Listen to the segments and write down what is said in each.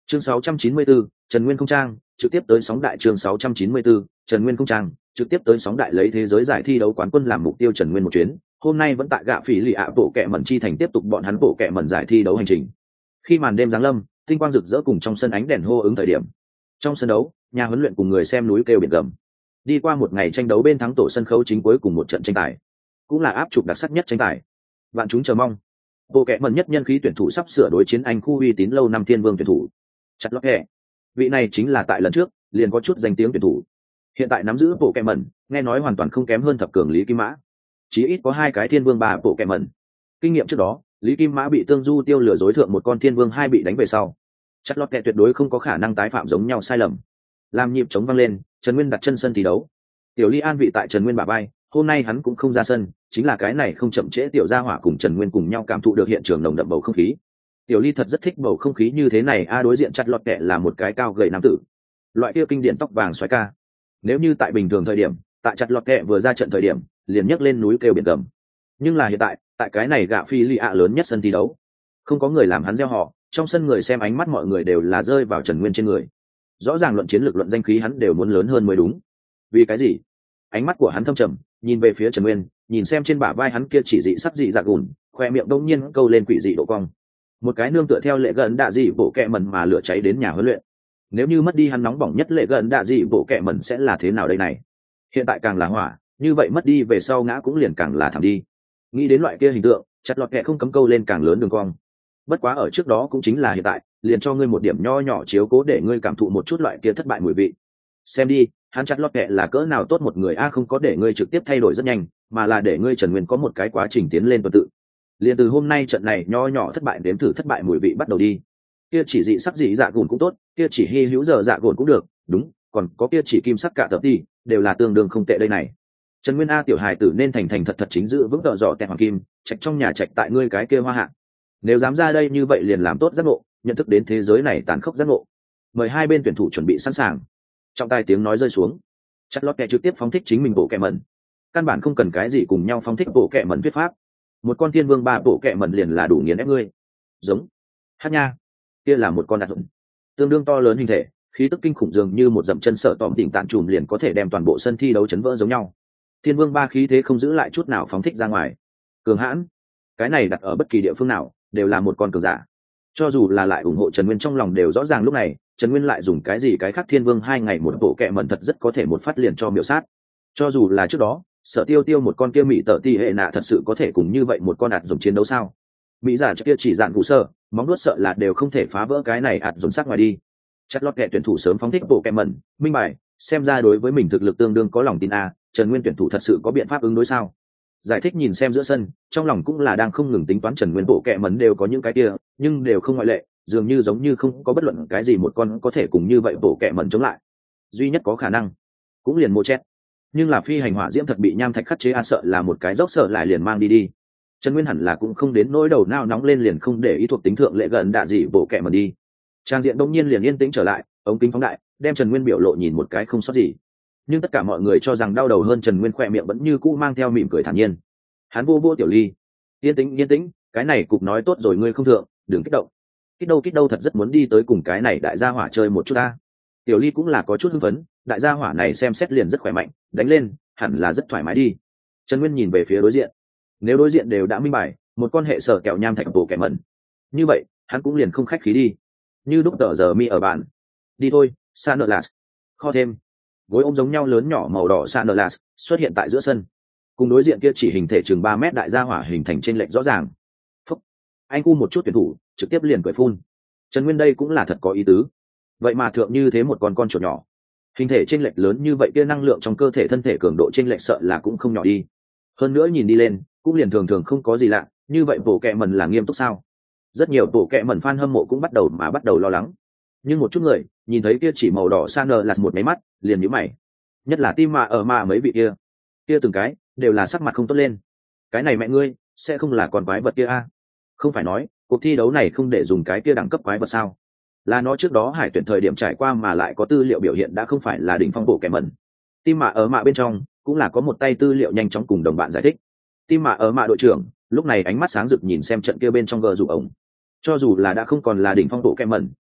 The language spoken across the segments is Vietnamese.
Chương 694, Trần Nguyên không trang, trực tiếp tới sóng đại. Chương 694, Trần Nguyên không trang, trực tiếp tới sóng đại. Lấy thế giới giải thi đấu quán quân làm mục tiêu Trần Nguyên một chuyến, hôm nay vẫn tại gạ phỉ lì ạ bộ kệ mẩn chi thành tiếp tục bọn hắn bộ kệ mẩn giải thi đấu hành trình. Khi màn đêm giáng lâm, tinh quang rực rỡ cùng trong sân ánh đèn hô ứng thời điểm. Trong sân đấu, nhà huấn luyện cùng người xem núi kêu biển gầm. Đi qua một ngày tranh đấu bên thắng tổ sân khấu chính cuối cùng một trận tranh tài, cũng là áp trục đặc sắc nhất tranh tài. Vạn chúng chờ mong. Bộ kệ mẩn nhất nhân khí tuyển thủ sắp sửa đối chiến anh khu uy tín lâu năm thiên vương tuyển thủ. Chặt lót hẹ. Vị này chính là tại lần trước liền có chút danh tiếng tuyển thủ, hiện tại nắm giữ bộ kệ mẩn, nghe nói hoàn toàn không kém hơn thập cường Lý Kim Mã, chí ít có 2 cái thiên vương 3 bộ kệ mẩn. Kinh nghiệm trước đó, Lý Kim Mã bị Tương Du Tiêu lừa dối thượng một con thiên vương 2 bị đánh về sau, chặt lót kẹ tuyệt đối không có khả năng tái phạm giống nhau sai lầm. Làm nhịp chống vang lên, Trần Nguyên đặt chân sân thi đấu. Tiểu Ly an vị tại Trần Nguyên bả vai, hôm nay hắn cũng không ra sân, chính là cái này không chậm trễ tiểu gia hỏa cùng Trần Nguyên cùng nhau cảm thụ được hiện trường nồng đậm bầu không khí. Tiểu Ly thật rất thích bầu không khí như thế này. Đối diện chặt lọt kẹ là một cái cao gầy nam tử, loại kia kinh điển tóc vàng xoáy ca. Nếu như tại bình thường thời điểm, tại chặt lọt kẹ vừa ra trận thời điểm liền nhấc lên núi kêu biển gầm, nhưng là hiện tại tại cái này gạ phi lì ạ lớn nhất sân thi đấu, không có người làm hắn gieo họ. Trong sân người xem ánh mắt mọi người đều là rơi vào Trần Nguyên trên người. Rõ ràng luận chiến lược luận danh khí hắn đều muốn lớn hơn mới đúng. Vì cái gì? Ánh mắt của hắn thâm trầm, nhìn về phía Trần Nguyên, nhìn xem trên bả vai hắn kia chỉ dị sắc dị dạ gùn, khoe miệng đông nhiên câu lên quỷ dị độ cong. Một cái nương tựa theo lệ gần đạ dị bộ kẹ mẩn mà lửa cháy đến nhà huấn luyện. Nếu như mất đi hắn nóng bỏng nhất lệ gần đạ dị bộ kẹ mẩn sẽ là thế nào đây này? Hiện tại càng là hỏa, như vậy mất đi về sau ngã cũng liền càng là thảm đi. Nghĩ đến loại kia hình tượng, chặt lọt kẹ không cấm câu lên càng lớn đường cong. Bất quá ở trước đó cũng chính là hiện tại, liền cho ngươi một điểm nho nhỏ chiếu cố để ngươi cảm thụ một chút loại kia thất bại mùi vị. Xem đi, hắn chặt lọt kẹ là cỡ nào tốt một người không có để ngươi trực tiếp thay đổi rất nhanh, mà là để ngươi Trần Nguyên có một cái quá trình tiến lên tuần tự. Liền từ hôm nay trận này nho nhỏ thất bại đếm thử thất bại mùi vị bắt đầu đi. Kia chỉ dị sắc dị dạ gùn cũng tốt, kia chỉ hy hữu giờ dạ gùn cũng được, đúng, còn có kia chỉ kim sắc cả tập đi, đều là tương đương không tệ đây này. Trần Nguyên tiểu hài tử nên thành thành thật thật chính giữ vững tợ dọ tẹt hoàng kim, trạch trong nhà trạch tại ngươi cái kia hoa hạ. Nếu dám ra đây như vậy liền làm tốt giác ngộ, nhận thức đến thế giới này tàn khốc giác ngộ. Mời hai bên tuyển thủ chuẩn bị sẵn sàng. Trong tai tiếng nói rơi xuống, chặt lót kẹ trực tiếp phóng thích chính mình bộ kẹ mẩn. Căn bản không cần cái gì cùng nhau phóng thích bộ kẹ mẩn thuyết pháp. Một con thiên vương 3 bộ kẹ mẩn liền là đủ nghiền ép ngươi. Giống hát nha, kia là một con đạt dụng, tương đương to lớn hình thể, khí tức kinh khủng dường như một dậm chân sợ tòm tỉnh tạn trùm liền có thể đem toàn bộ sân thi đấu chấn vỡ giống nhau. Thiên vương 3 khí thế không giữ lại chút nào phóng thích ra ngoài, cường hãn. Cái này đặt ở bất kỳ địa phương nào đều là một con cường giả. Cho dù là lại ủng hộ Trần Nguyên trong lòng đều rõ ràng lúc này Trần Nguyên lại dùng cái gì cái khác thiên vương 2 ngày một bộ kẹ mẩn thật rất có thể một phát liền cho miểu sát. Cho dù là trước đó Sở Tiêu Tiêu một con kia mỹ tợ ti hệ nạ thật sự có thể cùng như vậy một con ạt dùng chiến đấu sao? Mỹ giả kia chỉ dạn cụ sơ móng nuốt sợ là đều không thể phá vỡ cái này ạt dùng sắc ngoài đi. Chặt lót kẹ tuyển thủ sớm phóng thích bộ kẹ mẩn, minh bài, xem ra đối với mình thực lực tương đương có lòng tin Trần Nguyên tuyển thủ thật sự có biện pháp ứng đối sao? Giải thích nhìn xem giữa sân, trong lòng cũng là đang không ngừng tính toán Trần Nguyên bộ kẹ mẩn đều có những cái kia, nhưng đều không ngoại lệ, dường như giống như không có bất luận cái gì một con có thể cùng như vậy bộ kẹ mẩn chống lại. Duy nhất có khả năng cũng liền mô chết, nhưng là phi hành hỏa diễm thật bị nham thạch khắc chế sợ là một cái dốc sợ lại liền mang đi. Trần Nguyên hẳn là cũng không đến nỗi đầu nao nóng lên liền không để ý thuộc tính thượng lệ gần đạ gì bộ kẹ mẩn đi. Trang diện đông nhiên liền yên tĩnh trở lại, ống kính phóng đại đem Trần Nguyên biểu lộ nhìn một cái không sót gì. Nhưng tất cả mọi người cho rằng đau đầu hơn Trần Nguyên khỏe miệng vẫn như cũ mang theo mỉm cười thản nhiên. Hắn vô vô Tiểu Ly, yên tĩnh, cái này cục nói tốt rồi ngươi không thượng, đừng kích động. Kích đâu thật rất muốn đi tới cùng cái này đại gia hỏa chơi một chút Tiểu Ly cũng là có chút hưng phấn, đại gia hỏa này xem xét liền rất khỏe mạnh, đánh lên hẳn là rất thoải mái đi. Trần Nguyên nhìn về phía đối diện, nếu đối diện đều đã minh bài một con hệ sở kẹo nham thạch bộ kẻ mẩn, như vậy hắn cũng liền không khách khí đi. Như đúc tờ giờ mi ở bàn, đi thôi, Sanerlas. Kho thêm gối ôm giống nhau lớn nhỏ màu đỏ Sanerlas xuất hiện tại giữa sân, cùng đối diện kia chỉ hình thể chừng 3 mét đại gia hỏa hình thành trên lệch rõ ràng. Phúc, anh cu một chút tuyển thủ trực tiếp liền cười phun. Trần Nguyên đây cũng là thật có ý tứ, vậy mà thượng như thế một con chuột nhỏ, hình thể trên lệch lớn như vậy kia năng lượng trong cơ thể thân thể cường độ trên lệch sợ là cũng không nhỏ đi. Hơn nữa nhìn đi lên cũng liền thường không có gì lạ, như vậy bộ kẹ mẩn là nghiêm túc sao? Rất nhiều bộ kẹ mẩn fan hâm mộ cũng bắt đầu lo lắng. Nhưng một chút người nhìn thấy kia chỉ màu đỏ Saner là một máy mắt liền nhíu mày, nhất là tim ở mấy vị kia từng cái đều là sắc mặt không tốt lên. Cái này mẹ ngươi sẽ không là con quái vật kia không phải nói cuộc thi đấu này không để dùng cái kia đẳng cấp quái vật sao? Là nó trước đó hải tuyển thời điểm trải qua mà lại có tư liệu biểu hiện đã không phải là đỉnh phong bộ kẻ mẩn. Tim ở bên trong cũng là có một tay tư liệu nhanh chóng cùng đồng bạn giải thích. Tim ở đội trưởng lúc này ánh mắt sáng rực nhìn xem trận kia bên trong gờ rủ ổng. Cho dù là đã không còn là đỉnh phong bộ kẻ mẩn,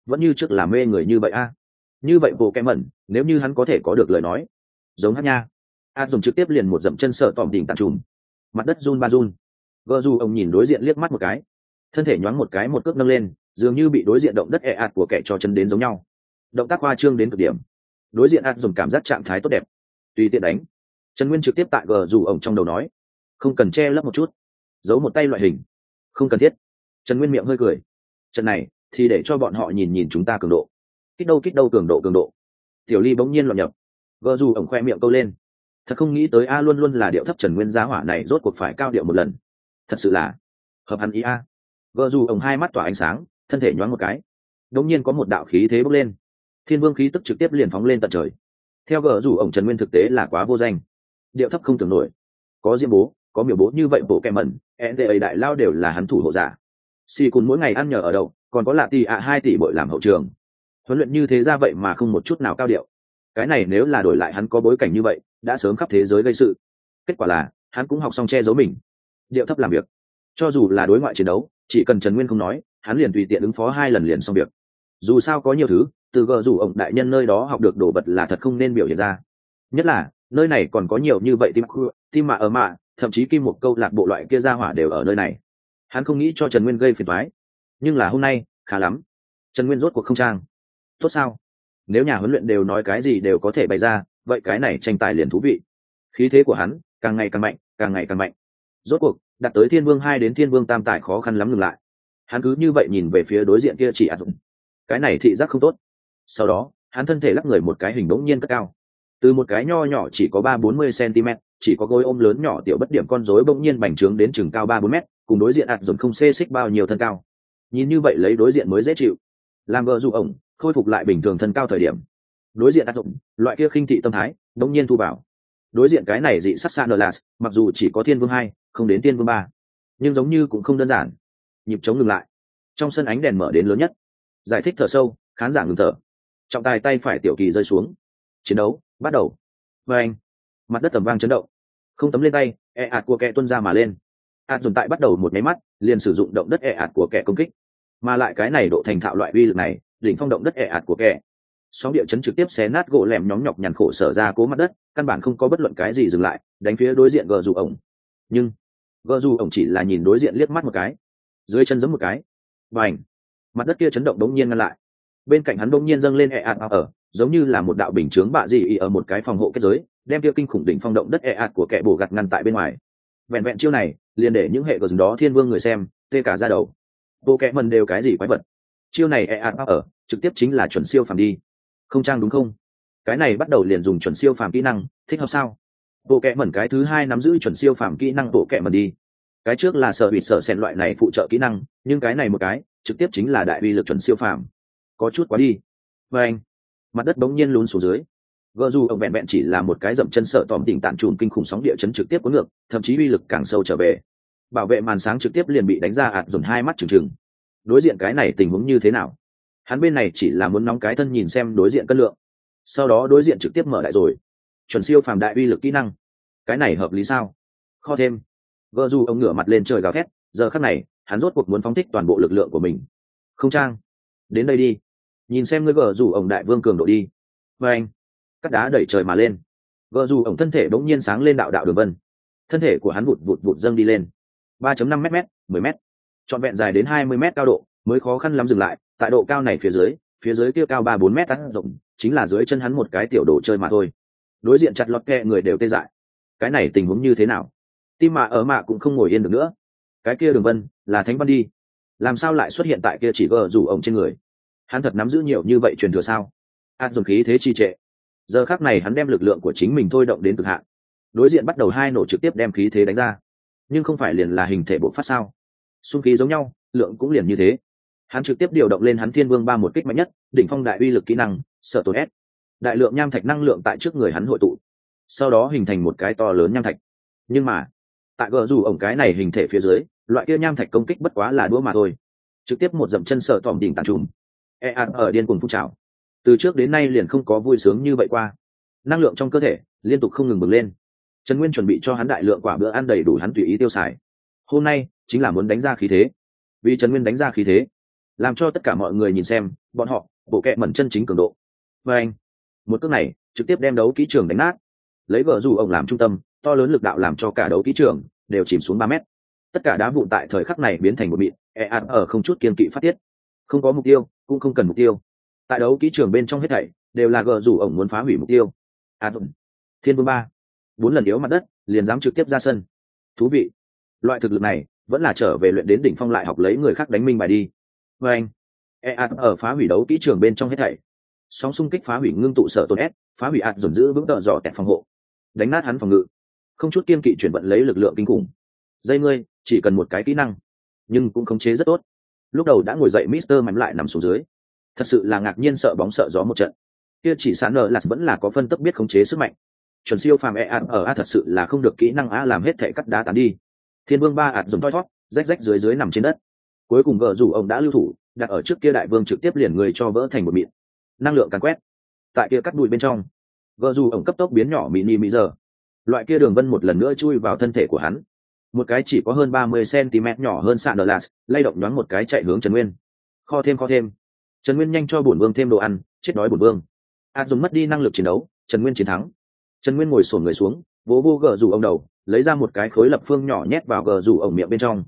vẫn như trước là mê người như vậy a. Như vậy bộ kẹ mẩn nếu như hắn có thể có được lời nói giống hát nha. Dùng trực tiếp liền một dậm chân sợ tỏm đỉnh tàn trùm, mặt đất run ba run. Gờ dù ông nhìn đối diện liếc mắt một cái, thân thể nhoáng một cái, một cước nâng lên, dường như bị đối diện động đất của kẻ cho chân đến giống nhau, động tác khoa trương đến cực điểm. Đối diện dùng cảm giác trạng thái tốt đẹp, tùy tiện đánh. Trần Nguyên trực tiếp tại gờ dù ông trong đầu nói, không cần che lấp một chút, giấu một tay loại hình, không cần thiết. Trần Nguyên miệng hơi cười, trận này thì để cho bọn họ nhìn nhìn chúng ta cường độ. Kích đâu cường độ. Tiểu Ly bỗng nhiên loạn nhập, gờ dù ông khoe miệng câu lên, thật không nghĩ tới a, luôn luôn là điệu thấp Trần Nguyên giá hỏa này rốt cuộc phải cao điệu một lần, thật sự là hợp hắn ý a. Gờ dù ông hai mắt tỏa ánh sáng, thân thể nhoáng một cái, đột nhiên có một đạo khí thế bốc lên, thiên vương khí tức trực tiếp liền phóng lên tận trời. Theo gờ dù ông Trần Nguyên thực tế là quá vô danh, điệu thấp không tưởng nổi, có diêm bố, có miểu bố như vậy bộ kẹ mẩn, nda đại lao đều là hắn thủ hộ giả. Si cùng mỗi ngày ăn nhờ ở đậu, còn có lạ tỷ ạ 2 tỷ bội làm hậu trường, huấn luyện như thế ra vậy mà không một chút nào cao điệu. Cái này nếu là đổi lại hắn có bối cảnh như vậy, đã sớm khắp thế giới gây sự. Kết quả là hắn cũng học xong che giấu mình, điệu thấp làm việc. Cho dù là đối ngoại chiến đấu, chỉ cần Trần Nguyên không nói, hắn liền tùy tiện ứng phó 2 lần liền xong việc. Dù sao có nhiều thứ từ gờ rủ ông đại nhân nơi đó học được đồ vật là thật không nên biểu hiện ra, nhất là nơi này còn có nhiều như vậy tim mạ ở mạ, thậm chí kim một câu lạc bộ loại kia ra hỏa đều ở nơi này. Hắn không nghĩ cho Trần Nguyên gây phiền toái, nhưng là hôm nay khá lắm, Trần Nguyên rốt cuộc không trang tốt sao. Nếu nhà huấn luyện đều nói cái gì đều có thể bày ra, vậy cái này tranh tài liền thú vị. Khí thế của hắn càng ngày càng mạnh, càng ngày càng mạnh. Rốt cuộc đạt tới thiên vương 2 đến thiên vương tam tài khó khăn lắm ngừng lại. Hắn cứ như vậy nhìn về phía đối diện kia chỉ dụng, cái này thị giác không tốt. Sau đó hắn thân thể lắc người một cái, hình đống nhiên cất cao, từ một cái nho nhỏ chỉ có 3-40 cm, chỉ có gối ôm lớn nhỏ tiểu bất điểm con rối bỗng nhiên bành trướng đến chừng cao 3-4 mét, cùng đối diện dụng không xê xích bao nhiêu thân cao. Nhìn như vậy lấy đối diện mới dễ chịu, làm gờ dù ổng khôi phục lại bình thường thân cao thời điểm, đối diện dụng loại kia khinh thị tâm thái bỗng nhiên thu vào. Đối diện cái này dị sắc Sanerlas, mặc dù chỉ có thiên vương 2, không đến thiên vương 3, nhưng giống như cũng không đơn giản. Nhịp chống ngừng lại, trong sân ánh đèn mở đến lớn nhất, giải thích thở sâu, khán giả ngừng thở. Trọng tài tay phải tiểu kỳ rơi xuống, chiến đấu bắt đầu. Và anh, mặt đất tầm vang chấn động, không tấm lên tay, của kẻ tuân ra mà lên. Dùng tại bắt đầu một máy mắt liền sử dụng động đất của kẻ công kích, mà lại cái này độ thành thạo loại uy lực này, đỉnh phong động đất của kẻ, sóng địa chấn trực tiếp xé nát gỗ lẻm nhóm nhọc nhằn khổ sở ra cố mặt đất, căn bản không có bất luận cái gì dừng lại, đánh phía đối diện gờ dù ổng. Nhưng gờ dù ổng chỉ là nhìn đối diện liếc mắt một cái, dưới chân giẫm một cái, bành, mặt đất kia chấn động đống nhiên ngăn lại. Bên cạnh hắn đống nhiên dâng lên ở, giống như là một đạo bình chướng bạ gì ở một cái phòng hộ kết giới, đem kia kinh khủng đỉnh phong động đất của kẻ bổ gặt ngăn tại bên ngoài. Vẹn vẹn chiêu này liền để những hệ cờ đó thiên vương người xem tê cả da đầu. Bộ kẻ mần đều cái gì quái vật, chiêu này ở trực tiếp chính là chuẩn siêu phàm đi, không trang đúng không? Cái này bắt đầu liền dùng chuẩn siêu phàm kỹ năng, thích hợp sao? Bộ kệ mẩn cái thứ 2 nắm giữ chuẩn siêu phàm kỹ năng bộ kệ mẩn đi. Cái trước là sở bị sở xẹn loại này phụ trợ kỹ năng, nhưng cái này một cái trực tiếp chính là đại uy lực chuẩn siêu phàm, có chút quá đi. Và anh, mặt đất bỗng nhiên lún xuống dưới. Gờ dù ông vẹn vẹn chỉ là một cái dậm chân sợ tòm tỉnh tạn trùm kinh khủng sóng địa chấn trực tiếp cuốn ngược, thậm chí uy lực càng sâu trở về. Bảo vệ màn sáng trực tiếp liền bị đánh ra dồn hai mắt trừng trừng. Đối diện cái này tình huống như thế nào? Hắn bên này chỉ là muốn nóng cái thân nhìn xem đối diện cân lượng, sau đó đối diện trực tiếp mở đại rồi. Chuẩn siêu phàm đại uy lực kỹ năng, cái này hợp lý sao? Kho thêm. Gờ dù ông ngửa mặt lên trời gào thét, giờ khắc này hắn rốt cuộc muốn phóng thích toàn bộ lực lượng của mình. Không trang, đến đây đi, nhìn xem ngươi gờ dù ông đại vương cường độ đi. Và anh, cắt đá đẩy trời mà lên. Gờ dù ông thân thể bỗng nhiên sáng lên đạo đạo đường vân, thân thể của hắn vụt vụt vụt dâng đi lên 3.5 m, 10 m, trọn vẹn dài đến 20 m cao độ, mới khó khăn lắm dừng lại. Tại độ cao này phía dưới kia cao 3-4 mét rộng, chính là dưới chân hắn một cái tiểu đồ chơi mà thôi. Đối diện chặt lọt kẹ người đều tê dại. Cái này tình huống như thế nào? Tim mạ ở mạ cũng không ngồi yên được nữa. Cái kia đường vân là thánh văn đi, làm sao lại xuất hiện tại kia chỉ gờ rủ ông trên người? Hắn thật nắm giữ nhiều như vậy truyền thừa sao? Dùng khí thế trì trệ. Giờ khắc này hắn đem lực lượng của chính mình thôi động đến cực hạn. Đối diện bắt đầu 2 nổ trực tiếp đem khí thế đánh ra, nhưng không phải liền là hình thể bộ phát sao? Xung khí giống nhau, lượng cũng liền như thế. Hắn trực tiếp điều động lên hắn thiên vương 3 một kích mạnh nhất, đỉnh phong đại uy lực kỹ năng sở tổn s. Đại lượng nham thạch năng lượng tại trước người hắn hội tụ, sau đó hình thành một cái to lớn nham thạch. Nhưng mà tại gờ dù ổng cái này hình thể phía dưới, loại kia nham thạch công kích bất quá là đũa mà thôi, trực tiếp một dậm chân sở tỏm đỉnh tàn trùm. Ở điên cuồng phun trào, từ trước đến nay liền không có vui sướng như vậy qua. Năng lượng trong cơ thể liên tục không ngừng bừng lên. Trần Nguyên chuẩn bị cho hắn đại lượng quả bữa ăn đầy đủ hắn tùy ý tiêu xài. Hôm nay chính là muốn đánh ra khí thế. Vì Trần Nguyên đánh ra khí thế, làm cho tất cả mọi người nhìn xem bọn họ bộ kẹ mẩn chân chính cường độ. Và anh, một cước này trực tiếp đem đấu kỹ trường đánh nát, lấy vợ dù ông làm trung tâm, to lớn lực đạo làm cho cả đấu kỹ trường đều chìm xuống 3 mét. Tất cả đá vụn tại thời khắc này biến thành một mịn, ở không chút kiên kỵ phát tiết, không có mục tiêu cũng không cần mục tiêu. Tại đấu kỹ trường bên trong hết thảy đều là gờ rủ ổng muốn phá hủy mục tiêu. Thiên vương 3, 4 lần yếu mặt đất liền dám trực tiếp ra sân. Thú vị, loại thực lực này vẫn là trở về luyện đến đỉnh phong lại học lấy người khác đánh minh bài đi. Và anh, ở phá hủy đấu kỹ trường bên trong hết thảy, sóng xung kích phá hủy ngưng tụ sở tồn s, phá hủy dồn giữ vững tợ dò tẹt phòng hộ, đánh nát hắn phòng ngự, không chút kiên kỵ chuyển vận lấy lực lượng kinh khủng. Dây ngươi chỉ cần một cái kỹ năng, nhưng cũng khống chế rất tốt. Lúc đầu đã ngồi dậy Mister Mạnh lại nằm xuống dưới, thật sự là ngạc nhiên sợ bóng sợ gió một trận. Kia chỉ sán nở là vẫn là có phân tốc biết khống chế sức mạnh. Chuẩn siêu phàm ở a thật sự là không được kỹ năng a làm hết thể cắt đá tán đi. Thiên vương 3 dùng thoi thoát, rách rách dưới nằm trên đất. Cuối cùng gỡ rủ ông đã lưu thủ, đặt ở trước kia đại vương trực tiếp liền người cho vỡ thành một mịn. Năng lượng càn quét. Tại kia cắt đùi bên trong, gỡ rủ ông cấp tốc biến nhỏ mini giờ. Loại kia đường vân một lần nữa chui vào thân thể của hắn. Một cái chỉ có hơn 30 cm nhỏ hơn sạn đờ lay động nhoáng một cái chạy hướng Trần Nguyên. Kho thêm. Trần Nguyên nhanh cho bổn vương thêm đồ ăn, chết đói bổn vương. Dùng mất đi năng lực chiến đấu, Trần Nguyên chiến thắng. Trần Nguyên ngồi xổm người xuống, vỗ vô gờ rủ ông đầu, lấy ra một cái khối lập phương nhỏ nhét vào gờ rủ ông miệng bên trong.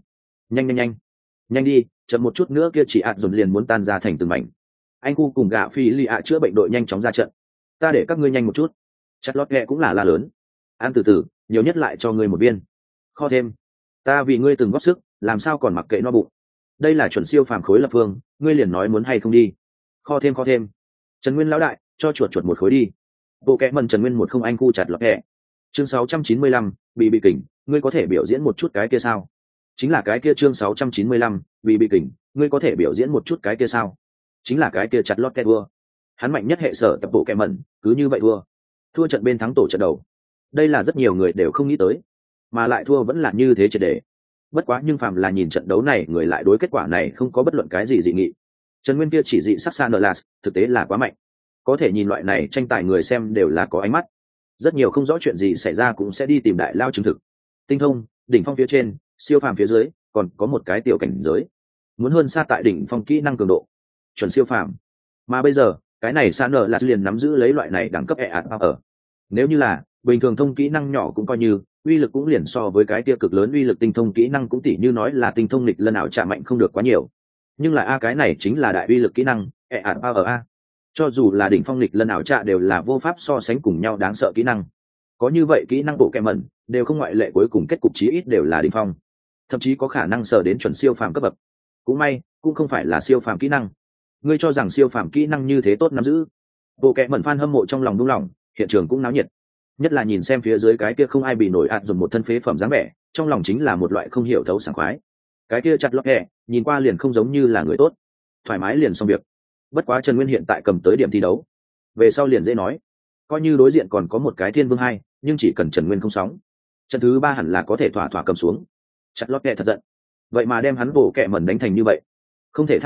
Nhanh đi, chậm một chút nữa kia chỉ dùng liền muốn tan ra thành từng mảnh. Anh cu cùng gạ phi lì chữa bệnh đội nhanh chóng ra trận. Ta để các ngươi nhanh một chút. Chặt lót ghẹ cũng là la lớn. Ăn từ từ, nhiều nhất lại cho ngươi một viên. Kho thêm. Ta vì ngươi từng góp sức, làm sao còn mặc kệ no bụng. Đây là chuẩn siêu phàm khối lập phương, ngươi liền nói muốn hay không đi. Kho thêm. Trần Nguyên lão đại, cho chuột một khối đi. Bộ kẽ mần Trần Nguyên một không anh cu chặt lọt kẹ. Chương 695, bị kỉnh, ngươi có thể biểu diễn một chút cái kia sao? Chính là cái kia chương 695, bị kỉnh, ngươi có thể biểu diễn một chút cái kia sao? Chính là cái kia chặt lọt kẹ vua. Hắn mạnh nhất hệ sở tập bộ kẽ mần, cứ như vậy thua trận bên thắng tổ trận đầu. Đây là rất nhiều người đều không nghĩ tới, mà lại thua vẫn là như thế triệt để. Bất quá nhưng phàm là nhìn trận đấu này người lại đối kết quả này không có bất luận cái gì dị nghị. Trần Nguyên kia chỉ dị sắc xa nợ là thực tế là quá mạnh, có thể nhìn loại này tranh tài người xem đều là có ánh mắt. Rất nhiều không rõ chuyện gì xảy ra cũng sẽ đi tìm đại lao chứng thực. Tinh thông, đỉnh phong phía trên, siêu phàm phía dưới, còn có một cái tiểu cảnh giới. Muốn hơn xa tại đỉnh phong kỹ năng cường độ, chuẩn siêu phàm. Mà bây giờ, cái này xa nợ là liền nắm giữ lấy loại này đẳng cấp ở. Nếu như là bình thường thông kỹ năng nhỏ cũng coi như, uy lực cũng liền so với cái tiêu cực lớn uy lực tinh thông kỹ năng cũng tỉ như nói là tinh thông nghịch lần nào chạm mạnh không được quá nhiều. Nhưng là cái này chính là đại uy lực kỹ năng ở a. Cho dù là đỉnh phong nghịch lần nào chạm đều là vô pháp so sánh cùng nhau đáng sợ kỹ năng. Có như vậy kỹ năng bộ kẹ mẩn đều không ngoại lệ, cuối cùng kết cục chí ít đều là đỉnh phong, thậm chí có khả năng sở đến chuẩn siêu phàm cấp bậc. Cũng may cũng không phải là siêu phàm kỹ năng. Ngươi cho rằng siêu phàm kỹ năng như thế tốt nắm giữ? Bộ kẹ mẩn fan hâm mộ trong lòng đung lòng, hiện trường cũng náo nhiệt. Nhất là nhìn xem phía dưới cái kia không ai bị nổi dùng một thân phế phẩm dáng vẻ, trong lòng chính là một loại không hiểu thấu sảng khoái. Cái kia chặt lọt kẹ nhìn qua liền không giống như là người tốt, thoải mái liền xong việc. Bất quá Trần Nguyên hiện tại cầm tới điểm thi đấu, về sau liền dễ nói. Coi như đối diện còn có một cái thiên vương 2, nhưng chỉ cần Trần Nguyên không sóng, trận thứ 3 hẳn là có thể thỏa cầm xuống. Chặt lọt kẹ thật giận, vậy mà đem hắn bộ kẹ mẩn đánh thành như vậy, không thể tha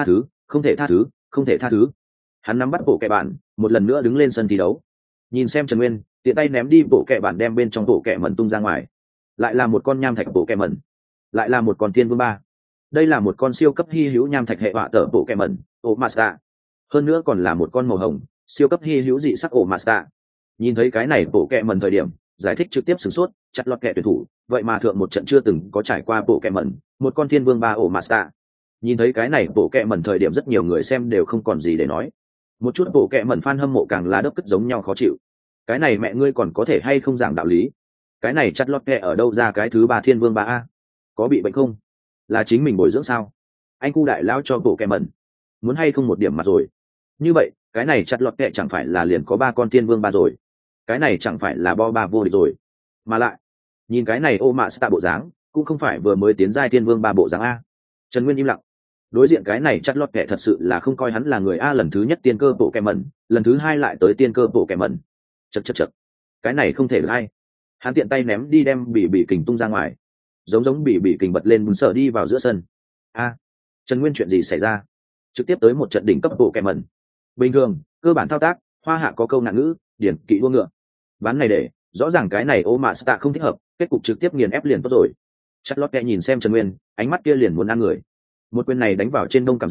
thứ. Hắn nắm bắt bộ kẹ bạn, một lần nữa đứng lên sân thi đấu, nhìn xem Trần Nguyên tiện tay ném đi bộ kẹ bản đem bên trong bộ kẹ mẩn tung ra ngoài. Lại là một con nham thạch bộ kẹ mẩn, lại là một con thiên vương 3. Đây là một con siêu cấp hy hữu nham thạch hệ họa tở bộ kẹ mẩn Omasta, hơn nữa còn là một con màu hồng siêu cấp hy hữu dị sắc Omasta. Nhìn thấy cái này bộ kẹ mẩn thời điểm, giải thích trực tiếp sửng sốt, chặt lọt kẹ tuyển thủ vậy mà thượng một trận chưa từng có trải qua bộ kẹ mẩn, một con thiên vương 3 Omasta. Nhìn thấy cái này bộ kẹ mẩn thời điểm rất nhiều người xem đều không còn gì để nói, một chút bộ kẹ mẩn fan hâm mộ càng là đớp cất giống nhau khó chịu. Cái này mẹ ngươi còn có thể hay không giảng đạo lý? Cái này chặt lọt kẹ ở đâu ra cái thứ 3 thiên vương 3A? Có bị bệnh không? Là chính mình bồi dưỡng sao? Anh cu đại lao cho bộ kẹ mẩn, muốn hay không một điểm mặt rồi? Như vậy cái này chặt lọt kẹ chẳng phải là liền có 3 con thiên vương 3 rồi? Cái này chẳng phải là bo ba vô địch rồi? Mà lại nhìn cái này ô mạ stạ bộ dáng cũng không phải vừa mới tiến giai thiên vương 3 bộ dáng A. Trần Nguyên im lặng. Đối diện cái này chặt lọt kẹ thật sự là không coi hắn là người A. Lần thứ nhất tiên cơ bộ kẹ mẩn, lần thứ 2 lại tới tiên cơ bộ kẹ mẩn. Chật, cái này không thể được hay. Hắn tiện tay ném đi đem bị kình tung ra ngoài, giống bị kình bật lên muốn sợ đi vào giữa sân. Trần Nguyên chuyện gì xảy ra? Trực tiếp tới một trận đỉnh cấp bộ kẹ mẩn. Bình thường cơ bản thao tác, hoa hạ có câu nạn ngữ điển kỵ đua ngựa, ván này để rõ ràng cái này ô mạ stạ không thích hợp, kết cục trực tiếp nghiền ép liền tốt rồi. Chặt lót kẹ nhìn xem Trần Nguyên, ánh mắt kia liền muốn ăn người. Một quyền này đánh vào trên đông cảm giác thật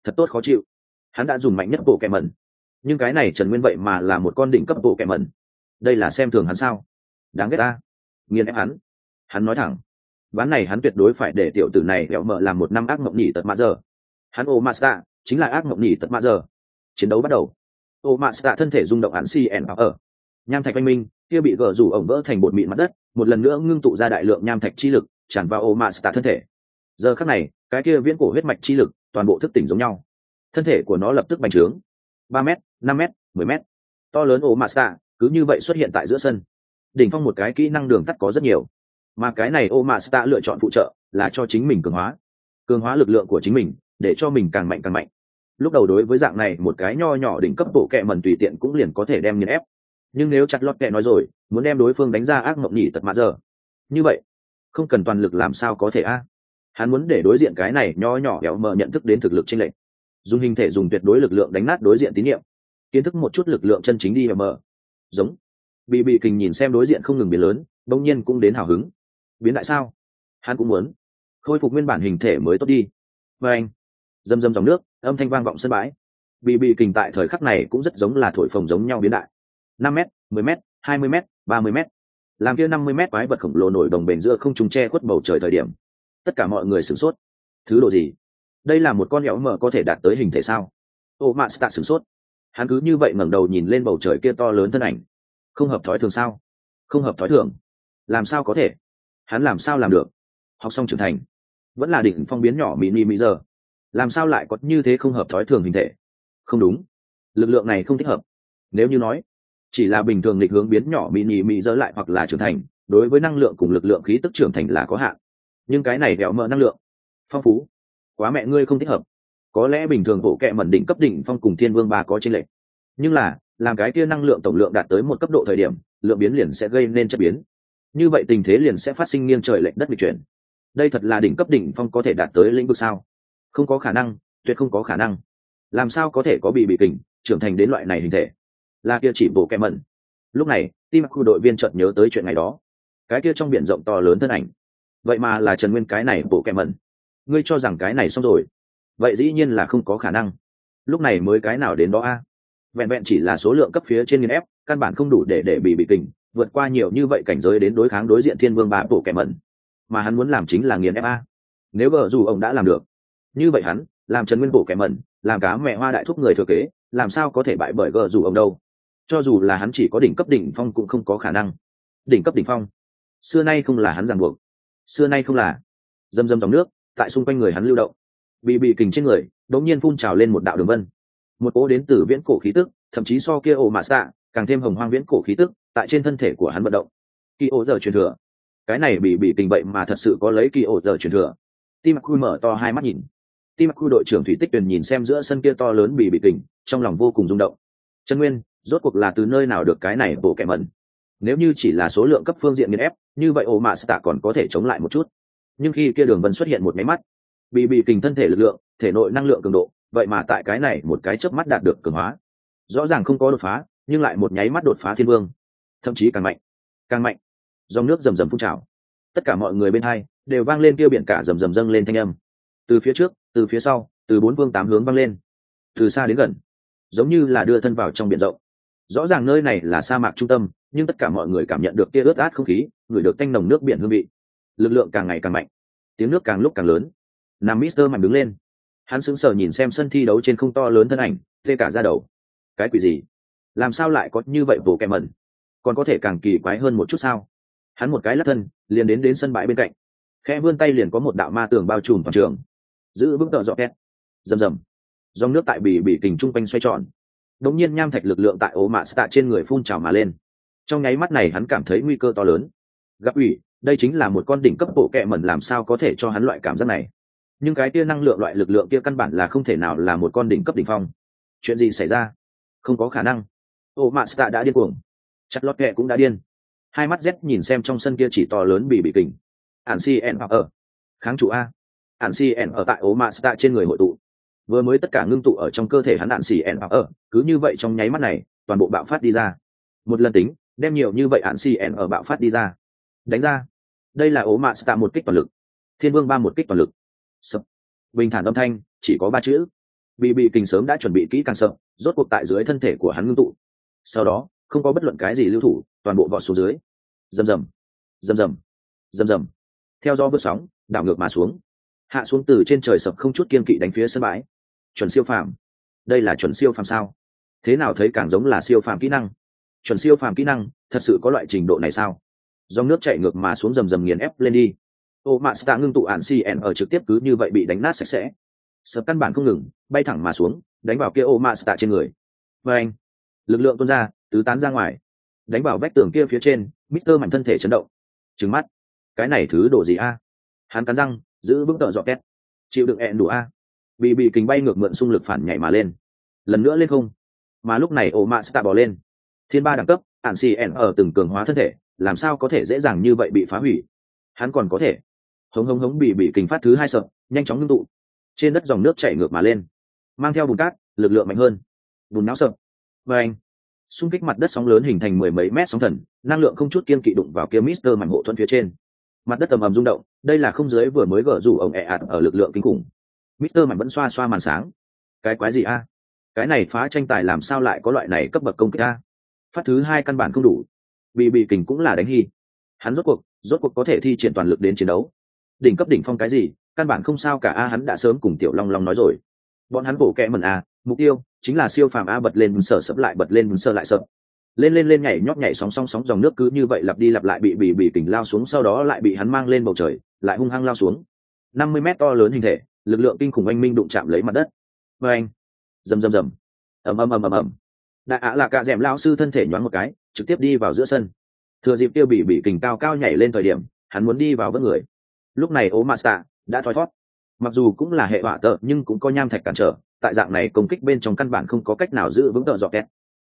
thật tốt khó chịu. Hắn đã dùng mạnh nhất bộ kẹ mẩn, nhưng cái này Trần Nguyên vậy mà là một con đỉnh cấp bộ kẹ mẩn. Đây là xem thường hắn sao? Đáng ghét ta, nghiền ép hắn. Hắn nói thẳng, ván này hắn tuyệt đối phải để tiểu tử này đẹo mợ làm một năm ác mộng nhỉ tật mạ giờ. Hắn Omasta chính là ác mộng nhỉ tật mạ giờ. Chiến đấu bắt đầu. Omasta thân thể rung động hắn CN ở nham thạch oanh minh, kia bị gỡ rủ ổng vỡ thành bột mịn mặt đất, một lần nữa ngưng tụ ra đại lượng nham thạch chi lực tràn vào Omasta thân thể. Giờ khắc này, cái kia viễn cổ huyết mạch chi lực toàn bộ thức tỉnh giống nhau, thân thể của nó lập tức bành trướng. 3 m, 5 m, 10 m, to lớn Omasta cứ như vậy xuất hiện tại giữa sân. Đỉnh phong một cái kỹ năng đường tắt có rất nhiều, mà cái này Omasta lựa chọn phụ trợ là cho chính mình cường hóa lực lượng của chính mình, để cho mình càng mạnh càng mạnh. Lúc đầu đối với dạng này một cái nho nhỏ đỉnh cấp bộ kẹ mần tùy tiện cũng liền có thể đem nghiền ép, nhưng nếu chặt lọt kẹ nói rồi muốn đem đối phương đánh ra ác mộng nhỉ tật mạ giờ, như vậy không cần toàn lực làm sao có thể a? Hắn muốn để đối diện cái này nho nhỏ béo mờ nhận thức đến thực lực chênh lệch, dùng hình thể dùng tuyệt đối lực lượng đánh nát đối diện tín nhiệm, kiến thức một chút lực lượng chân chính đi béo mờ. Giống bị kình nhìn xem đối diện không ngừng biến lớn, bỗng nhiên cũng đến hào hứng. Biến đại sao? Hắn cũng muốn khôi phục nguyên bản hình thể mới tốt đi. Và anh dầm dầm dòng nước, âm thanh vang vọng sân bãi. Bị kình tại thời khắc này cũng rất giống là thổi phồng giống nhau biến đại. 5 m, 10 m, 20 m, 30 m, làm kia 50 m quái vật khổng lồ nổi đồng bền giữa không trung che khuất bầu trời thời điểm, tất cả mọi người sửng sốt. Thứ độ gì? Đây là một con hẻo mờ có thể đạt tới hình thể sao? Omasta sửng sốt. Hắn cứ như vậy ngẩng đầu nhìn lên bầu trời kia to lớn thân ảnh. Không hợp thói thường sao? Không hợp thói thường. Làm sao có thể? Hắn làm sao làm được? Học xong trưởng thành, vẫn là đỉnh phong biến nhỏ mini mỹ giờ, làm sao lại có như thế không hợp thói thường hình thể? Không đúng, lực lượng này không thích hợp. Nếu như nói chỉ là bình thường lịch hướng biến nhỏ mini mỹ giờ lại hoặc là trưởng thành, đối với năng lượng cùng lực lượng khí tức trưởng thành là có hạn, nhưng cái này đẹo mỡ năng lượng phong phú quá, mẹ ngươi không thích hợp. Có lẽ bình thường bộ kệ mẩn đỉnh cấp đỉnh phong cùng thiên vương ba có chênh lệch, nhưng là làm cái kia năng lượng tổng lượng đạt tới một cấp độ thời điểm, lượng biến liền sẽ gây nên chất biến, như vậy tình thế liền sẽ phát sinh nghiêng trời lệch đất nghịch chuyển. Đây thật là đỉnh cấp đỉnh phong có thể đạt tới lĩnh vực sao? Không có khả năng, tuyệt không có khả năng. Làm sao có thể có bị kình trưởng thành đến loại này hình thể? Là kia chỉ bộ kệ mẩn. Lúc này team khu đội viên chợt nhớ tới chuyện ngày đó, cái kia trong biển rộng to lớn thân ảnh, vậy mà là Trần Nguyên cái này bộ kệ mẩn. Ngươi cho rằng cái này xong rồi? Vậy dĩ nhiên là không có khả năng. Lúc này mới cái nào đến đó a? Vẹn vẹn chỉ là số lượng cấp phía trên nghiền ép, căn bản không đủ để bị kình vượt qua nhiều như vậy cảnh giới đến đối kháng đối diện thiên vương ba bộ kệ mẩn, mà hắn muốn làm chính là nghiền ép a. Nếu gờ dù ông đã làm được, như vậy hắn làm Trần Nguyên bộ kệ mẩn, làm cá mẹ hoa đại thúc người thừa kế, làm sao có thể bại bởi gờ dù ông đâu? Cho dù là hắn chỉ có đỉnh cấp đỉnh phong cũng không có khả năng. Đỉnh cấp đỉnh phong xưa nay không là hắn ràng buộc, xưa nay không là. Dầm dầm dòng nước tại xung quanh người hắn lưu động, bị kình trên người đột nhiên phun trào lên một đạo đường vân, một cỗ đến từ viễn cổ khí tức, thậm chí so kia ổ mạ xạ càng thêm hồng hoang viễn cổ khí tức tại trên thân thể của hắn vận động. Kỳ ổ giờ truyền thừa, cái này bị kình vậy mà thật sự có lấy kỳ ổ giờ truyền thừa. Tim Mặc mở to hai mắt nhìn. Tim Mặc đội trưởng Thủy Tích Tuyền nhìn xem giữa sân kia to lớn bị kình, trong lòng vô cùng rung động. Trần Nguyên rốt cuộc là từ nơi nào được cái này bộ kệ mẩn? Nếu như chỉ là số lượng cấp phương diện nghiền ép, như vậy ổ mạ xạ còn có thể chống lại một chút, nhưng khi kia đường vân xuất hiện một máy mắt, bị kình thân thể lực lượng, thể nội năng lượng cường độ, vậy mà tại cái này một cái chớp mắt đạt được cường hóa. Rõ ràng không có đột phá, nhưng lại một nháy mắt đột phá thiên vương, thậm chí càng mạnh, càng mạnh. Dòng nước rầm rầm phun trào, tất cả mọi người bên hai đều vang lên kia biển cả rầm rầm dâng lên thanh âm, từ phía trước, từ phía sau, từ bốn phương tám hướng vang lên, từ xa đến gần, giống như là đưa thân vào trong biển rộng. Rõ ràng nơi này là sa mạc trung tâm, nhưng tất cả mọi người cảm nhận được kia ướt át không khí, ngửi được tanh nồng nước biển hương vị. Lực lượng càng ngày càng mạnh, tiếng nước càng lúc càng lớn. Nam Mister mạnh đứng lên, hắn sững sờ nhìn xem sân thi đấu trên không to lớn thân ảnh, tê cả da đầu. Cái quỷ gì? Làm sao lại có như vậy bộ kẹ mẩn? Còn có thể càng kỳ quái hơn một chút sao? Hắn một cái lắc thân liền đến sân bãi bên cạnh, khẽ vươn tay liền có một đạo ma tường bao trùm toàn trường, giữ vững tợ dọ két. Rầm rầm, dòng nước tại bị kình trung quanh xoay tròn. Đống nhiên nham thạch lực lượng tại ố mạ stạ trên người phun trào mà lên. Trong nháy mắt này hắn cảm thấy nguy cơ to lớn. Gặp ủy, đây chính là một con đỉnh cấp bộ kẹ mẩn, làm sao có thể cho hắn loại cảm giác này? Nhưng cái kia năng lượng loại lực lượng kia căn bản là không thể nào là một con đỉnh cấp đỉnh phong. Chuyện gì xảy ra? Không có khả năng. Ố mạ stạ đã điên cuồng, chặt lót kẹ cũng đã điên. Hai mắt Z nhìn xem trong sân kia chỉ to lớn bị kình. Ản cn ở kháng trụ a. Ản cn ở tại ố mạ stạ trên người hội tụ, vừa mới tất cả ngưng tụ ở trong cơ thể hắn. Ản cn ở cứ như vậy trong nháy mắt này toàn bộ bạo phát đi ra. Một lần tính đem nhiều như vậy Ản cn ở bạo phát đi ra, đánh ra. Đây là ố mạ stạ một kích toàn lực, thiên vương ba một kích toàn lực. Sập. Bình thản âm thanh chỉ có ba chữ: bị kình sớm đã chuẩn bị kỹ càng sợ, rốt cuộc tại dưới thân thể của hắn ngưng tụ. Sau đó không có bất luận cái gì lưu thủ, toàn bộ vọt xuống dưới. Rầm rầm, rầm rầm, rầm rầm. Theo gió vượt sóng, đảo ngược mà xuống, hạ xuống từ trên trời sập không chút kiên kỵ đánh phía sân bãi. Chuẩn siêu phàm, đây là chuẩn siêu phàm sao? Thế nào thấy càng giống là siêu phàm kỹ năng? Chuẩn siêu phàm kỹ năng, thật sự có loại trình độ này sao? Dòng nước chảy ngược mà xuống rầm rầm nghiền ép lên đi. Ô mạ Star ngưng tụ ản CN ở trực tiếp cứ như vậy bị đánh nát sạch sẽ. Sập căn bản không ngừng, bay thẳng mà xuống, đánh vào kia ô mạ Star trên người. Và anh, lực lượng tuôn ra, tứ tán ra ngoài, đánh vào vách tường kia phía trên. Mister mạnh thân thể chấn động, trừng mắt, cái này thứ đồ gì a? Hắn cắn răng, giữ vững tợ dọ két, chịu đựng ẹn đủ a. Bị kình bay ngược mượn xung lực phản nhảy mà lên, lần nữa lên không. Mà lúc này ô mạ Star bỏ lên, thiên ba đẳng cấp, ản CN ở từng cường hóa thân thể, làm sao có thể dễ dàng như vậy bị phá hủy? Hắn còn có thể hống hống hống bị kình phát thứ hai sợ, nhanh chóng ngưng tụ. Trên đất dòng nước chảy ngược mà lên, mang theo bùn cát, lực lượng mạnh hơn. Bùn não sợ. Và anh, xung kích mặt đất sóng lớn hình thành mười mấy mét sóng thần, năng lượng không chút kiên kỵ đụng vào kia Mister mạnh hộ thuẫn phía trên. Mặt đất ầm ầm rung động, đây là không dưới vừa mới gỡ rủ ông ạt ở lực lượng kinh khủng. Mister mạnh vẫn xoa xoa màn sáng. Cái quái gì a? Cái này phá tranh tài làm sao lại có loại này cấp bậc công kích a? Phát thứ hai căn bản không đủ. Bị kình cũng là đánh hy. Hắn rốt cuộc có thể thi triển toàn lực đến chiến đấu. Đỉnh cấp đỉnh phong cái gì, căn bản không sao cả a, hắn đã sớm cùng Tiểu Long Long nói rồi. Bọn hắn bổ kẹ mẩn a, mục tiêu chính là siêu phàm a, bật lên sở sập lại bật lên sơ lại sập. Lên nhảy nhót nhảy sóng dòng nước cứ như vậy lặp đi lặp lại bị kình lao xuống, sau đó lại bị hắn mang lên bầu trời, lại hung hăng lao xuống. 50 mét to lớn hình thể, lực lượng kinh khủng anh minh đụng chạm lấy mặt đất. Và anh, rầm rầm rầm, ầm. Đại ạ là cả dẻm lao sư thân thể nhoáng một cái, trực tiếp đi vào giữa sân. Thừa dịp tiêu bị kình cao cao nhảy lên thời điểm, hắn muốn đi vào vớt người. Lúc này ố Masta đã thoi thoát, mặc dù cũng là hệ họa tợ nhưng cũng có nham thạch cản trở, tại dạng này công kích bên trong căn bản không có cách nào giữ vững tợ dọ kẹt.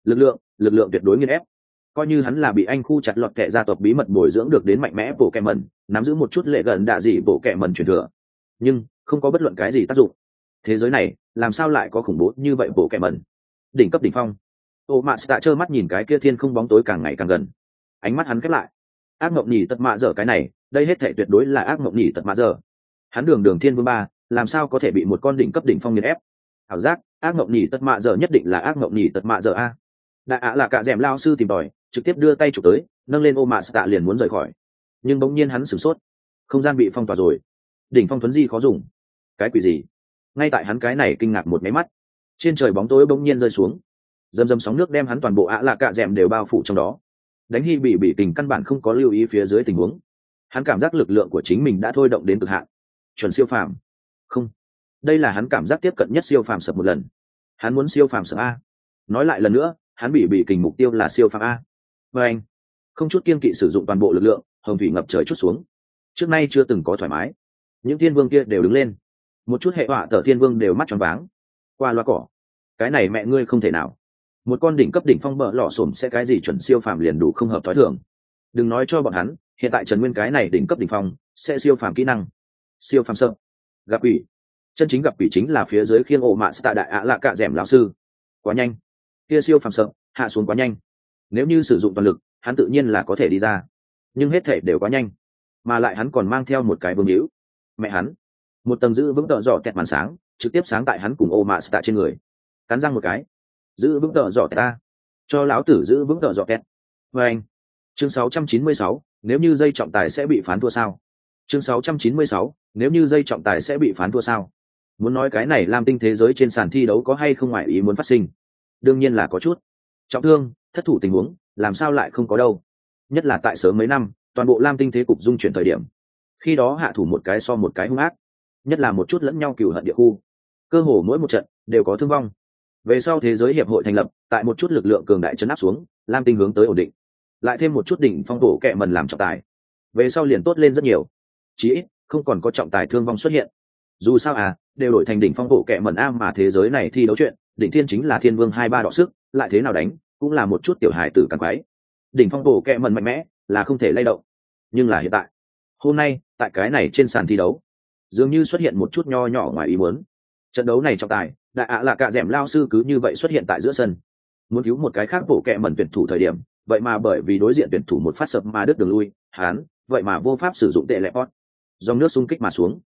Lực lượng tuyệt đối nghiền ép. Coi như hắn là bị anh khu chặt lọt kẹ gia tộc bí mật bồi dưỡng được đến mạnh mẽ bộ kẹ mẩn, nắm giữ một chút lệ gần đạ dị bộ kẹ mẩn truyền thừa, nhưng không có bất luận cái gì tác dụng. Thế giới này làm sao lại có khủng bố như vậy bộ kẹ mẩn? Đỉnh cấp đỉnh phong. Ô Masta trơ mắt nhìn cái kia thiên không bóng tối càng ngày càng gần, ánh mắt hắn khép lại. Ác mộng nhỉ tật mạ dở, cái này đây hết thể tuyệt đối là ác mộng nhỉ tật mạ dở. Hắn đường thiên vương ba làm sao có thể bị một con đỉnh cấp đỉnh phong nghiền ép? Ảo giác, ác mộng nhỉ tật mạ dở nhất định là ác mộng nhỉ tật mạ dở a. Đại ạ là cả dẻm lao sư tìm tòi, trực tiếp đưa tay chụp tới, nâng lên ô mạ tạ liền muốn rời khỏi, nhưng bỗng nhiên hắn sửng sốt, không gian bị phong tỏa rồi. Đỉnh phong thuấn di khó dùng. Cái quỷ gì? Ngay tại hắn cái này kinh ngạc một máy mắt, trên trời bóng tối bỗng nhiên rơi xuống, dầm sóng nước đem hắn toàn bộ ạ là cả dẻm đều bao phủ trong đó. Đánh hy bị kình căn bản không có lưu ý phía dưới tình huống, hắn cảm giác lực lượng của chính mình đã thôi động đến cực hạn. Chuẩn siêu phàm. Không, đây là hắn cảm giác tiếp cận nhất siêu phàm sập một lần. Hắn muốn siêu phàm sập a. Nói lại lần nữa, hắn bị kình mục tiêu là siêu phàm a. Và anh, không chút kiên kỵ sử dụng toàn bộ lực lượng, hồng thủy ngập trời chút xuống. Trước nay chưa từng có thoải mái. Những thiên vương kia đều đứng lên, một chút hệ họa tờ thiên vương đều mắt tròn váng. Qua loa cỏ, cái này mẹ ngươi không thể nào. Một con đỉnh cấp đỉnh phong bờ lọ xổm sẽ cái gì chuẩn siêu phàm liền đủ không hợp thói thường. Đừng nói cho bọn hắn, hiện tại Trần Nguyên cái này đỉnh cấp đỉnh phong sẽ siêu phàm kỹ năng. Siêu phàm sợ. Gặp quỷ. Chân chính gặp quỷ chính là phía dưới khiêng ổ mạ tạ đại ạ lạ cạ dẻm lão sư. Quá nhanh. Kia siêu phàm sợ, hạ xuống quá nhanh. Nếu như sử dụng toàn lực, hắn tự nhiên là có thể đi ra. Nhưng hết thể đều quá nhanh. Mà lại hắn còn mang theo một cái vương hữu. Mẹ hắn. Một tầng giữ vững tợ dọ kẹt màn sáng, trực tiếp sáng tại hắn cùng ổ mạ tạ trên người. Cắn răng một cái. Giữ vững tợ dọ kẹt ta. Cho lão tử giữ vững tợ dọ kẹt. Và anh. Chương 696, nếu như dây trọng tài sẽ bị phán thua sao? Chương 696, nếu như dây trọng tài sẽ bị phán thua sao? Muốn nói cái này Lam Tinh thế giới trên sàn thi đấu có hay không ngoại ý muốn phát sinh? Đương nhiên là có chút. Trọng thương, thất thủ tình huống, làm sao lại không có đâu? Nhất là tại sớm mấy năm, toàn bộ Lam Tinh thế cục dung chuyển thời điểm. Khi đó hạ thủ một cái so một cái hung ác, nhất là một chút lẫn nhau cừu hận địa khu. Cơ hồ mỗi một trận đều có thương vong. Về sau thế giới hiệp hội thành lập, tại một chút lực lượng cường đại trấn áp xuống, Lam Tinh hướng tới ổn định. Lại thêm một chút đỉnh phong tổ kẹ mần làm trọng tài, về sau liền tốt lên rất nhiều, chí ít không còn có trọng tài thương vong xuất hiện. Dù sao đều đổi thành đỉnh phong tổ kẹ mần a, mà thế giới này thi đấu chuyện đỉnh thiên chính là thiên vương 2-3 đọ sức, lại thế nào đánh cũng là một chút tiểu hài tử càng quái. Đỉnh phong tổ kẹ mần mạnh mẽ là không thể lay động, nhưng là hiện tại hôm nay tại cái này trên sàn thi đấu dường như xuất hiện một chút nho nhỏ ngoài ý muốn. Trận đấu này trọng tài đại ạ là cả dẻm lao sư cứ như vậy xuất hiện tại giữa sân, muốn cứu một cái khác bộ kẹ mần tuyển thủ thời điểm, vậy mà bởi vì đối diện tuyển thủ một phát sập mà đứt đường lui, hắn vậy mà vô pháp sử dụng tệ lệ pot, dòng nước xung kích mà xuống,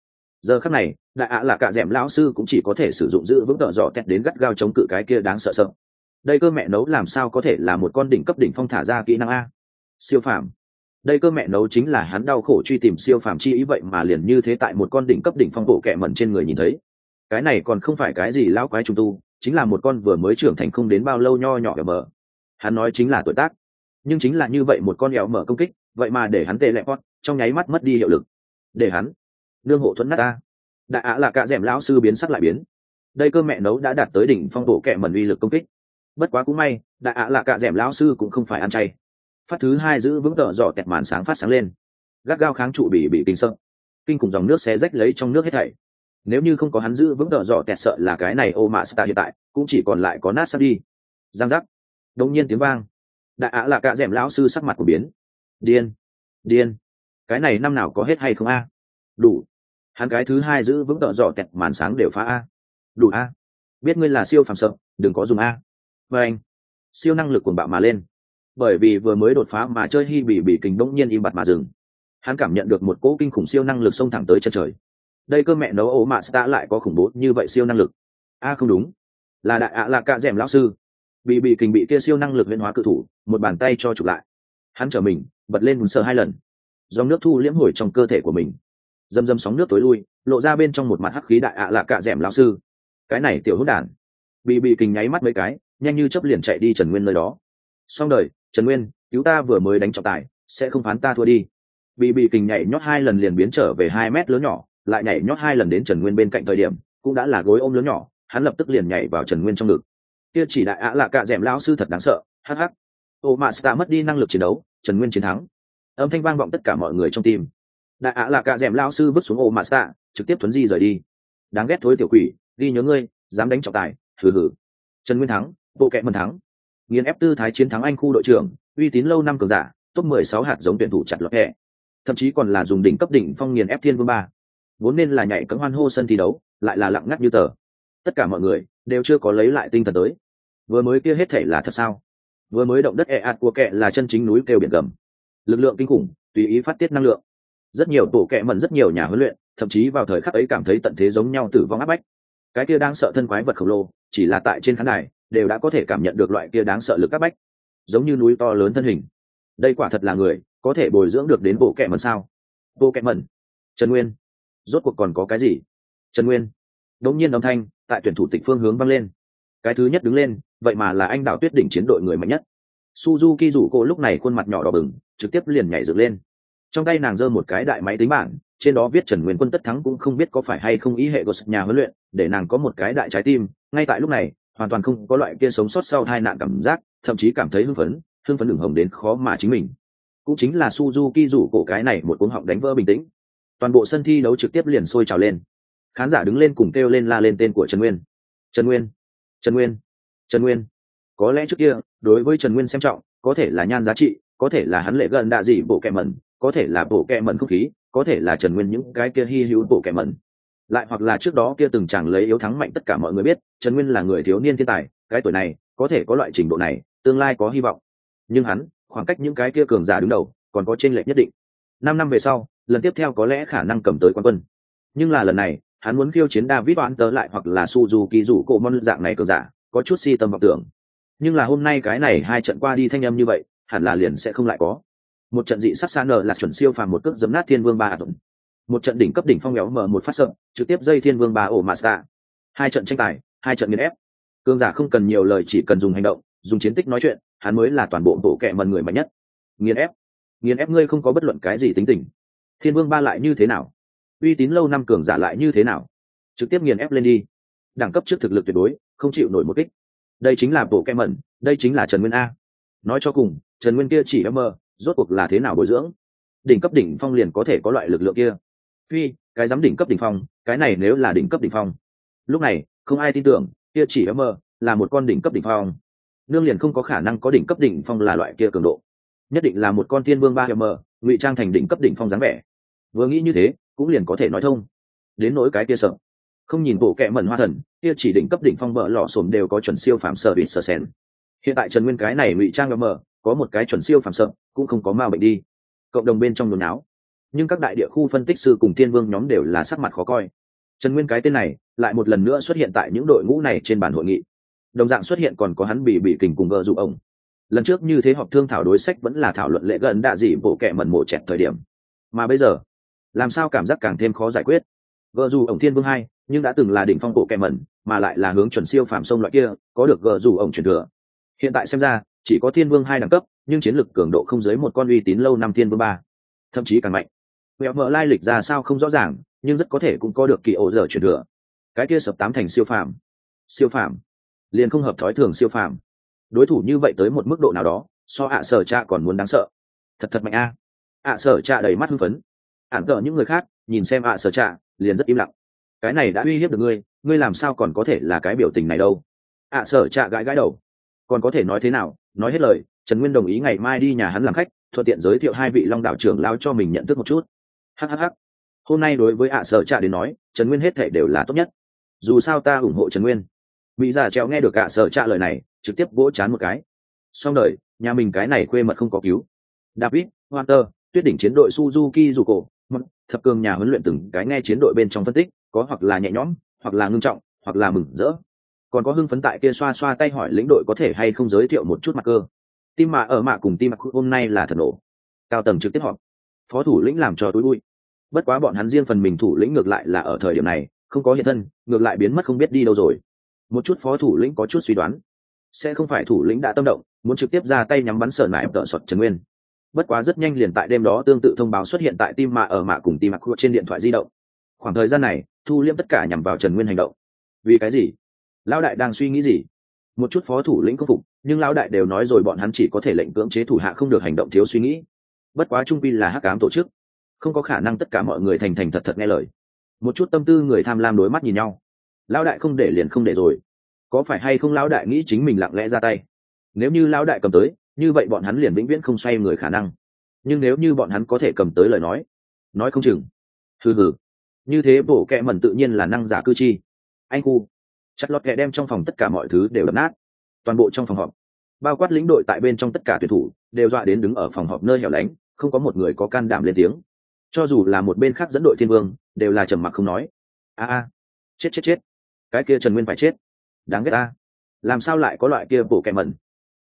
Giờ khắc này đại ạ là cả dẻm lão sư cũng chỉ có thể sử dụng giữ vững tợ dọ tẹt đến gắt gao chống cự cái kia đáng sợ sợ. Đây cơ mẹ nấu làm sao có thể là một con đỉnh cấp đỉnh phong thả ra kỹ năng a, siêu phàm. Đây cơ mẹ nấu chính là hắn đau khổ truy tìm siêu phàm chi ý, vậy mà liền như thế tại một con đỉnh cấp đỉnh phong bộ kẹ mẩn trên người nhìn thấy. Cái này còn không phải cái gì lão quái trùng tu, chính là một con vừa mới trưởng thành không đến bao lâu nho nhỏ mở. Hắn nói chính là tuổi tác, nhưng chính là như vậy một con éo mở công kích, vậy mà để hắn tê lẹ pot trong nháy mắt mất đi hiệu lực, để hắn nương hộ thuẫn nát ta. Đại ạ là cả dẻm lão sư biến sắc lại biến. Đây cơ mẹ nấu đã đạt tới đỉnh phong bộ kẹ mẩn uy lực công kích. Bất quá cũng may đại ạ là cả dẻm lão sư cũng không phải ăn chay. Phát thứ hai giữ vững tợ dọ tẹt màn sáng phát sáng lên, gắt gao kháng trụ bị kinh sợ, kinh khủng dòng nước xé rách lấy trong nước hết thảy. Nếu như không có hắn giữ vững tợ dọ tẹt, sợ là cái này ô mạ star hiện tại cũng chỉ còn lại có nát sắp đi. Giang giác, đột nhiên tiếng vang. Đại ạ là cả dẻm lão sư sắc mặt của biến. Điên, cái này năm nào có hết hay không a? Đủ. Hắn cái thứ hai giữ vững tợ dọ tẹt màn sáng đều phá a. Đủ a. Biết ngươi là siêu phàm sợ, đừng có dùng a. Và anh, siêu năng lực cuồng bạo mà lên. Bởi vì vừa mới đột phá mà chơi hy bị kình đống nhiên im bặt mà dừng. Hắn cảm nhận được một cỗ kinh khủng siêu năng lực xông thẳng tới chân trời. Đây cơ mẹ nấu ố mạ star lại có khủng bố như vậy siêu năng lực. A không đúng, là đại ạ là cả dẻm lão sư. Bị kình bị kia siêu năng lực huyễn hóa cự thủ một bàn tay cho chụp lại. Hắn trở mình bật lên mùn sờ hai lần, dòng nước thu liễm hồi trong cơ thể của mình. Dâm dâm sóng nước tối lui, lộ ra bên trong một mặt hắc khí đại ạ là cả dẻm lão sư. Cái này tiểu hỗn đản. Bị kình nháy mắt mấy cái, nhanh như chớp liền chạy đi Trần Nguyên nơi đó. Xong đời, Trần Nguyên, cứu ta, vừa mới đánh trọng tài, sẽ không phán ta thua đi. Bị kình nhảy nhót hai lần liền biến trở về 2 mét lớn nhỏ, lại nhảy nhót hai lần đến Trần Nguyên bên cạnh thời điểm, cũng đã là gối ôm lớn nhỏ, hắn lập tức liền nhảy vào Trần Nguyên trong ngực. Kia chỉ đại ạ là cả dẻm lão sư thật đáng sợ, hắc hắc. Ô mạ Star mất đi năng lực chiến đấu, Trần Nguyên chiến thắng. Âm thanh vang vọng tất cả mọi người trong tim. Đại ạ là cả dẻm lão sư vứt xuống ô mạ Star, trực tiếp thuấn di rời đi. Đáng ghét thối tiểu quỷ, ghi nhớ ngươi, dám đánh trọng tài, hừ hừ. Trần Nguyên thắng, bộ kệ mần thắng. Nghiền ép tư thái chiến thắng anh khu đội trưởng, uy tín lâu năm cường giả, top 16 hạt giống tuyển thủ chặt lọt kẻ, thậm chí còn là dùng đỉnh cấp đỉnh phong nghiền ép thiên vương 3. Vốn nên là nhảy cẫng hoan hô sân thi đấu, lại là lặng ngắt như tờ. Tất cả mọi người đều chưa có lấy lại tinh thần tới. Vừa mới kia hết thể là thật sao? Vừa mới động đất ạt của kẻ là chân chính núi kêu biển gầm. Lực lượng kinh khủng, tùy ý phát tiết năng lượng. Rất nhiều tổ kẻ mẩn, rất nhiều nhà huấn luyện, thậm chí vào thời khắc ấy cảm thấy tận thế giống nhau tử vong áp bách. Cái kia đang sợ thân quái vật khổng lồ, chỉ là tại trên khán đài đều đã có thể cảm nhận được loại kia đáng sợ lực áp bách, giống như núi to lớn thân hình. Đây quả thật là người có thể bồi dưỡng được đến bộ kệ mẩn sao? Bộ kệ mẩn. Trần Nguyên, rốt cuộc còn có cái gì? Trần Nguyên. Đống nhiên âm thanh tại tuyển thủ tịch phương hướng vang lên. Cái thứ nhất đứng lên, vậy mà là anh Đào Tuyết đỉnh chiến đội người mạnh nhất. Suzuki rủ cô lúc này khuôn mặt nhỏ đỏ bừng, trực tiếp liền nhảy dựng lên. Trong tay nàng giơ một cái đại máy tính bảng, trên đó viết Trần Nguyên quân tất thắng, cũng không biết có phải hay không ý hệ của nhà huấn luyện, để nàng có một cái đại trái tim. Ngay tại lúc này, hoàn toàn không có loại kia sống sót sau tai nạn cảm giác, thậm chí cảm thấy hưng phấn ửng hồng đến khó mà chính mình. Cũng chính là Suzuki rủ cổ cái này một cuống họng đánh vỡ bình tĩnh. Toàn bộ sân thi đấu trực tiếp liền sôi trào lên. Khán giả đứng lên cùng kêu lên la lên tên của Trần Nguyên. Trần Nguyên, Trần Nguyên, Trần Nguyên. Có lẽ trước kia, đối với Trần Nguyên xem trọng, có thể là nhan giá trị, có thể là hắn lệ gần đạ gì bộ kẹ mẩn, có thể là bộ kẹ mẩn không khí, có thể là Trần Nguyên những cái kia hy hữu bộ kẹ mẩn. Lại hoặc là trước đó kia từng chẳng lấy yếu thắng mạnh, tất cả mọi người biết, Trần Nguyên là người thiếu niên thiên tài, cái tuổi này, có thể có loại trình độ này, tương lai có hy vọng. Nhưng hắn, khoảng cách những cái kia cường giả đứng đầu, còn có chênh lệch nhất định. 5 năm về sau, lần tiếp theo có lẽ khả năng cầm tới quán quân. Nhưng là lần này, hắn muốn khiêu chiến David Oan tớ lại hoặc là Suzuki rủ cổ môn dạng này cường giả, có chút si tâm vọng tưởng. Nhưng là hôm nay cái này 2 trận qua đi thanh âm như vậy, hẳn là liền sẽ không lại có. Một trận dị sắc xa nở là chuẩn siêu phàm một cước giấm nát Thiên Vương 3 atom. Một trận đỉnh cấp đỉnh phong méo mở một phát sợ, trực tiếp dây Thiên Vương 3 ổ Master. 2 trận tranh tài, 2 trận nghiền ép. Cường giả không cần nhiều lời, chỉ cần dùng hành động, dùng chiến tích nói chuyện, hắn mới là toàn bộ bộ kệ mần người mạnh nhất. Nghiền ép ngươi không có bất luận cái gì tính tình. Thiên Vương 3 lại như thế nào? Uy tín lâu năm cường giả lại như thế nào? Trực tiếp nghiền ép lên đi. Đẳng cấp trước thực lực tuyệt đối, không chịu nổi một kích. Đây chính là bộ kệ mần, đây chính là Trần Nguyên a. Nói cho cùng, Trần Nguyên kia chỉ mơ, rốt cuộc là thế nào bồi dưỡng? Đỉnh cấp đỉnh phong liền có thể có loại lực lượng kia. Phi, cái dám đỉnh cấp đỉnh phong, cái này nếu là đỉnh cấp đỉnh phong. Lúc này, không ai tin tưởng, kia chỉ mơ là một con đỉnh cấp đỉnh phong. Nương liền không có khả năng có đỉnh cấp đỉnh phong là loại kia cường độ. Nhất định là một con Thiên Vương 3 ngụy trang thành đỉnh cấp đỉnh phong dáng vẻ. Vừa nghĩ như thế, cũng liền có thể nói thông. Đến nỗi cái kia sợ, không nhìn bộ kệ mẩn hoa thần, kia chỉ đỉnh cấp đỉnh phong vợ lọ sồn đều có chuẩn siêu phàm sở bị sở sen. Hiện tại Trần Nguyên cái này ngụy trang có một cái chuẩn siêu phàm sợ, cũng không có ma bệnh đi. Cộng đồng bên trong nôn náo. nhưng các đại địa khu phân tích sư cùng thiên vương nhóm đều là sắc mặt khó coi. Trần Nguyên cái tên này lại một lần nữa xuất hiện tại những đội ngũ này trên bàn hội nghị, đồng dạng xuất hiện còn có hắn bị kình cùng gờ dụ ổng. Lần trước như thế họp thương thảo đối sách vẫn là thảo luận lệ gần đạ gì bộ kệ mẩn mổ chẹt thời điểm, mà bây giờ làm sao cảm giác càng thêm khó giải quyết. Gờ dù ổng thiên vương 2, nhưng đã từng là đỉnh phong bộ kệ mẩn, mà lại là hướng chuẩn siêu phàm sông loại kia, có được gờ dù ổng truyền thừa. Hiện tại xem ra chỉ có thiên vương 2 đẳng cấp, nhưng chiến lực cường độ không dưới một con uy tín lâu năm thiên vương 3, thậm chí càng mạnh. Mẹo mờ lai lịch ra sao không rõ ràng, nhưng rất có thể cũng có được kỳ ổ dở truyền thừa. Cái kia sập tám thành siêu phàm liền không hợp thói thường siêu phàm. Đối thủ như vậy tới một mức độ nào đó, so ạ sở cha còn muốn đáng sợ. Thật mạnh a. ạ sở cha đầy mắt hưng phấn. Ản cỡ những người khác nhìn xem ạ sở cha liền rất im lặng. Cái này đã uy hiếp được ngươi làm sao còn có thể là cái biểu tình này đâu. ạ sở cha gãi đầu. Còn có thể nói thế nào, nói hết lời. Trần Nguyên đồng ý ngày mai đi nhà hắn làm khách, thuận tiện giới thiệu 2 vị long đảo trưởng lao cho mình nhận thức một chút. Hhh. Hôm nay đối với ạ sở cha đến nói, Trần Nguyên hết thể đều là tốt nhất. Dù sao ta ủng hộ Trần Nguyên. Mỹ già treo nghe được ạ sở cha lời này, trực tiếp vỗ chán một cái. Xong đời, nhà mình cái này quê mật không có cứu. David, Walter, tuyết đỉnh chiến đội Suzuki Zuko, thập cường nhà huấn luyện từng cái nghe chiến đội bên trong phân tích, có hoặc là nhẹ nhõm, hoặc là ngưng trọng, hoặc là mừng rỡ. Còn có hưng phấn tại kia xoa xoa tay hỏi lĩnh đội có thể hay không giới thiệu một chút mặt cơ. Tim mạ ở mạ cùng tim mạ hôm nay là thật nổ. Cao tầng trực tiếp họp. Phó thủ lĩnh làm cho tối vui. Bất quá bọn hắn riêng phần mình thủ lĩnh ngược lại là ở thời điểm này không có hiện thân, ngược lại biến mất không biết đi đâu rồi. Một chút phó thủ lĩnh có chút suy đoán, sẽ không phải thủ lĩnh đã tâm động, muốn trực tiếp ra tay nhắm bắn sở nại tợ sọt Trần Nguyên. Bất quá rất nhanh liền tại đêm đó tương tự thông báo xuất hiện tại tim mạ ở mạ cùng tim mạ trên điện thoại di động. Khoảng thời gian này thu liêm tất cả nhằm vào Trần Nguyên hành động. Vì cái gì? Lão đại đang suy nghĩ gì? Một chút phó thủ lĩnh có phục, nhưng lão đại đều nói rồi bọn hắn chỉ có thể lệnh cưỡng chế thủ hạ không được hành động thiếu suy nghĩ. Bất quá trung quy là hắc ám tổ chức, không có khả năng tất cả mọi người thành thật nghe lời. Một chút tâm tư người tham lam đối mắt nhìn nhau. Lão đại không để liền không để rồi. Có phải hay không lão đại nghĩ chính mình lặng lẽ ra tay? Nếu như lão đại cầm tới, như vậy bọn hắn liền vĩnh viễn không xoay người khả năng. Nhưng nếu như bọn hắn có thể cầm tới lời nói không chừng. Hừ. Như thế bổ kẹ mẩn tự nhiên là năng giả cư chi. Anh khu chặt lọt kẹ đem trong phòng tất cả mọi thứ đều đập nát. Toàn bộ trong phòng họp, bao quát lĩnh đội tại bên trong tất cả tuyển thủ đều dọa đến đứng ở phòng họp nơi hẻo lánh, không có một người có can đảm lên tiếng. Cho dù là một bên khác dẫn đội thiên vương đều là trầm mặc không nói. Chết, cái kia Trần Nguyên phải chết, đáng ghét a. Làm sao lại có loại kia bổ kẹ mẩn?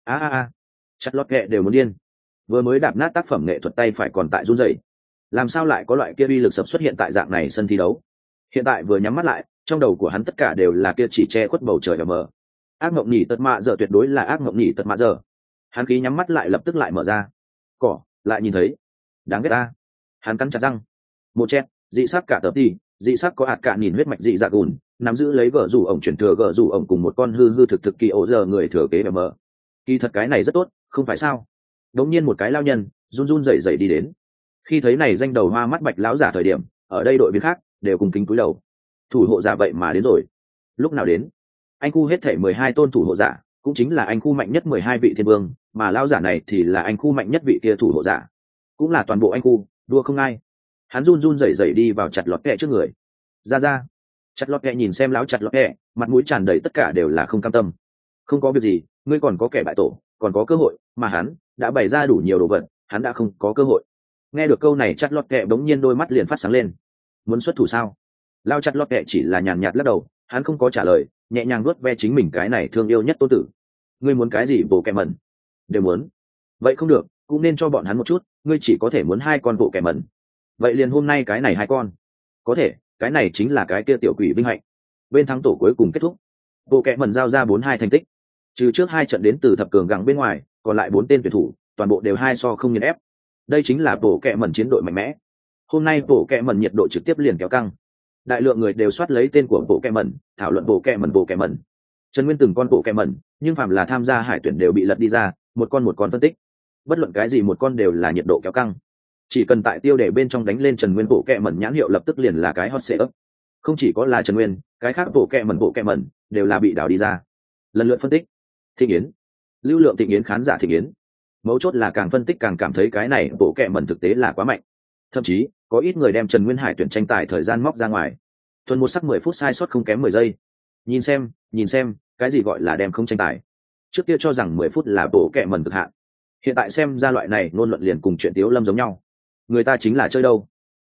Chặt lọt kẹ đều muốn điên. Vừa mới đạp nát tác phẩm nghệ thuật tay phải còn tại run rẩy, làm sao lại có loại kia uy lực sập xuất hiện tại dạng này sân thi đấu? Hiện tại vừa nhắm mắt lại, trong đầu của hắn tất cả đều là kia chỉ che khuất bầu trời và mờ. Ác mộng nhỉ tật mạ giờ, tuyệt đối là ác mộng nhỉ tật mạ giờ. Hắn khí nhắm mắt lại lập tức lại mở ra, cỏ lại nhìn thấy. Đáng ghét ta. Hắn cắn chặt răng. Một chết, dị sắc cả tớp đi, dị sắc có hạt cả nhìn huyết mạch dị dạ gùn, nắm giữ lấy gờ rủ ổng chuyển thừa gờ rủ ổng cùng một con hư thực kỳ ổ giờ người thừa kế mờ. Kỳ thật cái này rất tốt, không phải sao? Đống nhiên một cái lao nhân run rẩy đi đến. Khi thấy này danh đầu hoa mắt bạch lão giả thời điểm, ở đây đội viên khác đều cùng kính cúi đầu. Thủ hộ giả vậy mà đến rồi. Lúc nào đến? Anh khu hết thể 12 tôn thủ hộ giả, cũng chính là anh khu mạnh nhất 12 vị thiên vương, mà lão giả này thì là anh khu mạnh nhất vị kia thủ hộ giả, cũng là toàn bộ anh khu, đua không ai. Hắn run rẩy đi vào chặt lọt kẹ trước người. Ra. Chặt lọt kẹ nhìn xem lão chặt lọt kẹ, mặt mũi tràn đầy tất cả đều là không cam tâm. Không có việc gì, ngươi còn có kẻ bại tổ, còn có cơ hội, mà hắn đã bày ra đủ nhiều đồ vật, hắn đã không có cơ hội. Nghe được câu này chặt lọt kẹ bỗng nhiên đôi mắt liền phát sáng lên. Muốn xuất thủ sao? Lao chặt lọt kẹ chỉ là nhàn nhạt lắc đầu, hắn không có trả lời, nhẹ nhàng nuốt ve chính mình cái này thương yêu nhất tôn tử. Ngươi muốn cái gì bộ kẹ mẩn? Đều muốn. Vậy không được, cũng nên cho bọn hắn một chút, ngươi chỉ có thể muốn 2 con bộ kẹ mẩn. Vậy liền hôm nay cái này 2 con. Có thể, cái này chính là cái kia tiểu quỷ vinh hạnh. Bên thắng tổ cuối cùng kết thúc. Bộ kẹ mẩn giao ra 4-2 thành tích. Trừ trước 2 trận đến từ thập cường gắng bên ngoài, còn lại 4 tên tuyển thủ, toàn bộ đều 2 so không nghiền ép. Đây chính là bộ kẹ mẩn chiến đội mạnh mẽ. Hôm nay bộ kẹ mẩn nhiệt độ trực tiếp liền kéo căng. Đại lượng người đều soát lấy tên của bộ kẹ mẩn, thảo luận bộ kẹ mẩn. Trần Nguyên từng con bộ kẹ mẩn, nhưng phàm là tham gia hải tuyển đều bị lật đi ra, một con phân tích. Bất luận cái gì một con đều là nhiệt độ kéo căng. Chỉ cần tại tiêu đề bên trong đánh lên Trần Nguyên bộ kẹ mẩn nhãn hiệu lập tức liền là cái hot search. Không chỉ có là Trần Nguyên, cái khác bộ kẹ mẩn đều là bị đào đi ra. Lần lượt phân tích. Thịnh Yến, lưu lượng Thịnh Yến, khán giả Thịnh Yến. Mấu chốt là càng phân tích càng cảm thấy cái này bộ kẹ mẩn thực tế là quá mạnh. Thậm chí có ít người đem Trần Nguyên hải tuyển tranh tài thời gian móc ra ngoài, thuần một sắc 10 phút sai sót không kém 10 giây. Nhìn xem, cái gì gọi là đem không tranh tài? Trước kia cho rằng 10 phút là bộ kẹ mẩn cực hạn, hiện tại xem ra loại này ngôn luận liền cùng chuyện Tiếu Lâm giống nhau. Người ta chính là chơi đâu,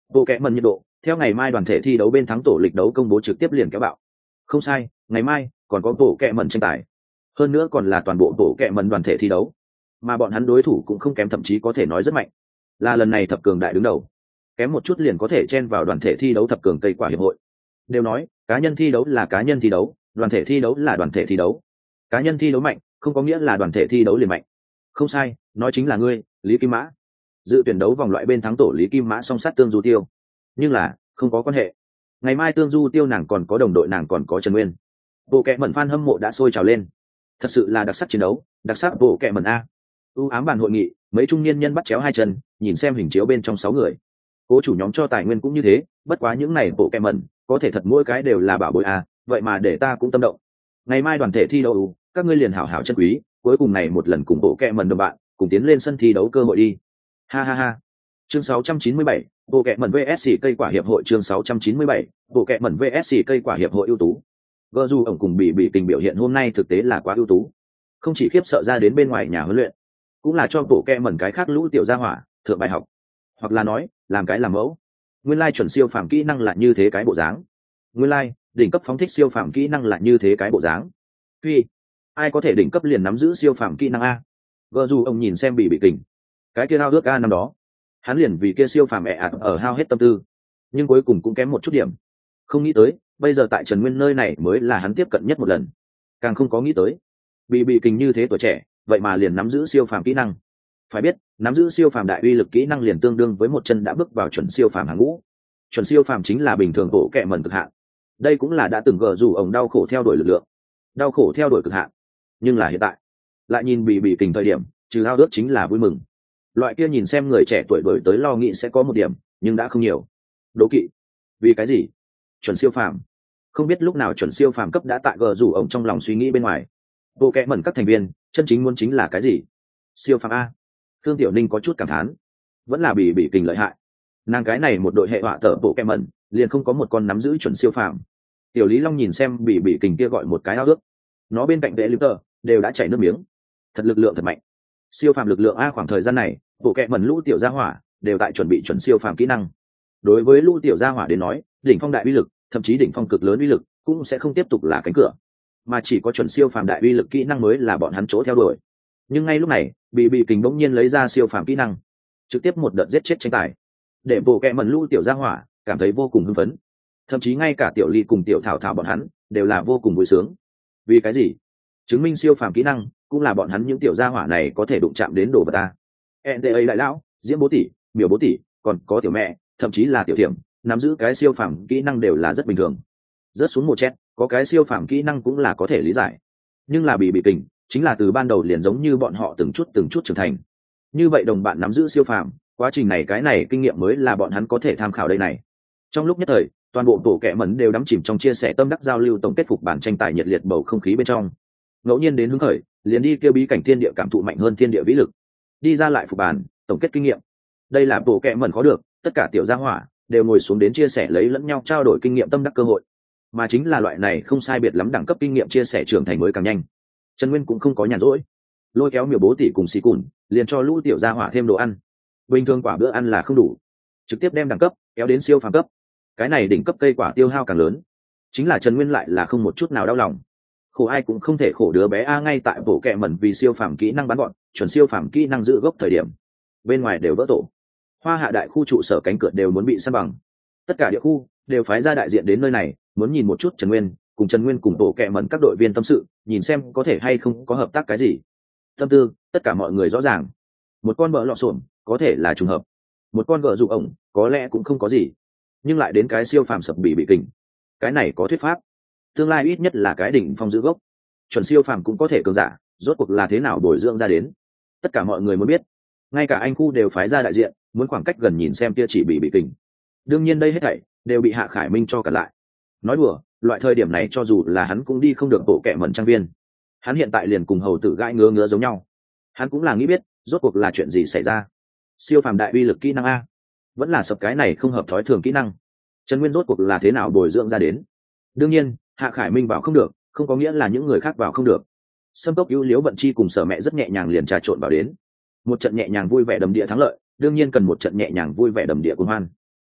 bộ kẹ mần nhiệt độ theo ngày mai đoàn thể thi đấu bên thắng tổ lịch đấu công bố trực tiếp liền kéo bạo. Không sai, ngày mai còn có bộ kẹ mần tranh tài, hơn nữa còn là toàn bộ bộ kẹ mần đoàn thể thi đấu, mà bọn hắn đối thủ cũng không kém, thậm chí có thể nói rất mạnh, là lần này thập cường đại đứng đầu, kém một chút liền có thể chen vào đoàn thể thi đấu thập cường cây quả hiệp hội. Đều nói cá nhân thi đấu là cá nhân thi đấu, đoàn thể thi đấu là đoàn thể thi đấu. Cá nhân thi đấu mạnh không có nghĩa là đoàn thể thi đấu liền mạnh. Không sai, nói chính là ngươi, Lý Kim Mã. Dự tuyển đấu vòng loại bên thắng tổ Lý Kim Mã song sát Tương Du Tiêu, nhưng là không có quan hệ. Ngày mai Tương Du Tiêu nàng còn có đồng đội, nàng còn có Trần Nguyên. Bộ kệ mẩn fan hâm mộ đã sôi trào lên, thật sự là đặc sắc chiến đấu, đặc sắc bộ kệ mẩn a. Ám bàn hội nghị, mấy trung niên nhân bắt chéo hai chân, nhìn xem hình chiếu bên trong 6 người. Cố chủ nhóm cho tài nguyên cũng như thế, bất quá những này bộ kệ mẩn có thể thật mỗi cái đều là bảo bối a, vậy mà để ta cũng tâm động. Ngày mai đoàn thể thi đấu, các ngươi liền hảo hảo chân quý, cuối cùng này một lần cùng bộ kệ mẩn đồng bạn, cùng tiến lên sân thi đấu cơ hội đi. Ha ha ha. Chương 697, bộ kệ mẩn VSC cây quả hiệp hội. Chương 697, bộ kệ mẩn VSC cây quả hiệp hội ưu tú. Gờ dù ổng cùng bị tình biểu hiện hôm nay thực tế là quá ưu tú, không chỉ khiếp sợ ra đến bên ngoài nhà huấn luyện, cũng là cho bộ kệ mẩn cái khác lũ tiểu gia hỏa thượng bài học, hoặc là nói làm cái làm mẫu. Nguyên lai chuẩn siêu phàm kỹ năng là như thế cái bộ dáng, nguyên lai đỉnh cấp phóng thích siêu phàm kỹ năng là như thế cái bộ dáng. Phi, ai có thể đỉnh cấp liền nắm giữ siêu phàm kỹ năng a? Gờ dù ông nhìn xem bị tình, cái kia hao ước a năm đó hắn liền vì kia siêu phàm ở hao hết tâm tư, nhưng cuối cùng cũng kém một chút điểm. Không nghĩ tới bây giờ tại Trần Nguyên nơi này mới là hắn tiếp cận nhất một lần, càng không có nghĩ tới bị kình như thế tuổi trẻ vậy mà liền nắm giữ siêu phàm kỹ năng. Phải biết nắm giữ siêu phàm đại uy lực kỹ năng liền tương đương với một chân đã bước vào chuẩn siêu phàm hàng ngũ. Chuẩn siêu phàm chính là bình thường bộ kệ mẩn cực hạn, đây cũng là đã từng gờ dù ông đau khổ theo đuổi lực lượng, đau khổ theo đuổi cực hạn. Nhưng là hiện tại lại nhìn bị kình thời điểm, trừ ao ước chính là vui mừng. Loại kia nhìn xem người trẻ tuổi đổi tới lo nghĩ sẽ có một điểm, nhưng đã không nhiều. Đố kỵ. Vì cái gì? Chuẩn siêu phàm. Không biết lúc nào chuẩn siêu phàm cấp đã tại gờ rủ ổng trong lòng suy nghĩ bên ngoài. Bộ kẽ mẩn các thành viên chân chính muốn chính là cái gì? Siêu phàm a. Thương Tiểu Ninh có chút cảm thán, vẫn là bị kình lợi hại. Nàng cái này một đội hệ họa tở bộ kẽ mẩn liền không có một con nắm giữ chuẩn siêu phàm. Tiểu Lý Long nhìn xem bị kình kia gọi một cái ao ước, nó bên cạnh vệ lưu tờ đều đã chảy nước miếng. Thật lực lượng thật mạnh, siêu phàm lực lượng a. Khoảng thời gian này bộ kẽ mẩn lũ tiểu gia hỏa đều tại chuẩn bị chuẩn siêu phàm kỹ năng. Đối với lũ tiểu gia hỏa đến nói, đỉnh phong đại uy lực, thậm chí đỉnh phong cực lớn uy lực cũng sẽ không tiếp tục là cánh cửa, mà chỉ có chuẩn siêu phàm đại uy lực kỹ năng mới là bọn hắn chỗ theo đuổi. Nhưng ngay lúc này bị kình bỗng nhiên lấy ra siêu phàm kỹ năng, trực tiếp một đợt giết chết tranh tài, để bộ kẹ mẩn lũ tiểu gia hỏa cảm thấy vô cùng hưng phấn. Thậm chí ngay cả Tiểu Ly cùng Tiểu Thảo Thảo bọn hắn đều là vô cùng vui sướng. Vì cái gì? Chứng minh siêu phàm kỹ năng cũng là bọn hắn những tiểu gia hỏa này có thể đụng chạm đến đồ vật ta. NTA đại lão, Diễm bố tỷ, Miểu bố tỷ, còn có tiểu mẹ, thậm chí là tiểu thiểm, nắm giữ cái siêu phàm kỹ năng đều là rất bình thường. Rớt xuống một chết, có cái siêu phàm kỹ năng cũng là có thể lý giải. Nhưng là bị kình, chính là từ ban đầu liền giống như bọn họ từng chút trưởng thành. Như vậy đồng bạn nắm giữ siêu phàm, quá trình này cái này kinh nghiệm mới là bọn hắn có thể tham khảo đây này. Trong lúc nhất thời, toàn bộ tổ kệ mẩn đều đắm chìm trong chia sẻ tâm đắc giao lưu tổng kết phục bản tranh tài nhiệt liệt bầu không khí bên trong. Ngẫu nhiên đến hứng khởi, liền đi kêu bí cảnh thiên địa cảm thụ mạnh hơn thiên địa vĩ lực. Đi ra lại phục bản, tổng kết kinh nghiệm. Đây là tổ kệ mẩn có được, tất cả tiểu gia hỏa đều ngồi xuống đến chia sẻ lấy lẫn nhau trao đổi kinh nghiệm tâm đắc cơ hội. Mà chính là loại này không sai biệt lắm đẳng cấp kinh nghiệm chia sẻ trưởng thành mới càng nhanh. Trần Nguyên cũng không có nhàn rỗi, lôi kéo Miểu bố tỷ cùng xì cùn, liền cho lũ tiểu gia hỏa thêm đồ ăn. Bình thường quả bữa ăn là không đủ, trực tiếp đem đẳng cấp kéo đến siêu phàm cấp. Cái này đỉnh cấp cây quả tiêu hao càng lớn, chính là Trần Nguyên lại là không một chút nào đau lòng. Khổ ai cũng không thể khổ đứa bé a. Ngay tại bộ kệ mẩn vì siêu phàm kỹ năng bắn gọn, chuẩn siêu phàm kỹ năng giữ gốc thời điểm, bên ngoài đều vỡ tổ. Hoa Hạ đại khu trụ sở cánh cửa đều muốn bị san bằng, tất cả địa khu đều phái ra đại diện đến nơi này, muốn nhìn một chút Trần Nguyên cùng bộ kệ mẩn các đội viên tâm sự, nhìn xem có thể hay không có hợp tác cái gì. Tâm tư tất cả mọi người rõ ràng. Một con bờ lọ xổm có thể là trùng hợp, một con gờ dụ ổng có lẽ cũng không có gì, nhưng lại đến cái siêu phàm sập bị kình, cái này có thuyết pháp. Tương lai ít nhất là cái đỉnh phong giữ gốc, chuẩn siêu phàm cũng có thể cường giả, rốt cuộc là thế nào bồi dưỡng ra đến, tất cả mọi người muốn biết. Ngay cả anh khu đều phái ra đại diện, muốn khoảng cách gần nhìn xem kia chỉ bị kình. Đương nhiên đây hết thảy đều bị Hạ Khải Minh cho cả lại. Nói đùa, loại thời điểm này cho dù là hắn cũng đi không được bộ kệ mẩn trang viên. Hắn hiện tại liền cùng hầu tử gãi ngứa giống nhau. Hắn cũng là nghĩ biết rốt cuộc là chuyện gì xảy ra. Siêu phàm đại uy lực kỹ năng a, vẫn là sập cái này không hợp thói thường kỹ năng. Trần Nguyên rốt cuộc là thế nào bồi dưỡng ra đến. Đương nhiên Hạ Khải Minh vào không được, không có nghĩa là những người khác vào không được. Sâm Cốc ưu liếu Vận Chi cùng Sở Mẹ rất nhẹ nhàng liền trà trộn vào đến. Một trận nhẹ nhàng vui vẻ đầm địa thắng lợi, đương nhiên cần một trận nhẹ nhàng vui vẻ đầm địa cuồng hoan.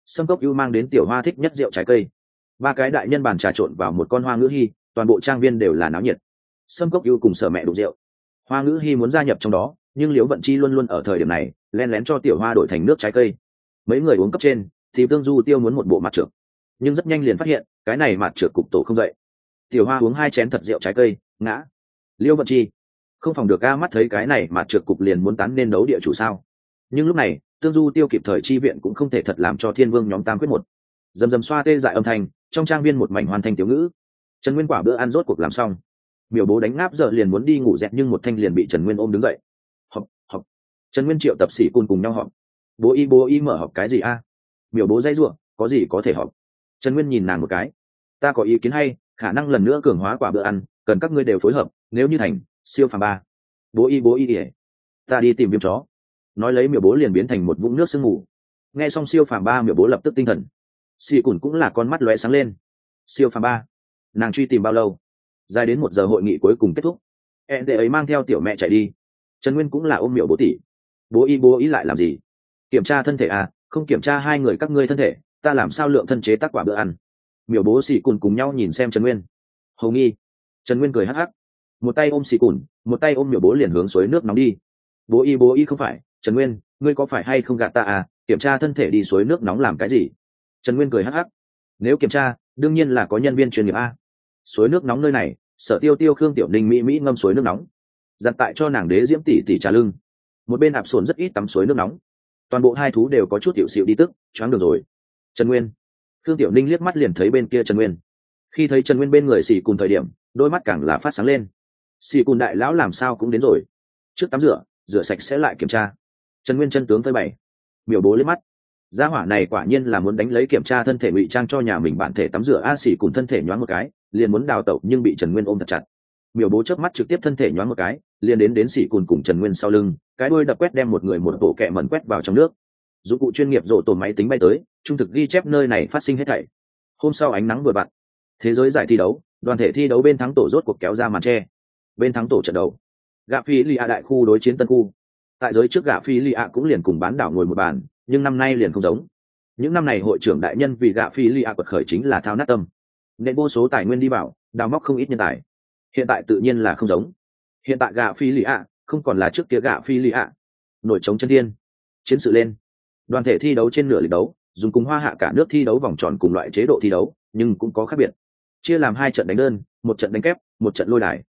Sâm cốc ưu mang đến tiểu hoa thích nhất rượu trái cây. Ba cái đại nhân bàn trà trộn vào một con hoa ngữ hy, toàn bộ trang viên đều là náo nhiệt. Sâm cốc ưu cùng Sở mẹ đụng rượu, hoa ngữ hy muốn gia nhập trong đó, nhưng liễu vận chi luôn luôn ở thời điểm này len lén cho tiểu hoa đổi thành nước trái cây. Mấy người uống cấp trên thì Tương Du Tiêu muốn một bộ mặt trượt, nhưng rất nhanh liền phát hiện cái này mặt trượt cục tổ không dậy. Tiểu hoa uống 2 chén thật rượu trái cây, ngã. Liễu vận chi không phòng được, ga mắt thấy cái này mặt trượt cục liền muốn tán nên đấu địa chủ sao. Nhưng lúc này Tương Du Tiêu kịp thời chi viện cũng không thể thật làm cho thiên vương nhóm tam quyết một. Dầm dầm xoa tê dại âm thanh, trong trang viên một mảnh hoàn thành tiểu ngữ. Trần Nguyên quả bữa ăn rốt cuộc làm xong, miểu bố đánh ngáp giờ liền muốn đi ngủ dẹt, nhưng một thanh liền bị Trần Nguyên ôm đứng dậy. Họp. Trần Nguyên triệu tập sĩ cùng nhau họp. Bố y mở họp cái gì a? Miểu bố dây ruộng, có gì có thể họp. Trần Nguyên nhìn nàng một cái. Ta có ý kiến hay, khả năng lần nữa cường hóa quả bữa ăn, cần các ngươi đều phối hợp, nếu như thành siêu phàm 3. Bố y ỉa. Ta đi tìm viêm chó. Nói lấy miểu bố liền biến thành một vũng nước sương mù. Nghe xong siêu phàm 3, miểu bố lập tức tinh thần. Sĩ cùn cũng là con mắt lóe sáng lên. Siêu phàm 3. Nàng truy tìm bao lâu? Dài đến 1 giờ hội nghị cuối cùng kết thúc. Hẹn đệ ấy mang theo tiểu mẹ chạy đi. Trần Nguyên cũng là ôm miểu bố tỷ. Bố y lại làm gì? Kiểm tra thân thể à? Không kiểm tra hai người các ngươi thân thể, ta làm sao lượng thân chế tác quả bữa ăn? Miểu bố xì cùn cùng nhau nhìn xem Trần Nguyên. Hầu nghi. Trần Nguyên cười hắc hắc, một tay ôm xì cùn, một tay ôm miểu bố liền hướng suối nước nóng đi. Bố y không phải. Trần Nguyên, ngươi có phải hay không gạt ta à? Kiểm tra thân thể đi suối nước nóng làm cái gì? Trần Nguyên cười hắc hắc, nếu kiểm tra đương nhiên là có nhân viên chuyên nghiệp a. Suối nước nóng nơi này, Sở Tiêu Khương Tiểu Ninh mỹ ngâm suối nước nóng, dặn tại cho nàng đế diễm tỷ trà lưng. Một bên ạp sồn rất ít tắm suối nước nóng, toàn bộ hai thú đều có chút tiểu xịu đi tức, choáng được rồi. Trần Nguyên. Khương Tiểu Ninh liếc mắt liền thấy bên kia Trần Nguyên. Khi thấy Trần Nguyên bên người xì cùng thời điểm, đôi mắt càng là phát sáng lên. Xì cùng đại lão làm sao cũng đến rồi. Trước tắm rửa sạch sẽ lại kiểm tra. Trần Nguyên chân tướng phơi bày. Miểu bố liếc mắt. Gia hỏa này quả nhiên là muốn đánh lấy kiểm tra thân thể ngụy trang cho nhà mình bản thể tắm rửa. A xì cùng thân thể nhoáng một cái, liền muốn đào tẩu nhưng bị Trần Nguyên ôm thật chặt. Miểu bố chớp mắt trực tiếp thân thể nhoáng một cái, liền đến xì cùng Trần Nguyên sau lưng, cái đuôi đập quét đem một người một bộ kẹ mẩn quét vào trong nước. Dụng cụ chuyên nghiệp rộ tồn máy tính bay tới, trung thực ghi chép nơi này phát sinh hết thảy. Hôm sau ánh nắng vừa vặn, thế giới giải thi đấu, đoàn thể thi đấu bên thắng tổ rốt cuộc kéo ra màn che. Bên thắng tổ trận đấu, gạ phi lì a đại khu đối chiến tân khu. Tại giới trước gạ phi lì a cũng liền cùng bán đảo ngồi một bàn, nhưng năm nay liền không giống. Những năm này hội trưởng đại nhân vì gạ phi lì a quật khởi chính là thao nát tâm, nên vô số tài nguyên đi vào, đào móc không ít nhân tài. Hiện tại tự nhiên là không giống. Hiện tại gạ phi lì a không còn là trước kia gạ phi lì a. Nổi trống chân thiên, chiến sự lên. Đoàn thể thi đấu trên nửa lịch đấu, dùng cùng hoa hạ cả nước thi đấu vòng tròn cùng loại chế độ thi đấu, nhưng cũng có khác biệt. Chia làm 2 trận đánh đơn, 1 trận đánh kép, 1 trận lôi đài.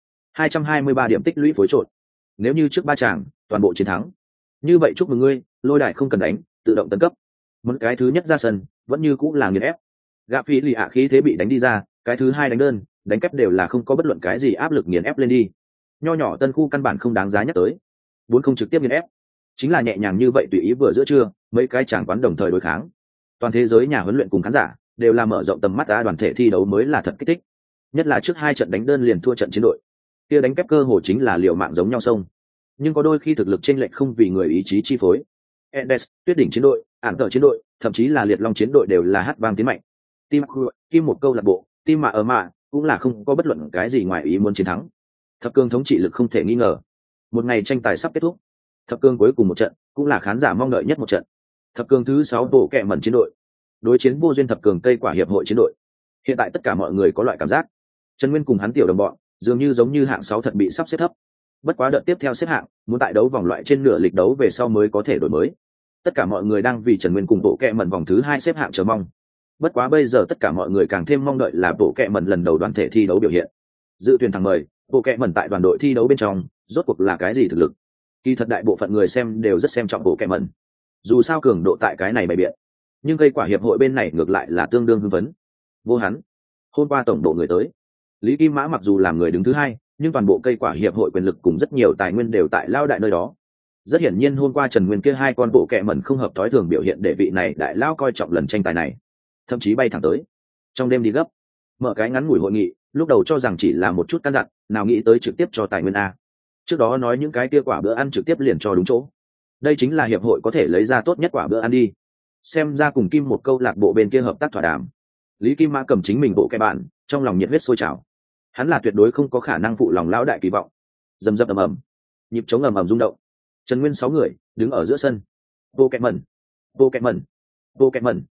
223 điểm tích lũy phối trộn. Nếu như trước 3 chàng toàn bộ chiến thắng, như vậy chúc mừng ngươi, lôi đài không cần đánh, tự động tấn cấp. Một cái thứ nhất ra sân, vẫn như cũng là nghiền ép. Gạ phi lì ạ khí thế bị đánh đi ra, cái thứ hai đánh đơn, đánh kép đều là không có bất luận cái gì áp lực nghiền ép lên đi. Nho nhỏ tân khu căn bản không đáng giá nhắc tới. 4 không trực tiếp nghiền ép, chính là nhẹ nhàng như vậy tùy ý vừa giữa trưa, mấy cái chàng quán đồng thời đối kháng. Toàn thế giới nhà huấn luyện cùng khán giả đều là mở rộng tầm mắt ra, đoàn thể thi đấu mới là thật kích thích. Nhất là trước 2 trận đánh đơn liền thua trận chiến đội, kia đánh kép cơ hồ chính là liều mạng giống nhau sông. Nhưng có đôi khi thực lực chênh lệch không vì người ý chí chi phối. Endes, Tuyết đỉnh chiến đội, ản tờ chiến đội, thậm chí là liệt long chiến đội đều là hát vang tiến mạnh. Team Kim một câu lạc bộ, team mà ở mà cũng là không có bất luận cái gì ngoài ý muốn chiến thắng. Thập cương thống trị lực không thể nghi ngờ. Một ngày tranh tài sắp kết thúc, thập cương cuối cùng một trận cũng là khán giả mong đợi nhất một trận. Thập cương thứ 6 bộ kẹ mẩn chiến đội đối chiến vô duyên thập cường cây quả hiệp hội chiến đội. Hiện tại tất cả mọi người có loại cảm giác Trần Nguyên cùng hắn tiểu đồng bọn dường như giống như hạng 6 thật bị sắp xếp thấp. Bất quá đợt tiếp theo xếp hạng muốn tại đấu vòng loại trên nửa lịch đấu về sau mới có thể đổi mới. Tất cả mọi người đang vì Trần Nguyên cùng bộ kẹ mẩn vòng thứ 2 xếp hạng chờ mong. Bất quá bây giờ tất cả mọi người càng thêm mong đợi là bộ kẹ mẩn lần đầu đoàn thể thi đấu biểu hiện. Dự tuyển thẳng mời bộ kẹ mẩn tại đoàn đội thi đấu bên trong rốt cuộc là cái gì thực lực. Kỳ thật đại bộ phận người xem đều rất xem trọng bộ kẹ mẩn, dù sao cường độ tại cái này bày biện. Nhưng cây quả hiệp hội bên này ngược lại là tương đương hưng phấn. Vô hắn, hôm qua tổng độ người tới, Lý Kim Mã mặc dù làm người đứng thứ 2, nhưng toàn bộ cây quả hiệp hội quyền lực cùng rất nhiều tài nguyên đều tại lao đại nơi đó. Rất hiển nhiên hôm qua Trần Nguyên kia 2 con bộ kẹ mẩn không hợp thói thường biểu hiện để vị này đại lao coi trọng lần tranh tài này, thậm chí bay thẳng tới. Trong đêm đi gấp, mở cái ngắn ngủi hội nghị, lúc đầu cho rằng chỉ là một chút căn dặn, nào nghĩ tới trực tiếp cho tài nguyên a. Trước đó nói những cái kia quả bữa ăn trực tiếp liền cho đúng chỗ. Đây chính là hiệp hội có thể lấy ra tốt nhất quả bữa ăn đi. Xem ra cùng Kim một câu lạc bộ bên kia hợp tác thỏa đàm. Lý Kim Mã cầm chính mình bộ kẹ bạn, trong lòng nhiệt huyết sôi trào. Hắn là tuyệt đối không có khả năng phụ lòng lão đại kỳ vọng. Dầm dập ầm ầm, nhịp trống ầm ầm rung động. Trần Nguyên 6 người đứng ở giữa sân. Bộ kẹ mẩn, bộ kẹ mẩn, bộ kẹ mẩn.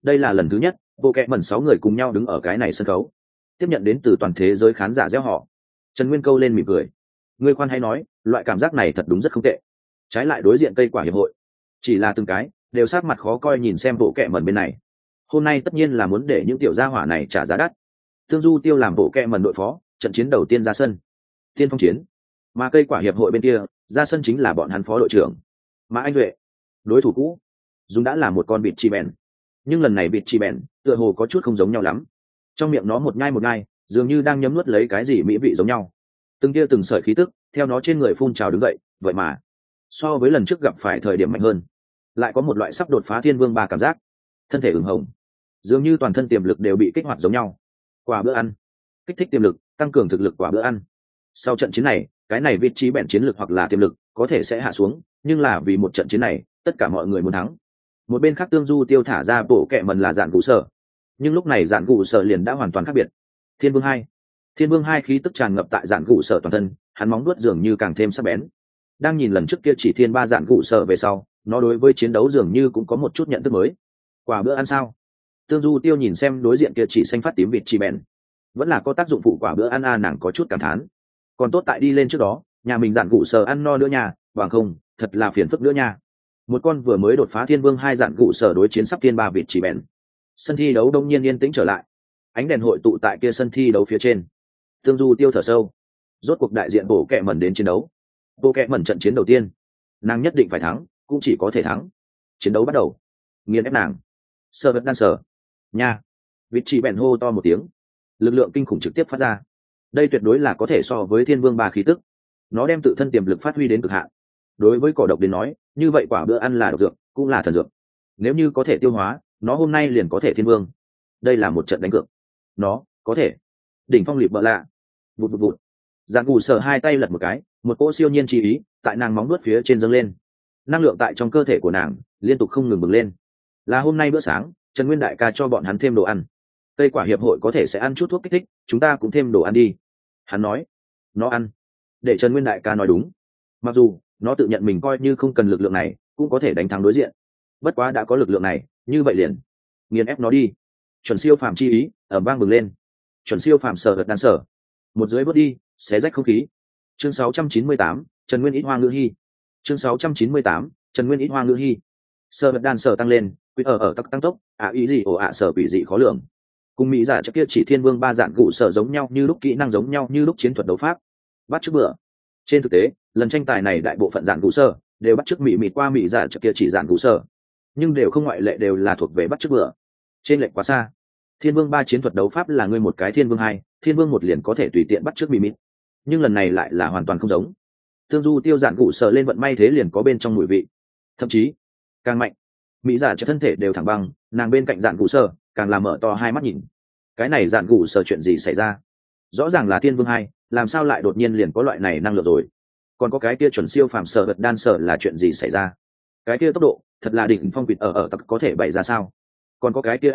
Đây là lần thứ nhất bộ kẹ mẩn 6 người cùng nhau đứng ở cái này sân khấu, tiếp nhận đến từ toàn thế giới khán giả gieo họ. Trần Nguyên câu lên mỉm cười. Ngươi khoan hay nói, loại cảm giác này thật đúng rất không tệ. Trái lại đối diện cây quả hiệp hội, chỉ là từng cái đều sát mặt khó coi nhìn xem bộ kẹ mẩn bên này. Hôm nay tất nhiên là muốn để những tiểu gia hỏa này trả giá đắt. Tương Du Tiêu làm bộ kẹ mẩn đội phó, trận chiến đầu tiên ra sân, tiên phong chiến. Mà cây quả hiệp hội bên kia, ra sân chính là bọn hắn phó đội trưởng Mã Anh Duệ. Đối thủ cũ dùng đã là một con vịt chi bèn, nhưng lần này vịt chi bèn tựa hồ có chút không giống nhau lắm. Trong miệng nó một nhai dường như đang nhấm nuốt lấy cái gì mỹ vị giống nhau. Từng kia từng sợi khí tức theo nó trên người phun trào đứng dậy, vậy mà so với lần trước gặp phải thời điểm mạnh hơn, lại có một loại sắp đột phá thiên vương ba cảm giác. Thân thể ửng hồng, dường như toàn thân tiềm lực đều bị kích hoạt giống nhau. Quả bữa ăn kích thích tiềm lực, tăng cường thực lực quả bữa ăn. Sau trận chiến này, cái này vị trí bèn chiến lực hoặc là tiềm lực có thể sẽ hạ xuống, nhưng là vì một trận chiến này tất cả mọi người muốn thắng. Một bên khác Tương Du Tiêu thả ra bộ kẹ mần là dạn cụ sở, nhưng lúc này dạn cụ sở liền đã hoàn toàn khác biệt. Thiên vương hai khí tức tràn ngập tại dạn cụ sở toàn thân, hắn móng vuốt dường như càng thêm sắc bén. Đang nhìn lần trước kia chỉ thiên ba dạn cụ sở về sau, nó đối với chiến đấu dường như cũng có một chút nhận thức mới. Quả bữa ăn sao? Tương Du Tiêu nhìn xem đối diện kia chỉ xanh phát tím vịt chi bèn, vẫn là có tác dụng phụ quả bữa ăn nàng có chút cảm thán. Còn tốt tại đi lên trước đó, nhà mình dạn cụ sở ăn no nữa nha, bằng không thật là phiền phức nữa nha. Một con vừa mới đột phá thiên vương hai dạn cụ sở đối chiến sắp thiên ba vịt chi bèn. Sân thi đấu đông nhiên yên tĩnh trở lại, ánh đèn hội tụ tại kia sân thi đấu phía trên. Tương Du Tiêu thở sâu, rốt cuộc đại diện bộ kẹ mẩn đến chiến đấu. Bộ kẹ mẩn trận chiến đầu tiên, nàng nhất định phải thắng, cũng chỉ có thể thắng. Chiến đấu bắt đầu, nghiền ép nàng. Sơ vật đan sở nha, vịt chi bèn hô to một tiếng, lực lượng kinh khủng trực tiếp phát ra. Đây tuyệt đối là có thể so với thiên vương ba khí tức, nó đem tự thân tiềm lực phát huy đến cực hạn. Đối với cỏ độc đến nói, như vậy quả bữa ăn là độc dược, cũng là thần dược. Nếu như có thể tiêu hóa, nó hôm nay liền có thể thiên vương. Đây là một trận đánh cược, nó có thể đỉnh phong liệp bợ lạ. Vụt. Giang Cù Sở hai tay lật một cái, một cỗ siêu nhiên chi ý tại nàng móng nuốt phía trên dâng lên, năng lượng tại trong cơ thể của nàng liên tục không ngừng bừng lên. Là hôm nay bữa sáng, Trần Nguyên đại ca cho bọn hắn thêm đồ ăn. Cây quả hiệp hội có thể sẽ ăn chút thuốc kích thích, chúng ta cũng thêm đồ ăn đi. Hắn nói, nó ăn. Để Trần Nguyên đại ca nói đúng. Mặc dù nó tự nhận mình coi như không cần lực lượng này, cũng có thể đánh thắng đối diện. Bất quá đã có lực lượng này, như vậy liền nghiền ép nó đi. Chuẩn siêu phàm chi ý ầm vang bừng lên. Chuẩn siêu phàm sở vật đan sở. Một dưới bước đi, xé rách không khí. Chương 698, Trần Nguyên ít hoa ngữ hy. Chương 698, Trần Nguyên ít hoa ngữ hy. Sở vật đan sở tăng lên, quỷ ở tăng tốc, ý gì sở quỷ dị khó lường. Cùng mỹ giả trước kia chỉ thiên vương ba dạng cụ sở giống nhau như lúc, kỹ năng giống nhau như lúc, chiến thuật đấu pháp bắt chước bữa. Trên thực tế, lần tranh tài này đại bộ phận dạng cụ sở đều bắt chước mịt qua mỹ giả trước kia chỉ dạng cụ sở, nhưng đều không ngoại lệ đều là thuộc về bắt chước bữa. Trên lệch quá xa. Thiên vương ba chiến thuật đấu pháp là ngươi một cái thiên vương hai, thiên vương một liền có thể tùy tiện bắt chước mịt, nhưng lần này lại là hoàn toàn không giống. Tương Du Tiêu dạng cụ sở lên vận may thế liền có bên trong mùi vị, thậm chí càng mạnh. Mỹ giả cho thân thể đều thẳng băng, nàng bên cạnh dạng cụ sở càng làm mở to hai mắt nhìn. Cái này dạng cụ sở chuyện gì xảy ra? Rõ ràng là thiên vương hai, làm sao lại đột nhiên liền có loại này năng lượng rồi? Còn có cái kia chuẩn siêu phàm sở vật đan sở là chuyện gì xảy ra? Cái kia tốc độ thật là đỉnh phong vịt ở tập có thể bày ra sao? Còn có cái kia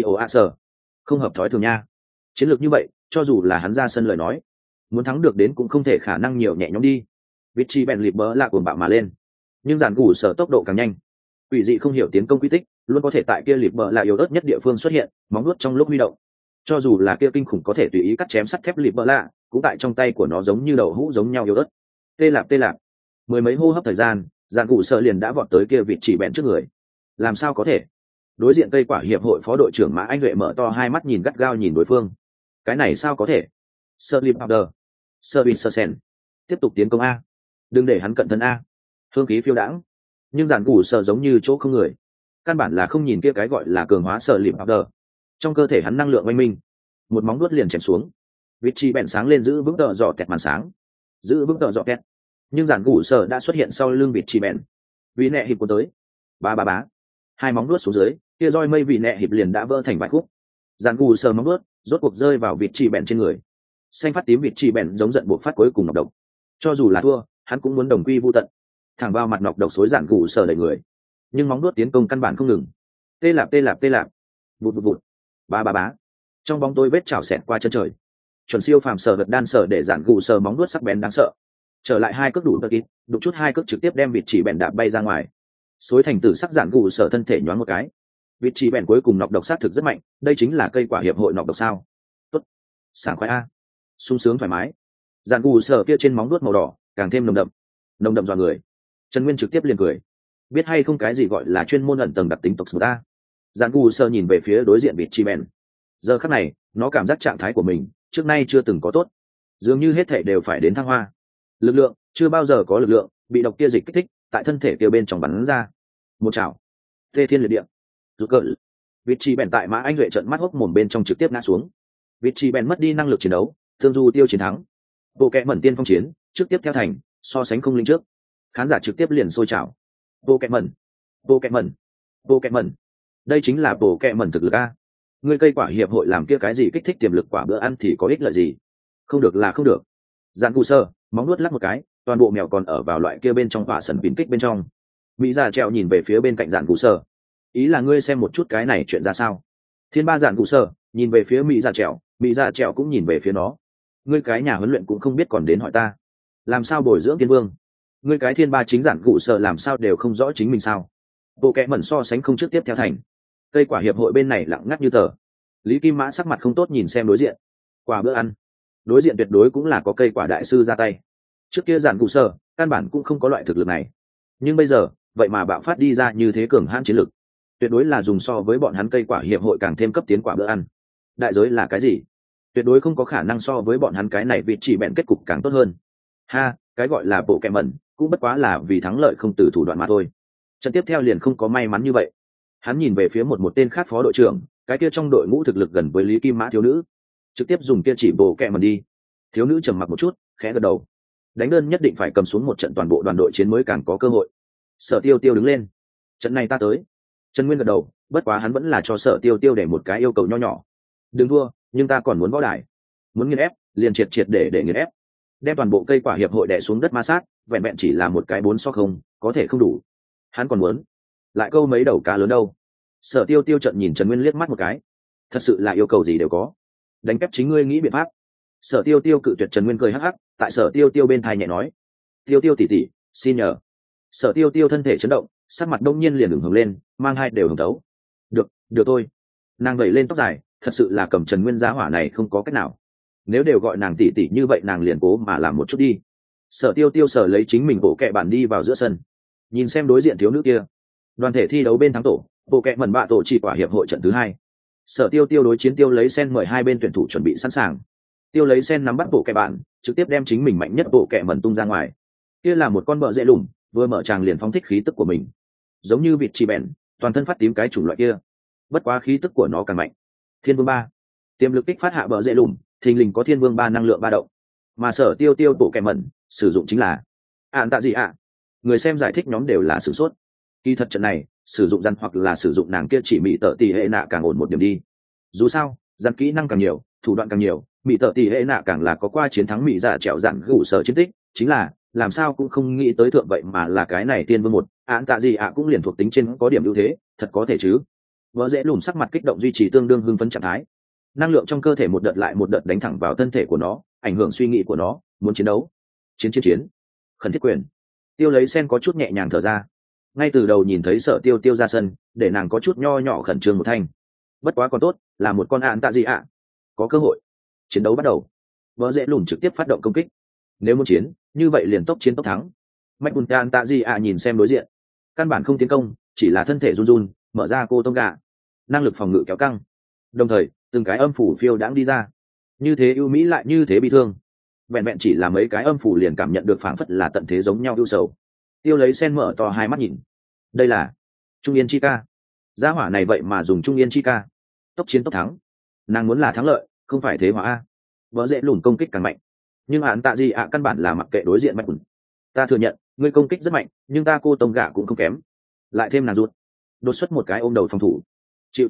sở không hợp thói thường nha. Chiến lược như vậy, cho dù là hắn ra sân lời nói, muốn thắng được đến cũng không thể khả năng nhiều nhẹ nhõm đi. Vị trí bèn lịp bỡ là cuồng bạo mà lên, nhưng giản cụ sở tốc độ càng nhanh. Quỷ dị không hiểu tiến công quy tích, luôn có thể tại kia lịp bỡ là yếu ớt nhất địa phương xuất hiện, móng vuốt trong lúc huy động. Cho dù là kia kinh khủng có thể tùy ý cắt chém sắt thép lịp bỡ lạ, cũng tại trong tay của nó giống như đầu hũ giống nhau yếu ớt. Tê lạp. Mười mấy hô hấp thời gian, giản cụ sở liền đã vọt tới kia vị trí bèn trước người. Làm sao có thể? Đối diện cây quả hiệp hội phó đội trưởng Mã Anh Duệ mở to hai mắt nhìn gắt gao nhìn đối phương. Cái này sao có thể? Sir Lip Powder, Sir Vincent, tiếp tục tiến công a, đừng để hắn cận thân a. Hương khí phiêu đãng, nhưng giản củ sợ giống như chỗ không người, căn bản là không nhìn kia cái gọi là cường hóa Sir Lip Powder. Trong cơ thể hắn năng lượng oanh minh, một móng vuốt liền chém xuống. Vị trí bèn sáng lên giữ vững tợ dọ kẹt màn sáng, giữ vững tợ dọ kẹt. Nhưng giản củ sợ đã xuất hiện sau lưng vị trí bèn. Vì nẹ hiệp cuốn tới, bá. Hai móng vuốt xuống dưới, kia roi mây vị nẹ hiệp liền đã vỡ thành vài khúc. Giản củ sợ móng vuốt rốt cuộc rơi vào vị trí bèn trên người. Xanh phát tím vị trí bèn giống giận buộc phát cuối cùng nọc độc. Cho dù là thua, hắn cũng muốn đồng quy vu tận. Thẳng vào mặt nọc độc xối giản củ sợ đẩy người. Nhưng móng vuốt tiến công căn bản không ngừng. Tê lạp. Vụt. Bá. Trong bóng tối vết chảo xẹt qua chân trời. Chuẩn siêu phàm sở vật đan sở để giản củ sợ móng vuốt sắc bén đáng sợ. Trở lại hai cước đủ tơ kít, đụng chút hai cước trực tiếp đem vị trí bèn đạp bay ra ngoài. Xối thành tử sắc giản củ sở thân thể nhoáng một cái. vị trí bèn cuối cùng nọc độc sát thực rất mạnh, đây chính là cây quả hiệp hội nọc độc sao? Tốt, sảng khoái a, sung sướng thoải mái. Dạn gù sở kia trên móng vuốt màu đỏ càng thêm nồng đậm dọa người. Trần Nguyên trực tiếp liền cười, biết hay không cái gì gọi là chuyên môn ẩn tầng đặc tính tộc số ta. Dạn gù sở nhìn về phía đối diện vị trí bèn, giờ khắc này nó cảm giác trạng thái của mình trước nay chưa từng có tốt, dường như hết thể đều phải đến thăng hoa. Lực lượng chưa bao giờ có lực lượng bị độc kia dịch kích thích tại thân thể kia bên trong bắn ra, một chảo tê thiên liệt địa rút cỡ. Vị trí bèn tại mã anh duệ trận mắt hốc mồm bên trong trực tiếp ngã xuống. Vị trí bèn mất đi năng lực chiến đấu, thương du tiêu chiến thắng. Bộ kẹ mẩn tiên phong chiến trước tiếp theo thành so sánh không linh trước, khán giả trực tiếp liền sôi trào. Bộ kẹ mẩn, bộ kẹ mẩn, bộ kẹ mẩn, đây chính là bộ kẹ mẩn thực lực a. Người cây quả hiệp hội làm kia cái gì kích thích tiềm lực quả bữa ăn thì có ích lợi gì? Không được là không được. Dạn cụ sơ móng nuốt lắc một cái, toàn bộ mèo còn ở vào loại kia bên trong hỏa sần pin kích bên trong. Mỹ già treo nhìn về phía bên cạnh dạn cụ sơ, ý là ngươi xem một chút cái này chuyện ra sao. Thiên ba dạn cụ sơ nhìn về phía Mỹ già treo cũng nhìn về phía nó. Ngươi cái nhà huấn luyện cũng không biết còn đến hỏi ta làm sao bồi dưỡng tiên vương. Ngươi cái thiên ba chính dạn cụ sơ làm sao đều không rõ chính mình sao? Bộ kẹ mẩn so sánh không trước tiếp theo thành. Cây quả hiệp hội bên này lặng ngắt như tờ. Lý Kim Mã sắc mặt không tốt nhìn xem đối diện. Quả bữa ăn, đối diện tuyệt đối cũng là có cây quả đại sư ra tay. Trước kia giản cụ sơ căn bản cũng không có loại thực lực này, nhưng bây giờ vậy mà bạo phát đi ra như thế cường hãn chiến lực, tuyệt đối là dùng so với bọn hắn cây quả hiệp hội càng thêm cấp tiến quả bữa ăn. Đại giới là cái gì? Tuyệt đối không có khả năng so với bọn hắn cái này vị chỉ bẹn kết cục càng tốt hơn. Ha, cái gọi là bộ kẹ mẩn cũng bất quá là vì thắng lợi không từ thủ đoạn mà thôi. Trận tiếp theo liền không có may mắn như vậy. Hắn nhìn về phía một tên khác phó đội trưởng, cái kia trong đội ngũ thực lực gần với Lý Kim Mã thiếu nữ, trực tiếp dùng kia chỉ bộ kẹ mẩn đi. Thiếu nữ trầm mặc một chút, khẽ gật đầu. Đánh đơn nhất định phải cầm xuống một trận toàn bộ đoàn đội chiến mới càng có cơ hội. Sở Tiêu Tiêu đứng lên, trận này ta tới. Trần Nguyên gật đầu, bất quá hắn vẫn là cho Sở Tiêu Tiêu để một cái yêu cầu nho nhỏ. Đừng thua, nhưng ta còn muốn võ đài, muốn nghiền ép, liền triệt để nghiền ép, đem toàn bộ cây quả hiệp hội đè xuống đất ma sát. Vẹn vẹn chỉ là một cái 4-0 có thể không đủ, hắn còn muốn lại câu mấy đầu cá lớn đâu. Sở Tiêu Tiêu trận nhìn Trần Nguyên liếc mắt một cái, thật sự là yêu cầu gì đều có, đánh kép chính ngươi nghĩ biện pháp. Sở Tiêu Tiêu cự tuyệt. Trần Nguyên cười hắc hắc tại Sở Tiêu Tiêu bên thai nhẹ nói, Tiêu Tiêu tỷ tỷ, xin nhờ. Sở Tiêu Tiêu thân thể chấn động, sắc mặt đông nhiên liền ửng hồng lên, mang hai đều hồng tấu. Được thôi. Nàng vẩy lên tóc dài, thật sự là cầm Trần Nguyên giá hỏa này không có cách nào, nếu đều gọi nàng tỷ tỷ như vậy nàng liền cố mà làm một chút đi. Sở Tiêu Tiêu sở lấy chính mình bộ kẹ bản đi vào giữa sân, nhìn xem đối diện thiếu nữ kia. Đoàn thể thi đấu bên thắng tổ, bộ kẹ mẩn bạ tổ chỉ quả hiệp hội trận thứ 2. Sở Tiêu Tiêu đối chiến Tiêu lấy sen mời hai bên tuyển thủ chuẩn bị sẵn sàng. Tiêu lấy sen nắm bắt bộ kẹ bản, trực tiếp đem chính mình mạnh nhất bộ kẹ mẩn tung ra ngoài. Kia là một con bợ dễ lùm, vừa mở tràng liền phóng thích khí tức của mình, giống như vịt chi bèn, toàn thân phát tím cái chủng loại kia. Bất quá khí tức của nó càng mạnh. Thiên vương 3, tiềm lực kích phát hạ bợ dễ lùm, thình lình có thiên vương 3 năng lượng ba động. Mà Sở Tiêu Tiêu bộ kẹ mẩn sử dụng chính là ạn tạ gì ạ? Người xem giải thích nhóm đều là sử sốt. Kỳ thật trận này sử dụng răn hoặc là sử dụng nàng kia chỉ mỹ tợ tỷ hệ nạ càng ổn một điểm đi. Dù sao răn kỹ năng càng nhiều, thủ đoạn càng nhiều, mỹ tợ tỷ hệ nạ càng là có qua chiến thắng mỹ dạ trẹo dặn gủ sở chiến tích. Chính là làm sao cũng không nghĩ tới thượng vậy mà là cái này tiên vương 1, ạn tạ gì ạ cũng liền thuộc tính trên có điểm ưu thế, thật có thể chứ. Vợ dễ lùm sắc mặt kích động duy trì tương đương hưng phấn trạng thái, năng lượng trong cơ thể một đợt lại một đợt đánh thẳng vào thân thể của nó, ảnh hưởng suy nghĩ của nó, muốn chiến đấu, chiến. Khẩn thiết quyền. Tiêu lấy sen có chút nhẹ nhàng thở ra, ngay từ đầu nhìn thấy Sở Tiêu Tiêu ra sân, để nàng có chút nho nhỏ khẩn trương một thanh. Bất quá còn tốt là một con ạn tạ gì ạ. Có cơ hội. Chiến đấu bắt đầu. Vợ dễ lùm trực tiếp phát động công kích. Nếu muốn chiến như vậy liền tốc chiến tốc thắng. Mạch bùn ạn tạ gì ạ nhìn xem đối diện, căn bản không tiến công, chỉ là thân thể run run, mở ra cô tông gà, năng lực phòng ngự kéo căng, đồng thời từng cái âm phủ phiêu đãng đi ra, như thế ưu mỹ lại như thế bị thương. Vẹn vẹn chỉ là mấy cái âm phủ liền cảm nhận được phảng phất là tận thế giống nhau ưu sầu. Tiêu lấy sen mở to hai mắt nhìn, đây là Trung Yên Chi Ca. Gia hỏa này vậy mà dùng Trung Yên Chi Ca, tốc chiến tốc thắng. Nàng muốn là thắng lợi, không phải thế hỏa a. Vỡ dễ lùn công kích càng mạnh, nhưng hạn tạ gì ạ căn bản là mặc kệ đối diện mạnh. Ta thừa nhận ngươi công kích rất mạnh, nhưng ta cô tông gạ cũng không kém. Lại thêm nàng rút, đột xuất một cái ôm đầu phòng thủ, chịu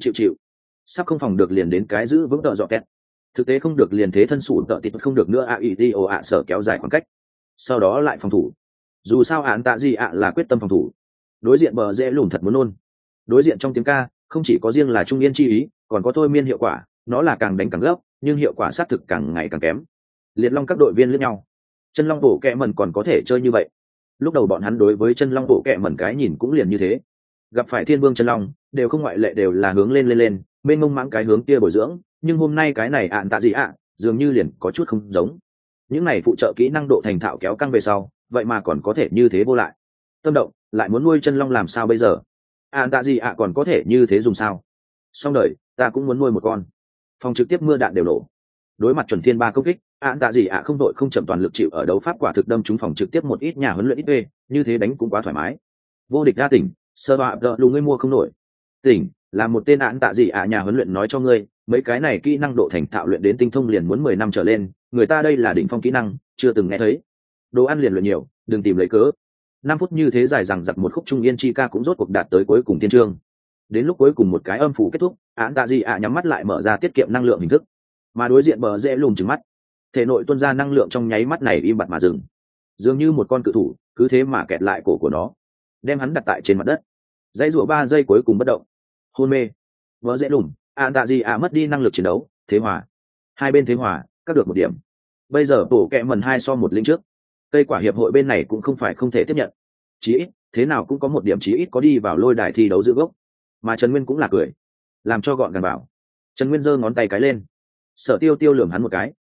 sắp không phòng được liền đến cái giữ vững tợ dọ kẹt, thực tế không được liền thế thân sụn tợ tịt không được nữa a ý đi ồ ạ sở kéo dài khoảng cách, sau đó lại phòng thủ. Dù sao hạn tạ gì ạ là quyết tâm phòng thủ. Đối diện bờ dễ lùn thật muốn nôn. Đối diện trong tiếng ca không chỉ có riêng là trung yên chi ý, còn có thôi miên hiệu quả, nó là càng đánh càng gấp, nhưng hiệu quả sát thực càng ngày càng kém. Liệt long các đội viên liếc nhau, chân long bộ kẹ mẩn còn có thể chơi như vậy. Lúc đầu bọn hắn đối với chân long bộ kẹ mẩn cái nhìn cũng liền như thế, gặp phải thiên vương chân long đều không ngoại lệ, đều là hướng lên bên mông mãng cái hướng kia bồi dưỡng, nhưng hôm nay cái này ạn tạ gì ạ dường như liền có chút không giống. Những này phụ trợ kỹ năng độ thành thạo kéo căng về sau, vậy mà còn có thể như thế vô lại. Tâm động lại muốn nuôi chân long làm sao bây giờ? Ạn tạ gì ạ còn có thể như thế dùng sao? Xong đời, ta cũng muốn nuôi một con. Phòng trực tiếp mưa đạn đều nổ. Đối mặt chuẩn thiên ba công kích, ạn tạ gì ạ không đội không chậm toàn lực chịu ở đấu pháp quả thực đâm trúng phòng trực tiếp một ít nhà huấn luyện ít về, như thế đánh cũng quá thoải mái. Vô địch ra tỉnh, sơ bạ đỡ lù ngươi mua không nổi. Tỉnh là một tên ạn tạ gì ạ nhà huấn luyện nói cho ngươi, mấy cái này kỹ năng độ thành thạo luyện đến tinh thông liền muốn 10 năm trở lên, người ta đây là đỉnh phong kỹ năng, chưa từng nghe thấy. Đồ ăn liền luyện nhiều, đừng tìm lấy cớ. 5 phút như thế dài rằng giặc một khúc trung yên chi ca cũng rốt cuộc đạt tới cuối cùng thiên chương. Đến lúc cuối cùng một cái âm phủ kết thúc, án tạ gì ạ nhắm mắt lại mở ra tiết kiệm năng lượng hình thức, mà đối diện bờ dễ lùm trừng mắt, thể nội tuôn ra năng lượng trong nháy mắt này im bặt mà dừng, dường như một con cự thủ cứ thế mà kẹt lại cổ của nó, đem hắn đặt tại trên mặt đất. Dãy rủa 3 giây cuối cùng bất động, hôn mê. Bờ dễ lùm, án tạ gì ạ mất đi năng lực chiến đấu, thế hòa. Hai bên thế hòa, cắt được 1 điểm. Bây giờ bổ kẹ mần 2 so 1 linh trước. Cây quả hiệp hội bên này cũng không phải không thể tiếp nhận, chí ít thế nào cũng có 1 điểm, chí ít có đi vào lôi đài thi đấu giữ gốc. Mà Trần Nguyên cũng là cười, làm cho gọn gàng bảo. Trần Nguyên giơ ngón tay cái lên. Sở Tiêu Tiêu lườm hắn một cái.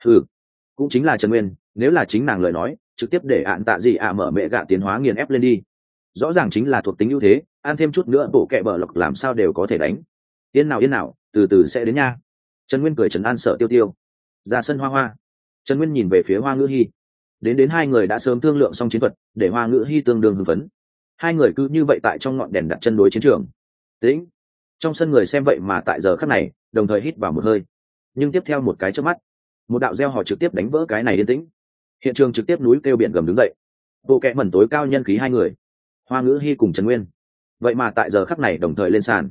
Cũng chính là Trần Nguyên, nếu là chính nàng lời nói, trực tiếp để ạn tạ gì ạ mở mẹ gạ tiến hóa nghiền ép lên đi. Rõ ràng chính là thuộc tính ưu thế, ăn thêm chút nữa bổ kẹ bờ lộc làm sao đều có thể đánh. Yên nào, từ từ sẽ đến nha. Trần Nguyên cười trấn an Sở Tiêu Tiêu. Ra sân Hoa Hoa. Trần Nguyên nhìn về phía Hoa Ngữ Hi. Đến hai người đã sớm thương lượng xong chiến thuật, để Hoa Ngữ Hi tương đương hưng phấn. Hai người cứ như vậy tại trong ngọn đèn đặt chân đối chiến trường. Tĩnh. Trong sân người xem vậy mà tại giờ khắc này đồng thời hít vào một hơi, nhưng tiếp theo một cái chớp mắt, một đạo reo hò trực tiếp đánh vỡ cái này yên tĩnh. Hiện trường trực tiếp núi kêu biển gầm đứng dậy. Bộ kẹ mẩn tối cao nhân khí hai người, Hoa Ngữ Hi cùng Trần Nguyên, vậy mà tại giờ khắc này đồng thời lên sàn.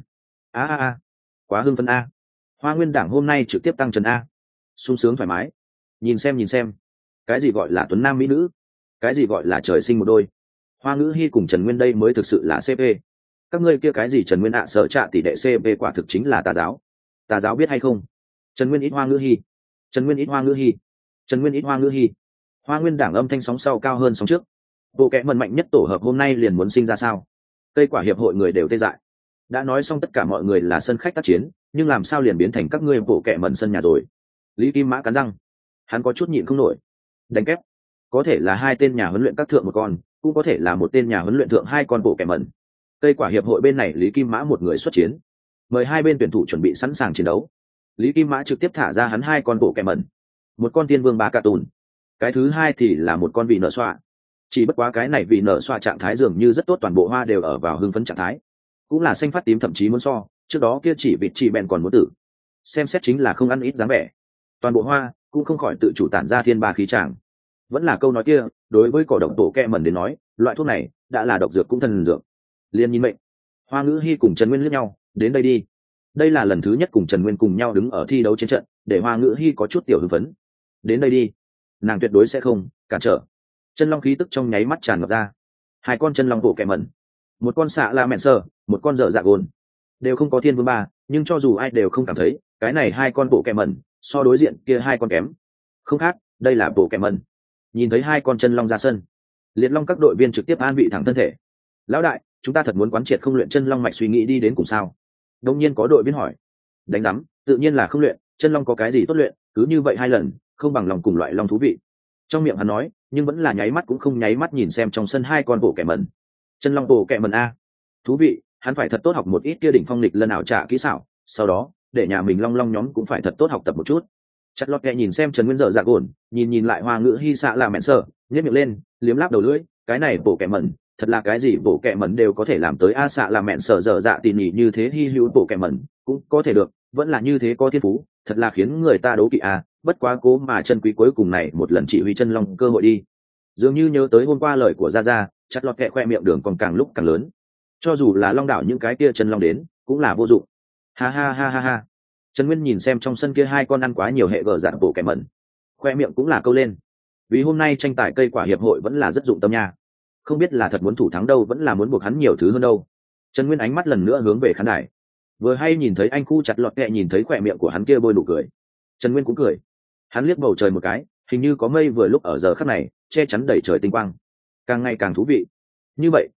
Quá hưng phấn a. Hoa Nguyên Đảng hôm nay trực tiếp tăng trần a. Sung sướng thoải mái. Nhìn xem, cái gì gọi là tuấn nam mỹ nữ, cái gì gọi là trời sinh một đôi. Hoa Ngữ Hi cùng Trần Nguyên đây mới thực sự là CP. Các ngươi kia cái gì Trần Nguyên ạ sợ trạ tỷ đệ CP quả thực chính là tà giáo biết hay không? Trần Nguyên ít Hoa Ngữ Hi, Trần Nguyên ít Hoa Ngữ Hi, Trần Nguyên ít Hoa Ngữ Hi. Hoa Nguyên Đảng âm thanh sóng sau cao hơn sóng trước. Bộ kẽ mần mạnh nhất tổ hợp hôm nay liền muốn sinh ra sao? Cây quả hiệp hội người đều tê dại. Đã nói xong tất cả mọi người là sân khách tác chiến, nhưng làm sao liền biến thành các ngươi bộ kẽ mần sân nhà rồi? Lý Kim Mã cắn răng, hắn có chút nhịn không nổi. Đánh kép, có thể là 2 tên nhà huấn luyện các thượng một con, cũng có thể là một tên nhà huấn luyện thượng 2 con bộ kẽ mần. Cây quả hiệp hội bên này Lý Kim Mã một người xuất chiến, mời 2 bên tuyển thủ chuẩn bị sẵn sàng chiến đấu. Lý Kim Mã trực tiếp thả ra hắn 2 con bộ kẹ mẩn, một con tiên vương ba cà tùn, cái thứ 2 thì là một con vị nở xoa. Chỉ bất quá cái này vị nở xoa trạng thái dường như rất tốt, toàn bộ hoa đều ở vào hưng phấn trạng thái, cũng là xanh phát tím, thậm chí muốn so trước đó kia chỉ vịt chỉ bèn còn muốn tử. Xem xét chính là không ăn ít dáng vẻ. Toàn bộ hoa cũng không khỏi tự chủ tản ra thiên ba khí tràng. Vẫn là câu nói kia, đối với cỏ độc tổ kẹ mẩn đến nói, loại thuốc này đã là độc dược cũng thần dược. Liên nhìn mệnh. Hoa Ngữ Hi cùng Trần Nguyên liếc nhau, đến đây đi. Đây là lần thứ nhất cùng Trần Nguyên cùng nhau đứng ở thi đấu trên trận, để Hoa Ngữ Hi có chút tiểu hưng phấn. Đến đây đi, nàng tuyệt đối sẽ không cản trở. Chân long khí tức trong nháy mắt tràn ngập ra. 2 con chân long bộ kẹ mẩn, một con xạ la mẹn sơ, một con dở dạ gồn, đều không có thiên vương ba, nhưng cho dù ai đều không cảm thấy cái này 2 con bộ kẹ mẩn so đối diện kia 2 con kém. Không khác, đây là bộ kẹ mẩn. Nhìn thấy 2 con chân long ra sân, liệt long các đội viên trực tiếp an vị thẳng thân thể. Lão đại, chúng ta thật muốn quán triệt không luyện chân long mạch suy nghĩ đi đến cùng sao? Đông nhiên có đội viên hỏi. Đánh rắm, tự nhiên là không luyện, chân long có cái gì tốt luyện, cứ như vậy 2 lần, không bằng lòng cùng loại long thú vị. Trong miệng hắn nói, nhưng vẫn là nháy mắt cũng không nháy mắt nhìn xem trong sân 2 con bộ kẹ mẩn. Chân long bộ kẹ mẩn a, thú vị, hắn phải thật tốt học một ít kia đỉnh phong lịch lần ảo trả kỹ xảo, sau đó để nhà mình long long nhóm cũng phải thật tốt học tập một chút. Chặt lọt kẹ nhìn xem Trần Nguyên dở dạ gồn, nhìn lại Hoa Ngữ Hi xạ là mẹn sơ, nhếch miệng lên, liếm láp đầu lưỡi, cái này bộ kẹ mẩn thật là cái gì bộ kẹ mẩn đều có thể làm tới a. Xạ là mẹn sở dở dạ tỉ nhỉ như thế hi hữu bộ kẹ mẩn cũng có thể được, vẫn là như thế có thiên phú, thật là khiến người ta đố kỵ a. Bất quá cố mà chân quý cuối cùng này một lần chỉ huy chân long cơ hội đi. Dường như nhớ tới hôm qua lời của Gia Gia, chặt lọt kẹ khoe miệng đường còn càng lúc càng lớn. Cho dù là long đảo những cái kia chân long đến cũng là vô dụng. Ha. Trần Nguyên nhìn xem trong sân kia 2 con ăn quá nhiều hệ gở dạng bộ kẹ mẩn, khoe miệng cũng là câu lên. Vì hôm nay tranh tài cây quả hiệp hội vẫn là rất dụng tâm nha, không biết là thật muốn thủ thắng đâu, vẫn là muốn buộc hắn nhiều thứ hơn đâu. Trần Nguyên ánh mắt lần nữa hướng về khán đài, vừa hay nhìn thấy anh khu chặt lọt kẹ, nhìn thấy khỏe miệng của hắn kia bôi nụ cười, Trần Nguyên cũng cười. Hắn liếc bầu trời một cái, hình như có mây vừa lúc ở giờ khắc này che chắn đầy trời tinh quang, càng ngày càng thú vị. Như vậy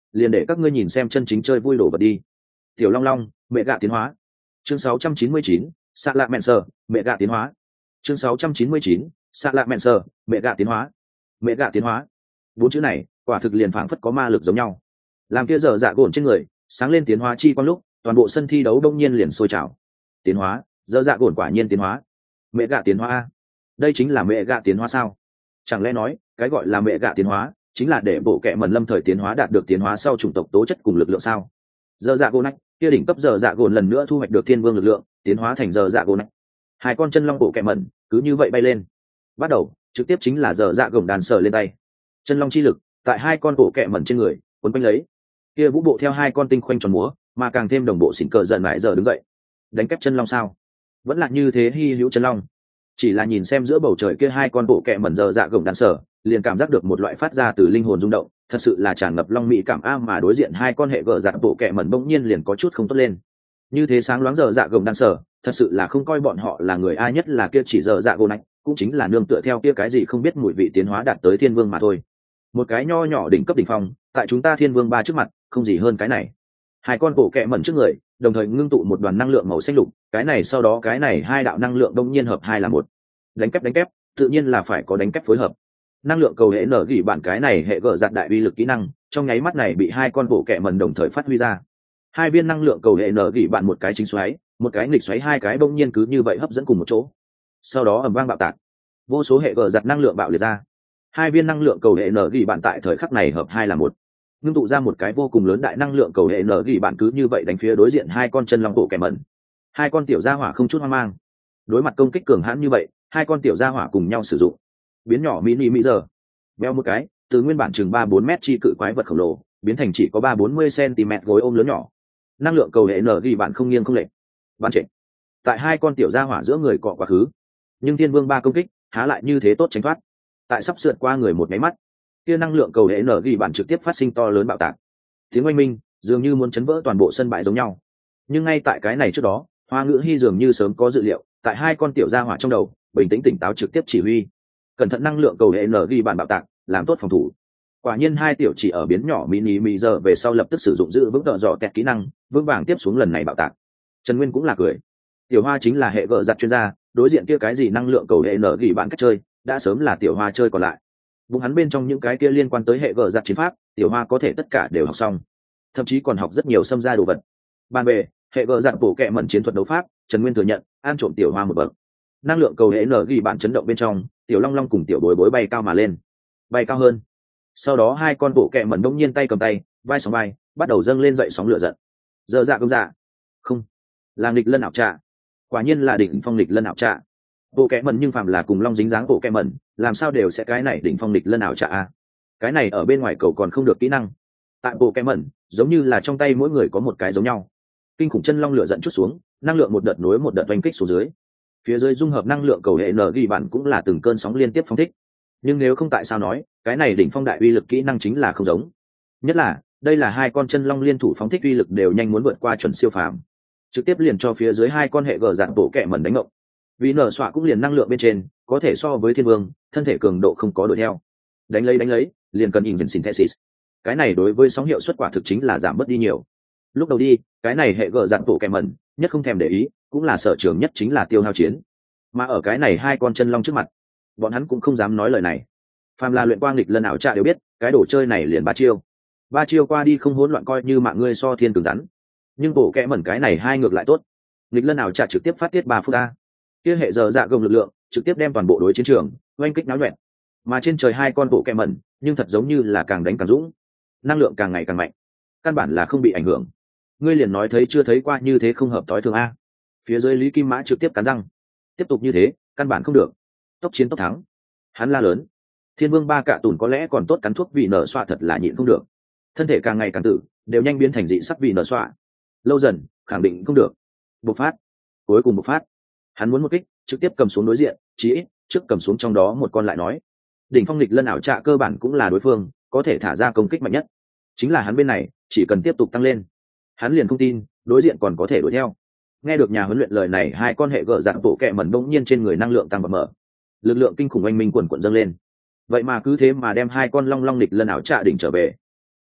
liền để các ngươi nhìn xem chân chính chơi vui đổ vật đi. Tiểu Long Long, mẹ gạ tiến hóa. Chương 699, Sạ Lạ Mện Sờ, mẹ gạ tiến hóa. Chương 699, Sạ Lạ Mện Sờ, mẹ gạ tiến hóa. Mẹ gạ tiến hóa. Bốn chữ này, quả thực liền phảng phất có ma lực giống nhau. Làm kia dở dạ gồn trên người, sáng lên tiến hóa chi quang lúc, toàn bộ sân thi đấu đông nhiên liền sôi trào. Tiến hóa, dở dạ gồn quả nhiên tiến hóa. Mẹ gạ tiến hóa. Đây chính là mẹ gạ tiến hóa sao? Chẳng lẽ nói, cái gọi là mẹ gạ tiến hóa, chính là để bộ kệ mẩn lâm thời tiến hóa đạt được tiến hóa sau chủng tộc tố chất cùng lực lượng sao? Dở dạ gồn này, kia đỉnh cấp dở dạ gồn lần nữa thu hoạch được thiên vương lực lượng, tiến hóa thành dở dạ gồn này. Hai con chân long bộ kệ mẩn cứ như vậy bay lên. Bắt đầu, trực tiếp chính là dở dạ gồn đàn sở lên tay. Chân long chi lực tại hai con bộ kệ mẩn trên người, cuốn quanh lấy. Kia vũ bộ theo hai con tinh khoanh tròn múa, mà càng thêm đồng bộ xỉn cờ dần lại giờ đứng dậy. Đánh kép chân long sao? Vẫn là như thế hi hữu chân long. Chỉ là nhìn xem giữa bầu trời kia hai con bộ kệ mẩn dở dạ gồng đàn sở, liền cảm giác được một loại phát ra từ linh hồn rung động, thật sự là tràn ngập long mỹ cảm a, mà đối diện hai con hệ gở dạ bộ kệ mẩn bỗng nhiên liền có chút không tốt lên. Như thế sáng loáng dở dạ gồng đàn sở, thật sự là không coi bọn họ là người ai, nhất là kia chỉ dở dạ gồng này, cũng chính là nương tựa theo kia cái gì không biết mùi vị tiến hóa đạt tới thiên vương mà thôi. Một cái nho nhỏ đỉnh cấp đỉnh phong, tại chúng ta thiên vương ba trước mặt, không gì hơn cái này. Hai con bộ kệ mẩn trước người, đồng thời ngưng tụ một đoàn năng lượng màu xanh lục, cái này sau đó cái này hai đạo năng lượng đông nhiên hợp hai là một. Đánh kép, tự nhiên là phải có đánh kép phối hợp. Năng lượng cầu hệ nở gỉ bản cái này hệ gở giặt đại uy lực kỹ năng, trong nháy mắt này bị hai con bộ kệ mẩn đồng thời phát huy ra. Hai viên năng lượng cầu hệ nở gỉ bản một cái chính xoáy, một cái nghịch xoáy, hai cái bỗng nhiên cứ như vậy hấp dẫn cùng một chỗ. Sau đó ầm vang bạo tạc, vô số hệ gở giặt năng lượng bạo liệt ra. Hai viên năng lượng cầu hệ nở gỉ bản tại thời khắc này hợp hai là một, ngưng tụ ra một cái vô cùng lớn đại năng lượng cầu hệ nở gỉ bản cứ như vậy đánh phía đối diện hai con chân long bộ kẻ mẩn. Hai con tiểu gia hỏa không chút hoang mang, đối mặt công kích cường hãn như vậy, hai con tiểu gia hỏa cùng nhau sử dụng biến nhỏ mini mỹ giờ béo một cái, từ nguyên bản chừng 3-4 mét chi cự quái vật khổng lồ biến thành chỉ có 30-40 cm gối ôm lớn nhỏ. Năng lượng cầu hệ nở gỉ bản không nghiêng không lệch, bản trệ tại hai con tiểu gia hỏa giữa người cọ quá khứ, nhưng thiên vương ba công kích há lại như thế tốt tránh thoát. Tại sắp sượt qua người một máy mắt, kia năng lượng cầu hệ nở gỉ bản trực tiếp phát sinh to lớn bạo tạc, tiếng oanh minh dường như muốn chấn vỡ toàn bộ sân bãi giống nhau. Nhưng ngay tại cái này trước đó, Hoa Ngữ Hi dường như sớm có dự liệu, tại hai con tiểu gia hỏa trong đầu bình tĩnh tỉnh táo trực tiếp chỉ huy, cẩn thận năng lượng cầu hệ nở gỉ bản bạo tạc, làm tốt phòng thủ. Quả nhiên hai tiểu chỉ ở biến nhỏ mini mì giờ về sau lập tức sử dụng giữ vững tợ dọ tẹt kỹ năng, vững vàng tiếp xuống lần này bạo tạc. Trần Nguyên cũng là cười, tiểu Hoa chính là hệ vợ giặt chuyên gia, đối diện kia cái gì năng lượng cầu hệ nở gỉ bản cách chơi đã sớm là tiểu Hoa chơi còn lại. Vùng hắn bên trong những cái kia liên quan tới hệ vợ giặt chiến pháp, tiểu Hoa có thể tất cả đều học xong, thậm chí còn học rất nhiều xâm gia đồ vật. Bàn về hệ vợ giặt bổ kệ mẩn chiến thuật đấu pháp, Trần Nguyên thừa nhận ăn trộm tiểu Hoa một bậc. Năng lượng cầu hệ nở gỉ bản chấn động bên trong, tiểu Long Long cùng tiểu Bối Bối bay cao mà lên, bay cao hơn. Sau đó hai con bộ kệ mẩn đông nhiên tay cầm tay, vai sóng vai, bắt đầu dâng lên dậy sóng lửa giận. Giờ dạ công dạ, không, là nghịch lân ảo trạ, quả nhiên là đỉnh phong nghịch lân ảo trạ. Bộ kệ mẩn nhưng phàm là cùng long dính dáng bộ kệ mẩn, làm sao đều sẽ cái này đỉnh phong nghịch lân ảo trạ a. Cái này ở bên ngoài cầu còn không được kỹ năng, tại bộ kệ mẩn giống như là trong tay mỗi người có một cái giống nhau. Kinh khủng chân long lửa giận chút xuống, năng lượng một đợt nối một đợt oanh kích xuống dưới. Phía dưới dung hợp năng lượng cầu hệ nở gỉ bản cũng là từng cơn sóng liên tiếp phóng thích. Nhưng nếu không tại sao nói cái này đỉnh phong đại uy lực kỹ năng chính là không giống, nhất là đây là hai con chân long liên thủ phóng thích uy lực đều nhanh muốn vượt qua chuẩn siêu phàm, trực tiếp liền cho phía dưới hai con hệ gờ dạng bộ kẹ mẩn đánh ngộng. Vì nở xoạ cũng liền năng lượng bên trên có thể so với thiên vương, thân thể cường độ không có đuổi theo, đánh lấy liền cần in synthesis. Cái này đối với sóng hiệu suất quả thực chính là giảm bớt đi nhiều. Lúc đầu đi cái này hệ gờ dạng bộ kẹ mẩn nhất không thèm để ý, cũng là sở trường nhất chính là tiêu hao chiến, mà ở cái này hai con chân long trước mặt bọn hắn cũng không dám nói lời này. Phàm là luyện quang nghịch lân ảo trạ đều biết cái đồ chơi này liền ba chiêu qua đi không hỗn loạn coi như mạng ngươi so thiên cứng rắn. Nhưng bộ kẽ mẩn cái này hai ngược lại tốt, nghịch lân ảo trạ trực tiếp phát tiết 3 phút a, kia hệ giờ dạ gồng lực lượng trực tiếp đem toàn bộ đối chiến trường oanh kích náo nhuẹn. Mà trên trời hai con bộ kẽ mẩn nhưng thật giống như là càng đánh càng dũng, năng lượng càng ngày càng mạnh, căn bản là không bị ảnh hưởng. Ngươi liền nói thấy chưa thấy qua như thế không hợp tối thường a. Phía dưới Lý Kim Mã trực tiếp cắn răng, tiếp tục như thế căn bản không được, tốc chiến tốc thắng. Hắn la lớn, thiên vương ba cạ tùn có lẽ còn tốt, cắn thuốc vì nở xoa thật là nhịn không được, thân thể càng ngày càng tử đều nhanh biến thành dị sắc vì nở xoa, lâu dần khẳng định không được. Bộc phát, cuối cùng bộc phát, hắn muốn một kích trực tiếp cầm xuống đối diện, chí ít trước cầm xuống trong đó một con lại nói. Đỉnh phong lịch lân ảo trạ cơ bản cũng là đối phương có thể thả ra công kích mạnh nhất, chính là hắn bên này chỉ cần tiếp tục tăng lên, hắn liền không tin đối diện còn có thể đuổi theo. Nghe được nhà huấn luyện lời này, hai con hệ gở dạng bộ kẹ mẩn bỗng nhiên trên người năng lượng tăng bật mở, lực lượng kinh khủng oanh minh quần quận dâng lên, vậy mà cứ thế mà đem hai con long long lịch lân ảo trạ đỉnh trở về.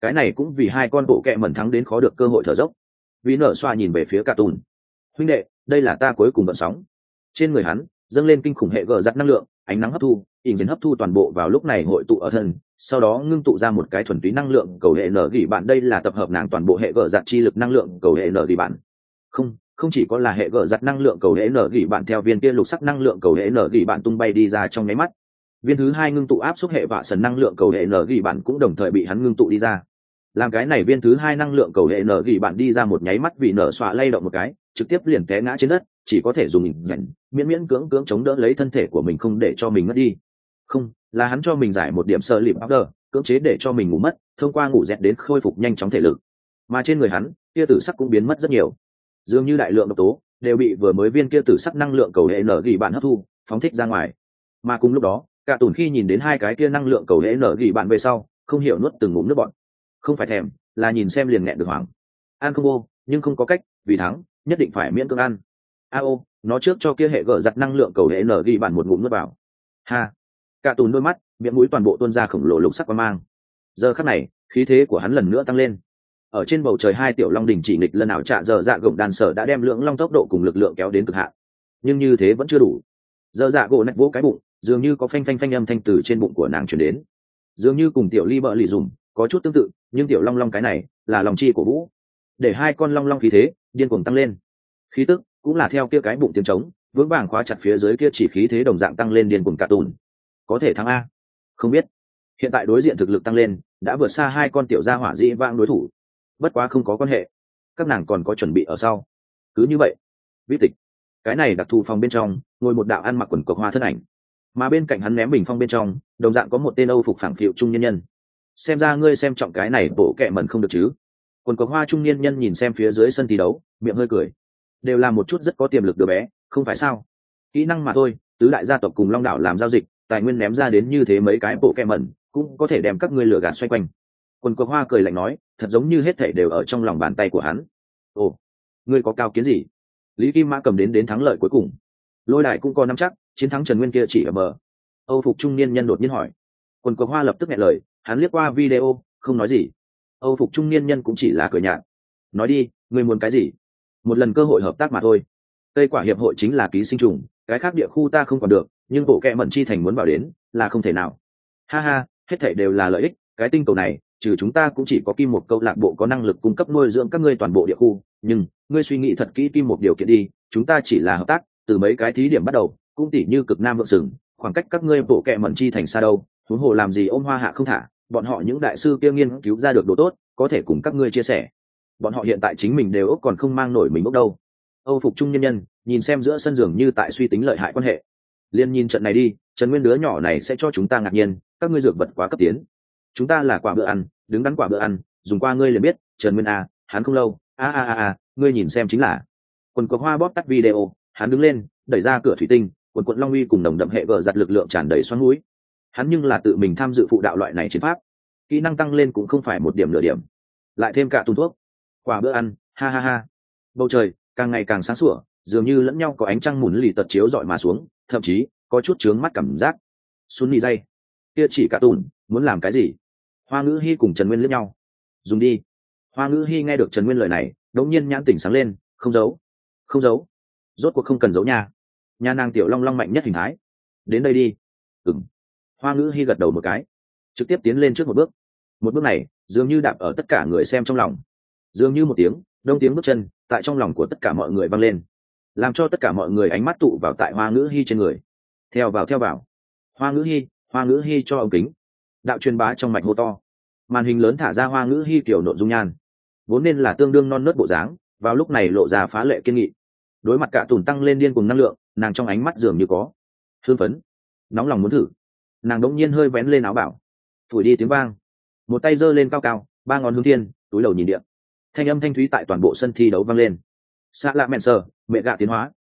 cái này cũng vì hai con bộ kẹ mẩn thắng đến khó được cơ hội thở dốc. Vì nở xoa nhìn về phía Cạ Tùn. Huynh đệ, đây là ta cuối cùng vận sóng. Trên người hắn dâng lên kinh khủng hệ gờ giặt năng lượng, ánh nắng hấp thu, ỉn dần hấp thu toàn bộ vào lúc này hội tụ ở thân, sau đó ngưng tụ ra một cái thuần túy năng lượng cầu hệ nở gỉ bạn. Đây là tập hợp nàng toàn bộ hệ gờ giặt chi lực năng lượng cầu hệ nở gỉ bạn. Không chỉ có là hệ gờ giặt năng lượng cầu hệ nở gỉ bạn, theo viên kia lục sắc năng lượng cầu hệ nở gỉ bạn tung bay đi ra trong nháy mắt, viên thứ hai ngưng tụ áp suất hệ vạ sần năng lượng cầu hệ nở gỉ bạn cũng đồng thời bị hắn ngưng tụ đi ra. Làm cái này viên thứ hai năng lượng cầu hệ nở gỉ bạn đi ra một nháy mắt, vì nở xoa lay động một cái, trực tiếp liền té ngã trên đất, chỉ có thể dùng rảnh miễn miễn cưỡng cưỡng chống đỡ lấy thân thể của mình không để cho mình mất đi. Không, là hắn cho mình giải một điểm sơ lịp powder, cưỡng chế để cho mình ngủ mất, thông qua ngủ dẹt đến khôi phục nhanh chóng thể lực. Mà trên người hắn, kia tử sắc cũng biến mất rất nhiều, dường như đại lượng độc tố đều bị vừa mới viên kia tử sắc năng lượng cầu hệ nở gỉ bạn hấp thu, phóng thích ra ngoài. Mà cùng lúc đó, Cả Tùn khi nhìn đến hai cái kia năng lượng cầu hệ nở gỉ bạn về sau, không hiểu nuốt từng ngụm nước bọt. Không phải thèm, là nhìn xem liền nghẹn được hoảng. Ăn không vô, nhưng không có cách, vì thắng, nhất định phải miễn cưỡng ăn. Ao, nó trước cho kia hệ gở giặt năng lượng cầu hệ nở gỉ bạn một ngụm nước vào. Ha. Cả Tùn đôi mắt, miệng mũi toàn bộ tuôn ra khổng lồ lục sắc quang mang. Giờ khắc này, khí thế của hắn lần nữa tăng lên. Ở trên bầu trời hai tiểu long đỉnh chỉ nghịch lần ảo trạ giờ dạ gồng đàn sở đã đem lưỡng long tốc độ cùng lực lượng kéo đến cực hạn. Nhưng như thế vẫn chưa đủ. Giờ dạ gỗ nạch vỗ cái bụng, dường như có phanh phanh phanh âm thanh từ trên bụng của nàng truyền đến. Dường như cùng tiểu ly bợ lì dùng có chút tương tự, nhưng tiểu long long cái này là lòng chi của vũ, để hai con long long khí thế điên cuồng tăng lên. Khí tức cũng là theo kia cái bụng tiếng trống vững vàng khóa chặt phía dưới kia chỉ khí thế đồng dạng tăng lên điên cuồng. Cả Tùn có thể thắng a? Không biết. Hiện tại đối diện thực lực tăng lên đã vượt xa hai con tiểu gia hỏa dĩ vãng đối thủ. Bất quá không có quan hệ, các nàng còn có chuẩn bị ở sau. Cứ như vậy, vi tịch cái này đặc thù phòng bên trong ngồi một đạo ăn mặc quần cộc hoa thân ảnh, mà bên cạnh hắn ném bình phong bên trong đồng dạng có một tên Âu phục phẳng phiu trung nhân nhân. Xem ra ngươi xem trọng cái này bộ kệ mẩn không được chứ? Quần cộc hoa trung niên nhân nhìn xem phía dưới sân thi đấu, miệng hơi cười. Đều là một chút rất có tiềm lực đứa bé, không phải sao? Kỹ năng mà thôi, tứ đại gia tộc cùng Long đảo làm giao dịch, tài nguyên ném ra đến như thế mấy cái bộ kệ mẩn, cũng có thể đem các ngươi lừa gạt xoay quanh. Quần cộc hoa cười lạnh nói, thật giống như hết thảy đều ở trong lòng bàn tay của hắn. Ồ, ngươi có cao kiến gì? Lý Kim Mã cầm đến thắng lợi cuối cùng. Lôi Đài cũng có nắm chắc, chiến thắng Trần Nguyên kia chỉ ở bờ. Âu phục trung niên nhân đột nhiên hỏi. Quần cộc hoa lập tức nghe lời, hắn liếc qua video, không nói gì. Âu phục trung niên nhân cũng chỉ là cười nhạt. Nói đi, ngươi muốn cái gì? Một lần cơ hội hợp tác mà thôi. Tây quả hiệp hội chính là ký sinh trùng, cái khác địa khu ta không còn được, nhưng bộ kệ mẩn chi thành muốn bảo đến là không thể nào. Ha ha, hết thảy đều là lợi ích, cái tinh cầu này trừ chúng ta cũng chỉ có Kim một câu lạc bộ có năng lực cung cấp nuôi dưỡng các ngươi toàn bộ địa khu, nhưng ngươi suy nghĩ thật kỹ Kim một điều kiện đi, chúng ta chỉ là hợp tác, từ mấy cái thí điểm bắt đầu, cũng tỉ như cực nam vượng sừng, khoảng cách các ngươi bộ kệ mẩn chi thành xa đâu, huống hồ làm gì ôm hoa hạ không thả, bọn họ những đại sư kia nghiên cứu ra được đồ tốt, có thể cùng các ngươi chia sẻ. Bọn họ hiện tại chính mình đều ốc còn không mang nổi mình ốc đâu. Âu phục trung nhân nhân nhìn xem giữa sân giường như tại suy tính lợi hại quan hệ. Liên nhìn trận này đi, Trần Nguyên đứa nhỏ này sẽ cho chúng ta ngạc nhiên, các ngươi dược vật quá cấp tiến. Chúng ta là quả bữa ăn, đứng đắn quả bữa ăn, dùng qua ngươi liền biết, Trần Nguyên à, hắn không lâu, ngươi nhìn xem chính là. Quần cộc hoa bóp tắt video, hắn đứng lên, đẩy ra cửa thủy tinh, quần quận long uy cùng nồng đậm hệ gờ giặt lực lượng tràn đầy xoắn mũi. Hắn nhưng là tự mình tham dự phụ đạo loại này chiến pháp, kỹ năng tăng lên cũng không phải một điểm nửa điểm, lại thêm cả tùn thuốc, quả bữa ăn, ha. Bầu trời càng ngày càng sáng sủa, dường như lẫn nhau có ánh trăng mùn lì tật chiếu dọi mà xuống, thậm chí có chút chướng mắt cảm giác. Xuân nị dây, kia chỉ cả tùn muốn làm cái gì? Hoa Ngữ Hi cùng Trần Nguyên liếc nhau. Dùng đi. Hoa Ngữ Hi nghe được Trần Nguyên lời này, đột nhiên nhãn tỉnh sáng lên, không giấu, rốt cuộc không cần giấu nha. Nhà nàng tiểu long long mạnh nhất hình thái. Đến đây đi. Ừm. Hoa Ngữ Hi gật đầu một cái, trực tiếp tiến lên trước một bước. Một bước này dường như đạp ở tất cả người xem trong lòng, dường như một tiếng đông tiếng bước chân tại trong lòng của tất cả mọi người vang lên, làm cho tất cả mọi người ánh mắt tụ vào tại Hoa Ngữ Hi trên người. Theo vào. Hoa Ngữ Hi cho ống kính. Đạo truyền bá trong mạch hô to. Màn hình lớn thả ra Hoa Ngữ Hi kiểu nội dung nhan, vốn nên là tương đương non nớt bộ dáng, vào lúc này lộ ra phá lệ kiên nghị. Đối mặt cả tùn tăng lên điên cùng năng lượng, nàng trong ánh mắt dường như có hưng phấn, nóng lòng muốn thử. Nàng đống nhiên hơi vén lên áo bảo, phủi đi tiếng vang, một tay giơ lên cao cao, ba ngón hướng thiên, túi đầu nhìn điện. Thanh âm thanh thúy tại toàn bộ sân thi đấu vang lên. Xạ lạ mẹn sờ, mẹ gạ tiến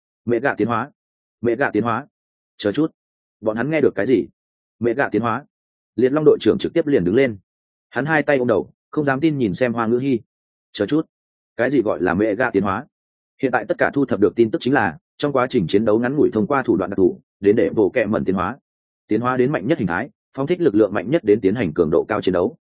hóa. Chờ chút, bọn hắn nghe được cái gì? Mẹ gạ tiến hóa. Liệt Long đội trưởng trực tiếp liền đứng lên, hắn hai tay ôm đầu, không dám tin nhìn xem Hoa Ngữ Hi. Chờ chút, cái gì gọi là mẹ gạ tiến hóa? Hiện tại tất cả thu thập được tin tức chính là trong quá trình chiến đấu ngắn ngủi thông qua thủ đoạn đặc thù đến để bộ kệ mẩn tiến hóa đến mạnh nhất hình thái, phóng thích lực lượng mạnh nhất đến tiến hành cường độ cao chiến đấu.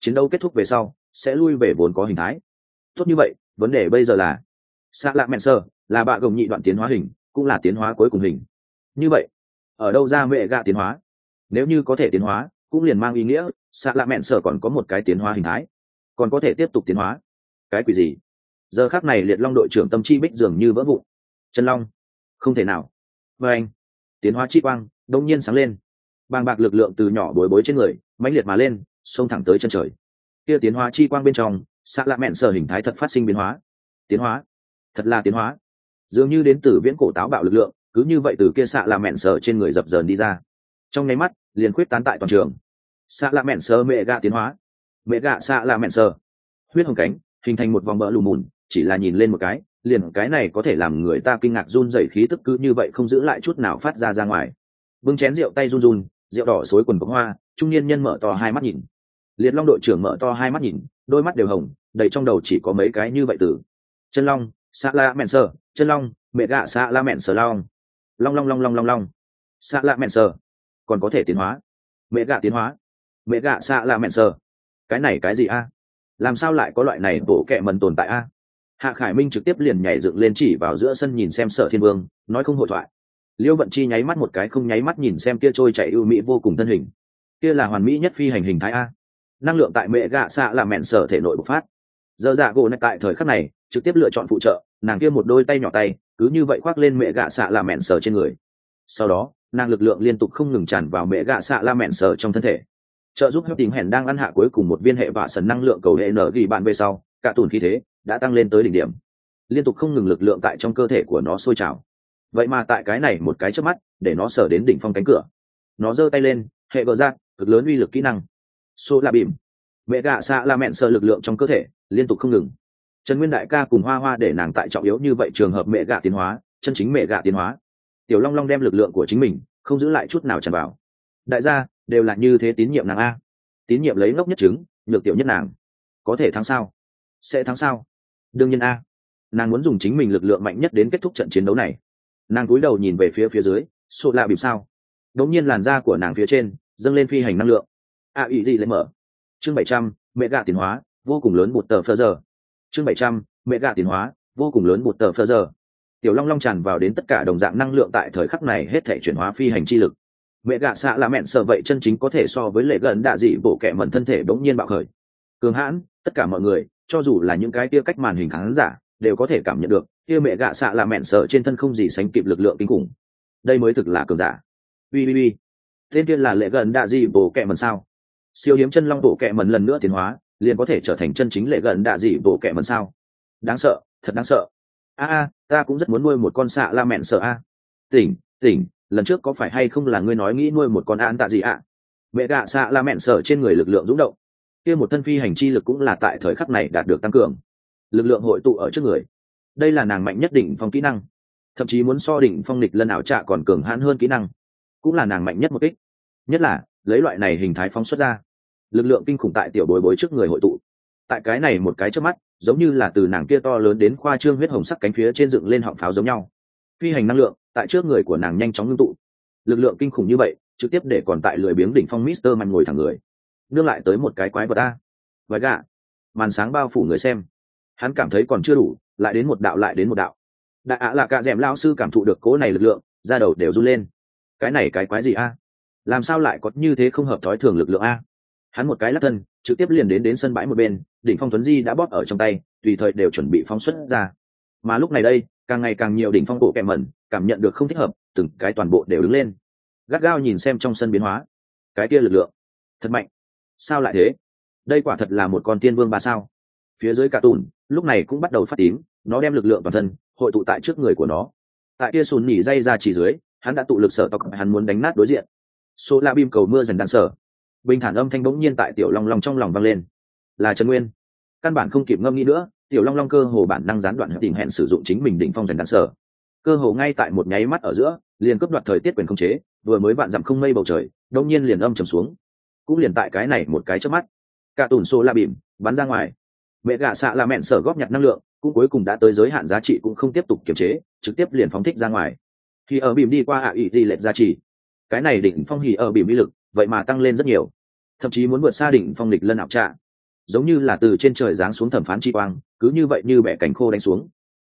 chiến đấu kết thúc về sau sẽ lui về vốn có hình thái. Tốt như vậy, vấn đề bây giờ là xạ lạ mẹn sơ là bạ gồng nhị đoạn tiến hóa hình, cũng là tiến hóa cuối cùng hình. Như vậy ở đâu ra mẹ gạ tiến hóa? Nếu như có thể tiến hóa cũng liền mang ý nghĩa xạ lạ mẹn sơ còn có một cái tiến hóa hình thái, còn có thể tiếp tục tiến hóa. Cái quỷ gì? Giờ khác này liệt long đội trưởng tâm chi bích dường như vỡ vụn. Chân long không thể nào. Và anh tiến hóa chi quang đông nhiên sáng lên, bàng bạc lực lượng từ nhỏ bối bối trên người mãnh liệt mà lên, xông thẳng tới chân trời. Kia tiến hóa chi quang bên trong xạ lạ mẹn sơ hình thái thật phát sinh biến hóa. Tiến hóa, thật là tiến hóa, dường như đến từ viễn cổ táo bạo lực lượng, cứ như vậy từ kia xạ lạ mẹn sơ trên người dập dờn đi ra, trong nháy mắt liền khuyết tán tại toàn trường. Xạ lạ mẹn sơ mẹ gạ tiến hóa, mẹ gạ xạ lạ mẹn sơ huyết hồng cánh hình thành một vòng bỡ lù mùn, chỉ là nhìn lên một cái liền cái này có thể làm người ta kinh ngạc run rẩy khí tức cứ như vậy không giữ lại chút nào phát ra ngoài. Bưng chén rượu tay run run, rượu đỏ xối quần bóng hoa, trung niên nhân mở to hai mắt nhìn. Liệt long đội trưởng mở to hai mắt nhìn, đôi mắt đều hồng, đầy trong đầu chỉ có mấy cái như vậy từ chân long xạ la mẹn sơ, chân long mẹ gạ xạ la mẹn sơ, long long long long long long long xạ la mẹn sơ còn có thể tiến hóa, mẹ gạ tiến hóa, mẹ gạ xạ la mẹn sơ. Cái này cái gì a? Làm sao lại có loại này bộ kệ mần tồn tại a? Hạ Khải Minh trực tiếp liền nhảy dựng lên chỉ vào giữa sân nhìn xem Sở Thiên Vương, nói không hội thoại. Liêu Vận Chi nháy mắt một cái không nháy mắt nhìn xem kia trôi chảy ưu mỹ vô cùng thân hình, kia là hoàn mỹ nhất phi hành hình thái a. Năng lượng tại mẹ gạ xạ là mẹn sở thể nội bộc phát. Giờ dạ gỗ này tại thời khắc này trực tiếp lựa chọn phụ trợ, nàng kia một đôi tay nhỏ tay cứ như vậy khoác lên mẹ gạ xạ là mẹn sở trên người. Sau đó nàng lực lượng liên tục không ngừng tràn vào mẹ gạ xạ la mẹn sở trong thân thể, trợ giúp hấp tình hèn đang ăn hạ cuối cùng một viên hệ vạ sần năng lượng cầu hệ nở ghi bạn về sau, cả tùn khí thế đã tăng lên tới đỉnh điểm, liên tục không ngừng lực lượng tại trong cơ thể của nó sôi trào. Vậy mà tại cái này một cái chớp mắt để nó sở đến đỉnh phong cánh cửa, nó giơ tay lên, hệ gờ ra cực lớn uy lực kỹ năng xô la bìm, mẹ gạ xạ la mẹn sở lực lượng trong cơ thể liên tục không ngừng. Trần Nguyên đại ca cùng Hoa Hoa để nàng tại trọng yếu như vậy trường hợp mẹ gạ tiến hóa, chân chính mẹ gạ tiến hóa. Tiểu Long Long đem lực lượng của chính mình không giữ lại chút nào tràn vào. Đại gia đều là như thế tín nhiệm nàng a, tín nhiệm lấy ngốc nhất chứng, nhược tiểu nhất nàng. Có thể thắng sao? Sẽ thắng sao? Đương nhiên a, nàng muốn dùng chính mình lực lượng mạnh nhất đến kết thúc trận chiến đấu này. Nàng cúi đầu nhìn về phía dưới, sổ lạ bìm sao? Đống nhiên làn da của nàng phía trên dâng lên phi hành năng lượng. Ý gì lại mở? Chương 700, mẹ gạ tiến hóa, vô cùng lớn một tờ phơ giờ. Chương 700, mẹ gạ tiến hóa, vô cùng lớn một tờ phơ giờ. Tiểu Long Long tràn vào đến tất cả đồng dạng năng lượng tại thời khắc này hết thể chuyển hóa phi hành chi lực. Mẹ gạ xạ là mẹn sợ vậy chân chính có thể so với lệ gần đạ dị bộ kệ mẩn thân thể bỗng nhiên bạo khởi. Cường hãn, tất cả mọi người, cho dù là những cái kia cách màn hình khán giả, đều có thể cảm nhận được, kia mẹ gạ xạ là mẹn sợ trên thân không gì sánh kịp lực lượng kinh khủng. Đây mới thực là cường giả. Ui. Tên kia là lệ gần đạ dị bộ kệ mẩn sao? Siêu hiếm chân long bộ kệ mẩn lần nữa tiến hóa, liền có thể trở thành chân chính lệ gần đạ dị bộ kệ mẩn sao? Đáng sợ, thật đáng sợ. Ta cũng rất muốn nuôi một con xạ la mẹn sợ a. Tỉnh, lần trước có phải hay không là ngươi nói nghĩ nuôi một con an tạ gì ạ? Mẹ gạ xạ la mẹn sợ trên người lực lượng dũng động, kia một thân phi hành chi lực cũng là tại thời khắc này đạt được tăng cường, lực lượng hội tụ ở trước người. Đây là nàng mạnh nhất đỉnh phong kỹ năng, thậm chí muốn so đỉnh phong nghịch lân ảo trạ còn cường hãn hơn kỹ năng, cũng là nàng mạnh nhất một kích. Nhất là lấy loại này hình thái phóng xuất ra, lực lượng kinh khủng tại tiểu bối bối trước người hội tụ. Tại cái này một cái chớp mắt, giống như là từ nàng kia to lớn đến khoa trương huyết hồng sắc cánh phía trên dựng lên họng pháo giống nhau. Phi hành năng lượng tại trước người của nàng nhanh chóng ngưng tụ, lực lượng kinh khủng như vậy trực tiếp để còn tại lười biếng đỉnh phong Mister Man ngồi thẳng người, nương lại tới một cái quái vật a. Vài gạ, màn sáng bao phủ người xem, hắn cảm thấy còn chưa đủ, lại đến một đạo. Đại ạ là cả dẻm lão sư cảm thụ được cố này lực lượng, da đầu đều run lên. Cái này cái quái gì a? Làm sao lại có như thế không hợp thói thường lực lượng a? Hắn một cái lắc thân trực tiếp liền đến sân bãi một bên, đỉnh phong tuấn di đã bóp ở trong tay, tùy thời đều chuẩn bị phóng xuất ra. Mà lúc này đây, càng ngày càng nhiều đỉnh phong bộ kẹm mẩn cảm nhận được không thích hợp, từng cái toàn bộ đều đứng lên, gắt gao nhìn xem trong sân biến hóa. Cái kia lực lượng thật mạnh, sao lại thế? Đây quả thật là một con tiên vương ba sao. Phía dưới cả tùn lúc này cũng bắt đầu phát tím, nó đem lực lượng toàn thân hội tụ tại trước người của nó. Tại kia sùn nhỉ dây ra chỉ dưới, hắn đã tụ lực sở tộc, hắn muốn đánh nát đối diện. Số la bim cầu mưa dần đan sở, bình thản âm thanh bỗng nhiên tại tiểu long long trong lòng vang lên, là Trần Nguyên. Căn bản không kịp ngâm nghĩ nữa, tiểu long long cơ hồ bản năng gián đoạn tình hẹn sử dụng chính mình đỉnh phong dần đan sở, cơ hồ ngay tại một nháy mắt ở giữa liền cướp đoạt thời tiết quyền khống chế. Vừa mới vạn dặm không mây bầu trời đông nhiên liền âm trầm xuống, cũng liền tại cái này một cái chớp mắt, cả tùn xô la bìm bắn ra ngoài. Mẹ gạ xạ là mẹn sở góp nhặt năng lượng cũng cuối cùng đã tới giới hạn giá trị, cũng không tiếp tục kiềm chế, trực tiếp liền phóng thích ra ngoài. Khi ở bìm đi qua ý gì lệch giá trị, cái này đỉnh phong hỉ ở bìm uy lực vậy mà tăng lên rất nhiều, thậm chí muốn vượt xa đỉnh phong lịch lân ảo trạ. giống như là từ trên trời giáng xuống thẩm phán chi quang, cứ như vậy như bẻ cánh khô đánh xuống.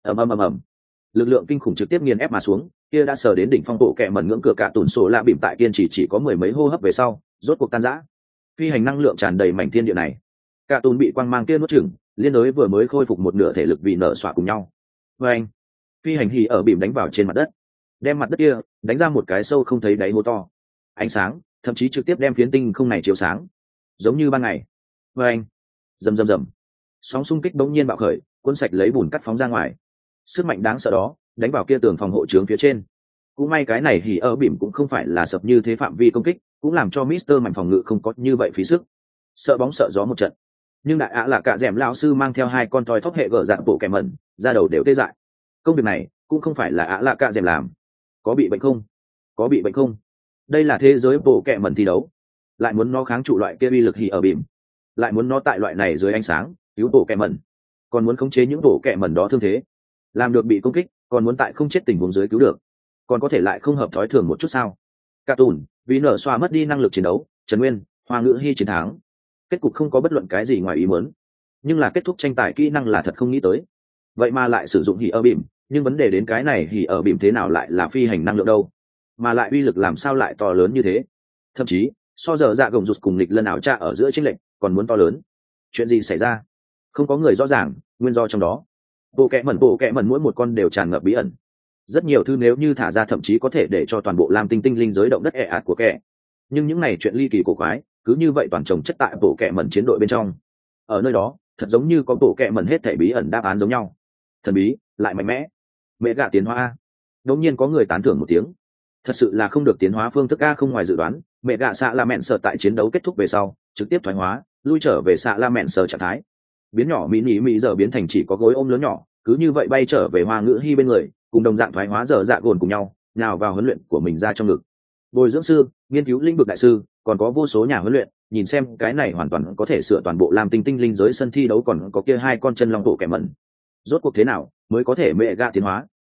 Ầm. Lực lượng kinh khủng trực tiếp nghiền ép mà xuống, kia đã sờ đến đỉnh phong bộ kẹ mẩn ngưỡng cửa cả tủn sổ lạ bìm tại kiên chỉ có mười mấy hô hấp về sau, rốt cuộc tan rã. Phi hành năng lượng tràn đầy mảnh thiên địa này. Cả tủn bị quang mang kia nuốt chửng, liên đối vừa mới khôi phục một nửa thể lực vì nở xoạ cùng nhau. Anh, phi hành hỉ ở bìm đánh vào trên mặt đất, đem mặt đất kia đánh ra một cái sâu không thấy đáy hố to. Ánh sáng thậm chí trực tiếp đem phiến tinh không này chiếu sáng, giống như ban ngày. Anh, rầm. Sóng xung kích bỗng nhiên bạo khởi, cuốn sạch lấy bùn cắt phóng ra ngoài. Sức mạnh đáng sợ đó đánh vào kia tường phòng hộ trướng phía trên. Cũng may cái này hỉ ở bìm cũng không phải là sập như thế phạm vi công kích, cũng làm cho Mister mạnh phòng ngự không có như vậy phí sức. Sợ bóng sợ gió một trận, nhưng đại ạ là cả dẻm lão sư mang theo hai con toy thóc hệ gở dạng bộ kẻ mẩn, ra đầu đều tê dại. Công việc này cũng không phải là ạ là cả dẻm làm. Có bị bệnh không? Đây là thế giới bộ kẻ mẩn thi đấu, lại muốn nó kháng trụ loại kia uy lực hỉ ở bìm, lại muốn nó tại loại này dưới ánh sáng cứu bộ kẻ mẩn, còn muốn khống chế những bộ kẻ mẩn đó thương thế, làm được bị công kích còn muốn tại không chết tình huống dưới cứu được, còn có thể lại không hợp thói thường một chút sao? Cả tùn vì nở xoa mất đi năng lực chiến đấu, Trần Nguyên, Hoa Ngữ Hi chiến thắng, kết cục không có bất luận cái gì ngoài ý muốn, nhưng là kết thúc tranh tài kỹ năng là thật không nghĩ tới, vậy mà lại sử dụng hỉ ở bìm, nhưng vấn đề đến cái này hỉ ở bìm thế nào lại là phi hành năng lượng đâu, mà lại uy lực làm sao lại to lớn như thế, thậm chí so giờ dạ gồng rụt cùng lịch lân ảo tra ở giữa chênh lệch còn muốn to lớn. Chuyện gì xảy ra? Không có người rõ ràng nguyên do trong đó. Bộ kẹ mẩn mỗi một con đều tràn ngập bí ẩn, rất nhiều thứ nếu như thả ra thậm chí có thể để cho toàn bộ lam tinh linh giới động đất ẹ ạt của kẻ, nhưng những này chuyện ly kỳ cổ quái cứ như vậy toàn trồng chất tại bộ kẹ mẩn chiến đội bên trong. Ở nơi đó thật giống như có bộ kẹ mẩn hết thảy bí ẩn đáp án giống nhau, thần bí lại mạnh mẽ. Mẹ gạ tiến hóa. Đột nhiên có người tán thưởng một tiếng, thật sự là không được tiến hóa phương thức a, không ngoài dự đoán. Mẹ gạ xạ la mẹn sợ tại chiến đấu kết thúc về sau trực tiếp thoái hóa, lui trở về xạ la mẹn sợ trạng thái, biến nhỏ mỹ giờ biến thành chỉ có gối ôm lớn nhỏ, cứ như vậy bay trở về Hoa Ngữ Hi bên người, cùng đồng dạng thoái hóa giờ dạ gồn cùng nhau nào vào huấn luyện của mình ra trong ngực. Bồi dưỡng sư, nghiên cứu lĩnh vực đại sư, còn có vô số nhà huấn luyện, nhìn xem cái này hoàn toàn có thể sửa toàn bộ lam tinh linh giới sân thi đấu, còn có kia hai con chân long bộ kẻ mẩn. Rốt cuộc thế nào mới có thể mẹ gạ tiến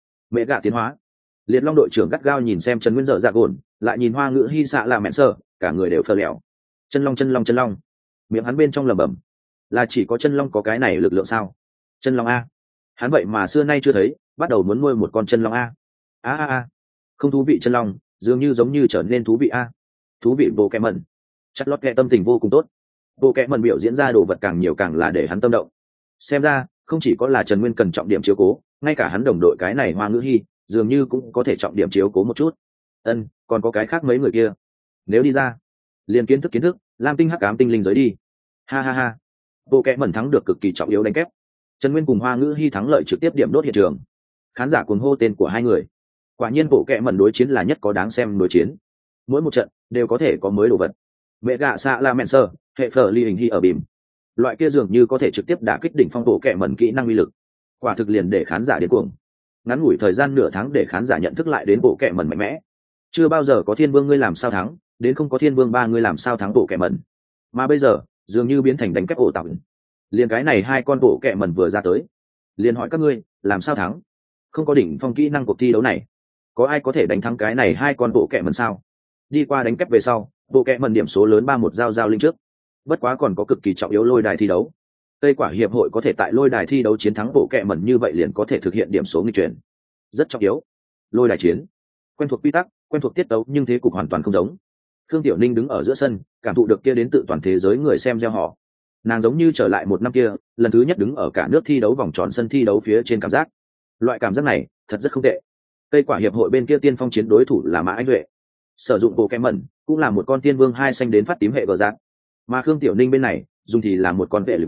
hóa? Liệt Long đội trưởng gắt gao nhìn xem Trần Nguyên dở dạ gồn, lại nhìn Hoa Ngữ Hi xạ là mẹn sơ, cả người đều phờ lẹo. Chân long, miệng hắn bên trong lẩm bẩm, là chỉ có chân long có cái này lực lượng sao? Chân long a, hắn vậy mà xưa nay chưa thấy, bắt đầu muốn nuôi một con chân long a. Không thú vị, chân long dường như giống như trở nên thú vị a. Thú vị bộ kẹ mẩn. Chắc lót kẹ tâm tình vô cùng tốt, bộ kẹ mẩn biểu diễn ra đồ vật càng nhiều càng là để hắn tâm động. Xem ra không chỉ có là Trần Nguyên cần trọng điểm chiếu cố, ngay cả hắn đồng đội cái này Hoa Ngữ Hi dường như cũng có thể trọng điểm chiếu cố một chút. Còn có cái khác mấy người kia, nếu đi ra liền kiến thức lam tinh hắc ám tinh linh giới đi. Ha. Bộ kẹ mẩn thắng được cực kỳ trọng yếu đánh kép. Trần Nguyên cùng Hoa Ngữ Hi thắng lợi trực tiếp điểm đốt hiện trường, khán giả cuồng hô tên của hai người. Quả nhiên bộ kẹ mẩn đối chiến là nhất có đáng xem đối chiến, mỗi một trận đều có thể có mới đồ vật. Mẹ gạ xạ la mẹn sơ, hệ phở ly hình hi ở bìm, loại kia dường như có thể trực tiếp đả kích đỉnh phong bộ kẹ mẩn kỹ năng uy lực, quả thực liền để khán giả điên cuồng. Ngắn ngủi thời gian nửa tháng để khán giả nhận thức lại đến bộ kẹ mẩn mạnh mẽ. Chưa bao giờ có thiên vương ngươi làm sao thắng, đến không có thiên vương ba ngươi làm sao thắng bộ kẹ mẩn, mà bây giờ dường như biến thành đánh kép ổ tặng. Liền cái này hai con bộ kẹ mẩn vừa ra tới, liền hỏi các ngươi làm sao thắng? Không có đỉnh phong kỹ năng cuộc thi đấu này, có ai có thể đánh thắng cái này hai con bộ kẹ mẩn sao? Đi qua đánh kép về sau, bộ kẹ mẩn điểm số lớn 3-1 giao linh trước. Bất quá còn có cực kỳ trọng yếu lôi đài thi đấu. Tây Quả hiệp hội có thể tại lôi đài thi đấu chiến thắng bộ kẹ mẩn như vậy liền có thể thực hiện điểm số nghịch chuyển, rất trọng yếu. Lôi đài chiến, quen thuộc quy tắc, quen thuộc tiết tấu, nhưng thế cục hoàn toàn không giống. Khương Tiểu Ninh đứng ở giữa sân, cảm thụ được kia đến từ toàn thế giới người xem gieo họ. Nàng giống như trở lại một năm kia, lần thứ nhất đứng ở cả nước thi đấu vòng tròn sân thi đấu phía trên cảm giác. Loại cảm giác này thật rất không tệ. Tây Quả hiệp hội bên kia tiên phong chiến đối thủ là Mã Anh Duệ, sử dụng bộ kẹm mẩn cũng là một con tiên vương hai xanh đến phát tím hệ gờ giác, mà Khương Tiểu Ninh bên này dùng thì là một con vệ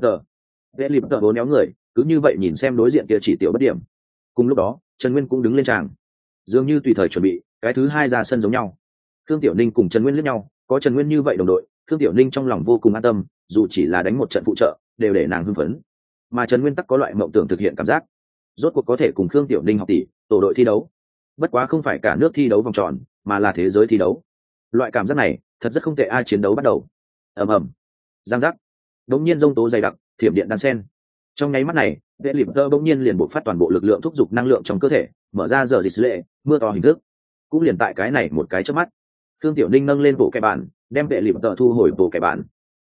lip tờ bốn éo người, cứ như vậy nhìn xem đối diện kia chỉ tiểu bất điểm. Cùng lúc đó Trần Nguyên cũng đứng lên tràng, dường như tùy thời chuẩn bị cái thứ hai ra sân giống nhau. Khương Tiểu Ninh cùng Trần Nguyên liếc nhau, có Trần Nguyên như vậy đồng đội, Khương Tiểu Ninh trong lòng vô cùng an tâm, dù chỉ là đánh một trận phụ trợ đều để nàng hưng phấn. Mà Trần Nguyên tắc có loại mộng tưởng thực hiện cảm giác, rốt cuộc có thể cùng Khương Tiểu Ninh học tỷ tổ đội thi đấu. Bất quá không phải cả nước thi đấu vòng tròn, mà là thế giới thi đấu. Loại cảm giác này thật rất không tệ. Ai chiến đấu bắt đầu, ầm giang giác, đống nhiên rông tố dày đặc, thiểm điện đan sen. Trong nháy mắt này vệ lịp tơ bỗng nhiên liền bộc phát toàn bộ lực lượng thúc giục năng lượng trong cơ thể, mở ra giờ dịch lệ mưa to hình thức. Cũng liền tại cái này một cái chớp mắt, Khương Tiểu Ninh nâng lên bộ kẻ bản, đem vệ lịp tơ thu hồi bộ kẻ bản.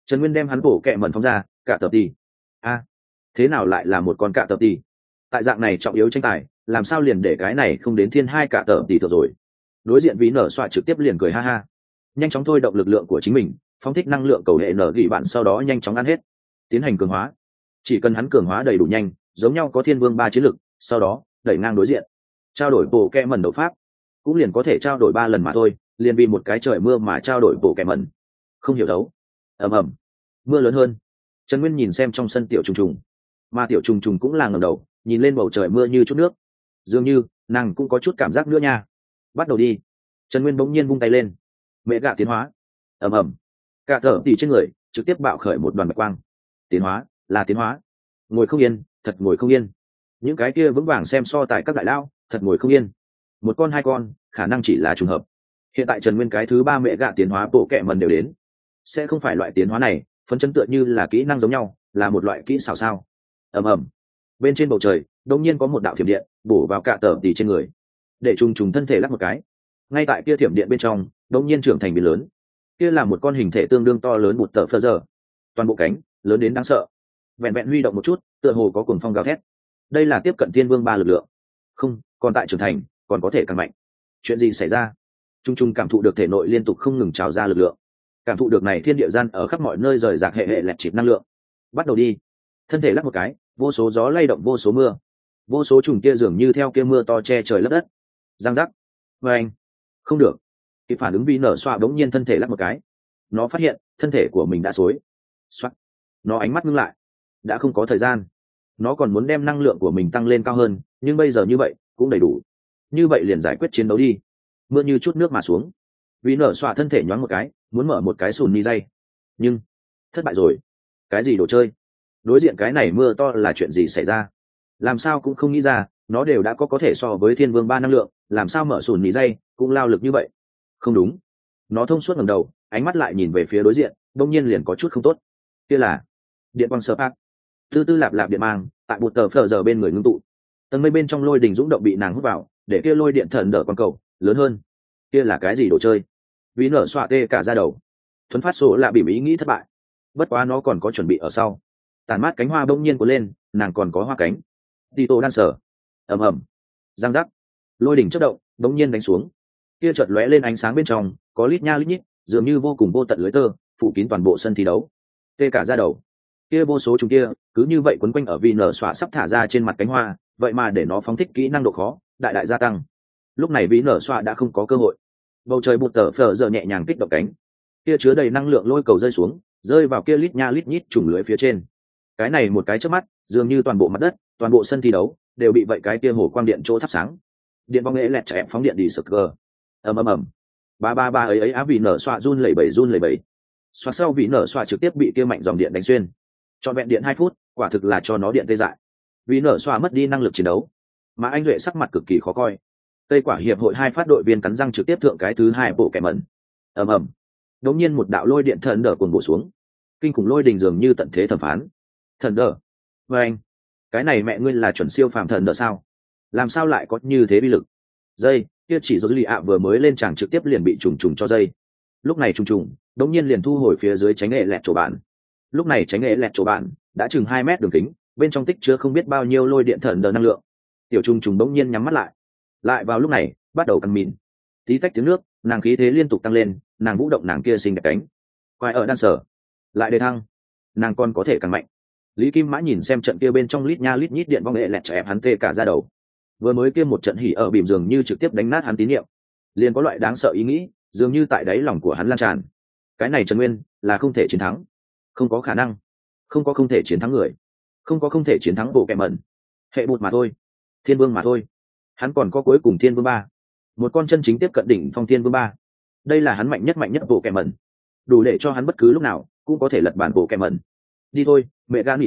Trần Nguyên đem hắn bổ kẹ mẩn phóng ra, cả tập tỷ. A, thế nào lại là một con cả tập tỷ? Tại dạng này trọng yếu tranh tài, làm sao liền để cái này không đến thiên hai cả tập tỷ rồi? Đối diện Ví Nở xoa trực tiếp liền cười ha ha. Nhanh chóng thôi động lực lượng của chính mình, phóng thích năng lượng cầu hệ nở gỉ bạn, sau đó nhanh chóng ăn hết, tiến hành cường hóa. Chỉ cần hắn cường hóa đầy đủ nhanh, giống nhau có thiên vương 3 chiến lực, sau đó đẩy ngang đối diện, trao đổi bộ kẹ mẩn đấu pháp, cũng liền có thể trao đổi 3 lần mà thôi, liền vì một cái trời mưa mà trao đổi bộ kẹ mẩn. Không hiểu đấu. Ầm ầm, mưa lớn hơn. Trần Nguyên nhìn xem trong sân tiểu trùng trùng, mà tiểu trùng trùng cũng là ngẩng đầu nhìn lên bầu trời mưa như chút nước, dường như nàng cũng có chút cảm giác nữa nha. Bắt đầu đi. Trần Nguyên bỗng nhiên vung tay lên, mẹ gạ tiến hóa. Ầm ầm, cả thở tỉ trên người trực tiếp bạo khởi một đoàn bạch quang. Tiến hóa là tiến hóa. Ngồi không yên, thật ngồi không yên. Những cái kia vững vàng xem so tài các đại lao, thật ngồi không yên. Một con hai con khả năng chỉ là trùng hợp. Hiện tại Trần Nguyên cái thứ 3 mẹ gạ tiến hóa bộ kẹ mần đều đến, sẽ không phải loại tiến hóa này phấn chấn tựa như là kỹ năng giống nhau, là một loại kỹ xảo sao? Ầm ầm, bên trên bầu trời đột nhiên có một đạo thiểm điện bổ vào cả tờ tỉ trên người, để trùng trùng thân thể lắc một cái. Ngay tại kia thiểm điện bên trong đột nhiên trưởng thành biến lớn. Kia là một con hình thể tương đương to lớn một tờ phơ giờ, toàn bộ cánh lớn đến đáng sợ, vẹn vẹn huy động một chút tựa hồ có cuồng phong gào thét. Đây là tiếp cận thiên vương 3 lực lượng. Không, còn tại trưởng thành còn có thể càng mạnh. Chuyện gì xảy ra? Trung trung cảm thụ được thể nội liên tục không ngừng trào ra lực lượng, cảm thụ được này thiên địa gian ở khắp mọi nơi rời rạc hệ lẹt chịp năng lượng. Bắt đầu đi. Thân thể lắc một cái, vô số gió lay động vô số mưa, vô số trùng kia dường như theo kia mưa to che trời lấp đất. Giang giác. Và anh, không được. Kịp phản ứng Vi nở xoa đống nhiên thân thể lắc một cái, nó phát hiện thân thể của mình đã xối. Xoát. Nó ánh mắt ngưng lại, đã không có thời gian. Nó còn muốn đem năng lượng của mình tăng lên cao hơn, nhưng bây giờ như vậy cũng đầy đủ. Như vậy liền giải quyết chiến đấu đi. Mưa như chút nước mà xuống. Vi nở xoa thân thể nhoáng một cái, muốn mở một cái sùn mi dây, nhưng thất bại rồi. Cái gì đồ chơi? Đối diện cái này mưa to là chuyện gì xảy ra? Làm sao cũng không nghĩ ra, nó đều đã có thể so với thiên vương 3 năng lượng, làm sao mở sùn mì dây cũng lao lực như vậy? Không đúng. Nó thông suốt ngẩng đầu, ánh mắt lại nhìn về phía đối diện, đông nhiên liền có chút không tốt. Kia là điện quang sơ phát, tư tư lạp lạp điện mang tại một tờ phở giờ bên người ngưng tụ. Tầng mây bên trong lôi đình dũng động bị nàng hút vào, để kia lôi điện thần đỡ quang cầu lớn hơn. Kia là cái gì đồ chơi? Vì nở xoa tê cả ra đầu. Thuấn phát số lạ bỉ ý nghĩ thất bại. Bất quá nó còn có chuẩn bị ở sau. Tàn mát cánh hoa bỗng nhiên cuốn lên, nàng còn có hoa cánh. Tito đan sở. Ầm ầm, giang giác. Lôi đỉnh chớp động bỗng nhiên đánh xuống. Kia chợt lóe lên ánh sáng bên trong, có lít nha lít nhít, dường như vô cùng vô tận lưới tơ phủ kín toàn bộ sân thi đấu. Tê cả ra đầu. Kia vô số chúng kia cứ như vậy quấn quanh ở vì nở xoa sắp thả ra trên mặt cánh hoa, vậy mà để nó phóng thích kỹ năng độ khó đại đại gia tăng. Lúc này vì nở xoa đã không có cơ hội. Bầu trời bụt tờ phở giờ nhẹ nhàng kích động cánh, kia chứa đầy năng lượng lôi cầu rơi xuống, rơi vào kia lít nha lít nhít trùng lưới phía trên. Cái này một cái chớp mắt, dường như toàn bộ mặt đất, toàn bộ sân thi đấu đều bị vậy cái kia hồ quang điện chỗ thắp sáng. Điện bóng nghệ lẹt chạy phóng điện đi sực cơ. Ầm ầm ầm. Ba ba ba ấy á, vì nở xoa run lẩy bẩy. Xoa sau vì nở xoa trực tiếp bị kia mạnh dòng điện đánh xuyên. Cho vẹn điện 2 phút, quả thực là cho nó điện tê dại. Vì nở xoa mất đi năng lực chiến đấu, mà anh Duệ sắc mặt cực kỳ khó coi. Tây quả hiệp hội 2 phát đội viên cắn răng trực tiếp thượng cái thứ 2 bộ kẻ mẩn. Ầm ầm. Đột nhiên một đạo lôi điện thần đỡ cuồn bổ xuống. Kinh khủng lôi đình dường như tận thế thẩm phán. Thần đỡ. Và anh, cái này mẹ ngươi là chuẩn siêu phàm thần đỡ sao? Làm sao lại có như thế bi lực? Dây, kia chỉ do lì ạ vừa mới lên tràng trực tiếp liền bị trùng trùng cho dây. Lúc này trùng đột nhiên liền thu hồi phía dưới tránh nghệ lẹt chỗ bạn. Lúc này tránh nghệ lẹt chỗ bạn đã chừng 2 mét đường kính, bên trong tích chứa không biết bao nhiêu lôi điện thần đỡ năng lượng. Tiểu trùng đột nhiên nhắm mắt lại vào lúc này bắt đầu cắn mìn, tí tách tiếng nước, nàng khí thế liên tục tăng lên, nàng vũ động nàng kia xinh đẹp cánh quay ở đan sở lại đề thăng, nàng còn có thể càng mạnh. Lý Kim Mã nhìn xem trận kia bên trong lít nha lít nhít điện vong nghệ lẹt trẻ hắn tê cả ra đầu. Vừa mới kia một trận hỉ ở bìm dường như trực tiếp đánh nát hắn tín nhiệm, liền có loại đáng sợ ý nghĩ dường như tại đáy lòng của hắn lan tràn. Cái này Trần Nguyên là không thể chiến thắng, không có khả năng, không thể chiến thắng người, không thể chiến thắng bộ kẹ mẩn, hệ bụt mà thôi, thiên vương mà thôi. Hắn còn có cuối cùng thiên vương 3, một con chân chính tiếp cận đỉnh phong thiên vương 3. Đây là hắn mạnh nhất bộ kẹ mẩn, đủ để cho hắn bất cứ lúc nào cũng có thể lật bản bộ kẹ mẩn. Đi thôi, mẹ gà nỉ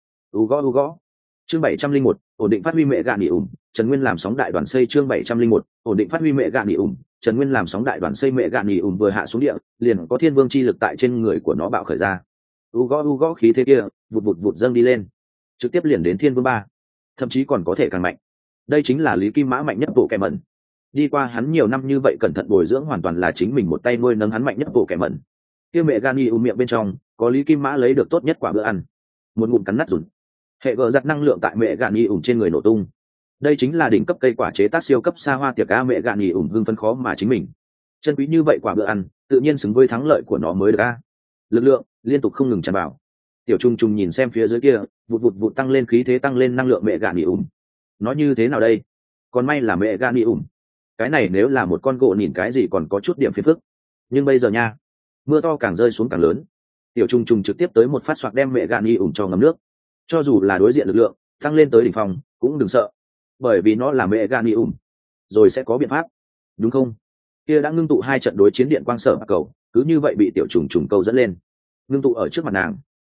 u gõ. Chương 701, ổn định phát huy mẹ gà nỉ Trần Nguyên làm sóng đại đoàn xây. Chương 701, ổn định phát huy mẹ gà nỉ Trần Nguyên làm sóng đại đoàn xây. Mẹ gà nỉ vừa hạ xuống địa, liền có thiên vương chi lực tại trên người của nó bạo khởi ra. U gõ khí thế kia vụt dâng đi lên, trực tiếp liền đến thiên vương 3, thậm chí còn có thể càng mạnh. Đây chính là Lý Kim Mã mạnh nhất bộ kẹ mẩn. Đi qua hắn nhiều năm như vậy cẩn thận bồi dưỡng, hoàn toàn là chính mình một tay nuôi nấng hắn mạnh nhất bộ kẹ mẩn. kia mẹ gan y ùm miệng bên trong có Lý Kim Mã lấy được tốt nhất quả bữa ăn, một ngụm cắn nát rùn. Hệ gờ giặt năng lượng tại mẹ gan y ùm trên người nổ tung. Đây chính là đỉnh cấp cây quả chế tác siêu cấp xa hoa tiệc a. Mẹ gan y ùm hưng phấn khó mà chính mình, chân quý như vậy quả bữa ăn tự nhiên xứng với thắng lợi của nó mới được a. Lực lượng liên tục không ngừng tràn vào. Tiểu Trung Trung nhìn xem phía dưới kia, vụt vụt vụt tăng lên khí thế, tăng lên năng lượng mẹ gan y ùm. Nó như thế nào đây? Còn may là mẹ gan y ùm. Cái này nếu là một con gỗ nhìn cái gì còn có chút điểm phiền phức, nhưng bây giờ nha, mưa to càng rơi xuống càng lớn. Tiểu Trung Trung trực tiếp tới một phát xoạc đem mẹ gan y ùm cho ngấm nước. Cho dù là đối diện lực lượng tăng lên tới đỉnh phong cũng đừng sợ, bởi vì nó là mẹ gan y ùm, rồi sẽ có biện pháp, đúng không? Kia đã ngưng tụ hai trận đối chiến điện quang sở bạc cầu, cứ như vậy bị Tiểu Trùng Trùng câu dẫn lên, ngưng tụ ở trước mặt nàng,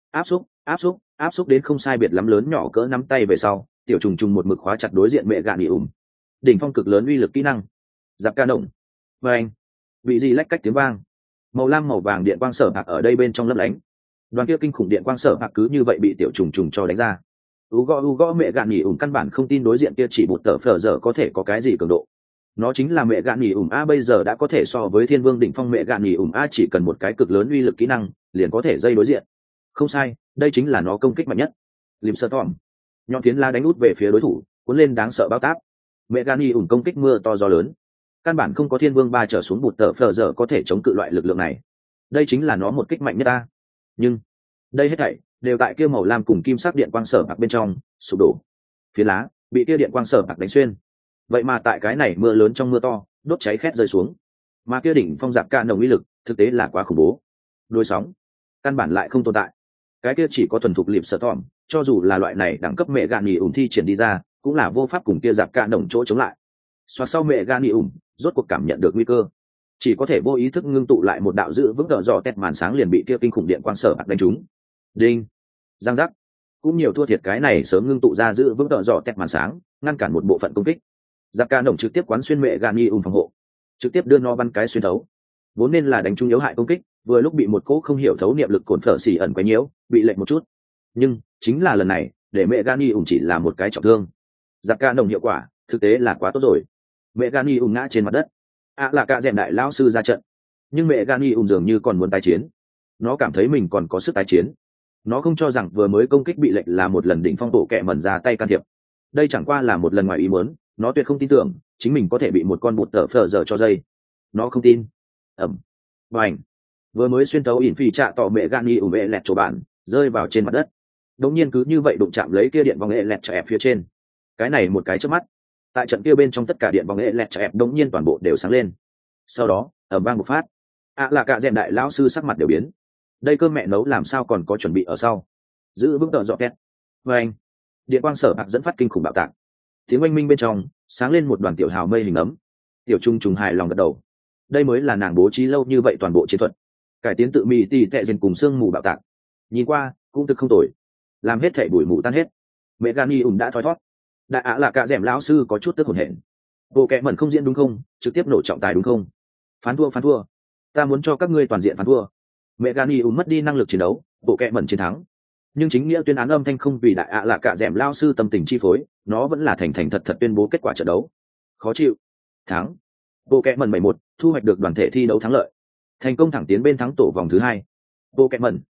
áp xúc đến không sai biệt lắm lớn nhỏ cỡ nắm tay về sau. Tiểu Trùng Trùng một mực khóa chặt đối diện mẹ gan y ùm. Đỉnh phong cực lớn uy lực kỹ năng, giặc ca động. Và anh, vị gì lách cách tiếng vang, màu lam màu vàng điện quang sở bạc ở đây bên trong lấp lánh. Đoàn kia kinh khủng điện quang sở bạc cứ như vậy bị Tiểu Trùng Trùng cho đánh ra. U gõ mẹ gạn nhỉ ủng căn bản không tin đối diện kia chỉ một tờ phở giờ có thể có cái gì cường độ. Nó chính là mẹ gạn nhỉ ủng a, bây giờ đã có thể so với thiên vương đỉnh phong. Mẹ gạn nhỉ ủng a chỉ cần một cái cực lớn uy lực kỹ năng liền có thể dây đối diện. Không sai, đây chính là nó công kích mạnh nhất. Lim sơ tỏm, nhọn tiến la đánh út về phía đối thủ, cuốn lên đáng sợ bao táp. Mẹ gạn nhỉ ủng công kích mưa to gió lớn, căn bản không có thiên vương ba trở xuống một tờ phở giờ có thể chống cự loại lực lượng này. Đây chính là nó một kích mạnh nhất ta. Nhưng đây hết thảy đều tại kia màu lam cùng kim sắc điện quang sở bạc bên trong sụp đổ. Phía lá bị kia điện quang sở bạc đánh xuyên, vậy mà tại cái này mưa lớn trong mưa to đốt cháy khét rơi xuống. Mà kia đỉnh phong giặc ca nồng uy lực thực tế là quá khủng bố, đôi sóng căn bản lại không tồn tại. Cái kia chỉ có thuần thục liệp sợ thỏm, cho dù là loại này đẳng cấp mẹ gạn nhì ủng thi triển đi ra cũng là vô pháp cùng kia giặc ca nồng chỗ chống lại. Xoa sau mẹ gạn nhì ủng rốt cuộc cảm nhận được nguy cơ, chỉ có thể vô ý thức ngưng tụ lại một đạo dự vững cờ dò tét, màn sáng liền bị kia kinh khủng điện quang sở bạc đánh trúng. Đinh, giang giác, cũng nhiều thua thiệt cái này sớm ngưng tụ ra giữ vững tợ dọ tẹt màn sáng, ngăn cản một bộ phận công kích. Giặc ca nổng trực tiếp quán xuyên mẹ gan y ùm phòng hộ, trực tiếp đưa nó bắn cái xuyên thấu. Vốn nên là đánh trúng yếu hại công kích, vừa lúc bị một cỗ không hiểu thấu niệm lực cồn phở xỉ ẩn quấy nhiễu, bị lệch một chút. Nhưng chính là lần này để mẹ gan y ùm chỉ là một cái trọng thương. Giặc ca nổng hiệu quả thực tế là quá tốt rồi. Mẹ gan y ùm ngã trên mặt đất. Là cả dèm đại lão sư ra trận, nhưng mẹ gan y ùm dường như còn muốn tái chiến. Nó cảm thấy mình còn có sức tái chiến. Nó không cho rằng vừa mới công kích bị lệch là một lần đỉnh phong tổ kẹ mẩn ra tay can thiệp. Đây chẳng qua là một lần ngoài ý muốn. Nó tuyệt không tin tưởng chính mình có thể bị một con bụt tờ phờ giờ cho dây. Nó không tin. Ẩm, bành, vừa mới xuyên tấu ỉn phi trạ tỏ mẹ gan y ủ mẹ lẹt chỗ bạn rơi vào trên mặt đất. Đống nhiên cứ như vậy đụng chạm lấy kia điện vòng nghệ lẹt chẹp phía trên. Cái này một cái chớp mắt, tại trận kia bên trong tất cả điện vòng nghệ lẹt chẹp đống nhiên toàn bộ đều sáng lên. Sau đó ầm vang một phát, là cả dèm đại lão sư sắc mặt đều biến. Đây cơm mẹ nấu làm sao còn có chuẩn bị ở sau. Giữ vững tợ dọ két. Và anh, điện quang sở bạc dẫn phát kinh khủng bạo tạc. Tiếng oanh minh bên trong sáng lên một đoàn tiểu hào mây hình ấm. Tiểu Trung Trùng hài lòng gật đầu. Đây mới là nàng bố trí lâu như vậy toàn bộ chiến thuật, cải tiến tự mì tỉ tệ dền cùng xương mù bạo tạc. Nhìn qua cũng thực không tồi, làm hết thảy bụi mù tan hết. Mẹ Gani ùn đã thoi thoát. Đại là cả dẻm lão sư có chút tức hồn hển. Bộ kẹ mẩn không diễn đúng không, trực tiếp nổ trọng tài đúng không? Phán thua, ta muốn cho các ngươi toàn diện phán thua. Mẹ Gani ùn mất đi năng lực chiến đấu, bộ kẹ mẩn chiến thắng. Nhưng chính nghĩa tuyên án âm thanh không vì đại là cả dẻm lão sư tâm tình chi phối, nó vẫn là thành thành thật thật tuyên bố kết quả trận đấu. Khó chịu, thắng. Bộ kẹ mẩn 7-1 thu hoạch được đoàn thể thi đấu thắng lợi, thành công thẳng tiến bên thắng tổ vòng thứ 2. Bộ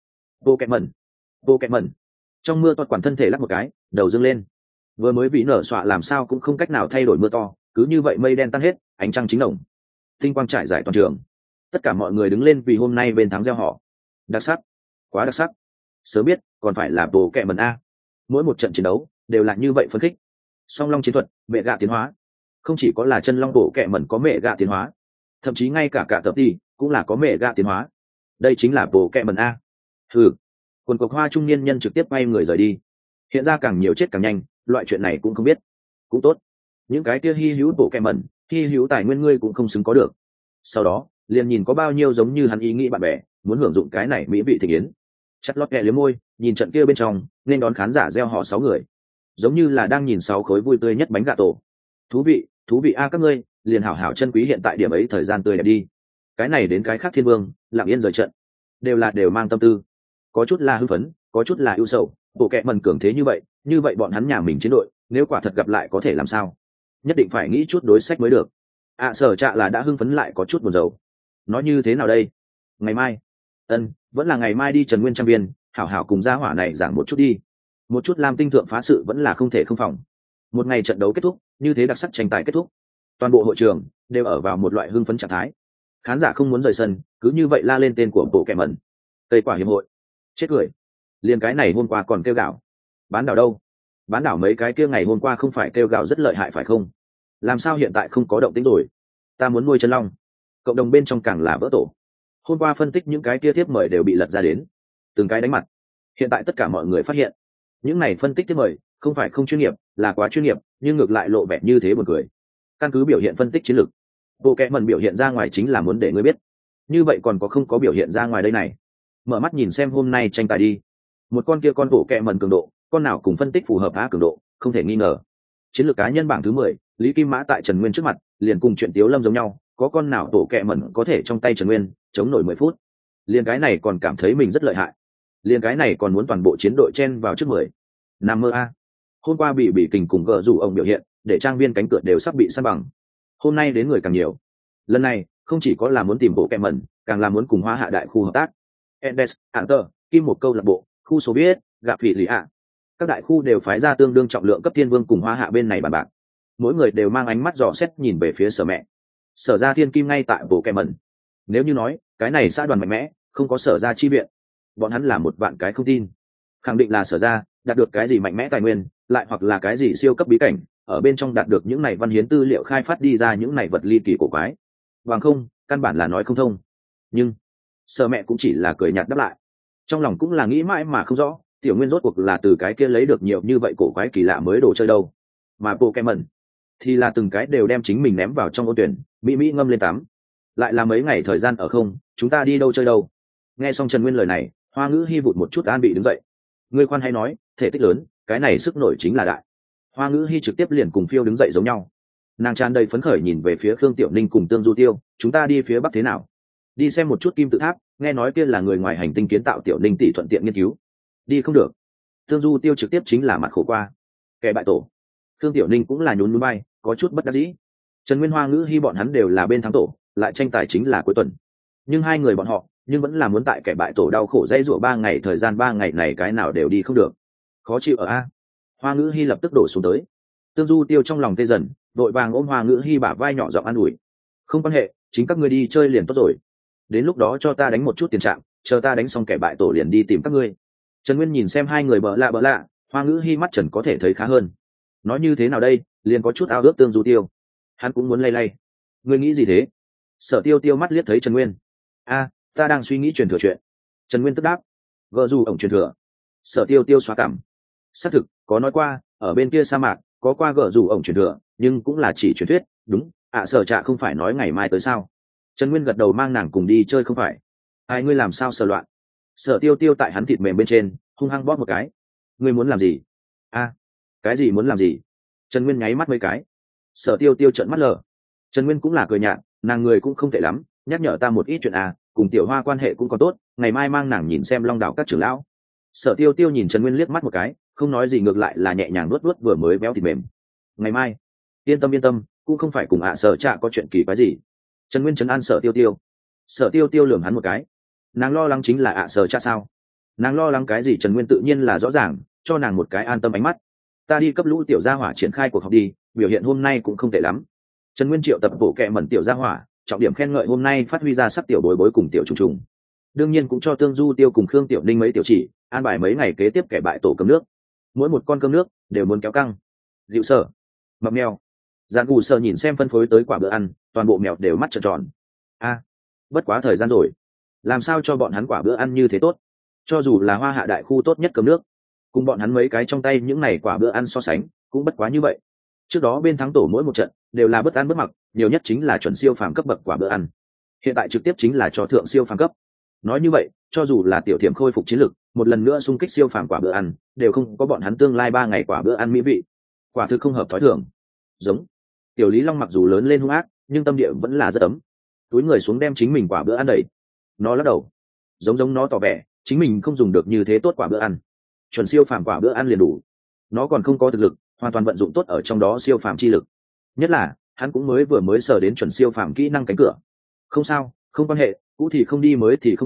kẹ mẩn. Trong mưa toát quản thân thể lắc một cái, đầu dâng lên. Vừa mới bị nở xoạ làm sao cũng không cách nào thay đổi mưa to, cứ như vậy mây đen tan hết, ánh trăng chính đồng, tinh quang trải rải toàn trường. Tất cả mọi người đứng lên vì hôm nay bên thắng gieo họ. Đặc sắc, quá đặc sắc. Sớm biết còn phải là bộ kẹ mẩn a. Mỗi một trận chiến đấu đều là như vậy phấn khích. Song long chiến thuật, mẹ gạ tiến hóa. Không chỉ có là chân long bộ kẹ mẩn có mẹ gạ tiến hóa, thậm chí ngay cả tập đi cũng là có mẹ gạ tiến hóa. Đây chính là bộ kẹ mẩn a. Quần cộc hoa trung niên nhân trực tiếp bay người rời đi. Hiện ra càng nhiều chết càng nhanh, loại chuyện này cũng không biết. Cũng tốt, những cái kia hy hữu bộ kẹ mẩn, hy hữu tài nguyên ngươi cũng không xứng có được. Sau đó liền nhìn có bao nhiêu giống như hắn ý nghĩ bạn bè muốn hưởng dụng cái này mỹ vị thị yến. Chặt lót kẹ liếm môi nhìn trận kia bên trong, nên đón khán giả gieo họ 6 người, giống như là đang nhìn 6 khối vui tươi nhất bánh gà tổ. Thú vị a, các ngươi liền hảo hảo chân quý hiện tại điểm ấy thời gian tươi đẹp đi. Cái này đến cái khác thiên vương lặng yên rời trận, đều mang tâm tư, có chút là hưng phấn, có chút là ưu sầu. Bộ kẹ mẩn cường thế như vậy bọn hắn nhà mình chiến đội nếu quả thật gặp lại có thể làm sao? Nhất định phải nghĩ chút đối sách mới được. Sở trạ là đã hưng phấn lại có chút buồn rầu. Nói như thế nào đây? Ngày mai Vẫn là ngày mai đi Trần Nguyên trang viên, hảo hảo cùng gia hỏa này giảng một chút đi. Một chút Lam Tinh thượng phá sự vẫn là không thể không phòng. Một ngày trận đấu kết thúc, như thế đặc sắc tranh tài kết thúc, toàn bộ hội trường đều ở vào một loại hưng phấn trạng thái. Khán giả không muốn rời sân, cứ như vậy la lên tên của bộ kẹ mẩn. Tây quả hiệp hội, chết cười. Liền cái này hôm qua còn kêu gạo. Bán đảo đâu? Bán đảo mấy cái kia ngày hôm qua không phải kêu gạo rất lợi hại phải không? Làm sao hiện tại không có động tĩnh rồi? Ta muốn nuôi chân long. Cộng đồng bên trong càng là vỡ tổ. Hôm qua phân tích những cái kia tiếp mời đều bị lật ra đến, từng cái đánh mặt. Hiện tại tất cả mọi người phát hiện, những này phân tích tiếp mời không phải không chuyên nghiệp, là quá chuyên nghiệp, nhưng ngược lại lộ vẻ như thế buồn cười. Căn cứ biểu hiện phân tích chiến lược, bộ kẹ mẩn biểu hiện ra ngoài chính là muốn để ngươi biết, như vậy còn có không có biểu hiện ra ngoài đây này. Mở mắt nhìn xem hôm nay tranh tài đi, một con kia con bộ kẹ mẩn cường độ, con nào cùng phân tích phù hợp á cường độ, không thể nghi ngờ. Chiến lược cá nhân bảng thứ 10, Lý Kim Mã tại Trần Nguyên trước mặt, liền cùng chuyện Tiếu Lâm giống nhau, có con nào tổ kẹ mẩn có thể trong tay Trần Nguyên chống nổi 10 phút. Liền cái này còn cảm thấy mình rất lợi hại, liền cái này còn muốn toàn bộ chiến đội chen vào trước 10. Nằm mơ a. Hôm qua bị kình cùng gờ rủ ông biểu hiện, để trang viên cánh cửa đều sắp bị san bằng. Hôm nay đến người càng nhiều. Lần này không chỉ có là muốn tìm bộ kẹ mẩn, càng là muốn cùng Hoa Hạ đại khu hợp tác. Endes, Hunter, Kim một câu lạc bộ, khu Soviet, gặp phỉ lý ạ. Các đại khu đều phái ra tương đương trọng lượng cấp thiên vương cùng Hoa Hạ bên này bàn bạc. Mỗi người đều mang ánh mắt dò xét nhìn về phía Sở Mẹ. Sở ra thiên kim ngay tại bộ kẹ mẩn. Nếu như nói cái này xã đoàn mạnh mẽ, không có Sở ra chi viện, bọn hắn là một vạn cái không tin. Khẳng định là Sở ra đạt được cái gì mạnh mẽ tài nguyên, lại hoặc là cái gì siêu cấp bí cảnh, ở bên trong đạt được những này văn hiến tư liệu khai phát đi ra những này vật ly kỳ cổ quái. Bằng không, căn bản là nói không thông. Nhưng Sở Mẹ cũng chỉ là cười nhạt đáp lại, trong lòng cũng là nghĩ mãi mà không rõ, Tiểu Nguyên rốt cuộc là từ cái kia lấy được nhiều như vậy cổ quái kỳ lạ mới đồ chơi đâu, mà Pokémon thì là từng cái đều đem chính mình ném vào trong ô tuyển, mỹ ngâm lên tắm. Lại là mấy ngày thời gian ở không, chúng ta đi đâu chơi đâu? Nghe xong Trần Nguyên lời này, Hoa Ngữ Hi vụt một chút an bị đứng dậy. Ngươi khoan hay nói, thể tích lớn, cái này sức nổi chính là đại. Hoa Ngữ Hi trực tiếp liền cùng Phiêu đứng dậy giống nhau. Nàng tràn đầy phấn khởi nhìn về phía Khương Tiểu Ninh cùng Tương Du Tiêu, chúng ta đi phía bắc thế nào? Đi xem một chút kim tự tháp, nghe nói kia là người ngoài hành tinh kiến tạo, Tiểu Ninh tỷ thuận tiện nghiên cứu. Đi không được. Tương Du Tiêu trực tiếp chính là mặt khổ qua. Kẻ bại tổ. Khương Tiểu Ninh cũng là nhún núi bay, có chút bất đắc dĩ. Trần Nguyên, Hoa Ngữ Hi bọn hắn đều là bên thắng tổ, lại tranh tài chính là cuối tuần. Nhưng hai người bọn họ, nhưng vẫn là muốn tại kẻ bại tổ đau khổ dây dụa 3 ngày, thời gian 3 ngày này cái nào đều đi không được. Khó chịu ở a. Hoa Ngữ Hi lập tức đổ xuống tới. Tương Du Tiêu trong lòng tê dần, vội vàng ôm Hoa Ngữ Hi bả vai nhỏ giọng an ủi. Không quan hệ, chính các ngươi đi chơi liền tốt rồi. Đến lúc đó cho ta đánh một chút tiền trạng, chờ ta đánh xong kẻ bại tổ liền đi tìm các ngươi. Trần Nguyên nhìn xem hai người bợ lạ, Hoa Ngữ Hi mắt trần có thể thấy khá hơn. Nói như thế nào đây, liền có chút ao ước Tương Du Tiêu. Hắn cũng muốn lay. Ngươi nghĩ gì thế? Sở Tiêu Tiêu mắt liếc thấy Trần Nguyên. A, ta đang suy nghĩ truyền thừa chuyện. Trần Nguyên tức đáp. Vợ dù ổng truyền thừa. Sở Tiêu Tiêu xóa cảm. Xác thực, có nói qua, ở bên kia sa mạc, có qua gỡ dù ổng truyền thừa, nhưng cũng là chỉ truyền thuyết, đúng, Sở Trạ không phải nói ngày mai tới sao? Trần Nguyên gật đầu mang nàng cùng đi chơi không phải? Ai ngươi làm sao sờ loạn? Sở Tiêu Tiêu tại hắn thịt mềm bên trên, hung hăng bóp một cái. Ngươi muốn làm gì? A, cái gì muốn làm gì? Trần Nguyên nháy mắt mấy cái. Sở Tiêu Tiêu trợn mắt lờ. Trần Nguyên cũng là cười nhạt, nàng người cũng không tệ lắm, nhắc nhở ta một ít chuyện à, cùng Tiểu Hoa quan hệ cũng còn tốt, ngày mai mang nàng nhìn xem Long Đảo các trưởng lão. Sở Tiêu Tiêu nhìn Trần Nguyên liếc mắt một cái, không nói gì, ngược lại là nhẹ nhàng nuốt vừa mới béo thịt mềm. Ngày mai, yên tâm, cũng không phải cùng Sở Trạ có chuyện kỳ quái gì. Trần Nguyên trấn an Sở Tiêu Tiêu. Sở Tiêu Tiêu lườm hắn một cái. Nàng lo lắng chính là Sở Trạ sao? Nàng lo lắng cái gì? Trần Nguyên tự nhiên là rõ ràng, cho nàng một cái an tâm ánh mắt. Ta đi cấp lũ tiểu gia hỏa triển khai cuộc họp đi, biểu hiện hôm nay cũng không tệ lắm. Trần Nguyên triệu tập bộ kệ mẩn tiểu gia hỏa, trọng điểm khen ngợi hôm nay phát huy ra sắc tiểu bối cùng tiểu trùng trùng. Đương nhiên cũng cho Tương Du Tiêu cùng Khương Tiểu Ninh mấy tiểu chỉ, an bài mấy ngày kế tiếp kẻ bại tổ cơm nước. Mỗi một con cơm nước đều muốn kéo căng. Dịu Sở, mập mèo, Giản Cù Sở nhìn xem phân phối tới quả bữa ăn, toàn bộ mèo đều mắt trợn tròn. A, bất quá thời gian rồi, làm sao cho bọn hắn quả bữa ăn như thế tốt? Cho dù là Hoa Hạ đại khu tốt nhất cơm nước, cùng bọn hắn mấy cái trong tay những này quả bữa ăn so sánh, cũng bất quá như vậy. Trước đó bên thắng tổ mỗi một trận đều là bất ăn bất mặc, nhiều nhất chính là chuẩn siêu phàm cấp bậc quả bữa ăn. Hiện tại trực tiếp chính là cho thượng siêu phàm cấp. Nói như vậy, cho dù là tiểu thiểm khôi phục chiến lực, một lần nữa xung kích siêu phàm quả bữa ăn, đều không có bọn hắn tương lai 3 ngày quả bữa ăn mỹ vị. Quả thực không hợp thói thường. Giống Tiểu Lý Long mặc dù lớn lên hung ác, nhưng tâm địa vẫn là rất ấm. Túi người xuống đem chính mình quả bữa ăn đẩy. Nó lắc đầu. Giống nó tỏ vẻ, chính mình không dùng được như thế tốt quả bữa ăn. Chuẩn siêu phàm quả bữa ăn liền đủ. Nó còn không có thực lực, hoàn toàn vận dụng tốt ở trong đó siêu phàm chi lực. Nhất là, hắn cũng mới sở đến chuẩn siêu phàm kỹ năng cánh cửa. Không sao, không quan hệ, cũ thì không đi mới thì không tới,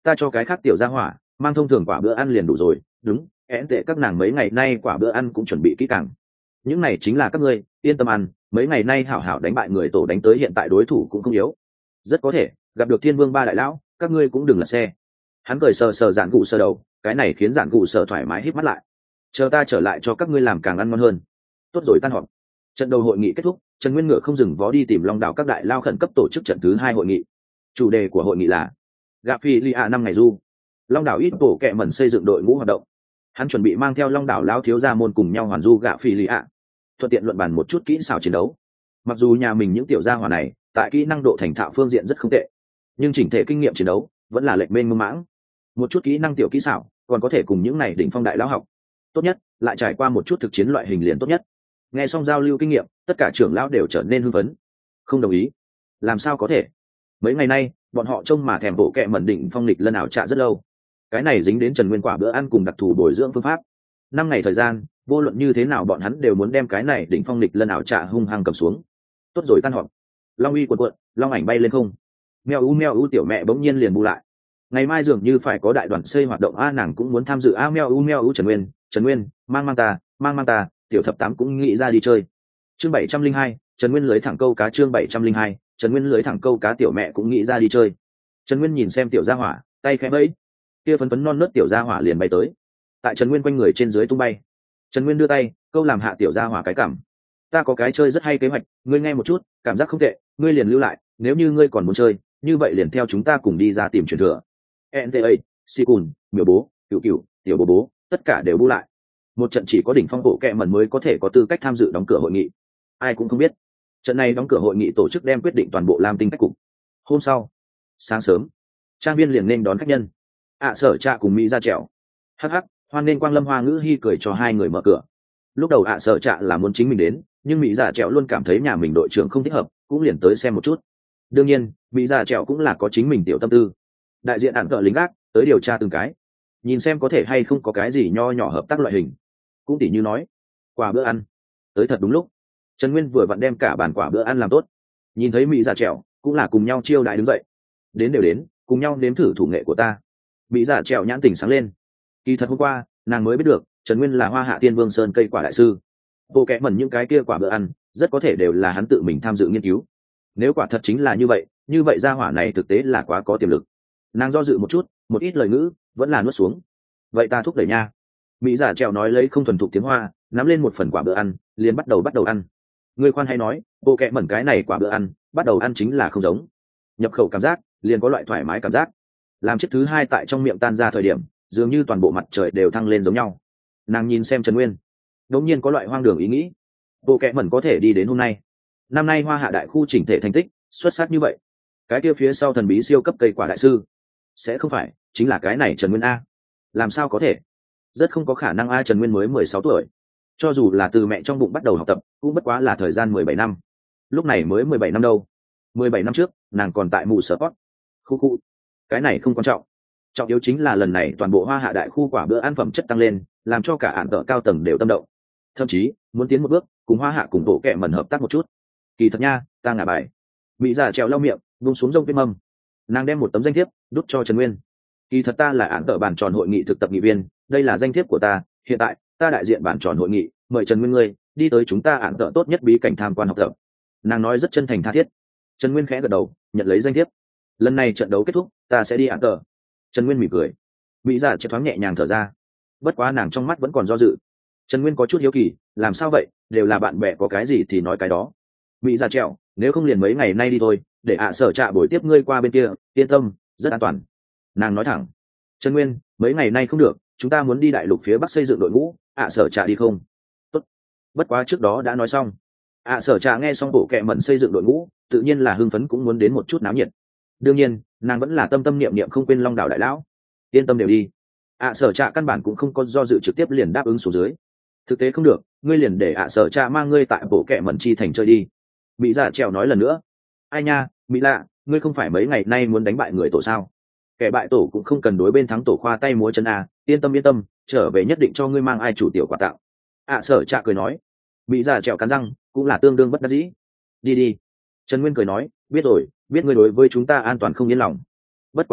ta cho cái khác tiểu gia hỏa mang thông thường quả bữa ăn liền đủ rồi. Đúng, én tệ các nàng mấy ngày nay quả bữa ăn cũng chuẩn bị kỹ càng. Những này chính là các ngươi yên tâm ăn, mấy ngày nay hảo hảo đánh bại người tổ đánh tới hiện tại đối thủ cũng không yếu. Rất có thể gặp được thiên vương ba đại lão, các ngươi cũng đừng lật xe. Hắn cười sờ sờ Giản Cụ Sở đầu, cái này khiến Giản Cụ Sở thoải mái híp mắt lại. Chờ ta trở lại cho các ngươi làm càng ăn ngon hơn. Tốt rồi, tan họp. Trận đầu hội nghị kết thúc, Trần Nguyên ngựa không dừng vó đi tìm Long Đảo các đại lao khẩn cấp tổ chức trận thứ 2 hội nghị. Chủ đề của hội nghị là gặp phi li a 5 ngày du. Long Đảo ít tổ kệ mẩn xây dựng đội ngũ hoạt động. Hắn chuẩn bị mang theo Long Đảo lao thiếu gia môn cùng nhau hoàn du gặp phi li a, thuận tiện luận bàn một chút kỹ xảo chiến đấu. Mặc dù nhà mình những tiểu gia hỏa này tại kỹ năng độ thành thạo phương diện rất không tệ, nhưng chỉnh thể kinh nghiệm chiến đấu vẫn là lệch mênh mông mãng. Một chút kỹ năng tiểu kỹ xảo còn có thể cùng những này đỉnh phong đại lão học. Tốt nhất lại trải qua một chút thực chiến loại hình liền tốt nhất. Nghe xong giao lưu kinh nghiệm, tất cả trưởng lão đều trở nên hưng phấn. Không đồng ý? Làm sao có thể? Mấy ngày nay bọn họ trông mà thèm bộ kệ mẩn đỉnh phong lịch lân ảo trạ rất lâu. Cái này dính đến Trần Nguyên quả bữa ăn cùng đặc thù bồi dưỡng phương pháp. 5 ngày thời gian, vô luận như thế nào bọn hắn đều muốn đem cái này đỉnh phong lịch lân ảo trạ hung hăng cầm xuống. Tốt rồi, tan họp. Long uy cuộn cuộn, long ảnh bay lên không. Meo u tiểu mẹ bỗng nhiên liền bu lại. Ngày mai dường như phải có đại đoàn xây hoạt động, nàng cũng muốn tham dự. Meo u Trần Nguyên, mang ta, tiểu thập tám cũng nghĩ ra đi chơi. Chương 702, Trần Nguyên lưới thẳng câu cá. Chương 702, Trần Nguyên lưới thẳng câu cá, tiểu mẹ cũng nghĩ ra đi chơi. Trần Nguyên nhìn xem tiểu gia hỏa, tay khẽ vẫy, kia phấn phấn non nớt tiểu gia hỏa liền bay tới, tại Trần Nguyên quanh người trên dưới tung bay. Trần Nguyên đưa tay câu làm hạ tiểu gia hỏa cái cảm. Ta có cái chơi rất hay kế hoạch, ngươi nghe một chút, cảm giác không tệ, ngươi liền lưu lại, nếu như ngươi còn muốn chơi, như vậy liền theo chúng ta cùng đi ra tìm truyền thừa. NTA, Si Cùn, Miểu Bố, Cửu, Tiểu Bố Bố, tất cả đều bu lại. Một trận chỉ có đỉnh phong bộ kệ mẩn mới có thể có tư cách tham dự đóng cửa hội nghị. Ai cũng không biết, trận này đóng cửa hội nghị tổ chức đem quyết định toàn bộ Lam Tinh cách cục. Hôm sau, sáng sớm, trang viên liền nên đón khách nhân. Sở Trạ cùng Mỹ ra trèo. Hắc hắc, hoan nên Quang Lâm Hoa Ngữ Hi cười cho hai người mở cửa. Lúc đầu Sở Trạ là muốn chính mình đến, nhưng Mỹ Dạ Trẹo luôn cảm thấy nhà mình đội trưởng không thích hợp, cũng liền tới xem một chút. Đương nhiên, Mỹ Dạ Trẹo cũng là có chính mình tiểu tâm tư. Đại diện ản cờ lính gác tới điều tra từng cái, nhìn xem có thể hay không có cái gì nho nhỏ hợp tác loại hình. Cũng tỉ như nói, quả bữa ăn tới thật đúng lúc. Trần Nguyên vừa vặn đem cả bàn quả bữa ăn làm tốt, nhìn thấy Mỹ Dạ Trẹo cũng là cùng nhau chiêu đại đứng dậy. Đến đều đến, cùng nhau nếm thử thủ nghệ của ta. Mỹ Dạ Trẹo nhãn tình sáng lên. Kỳ thật hôm qua nàng mới biết được Trần Nguyên là Hoa Hạ Tiên Vương Sơn cây quả đại sư. Bộ kẽ mẩn những cái kia quả bữa ăn rất có thể đều là hắn tự mình tham dự nghiên cứu. Nếu quả thật chính là như vậy gia hỏa này thực tế là quá có tiềm lực. Nàng do dự một chút, một ít lời ngữ vẫn là nuốt xuống. Vậy ta thúc đẩy nha. Mỹ Giả Trèo nói lấy không thuần thục tiếng Hoa, nắm lên một phần quả bữa ăn, liền bắt đầu ăn. Người khoan hay nói, bộ kẽ mẩn cái này quả bữa ăn bắt đầu ăn chính là không giống. Nhập khẩu cảm giác liền có loại thoải mái cảm giác, làm chiếc thứ hai tại trong miệng tan ra thời điểm, dường như toàn bộ mặt trời đều thăng lên giống nhau. Nàng nhìn xem Trần Nguyên, đống nhiên có loại hoang đường ý nghĩ. Bộ kẽ mẩn có thể đi đến hôm nay, năm nay Hoa Hạ đại khu chỉnh thể thành tích xuất sắc như vậy, cái kia phía sau thần bí siêu cấp cây quả đại sư sẽ không phải chính là cái này Trần Nguyên a? Làm sao có thể? Rất không có khả năng a. Trần Nguyên mới 16 tuổi, cho dù là từ mẹ trong bụng bắt đầu học tập cũng bất quá là thời gian 17 năm. Lúc này mới 17 năm đâu, 17 năm trước nàng còn tại mù sở pot. Khu cái này không quan trọng, trọng yếu chính là lần này toàn bộ Hoa Hạ đại khu quả bữa ăn phẩm chất tăng lên, làm cho cả ản tợ cao tầng đều tâm động, thậm chí muốn tiến một bước cùng Hoa Hạ cùng bộ kệ mẩn hợp tác một chút. Kỳ thật nha, ta ngả bài. Mỹ Giả trèo lau miệng, buông xuống rông viết mâm. Nàng đem một tấm danh thiếp đút cho Trần Nguyên. Kỳ thật ta là ản tợ bàn tròn hội nghị thực tập nghị viên, đây là danh thiếp của ta, hiện tại ta đại diện bàn tròn hội nghị, mời Trần Nguyên ngươi đi tới chúng ta ản tợ tốt nhất bí cảnh tham quan học tập. Nàng nói rất chân thành tha thiết. Trần Nguyên khẽ gật đầu, nhận lấy danh thiếp. Lần này trận đấu kết thúc, ta sẽ đi ản tợ. Trần Nguyên mỉm cười. Mỹ Giả chợt thoáng nhẹ nhàng thở ra, bất quá nàng trong mắt vẫn còn do dự. Trần Nguyên có chút hiếu kỳ, làm sao vậy, đều là bạn bè, có cái gì thì nói cái đó. Mỹ Giả trèo, nếu không liền mấy ngày nay đi thôi, để Sở Trạ buổi tiếp ngươi qua bên kia, yên tâm, rất an toàn. Nàng nói thẳng. Trần Nguyên, mấy ngày nay không được, chúng ta muốn đi đại lục phía bắc xây dựng đội ngũ, Sở Trạ đi không? Tốt. Bất quá trước đó đã nói xong. Sở Trạ nghe xong bộ kệ mẩn xây dựng đội ngũ, tự nhiên là hưng phấn, cũng muốn đến một chút náo nhiệt. Đương nhiên nàng vẫn là tâm tâm niệm niệm không quên Long Đảo đại lão. Yên tâm đều đi. Sở Trạ căn bản cũng không có do dự, trực tiếp liền đáp ứng xuống dưới. Thực tế không được, ngươi liền để Sở Trạ mang ngươi tại bộ kệ mẩn chi thành chơi đi. Mỹ Dạ trèo nói lần nữa. Ai nha, Mỹ lạ, ngươi không phải mấy ngày nay muốn đánh bại người tổ sao? Kẻ bại tổ cũng không cần đối bên thắng tổ khoa tay múa chân a. Yên tâm, trở về nhất định cho ngươi mang ai chủ tiểu quà tặng. Sở Trạ cười nói. Mỹ Dạ trèo cắn răng, cũng là tương đương bất đắc dĩ. Đi. Trần Nguyên cười nói, biết rồi, biết ngươi đối với chúng ta an toàn không yên lòng. Bất quá a,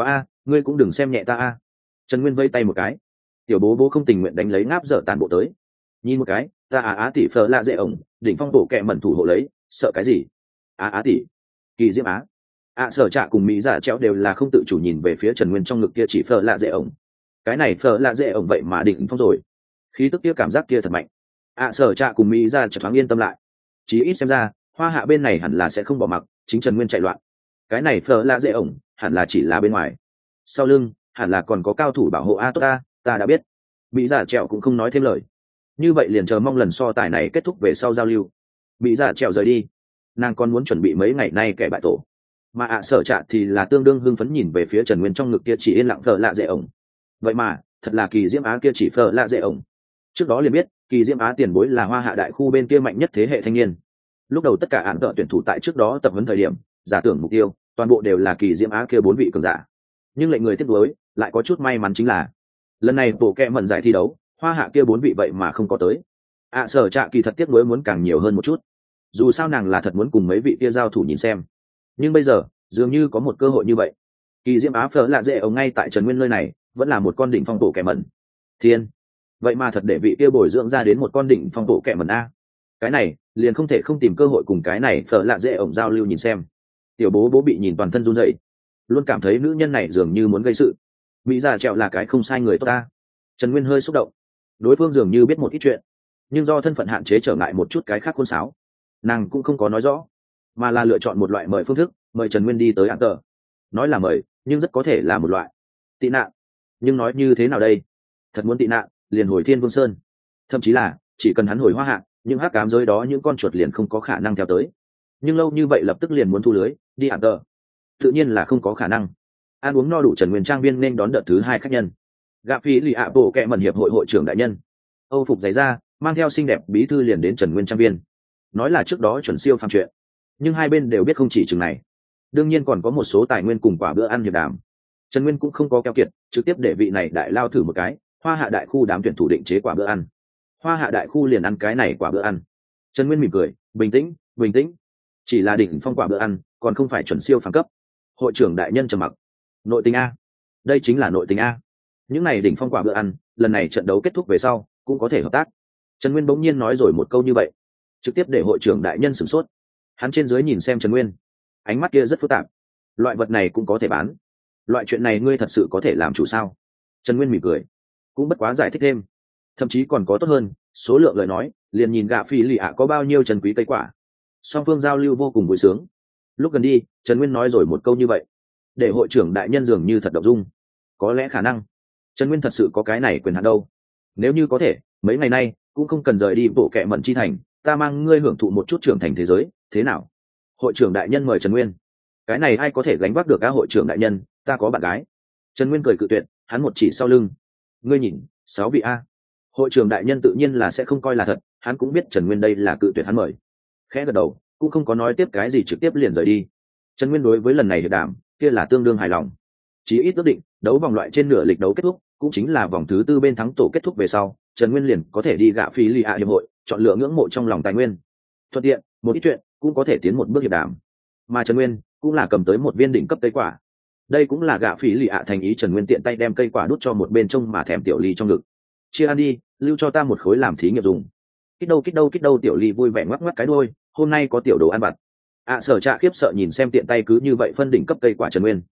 ngươi cũng đừng xem nhẹ ta a. Trần Nguyên vây tay một cái, tiểu bố bố không tình nguyện đánh lấy ngáp dở tàn bộ tới. Nhìn một cái, ta á tỷ phở lạ dễ ổng, đỉnh phong bộ kẹ mẩn thủ hộ lấy, sợ cái gì? Á tỷ, kỳ diễm á. Sở trạ cùng mỹ giả treo đều là không tự chủ nhìn về phía Trần Nguyên trong ngực kia chỉ phở lạ dễ ổng. Cái này phở lạ dễ ổng vậy mà đỉnh phong rồi, khí tức kia cảm giác kia thật mạnh. Sở trạ cùng mỹ giả chợt thoáng yên tâm lại, chí ít xem ra hoa hạ bên này hẳn là sẽ không bỏ mặc chính Trần Nguyên chạy loạn. Cái này phở lạ dễ ổng hẳn là chỉ là bên ngoài, sau lưng hẳn là còn có cao thủ bảo hộ a. Tốt ta đã biết. Mỹ giả trèo cũng không nói thêm lời, như vậy liền chờ mong lần so tài này kết thúc về sau giao lưu. Mỹ giả trèo rời đi, nàng còn muốn chuẩn bị mấy ngày nay kẻ bại tổ, mà sở trạ thì là tương đương hưng phấn nhìn về phía Trần Nguyên trong ngực kia chỉ yên lặng phở lạ dễ ổng. Vậy mà thật là kỳ diễm á kia chỉ phở lạ dễ ổng. Trước đó liền biết kỳ diễm á tiền bối là hoa hạ đại khu bên kia mạnh nhất thế hệ thanh niên. Lúc đầu tất cả án tợ tuyển thủ tại trước đó tập huấn thời điểm giả tưởng mục tiêu toàn bộ đều là kỳ diễm á kia 4 vị cường giả, nhưng lệnh người tiếc nuối lại có chút may mắn chính là lần này bộ kẹ mẩn giải thi đấu hoa hạ kia 4 vị vậy mà không có tới. Sở trạ kỳ thật tiếc nuối muốn càng nhiều hơn một chút, dù sao nàng là thật muốn cùng mấy vị kia giao thủ nhìn xem, nhưng bây giờ dường như có một cơ hội như vậy. Kỳ diễm á phở lạ dễ ổng ngay tại Trần Nguyên nơi này vẫn là một con đỉnh phong bộ kẹ mẩn thiên, vậy mà thật để vị kia bồi dưỡng ra đến một con đỉnh phong bộ kẹ mẩn a. Cái này liền không thể không tìm cơ hội cùng cái này phở lạ dễ ổng giao lưu nhìn xem. Tiểu bố bố bị nhìn toàn thân run rẩy, luôn cảm thấy nữ nhân này dường như muốn gây sự. Mỹ già trẹo là cái không sai người tốt ta. Trần Nguyên hơi xúc động, đối phương dường như biết một ít chuyện, nhưng do thân phận hạn chế trở ngại một chút cái khác khôn sáo, nàng cũng không có nói rõ, mà là lựa chọn một loại mời phương thức, mời Trần Nguyên đi tới án tờ. Nói là mời, nhưng rất có thể là một loại tị nạn. Nhưng nói như thế nào đây? Thật muốn tị nạn liền hồi Thiên Vương Sơn, thậm chí là chỉ cần hắn hồi Hoa Hạ, những hắc ám giới đó những con chuột liền không có khả năng theo tới. Nhưng lâu như vậy lập tức liền muốn thu lưới đi án tờ, tự nhiên là không có khả năng. Ăn uống no đủ, Trần Nguyên trang viên nên đón đợt thứ 2 khách nhân. Gạ phí lì ạ bộ kẹ mẩn hiệp hội hội trưởng đại nhân Âu phục giày da, mang theo xinh đẹp bí thư liền đến Trần Nguyên trang viên, nói là trước đó chuẩn siêu phàm chuyện, nhưng hai bên đều biết không chỉ chừng này, đương nhiên còn có một số tài nguyên cùng quả bữa ăn hiệp đàm. Trần Nguyên cũng không có keo kiệt, trực tiếp để vị này đại lao thử một cái Hoa Hạ đại khu đám tuyển thủ định chế quả bữa ăn. Hoa Hạ đại khu liền ăn cái này quả bữa ăn. Trần Nguyên mỉm cười, bình tĩnh bình tĩnh, chỉ là đỉnh phong quả bữa ăn, còn không phải chuẩn siêu phàm cấp. Hội trưởng đại nhân trầm mặc. Nội tình a, đây chính là nội tình a. Những này đỉnh phong quả bữa ăn, lần này trận đấu kết thúc về sau cũng có thể hợp tác. Trần Nguyên bỗng nhiên nói rồi một câu như vậy, trực tiếp để hội trưởng đại nhân sửng sốt. Hắn trên dưới nhìn xem Trần Nguyên, ánh mắt kia rất phức tạp. Loại vật này cũng có thể bán, loại chuyện này ngươi thật sự có thể làm chủ sao? Trần Nguyên mỉm cười, cũng bất quá giải thích thêm, thậm chí còn có tốt hơn, số lượng lời nói liền nhìn gạ phi lì ạ có bao nhiêu trần quý cây quả. Song phương giao lưu vô cùng vui sướng. Lúc gần đi, Trần Nguyên nói rồi một câu như vậy, để hội trưởng đại nhân dường như thật động dung. Có lẽ khả năng Trần Nguyên thật sự có cái này quyền hạn đâu. Nếu như có thể, mấy ngày nay cũng không cần rời đi bộ kệ mẩn chi thành, ta mang ngươi hưởng thụ một chút trưởng thành thế giới, thế nào? Hội trưởng đại nhân mời Trần Nguyên. Cái này ai có thể gánh vác được các hội trưởng đại nhân, ta có bạn gái. Trần Nguyên cười cự tuyệt, hắn một chỉ sau lưng. Ngươi nhìn, 6 vị a. Hội trưởng đại nhân tự nhiên là sẽ không coi là thật, hắn cũng biết Trần Nguyên đây là cự tuyệt hắn mời. Khẽ gật đầu, cũng không có nói tiếp cái gì, trực tiếp liền rời đi. Trần Nguyên đối với lần này hiệp đàm kia là tương đương hài lòng. Chí ít ước định, đấu vòng loại trên nửa lịch đấu kết thúc, cũng chính là vòng thứ 4 bên thắng tổ kết thúc về sau, Trần Nguyên liền có thể đi gạ phí lì ạ hiệp hội, chọn lựa ngưỡng mộ trong lòng tài nguyên. Thuận tiện, một ít chuyện cũng có thể tiến một bước hiệp đàm. Mà Trần Nguyên cũng là cầm tới một viên đỉnh cấp cây quả. Đây cũng là gạ phí lì ạ thành ý. Trần Nguyên tiện tay đem cây quả đút cho một bên trông mà thèm tiểu ly trong ngực. Chia ăn đi, lưu cho ta một khối làm thí nghiệm dùng. Kích đâu, tiểu ly vui vẻ ngoắc ngoắc cái đuôi, hôm nay có tiểu đồ ăn vặt. Sở trạ khiếp sợ nhìn xem tiện tay cứ như vậy phân đỉnh cấp cây quả Trần Nguyên.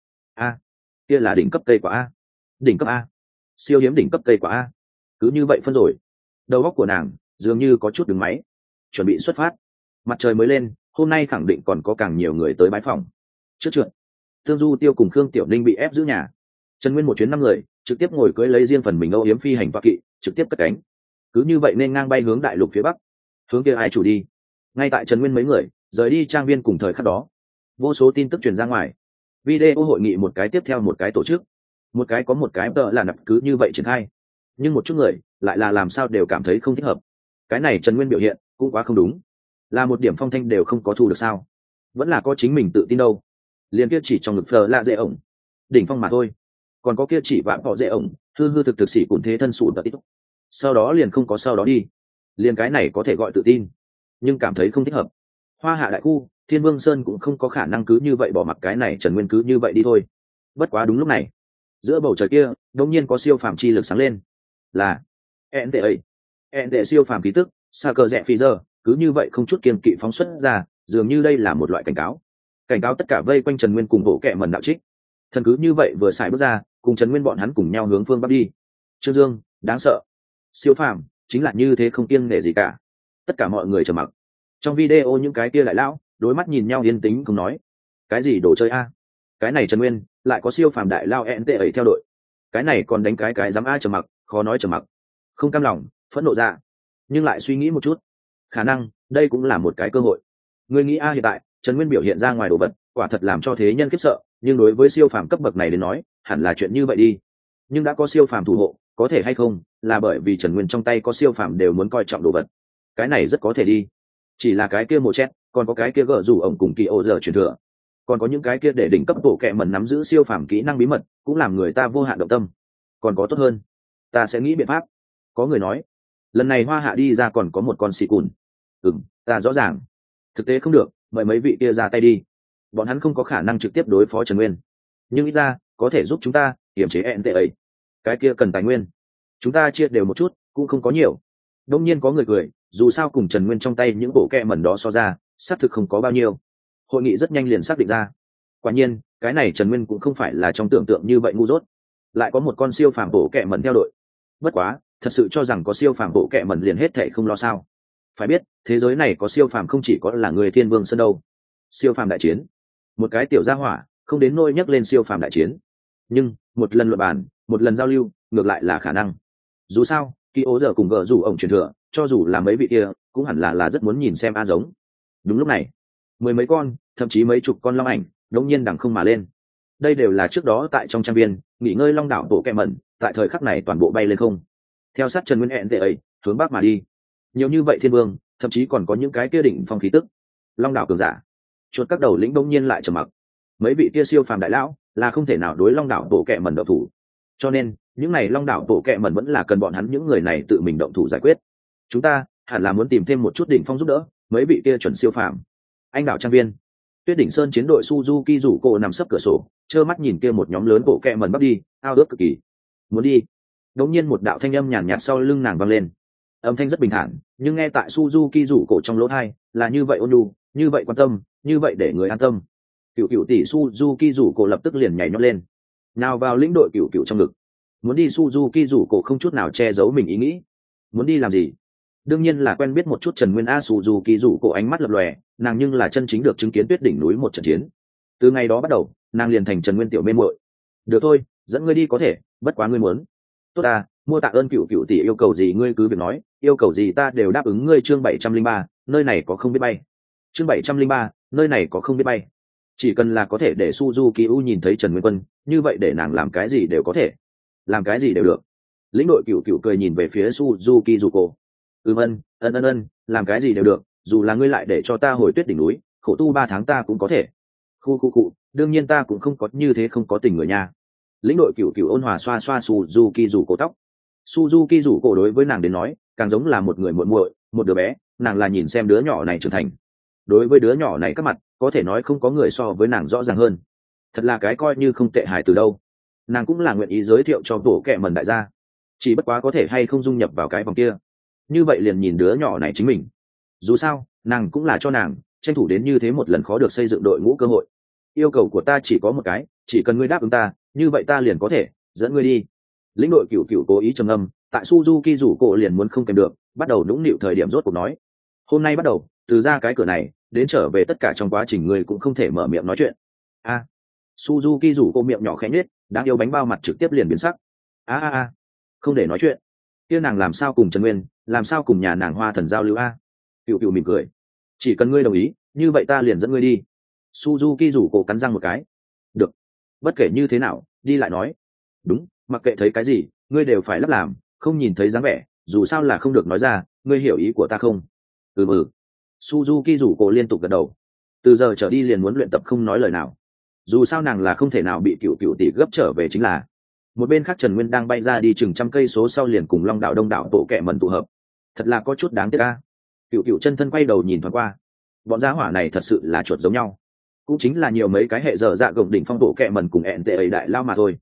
Kia là đỉnh cấp cây quả a. Đỉnh cấp a, siêu hiếm đỉnh cấp cây quả a. Cứ như vậy phân rồi. Đầu óc của nàng dường như có chút đứng máy, chuẩn bị xuất phát. Mặt trời mới lên, hôm nay khẳng định còn có càng nhiều người tới bái phòng. Trước trượt, Thương Du Tiêu cùng Khương Tiểu Ninh bị ép giữ nhà. Trần Nguyên một chuyến 5 người, trực tiếp ngồi cưỡi lấy riêng phần mình âu yếm phi hành toa kỵ, trực tiếp cất cánh. Cứ như vậy nên ngang bay hướng đại lục phía bắc. Hướng kia ai chủ đi? Ngay tại Trần Nguyên mấy người rời đi trang viên cùng thời khắc đó, vô số tin tức truyền ra ngoài. Video hội nghị một cái tiếp theo một cái tổ chức, một cái có một cái tợ là nập cứ như vậy triển khai. Nhưng một chút người lại là làm sao đều cảm thấy không thích hợp. Cái này Trần Nguyên biểu hiện cũng quá không đúng, là một điểm phong thanh đều không có thu được sao? Vẫn là có chính mình tự tin đâu. Liền kia chỉ trong ngực phờ lạ dễ ổng, đỉnh phong mà thôi. Còn có kia chỉ vạm họ dễ ổng, hư thực sĩ cũng thế thân sụ tật ít. Sau đó liền không có sau đó đi. Liền cái này có thể gọi tự tin, nhưng cảm thấy không thích hợp. Hoa Hạ đại khu, Thiên Vương Sơn cũng không có khả năng cứ như vậy bỏ mặc cái này Trần Nguyên cứ như vậy đi thôi. Bất quá đúng lúc này, giữa bầu trời kia đột nhiên có siêu phàm chi lực sáng lên, là nt ấy, nt siêu phàm khí tức xa cờ rẽ phi giờ cứ như vậy không chút kiêng kỵ phóng xuất ra, dường như đây là một loại cảnh cáo tất cả vây quanh Trần Nguyên cùng bộ kệ mẩn đạo trích. Thần cứ như vậy vừa xài bước ra, cùng Trần Nguyên bọn hắn cùng nhau hướng phương bắc đi. Trương Dương, đáng sợ, siêu phàm chính là như thế, không kiêng nể gì cả. Tất cả mọi người trầm mặc. Trong video những cái kia lại lão đối mắt nhìn nhau yên tĩnh không nói. Cái gì đồ chơi a? Cái này Trần Nguyên lại có siêu phàm đại lao nt ấy theo đội, cái này còn đánh cái dám a, trầm mặc, khó nói trầm mặc, không cam lòng, phẫn nộ ra, nhưng lại suy nghĩ một chút, khả năng đây cũng là một cái cơ hội. Người nghĩ a, hiện tại Trần Nguyên biểu hiện ra ngoài đồ vật quả thật làm cho thế nhân khiếp sợ, nhưng đối với siêu phàm cấp bậc này đến nói hẳn là chuyện như vậy đi. Nhưng đã có siêu phàm thủ hộ, có thể hay không là bởi vì Trần Nguyên trong tay có siêu phàm đều muốn coi trọng đồ vật, cái này rất có thể đi. Chỉ là cái kia một chết, còn có cái kia gỡ rủ ổng cùng kỳ ô giờ truyền thừa, còn có những cái kia để đỉnh cấp bộ kệ mẩn nắm giữ siêu phàm kỹ năng bí mật, cũng làm người ta vô hạn động tâm. Còn có tốt hơn, ta sẽ nghĩ biện pháp. Có người nói lần này Hoa Hạ đi ra còn có một con xì cùn. Ta rõ ràng thực tế không được, mời mấy vị kia ra tay đi. Bọn hắn không có khả năng trực tiếp đối phó Trần Nguyên, nhưng ít ra có thể giúp chúng ta kiểm chế nt ấy. Cái kia cần tài nguyên, chúng ta chia đều một chút, cũng không có nhiều. Đông nhiên có người cười, dù sao cùng Trần Nguyên trong tay những bộ kệ mẩn đó so ra, xác thực không có bao nhiêu. Hội nghị rất nhanh liền xác định ra, quả nhiên cái này Trần Nguyên cũng không phải là trong tưởng tượng như vậy ngu dốt, lại có một con siêu phàm bộ kệ mẩn theo đội. Bất quá thật sự cho rằng có siêu phàm bộ kệ mẩn liền hết thảy không lo sao? Phải biết thế giới này có siêu phàm không chỉ có là người thiên vương sơn đâu. Siêu phàm đại chiến, một cái tiểu gia hỏa không đến nôi nhắc lên siêu phàm đại chiến, nhưng một lần luận bàn, một lần giao lưu, ngược lại là khả năng. Dù sao kỳ ố giờ cùng gờ rủ ổng truyền thừa, cho dù là mấy vị kia cũng hẳn là rất muốn nhìn xem a giống. Đúng lúc này mười mấy con, thậm chí mấy chục con long ảnh đột nhiên đằng không mà lên. Đây đều là trước đó tại trong trang viên nghỉ ngơi long đảo bộ kệ mẩn, tại thời khắc này toàn bộ bay lên không, theo sát Trần Nguyên hẹn tệ ấy hướng bắc mà đi. Nhiều như vậy thiên vương, thậm chí còn có những cái kia đỉnh phong khí tức long đảo cường giả. Chuột các đầu lĩnh đông nhiên lại trầm mặc. Mấy vị kia siêu phàm đại lão là không thể nào đối long đảo bộ kệ mẩn động thủ, cho nên những này long đảo bộ kệ mẩn vẫn là cần bọn hắn những người này tự mình động thủ giải quyết. Chúng ta hẳn là muốn tìm thêm một chút đỉnh phong giúp đỡ mấy vị kia chuẩn siêu phàm. Anh đảo trang viên, Tuyết đỉnh sơn chiến đội Suzuki rủ cổ nằm sấp cửa sổ, trơ mắt nhìn kia một nhóm lớn bộ kệ mẩn bắt đi, ao ước cực kỳ. Muốn đi. Đột nhiên một đạo thanh âm nhàn nhạt sau lưng nàng vang lên. Âm thanh rất bình thản, nhưng nghe tại Suzuki rủ cổ trong lỗ tai là như vậy ôn nhu, như vậy quan tâm, như vậy để người an tâm. Cựu tỷ Suzuki rủ cổ lập tức liền nhảy nhót lên, nào vào lĩnh đội cựu trong ngực. Muốn đi Suzuki rủ cổ không chút nào che giấu mình ý nghĩ. Muốn đi làm gì? Đương nhiên là quen biết một chút Trần Nguyên a. Suzuki rủ cổ ánh mắt lập lòe, nàng nhưng là chân chính được chứng kiến Tuyết đỉnh núi một trận chiến. Từ ngày đó bắt đầu nàng liền thành Trần Nguyên tiểu mê muội. Được thôi, dẫn ngươi đi có thể, bất quá ngươi muốn. Tốt à, mua tạ ơn cựu tỷ, yêu cầu gì ngươi cứ việc nói, yêu cầu gì ta đều đáp ứng ngươi. Chương 703, nơi này có không biết bay. Chương 703, nơi này có không biết bay. Chỉ cần là có thể để Suzuki U nhìn thấy Trần Nguyên Quân, như vậy để nàng làm cái gì đều có thể, làm cái gì đều được. Lĩnh đội cựu cười nhìn về phía Suzuki Zuko. Ân, làm cái gì đều được, dù là ngươi lại để cho ta hồi Tuyết đỉnh núi khổ tu 3 tháng ta cũng có thể. Khu, đương nhiên ta cũng không có như thế không có tình người nha. Lĩnh đội cựu ôn hòa xoa xoa Suzuki Zuko tóc. Suzuki Zuko đối với nàng đến nói càng giống là một người muội muội, một đứa bé, nàng là nhìn xem đứa nhỏ này trưởng thành. Đối với đứa nhỏ này các mặt có thể nói không có người so với nàng rõ ràng hơn. Thật là cái coi như không tệ hài từ đâu. Nàng cũng là nguyện ý giới thiệu cho tổ kệ mẩn đại gia, chỉ bất quá có thể hay không dung nhập vào cái vòng kia, như vậy liền nhìn đứa nhỏ này chính mình. Dù sao nàng cũng là cho nàng tranh thủ đến như thế một lần khó được xây dựng đội ngũ cơ hội. Yêu cầu của ta chỉ có một cái, chỉ cần ngươi đáp ứng ta, như vậy ta liền có thể dẫn ngươi đi. Lĩnh đội cựu cố ý trầm âm, tại Suzuki rủ cổ liền muốn không kèm được, bắt đầu nũng nịu thời điểm rốt cuộc nói. Hôm nay bắt đầu, từ ra cái cửa này đến trở về tất cả trong quá trình ngươi cũng không thể mở miệng nói chuyện. Suzuki rủ cô miệng nhỏ khẽ nhếch, đang yêu bánh bao mặt trực tiếp liền biến sắc. Không để nói chuyện. Kia nàng làm sao cùng Trần Nguyên, làm sao cùng nhà nàng Hoa Thần giao lưu a? Cựu mỉm cười. Chỉ cần ngươi đồng ý, như vậy ta liền dẫn ngươi đi. Suzuki rủ cô cắn răng một cái. Được. Bất kể như thế nào, đi lại nói. Đúng, mặc kệ thấy cái gì, ngươi đều phải lắp làm, không nhìn thấy dáng vẻ, dù sao là không được nói ra, ngươi hiểu ý của ta không? Suzuki rủ cô liên tục gật đầu. Từ giờ trở đi liền muốn luyện tập không nói lời nào. Dù sao nàng là không thể nào bị cựu tỷ gấp trở về chính là. Một bên khác Trần Nguyên đang bay ra đi chừng trăm cây số sau liền cùng long đảo đông đảo bộ kệ mẩn tụ hợp. Thật là có chút đáng tiếc a. Cựu chân thân quay đầu nhìn thoáng qua, bọn gia hỏa này thật sự là chuột giống nhau, cũng chính là nhiều mấy cái hệ dở dạ gồng đỉnh phong bộ kệ mẩn cùng ẹn tệ ấy đại lao mà thôi.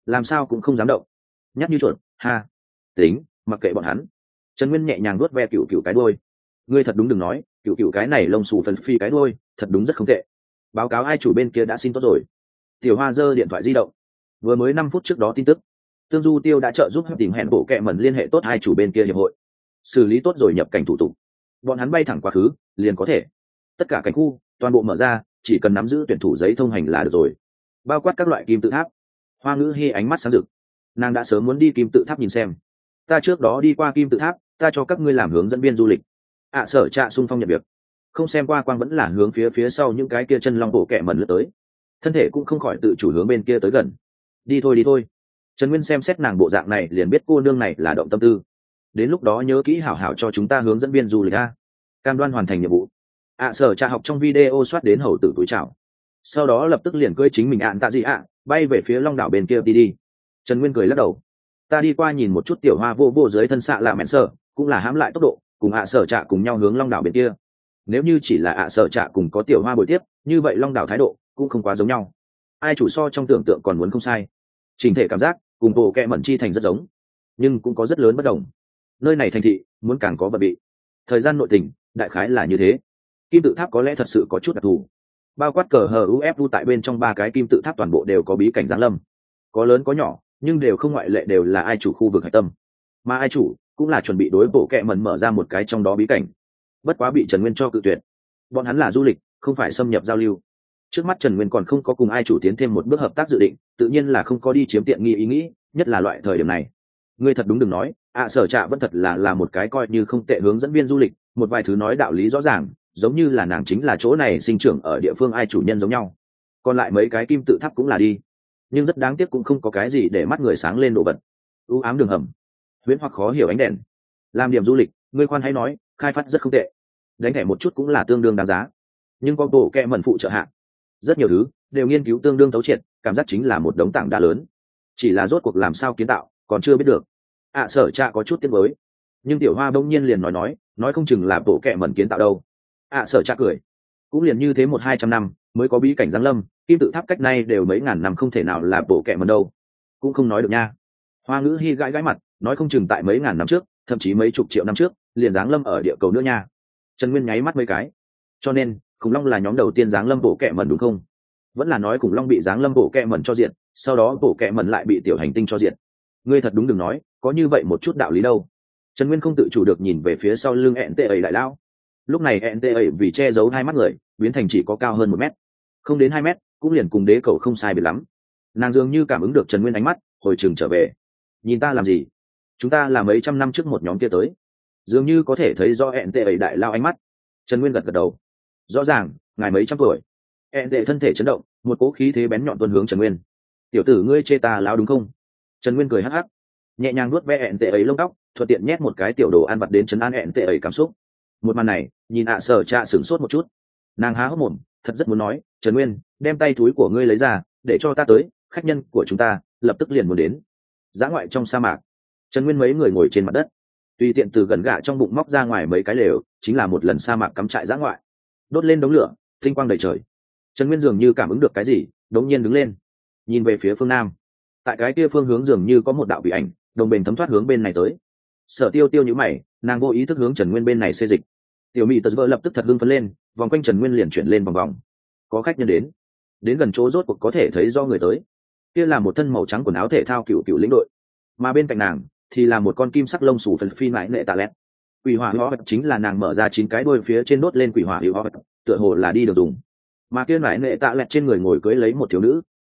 làm sao cũng không dám động, nhắc như chuột. Ha, tính, mặc kệ bọn hắn. Trần Nguyên nhẹ nhàng nuốt ve Cửu Cửu cái đuôi. Ngươi thật đúng đừng nói, Cửu Cửu cái này lông xù phần phi cái đuôi thật đúng rất không tệ. Báo cáo ai chủ bên kia đã xin tốt rồi. Tiểu Hoa giơ điện thoại di động, vừa mới 5 phút trước đó tin tức, Tương Du Tiêu đã trợ giúp tìm hẹn bộ kệ mẩn liên hệ tốt hai chủ bên kia hiệp hội, xử lý tốt rồi nhập cảnh thủ tục, bọn hắn bay thẳng quá khứ liền có thể. Tất cả cảnh khu toàn bộ mở ra, chỉ cần nắm giữ tuyển thủ giấy thông hành là được rồi, bao quát các loại kim tự tháp. Hoa Ngữ Hi ánh mắt sáng rực, nàng đã sớm muốn đi kim tự tháp nhìn xem. Ta trước đó đi qua kim tự tháp, ta cho các ngươi làm hướng dẫn viên du lịch. Sở Trạ xung phong nhận việc, không xem qua quang vẫn là hướng phía sau những cái kia chân long bộ kệ mẩn lướt tới, thân thể cũng không khỏi tự chủ hướng bên kia tới gần. Đi thôi đi thôi. Trần Nguyên xem xét nàng bộ dạng này liền biết cô nương này là động tâm tư, đến lúc đó nhớ kỹ hảo hảo cho chúng ta hướng dẫn viên du lịch a, cam đoan hoàn thành nhiệm vụ. Sở Trạ học trong video soát đến hầu tử túi chào, sau đó lập tức liền cưỡi chính mình tạ gì bay về phía long đảo bên kia đi. Trần Nguyên cười lắc đầu, ta đi qua nhìn một chút tiểu hoa vô vô dưới thân xạ là mẹn sở, cũng là hãm lại tốc độ, cùng Sở Trạ cùng nhau hướng long đảo bên kia. Nếu như chỉ là Sở Trạ cùng có tiểu hoa bồi tiếp, như vậy long đảo thái độ cũng không quá giống nhau. Ai chủ so trong tưởng tượng còn muốn không sai, trình thể cảm giác cùng bộ kệ mẩn chi thành rất giống, nhưng cũng có rất lớn bất đồng. Nơi này thành thị muốn càng có bận bị, thời gian nội tình đại khái là như thế. Kim tự tháp có lẽ thật sự có chút đặc thù, bao quát cờ hờ ufu tại bên trong 3 cái kim tự tháp toàn bộ đều có bí cảnh giáng lâm, có lớn có nhỏ, nhưng đều không ngoại lệ đều là ai chủ khu vực hải tâm, mà ai chủ cũng là chuẩn bị đối bộ kệ mẩn mở ra một cái trong đó bí cảnh, bất quá bị Trần Nguyên cho cự tuyệt. Bọn hắn là du lịch, không phải xâm nhập giao lưu. Trước mắt Trần Nguyên còn không có cùng ai chủ tiến thêm một bước hợp tác dự định, tự nhiên là không có đi chiếm tiện nghi ý nghĩ, nhất là loại thời điểm này. Ngươi thật đúng đừng nói, Sở Trạ vẫn thật là một cái coi như không tệ hướng dẫn viên du lịch, một vài thứ nói đạo lý rõ ràng, giống như là nàng chính là chỗ này sinh trưởng ở địa phương ai chủ nhân giống nhau. Còn lại mấy cái kim tự tháp cũng là đi, nhưng rất đáng tiếc cũng không có cái gì để mắt người sáng lên đồ vật. U ám đường hầm, huyễn hoặc khó hiểu ánh đèn. Làm điểm du lịch, ngươi khoan hãy nói, khai phát rất không tệ, đánh thẻ một chút cũng là tương đương đáng giá. Nhưng có bộ kệ mẩn phụ trợ hạ, rất nhiều thứ đều nghiên cứu tương đương thấu triệt, cảm giác chính là một đống tảng đá lớn, chỉ là rốt cuộc làm sao kiến tạo còn chưa biết được. Sở Trạ có chút tiếc mới, nhưng tiểu hoa bỗng nhiên liền nói không chừng là bộ kệ mẩn kiến tạo đâu. Sở Trạ cười, cũng liền như thế 100-200 năm mới có bí cảnh giáng lâm, kim tự tháp cách nay đều mấy ngàn năm, không thể nào là bộ kệ mẩn đâu. Cũng không nói được nha. Hoa Ngữ Hi gãi mặt, nói không chừng tại mấy ngàn năm trước, thậm chí mấy chục triệu năm trước liền giáng lâm ở địa cầu nữa nha. Trần Nguyên nháy mắt mấy cái, cho nên khủng long là nhóm đầu tiên giáng lâm bộ kệ mẩn đúng không? Vẫn là nói khủng long bị giáng lâm bộ kệ mẩn cho diện, sau đó bộ kệ mẩn lại bị tiểu hành tinh cho diện? Ngươi thật đúng đừng nói, có như vậy một chút đạo lý đâu. Trần Nguyên không tự chủ được nhìn về phía sau lưng ẹn tê ấy đại lão. Lúc này ẹn tê ấy vì che giấu hai mắt người, biến thành chỉ có cao hơn 1 mét, không đến 2 mét, cũng liền cùng đế cầu không sai biệt lắm. Nàng dường như cảm ứng được Trần Nguyên ánh mắt, hồi chừng trở về. Nhìn ta làm gì? Chúng ta là mấy trăm năm trước một nhóm kia tới. Dường như có thể thấy do ẹn tê ấy đại lao ánh mắt. Trần Nguyên gật gật đầu. Rõ ràng ngài mấy trăm tuổi. ẹn tê thân thể chấn động, một cỗ khí thế bén nhọn tuôn hướng Trần Nguyên. Tiểu tử ngươi chê ta lao đúng không? Trần Nguyên cười hắc hắc, nhẹ nhàng nuốt ve ẹn tê ấy lông tóc, thuận tiện nhét một cái tiểu đồ ăn vặt đến trấn an ẹn tê ấy cảm xúc. Một màn này nhìn Sở Trạ sửng sốt một chút, nàng há hốc mồm, thật rất muốn nói, Trần Nguyên, đem tay túi của ngươi lấy ra, để cho ta tới, khách nhân của chúng ta lập tức liền muốn đến. Dã ngoại trong sa mạc, Trần Nguyên mấy người ngồi trên mặt đất, tùy tiện từ gần gạ trong bụng móc ra ngoài mấy cái lều, chính là một lần sa mạc cắm trại dã ngoại. Đốt lên đống lửa, tinh quang đầy trời. Trần Nguyên dường như cảm ứng được cái gì, đống nhiên đứng lên, nhìn về phía phương nam. Tại cái kia phương hướng dường như có một đạo vị ảnh, đồng bền thấm thoát hướng bên này tới. Sở Tiêu Tiêu nhíu mày, nàng vô ý thức hướng Trần Nguyên bên này xê dịch. Tiểu Mỹ tật vợ lập tức thật hưng phấn lên, vòng quanh Trần Nguyên liền chuyển lên vòng vòng. Có khách nhân đến gần chỗ rốt cuộc có thể thấy do người tới. Kia là một thân màu trắng quần áo thể thao cựu lĩnh đội, mà bên cạnh nàng thì là một con kim sắc lông xù phần phi mãi nệ tạ lét. Quỷ hỏa hữu chính là nàng mở ra 9 cái đuôi phía trên đốt lên quỷ hỏa hữu, tựa hồ là đi đường dùng. Mà kia mãi nệ tạ lét trên người ngồi cưới lấy một thiếu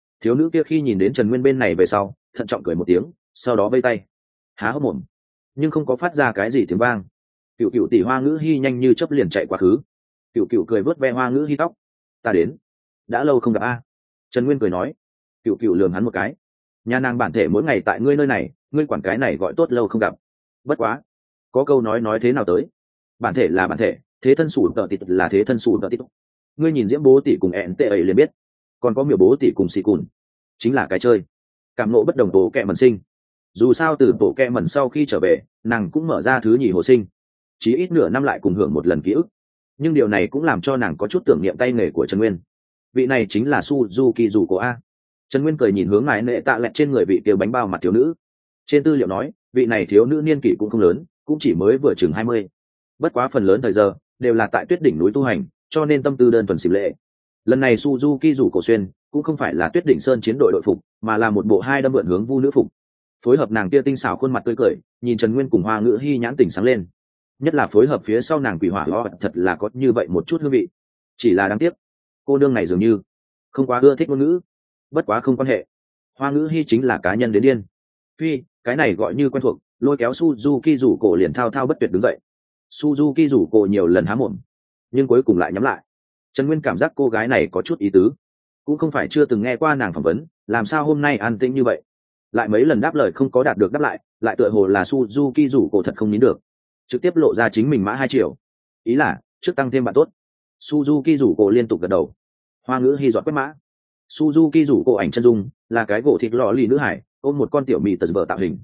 nữ kia khi nhìn đến Trần Nguyên bên này về sau, thận trọng cười một tiếng, sau đó vây tay, há hốc mồm, nhưng không có phát ra cái gì tiếng vang. Cựu tỷ Hoa Ngữ Hi nhanh như chớp liền chạy quá khứ. Cựu cười vớt ve Hoa Ngữ Hi tóc, ta đến, đã lâu không gặp a. Trần Nguyên cười nói. Cựu lườm hắn một cái, nhà nàng bản thể mỗi ngày tại ngươi nơi này, ngươi quản cái này gọi tốt lâu không gặp. Bất quá có câu nói thế nào tới, bản thể là bản thể, thế thân sủ tợ tịt là thế thân sủ tợ tịt. Ngươi nhìn Diễm bố tỷ cùng ẹn tệ ấy liền biết, còn có miểu bố tỷ cùng xì cùn, chính là cái chơi cảm nộ bất đồng bộ kệ mẩn sinh. Dù sao từ bộ kệ mẩn sau khi trở về, nàng cũng mở ra thứ nhì hồ sinh, chỉ ít nửa năm lại cùng hưởng một lần ký ức, nhưng điều này cũng làm cho nàng có chút tưởng niệm tay nghề của Trần Nguyên. Vị này chính là Suzuki dù của a. Trần Nguyên cười nhìn hướng ngài nệ tạ lẹt trên người vị kia bánh bao mặt thiếu nữ. Trên tư liệu nói vị này thiếu nữ niên kỷ cũng không lớn, cũng chỉ mới vừa chừng 20. Bất quá phần lớn thời giờ đều là tại tuyết đỉnh núi tu hành, cho nên tâm tư đơn thuần xỉm lệ. Lần này Suzuki rủ cổ xuyên cũng không phải là tuyết đỉnh sơn chiến đội đội phục, mà là một bộ hai đâm mượn hướng vu nữ phục. Phối hợp nàng kia tinh xảo khuôn mặt tươi cười, nhìn Trần Nguyên cùng Hoa Ngữ Hi nhãn tỉnh sáng lên. Nhất là phối hợp phía sau nàng quỷ hỏa lo thật là có như vậy một chút hương vị. Chỉ là đáng tiếc, cô nương này dường như không quá ưa thích ngôn ngữ. Bất quá không quan hệ, Hoa Ngữ Hi chính là cá nhân đến điên. Phi, cái này gọi như quen thuộc, lôi kéo Suzuki rủ cổ liền thao thao bất tuyệt đứng dậy. Suzuki rủ cổ nhiều lần há mồm, nhưng cuối cùng lại nhắm lại. Trần Nguyên cảm giác cô gái này có chút ý tứ, cũng không phải chưa từng nghe qua nàng phỏng vấn, làm sao hôm nay an tĩnh như vậy. Lại mấy lần đáp lời không có đạt được đáp lại tựa hồ là Suzuki rủ cổ thật không nín được, trực tiếp lộ ra chính mình mã 2 triệu. Ý là trước tăng thêm bạn tốt. Suzuki rủ cổ liên tục gật đầu. Hoa Ngữ Hi dọn quét mã. Suzuki rủ cổ ảnh chân dung là cái gỗ thịt lò lì nữ hải ôm một con tiểu mì tật vở tạo hình.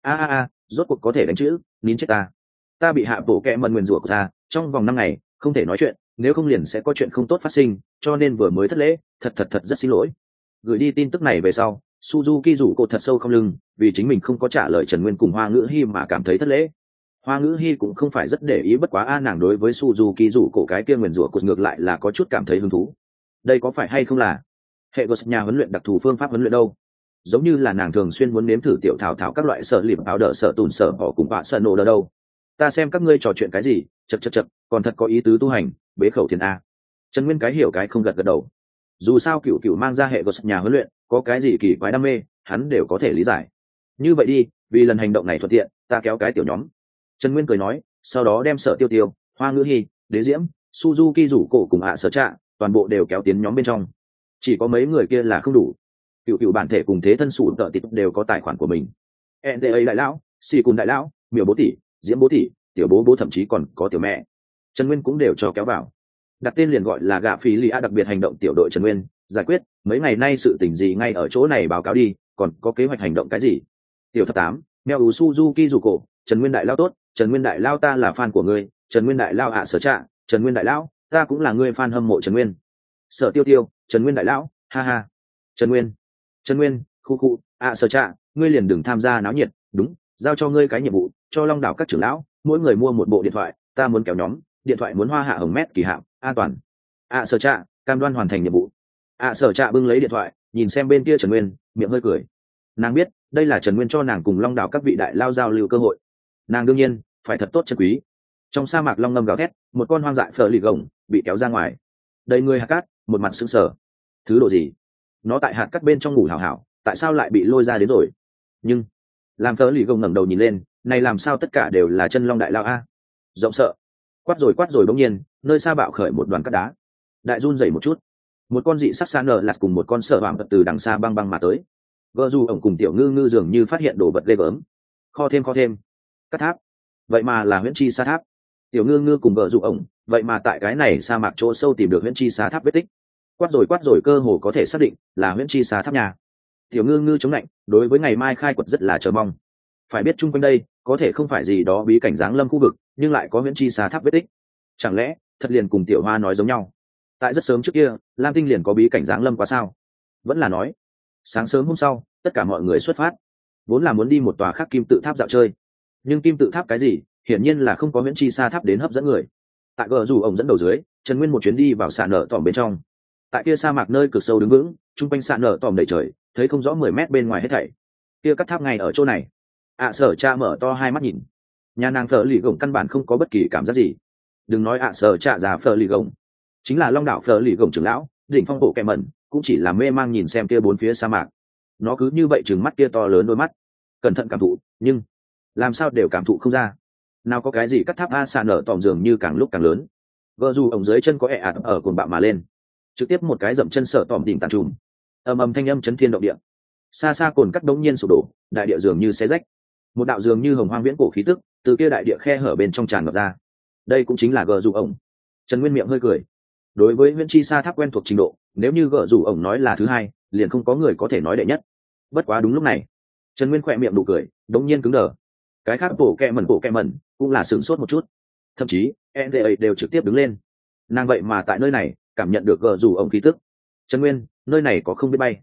Rốt cuộc có thể đánh chữ, nín chết ta bị hạ bộ kẹ mần nguyền rủa ra trong vòng 5 ngày không thể nói chuyện, nếu không liền sẽ có chuyện không tốt phát sinh, cho nên vừa mới thất lễ, thật rất xin lỗi. Gửi đi tin tức này về sau, Suzuki rủ cổ thật sâu không lưng, vì chính mình không có trả lời Trần Nguyên cùng Hoa Ngữ Hi mà cảm thấy thất lễ. Hoa Ngữ Hi cũng không phải rất để ý, bất quá nàng đối với Suzuki rủ cổ cái kia nguyền rủa cột ngược lại là có chút cảm thấy hứng thú. Đây có phải hay không là hệ gos nhà huấn luyện đặc thù phương pháp huấn luyện đâu? Giống như là nàng thường xuyên muốn nếm thử tiểu thảo thảo các loại sợ lịp áo đỡ sợ tùn sợ họ cùng bạ sợ nổ đỡ đâu. Ta xem các ngươi trò chuyện cái gì, chật, còn thật có ý tứ tu hành, bế khẩu thiền a. Trần Nguyên cái hiểu cái không gật đầu. Dù sao cựu mang ra hệ gos nhà huấn luyện, có cái gì kỳ quái đam mê, hắn đều có thể lý giải. Như vậy đi, vì lần hành động này thuận tiện, ta kéo cái tiểu nhóm. Trần Nguyên cười nói, sau đó đem Sở Tiêu Tiêu, Hoa Ngữ Hi, Đế Diễm, Suzuki rủ cổ cùng Sở Trạ, toàn bộ đều kéo tiến nhóm bên trong. Chỉ có mấy người kia là không đủ. Cựu bản thể cùng thế thân sủ tợ tịp đều có tài khoản của mình. NTA đại lão, Xì Cùn đại lão, Miểu bố tỷ, Diễm bố tỷ, Tiểu bố thậm chí còn có tiểu mẹ. Trần Nguyên cũng đều cho kéo vào. Đặt tên liền gọi là gạ phí lì a đặc biệt hành động tiểu đội Trần Nguyên, giải quyết mấy ngày nay sự tình gì ngay ở chỗ này báo cáo đi, còn có kế hoạch hành động cái gì. Tiểu thập 8, Mèo Suzuki rủ cổ, Trần Nguyên đại lao tốt, Trần Nguyên đại lao ta là fan của ngươi, Trần Nguyên đại lao Sở Trạ, Trần Nguyên đại lão, ta cũng là ngươi fan hâm mộ Trần Nguyên. Sở Tiêu Tiêu, Trần Nguyên đại lão, ha ha. Trần Nguyên, khu, Sở Trạ, ngươi liền đừng tham gia náo nhiệt, đúng, giao cho ngươi cái nhiệm vụ, cho Long đảo các trưởng lão, mỗi người mua một bộ điện thoại, ta muốn kéo nhóm, điện thoại muốn hoa hạ hồng mét kỳ hạn, an toàn. Sở Trạ, cam đoan hoàn thành nhiệm vụ. Sở Trạ bưng lấy điện thoại, nhìn xem bên kia Trần Nguyên, miệng hơi cười. Nàng biết, đây là Trần Nguyên cho nàng cùng Long đảo các vị đại lao giao lưu cơ hội. Nàng đương nhiên phải thật tốt chân quý. Trong sa mạc long ngâm gào thét, một con hoang dại phở lì gồng bị kéo ra ngoài. Đầy người hạt cát, một mặt sững sờ. Thứ độ gì? Nó tại hạt cát bên trong ngủ hảo hảo, tại sao lại bị lôi ra đến rồi? Nhưng làm phở lì gồng ngẩng đầu nhìn lên, này làm sao tất cả đều là chân long đại lao a? Rộng sợ. Quát rồi bỗng nhiên, nơi xa bạo khởi một đoàn cát đá. Đại run rẩy một chút. Một con dị sắc xa nở lạt cùng một con sợ hoàng vật từ đằng xa băng mà tới. Gơ du ổng cùng tiểu ngư dường như phát hiện đồ vật ghê gớm. Kho thêm. Cát tháp. Vậy mà là huyễn chi sa tháp. Tiểu ngư cùng vợ dụ ổng, vậy mà tại cái này sa mạc chỗ sâu tìm được huyễn chi sa tháp vết tích. Quát rồi cơ hồ có thể xác định là huyễn chi sa tháp nhà. Tiểu ngư chống lạnh, đối với ngày mai khai quật rất là chờ mong. Phải biết chung quanh đây có thể không phải gì đó bí cảnh giáng lâm khu vực, nhưng lại có huyễn chi sa tháp vết tích. Chẳng lẽ thật liền cùng tiểu hoa nói giống nhau? Tại rất sớm trước kia, Lam Tinh liền có bí cảnh giáng lâm quá sao? Vẫn là nói, sáng sớm hôm sau, tất cả mọi người xuất phát, vốn là muốn đi một tòa khác kim tự tháp dạo chơi. Nhưng kim tự tháp cái gì, hiển nhiên là không có huyễn chi sa tháp đến hấp dẫn người. Tại gờ dù ổng dẫn đầu dưới, Trần Nguyên một chuyến đi vào sạn nở tỏm bên trong. Tại kia sa mạc nơi cực sâu đứng vững, trung quanh sạn nở tỏm đầy trời, thấy không rõ 10 mét bên ngoài hết thảy. Kia cắt tháp ngay ở chỗ này. Sở Trạ mở to hai mắt nhìn. Nhà nàng phở lì gồng căn bản không có bất kỳ cảm giác gì. Đừng nói Sở Trạ già phở lì gồng, chính là Long đảo phở lì gồng trưởng lão, đỉnh phong bộ kẻ mẩn, cũng chỉ là mê mang nhìn xem kia bốn phía sa mạc. Nó cứ như vậy trừng mắt kia to lớn đôi mắt, cẩn thận cảm thụ, nhưng làm sao đều cảm thụ không ra. Nào có cái gì cắt tháp sạn nở tỏm dường như càng lúc càng lớn. Gờ dù ổng dưới chân có ẹ ạt ở cồn bạo mà lên, trực tiếp một cái dậm chân sở tỏm đỉnh tàn trùm. Ầm thanh âm chấn thiên động địa. Xa cồn cắt đống nhiên sụp đổ, đại địa dường như xé rách. Một đạo dường như hồng hoang viễn cổ khí tức từ kia đại địa khe hở bên trong tràn ngập ra. Đây cũng chính là gờ dù ổng. Trần Nguyên miệng hơi cười. Đối với huyễn chi sa tháp quen thuộc trình độ, nếu như gờ dù ổng nói là thứ hai, liền không có người có thể nói đệ nhất. Bất quá đúng lúc này, Trần Nguyên khỏe miệng nụ cười đống nhiên cứng đờ. Cái khác bộ kẹ mẩn cũng là sửng sốt một chút, thậm chí NTA đều trực tiếp đứng lên. Nàng vậy mà tại nơi này cảm nhận được gờ dù ổng khí tức. Trần Nguyên, nơi này có không biết bay.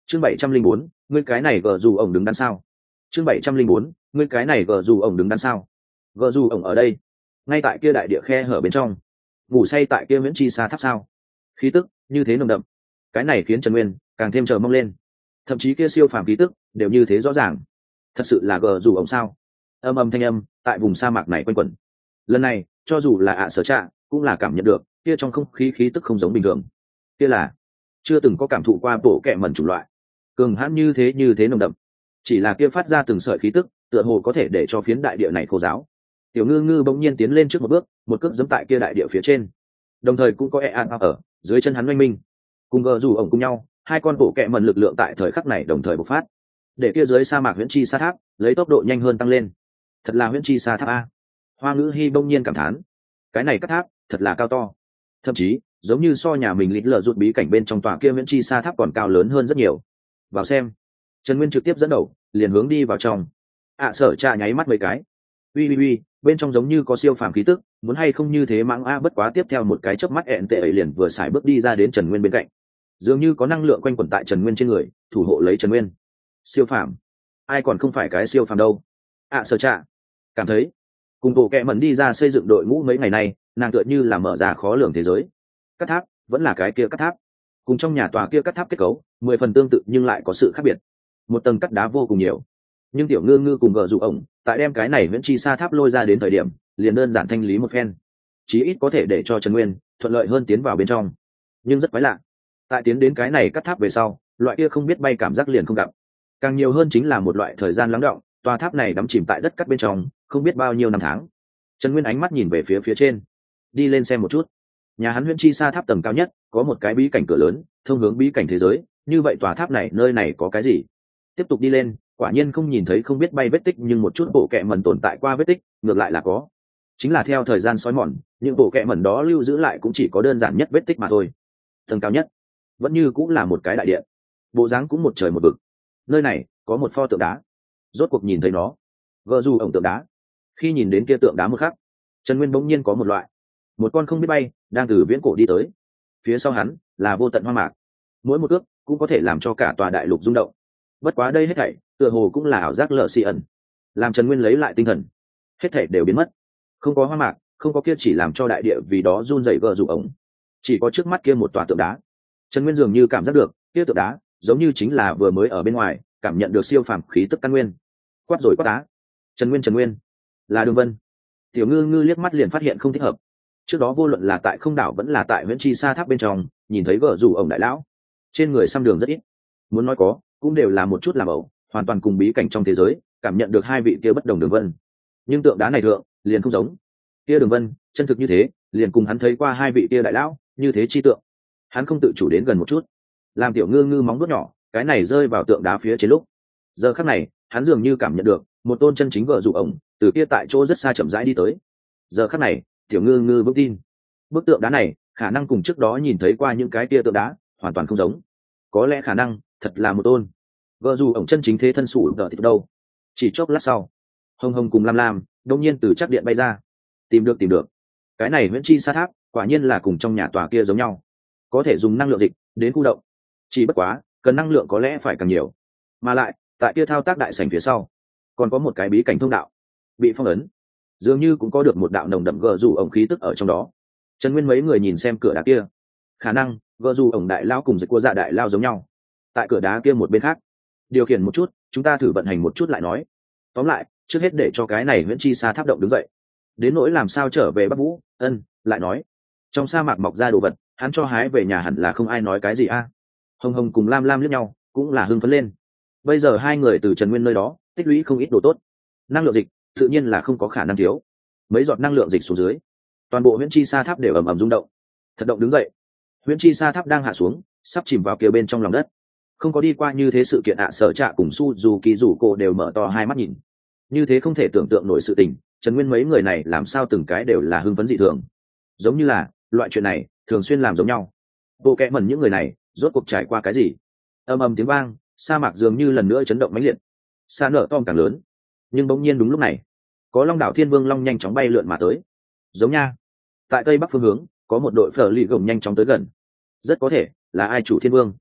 chương 704, ngươi cái này gờ dù ổng đứng đằng sau. chương 704, ngươi cái này gờ dù ổng đứng đằng sau. Gờ dù ổng ở đây, ngay tại kia đại địa khe hở bên trong, ngủ say tại kia Viễn Chi Sa Tháp sao? Khí tức như thế nồng đậm, cái này khiến Trần Nguyên càng thêm chờ mong lên. Thậm chí kia siêu phàm khí tức đều như thế rõ ràng. Thật sự là gờ dù ổng sao? Âm âm thanh âm tại vùng sa mạc này quanh quẩn. Lần này, cho dù là sở trạ cũng là cảm nhận được kia trong không khí khí tức không giống bình thường. Kia là chưa từng có cảm thụ qua bộ kệ mẩn chủng loại cường hãn như thế nồng đậm, chỉ là kia phát ra từng sợi khí tức tựa hồ có thể để cho phiến đại địa này khô giáo. Tiểu ngư ngư bỗng nhiên tiến lên trước một bước, một cước giẫm tại kia đại địa phía trên, đồng thời cũng có an ở dưới chân hắn oanh minh, cùng gờ rủ ổng cùng nhau, hai con bộ kệ mẩn lực lượng tại thời khắc này đồng thời bộc phát, để kia dưới sa mạc Huyễn Chi Sa Tháp lấy tốc độ nhanh hơn tăng lên. Thật là Huyễn Chi Sa Tháp a. Hoa Ngữ Hi bỗng nhiên cảm thán, cái này cắt tháp thật là cao to, thậm chí giống như so nhà mình lĩnh lờ rụt bí cảnh bên trong tòa kia Huyễn Chi Sa Tháp còn cao lớn hơn rất nhiều. Vào xem. Trần Nguyên trực tiếp dẫn đầu liền hướng đi vào trong. Sở Trạ nháy mắt mấy cái, uy bên trong giống như có siêu phàm khí tức, muốn hay không như thế mãng bất quá tiếp theo một cái chớp mắt ẹn tệ ấy liền vừa xài bước đi ra đến Trần Nguyên bên cạnh, dường như có năng lượng quanh quẩn tại Trần Nguyên trên người, thủ hộ lấy Trần Nguyên. Siêu phàm? Ai còn không phải cái siêu phàm đâu? Sở Trạ cảm thấy cùng bộ kệ mẩn đi ra xây dựng đội ngũ mấy ngày nay, nàng tựa như là mở ra khó lường thế giới. Cắt tháp vẫn là cái kia cắt tháp, cùng trong nhà tòa kia cắt tháp kết cấu 10 phần tương tự nhưng lại có sự khác biệt. Một tầng cắt đá vô cùng nhiều, nhưng tiểu ngư ngư cùng gờ dụ ổng tại đem cái này Viễn Chi Sa Tháp lôi ra đến thời điểm liền đơn giản thanh lý một phen, chí ít có thể để cho Trần Nguyên thuận lợi hơn tiến vào bên trong. Nhưng rất quái lạ, tại tiến đến cái này cắt tháp về sau, loại kia không biết bay cảm giác liền không gặp, càng nhiều hơn chính là một loại thời gian lắng đọng. Tòa tháp này đắm chìm tại đất cắt bên trong không biết bao nhiêu năm tháng. Trần Nguyên ánh mắt nhìn về phía trên, đi lên xem một chút. Nhà hắn Viễn Chi Sa Tháp tầng cao nhất có một cái bí cảnh cửa lớn thông hướng bí cảnh thế giới, như vậy tòa tháp này nơi này có cái gì? Tiếp tục đi lên, quả nhiên không nhìn thấy không biết bay vết tích, nhưng một chút bộ kệ mẩn tồn tại qua vết tích ngược lại là có, chính là theo thời gian sói mòn, những bộ kệ mẩn đó lưu giữ lại cũng chỉ có đơn giản nhất vết tích mà thôi. Tầng cao nhất vẫn như cũng là một cái đại điện, bộ dáng cũng một trời một vực. Nơi này có một pho tượng đá, rốt cuộc nhìn thấy nó. Gờ dù ổng tượng đá. Khi nhìn đến kia tượng đá một khắc, Trần Nguyên bỗng nhiên có một con không biết bay đang từ viễn cổ đi tới, phía sau hắn là vô tận hoang mạc, mỗi một cước cũng có thể làm cho cả tòa đại lục rung động. Bất quá đây hết thảy tựa hồ cũng là ảo giác lờ xì ẩn, làm Trần Nguyên lấy lại tinh thần. Hết thảy đều biến mất, không có hoang mạc, không có kia chỉ làm cho đại địa vì đó run rẩy gờ dù ổng, chỉ có trước mắt kia một tòa tượng đá. Trần Nguyên dường như cảm giác được kia tượng đá giống như chính là vừa mới ở bên ngoài cảm nhận được siêu phàm khí tức căn nguyên. Quát rồi quát đá, Trần Nguyên là Đường Vân. Tiểu ngư ngư liếc mắt liền phát hiện không thích hợp. Trước đó vô luận là tại không đảo vẫn là tại Viễn Chi Sa Tháp bên trong, nhìn thấy gờ dù ổng đại lão trên người xăm đường rất ít, muốn nói có cũng đều là một chút làm ẩu, hoàn toàn cùng bí cảnh trong thế giới cảm nhận được hai vị kia bất đồng đường vân. Nhưng tượng đá này thượng liền không giống, kia đường vân chân thực như thế, liền cùng hắn thấy qua hai vị kia đại lão như thế chi tượng. Hắn không tự chủ đến gần một chút, làm tiểu ngư ngư móng vuốt nhỏ cái này rơi vào tượng đá phía trên lúc, giờ khắc này hắn dường như cảm nhận được một tôn chân chính gờ dù ổng từ kia tại chỗ rất xa chậm rãi đi tới. Giờ khắc này tiểu ngư ngư vững tin bức tượng đá này khả năng cùng trước đó nhìn thấy qua những cái kia tượng đá hoàn toàn không giống, có lẽ khả năng thật là một tôn gờ dù ổng chân chính thế thân sủ đỡ thịt đâu. Chỉ chốc lát sau, hồng hồng cùng lam lam đông nhiên từ chắc điện bay ra. Tìm được cái này Viễn Chi Sa Tháp quả nhiên là cùng trong nhà tòa kia giống nhau, có thể dùng năng lượng dịch đến khu động, chỉ bất quá cần năng lượng có lẽ phải càng nhiều. Mà lại tại kia thao tác đại sảnh phía sau còn có một cái bí cảnh thông đạo bị phong ấn, dường như cũng có được một đạo nồng đậm gờ dù ổng khí tức ở trong đó. Trần Nguyên mấy người nhìn xem cửa đá kia, khả năng gờ dù ổng đại lao cùng dịch cua dạ đại lao giống nhau. Tại cửa đá kia một bên khác, điều khiển một chút, chúng ta thử vận hành một chút lại nói. Tóm lại trước hết để cho cái này Viễn Chi Sa Tháp động đứng dậy, đến nỗi làm sao trở về Bắc Vũ lại nói. Trong sa mạc mọc ra đồ vật, hắn cho hái về nhà hẳn là không ai nói cái gì a. Hồng hồng cùng lam lam liếc nhau cũng là hưng phấn lên. Bây giờ hai người từ Trần Nguyên nơi đó tích lũy không ít đồ tốt, năng lượng dịch tự nhiên là không có khả năng thiếu. Mấy giọt năng lượng dịch xuống dưới, toàn bộ Viễn Chi Sa Tháp đều ầm ầm rung động. Thật động đứng dậy. Viễn Chi Sa Tháp đang hạ xuống, sắp chìm vào kia bên trong lòng đất. Không có đi qua như thế sự kiện Sở Trạ cùng Suzuki rủ cô đều mở to hai mắt nhìn. Như thế không thể tưởng tượng nổi sự tình, Trần Nguyên mấy người này làm sao từng cái đều là hưng phấn dị thường, giống như là loại chuyện này thường xuyên làm giống nhau. Bộ kẽ mẩn những người này rốt cuộc trải qua cái gì? Ầm ầm tiếng vang, sa mạc dường như lần nữa chấn động mãnh liệt, sa nở tom càng lớn. Nhưng bỗng nhiên đúng lúc này, có Long Đảo Thiên Vương long nhanh chóng bay lượn mà tới. Giống nha, tại tây bắc phương hướng có một đội phở lì gồng nhanh chóng tới gần, rất có thể là ai chủ Thiên Vương.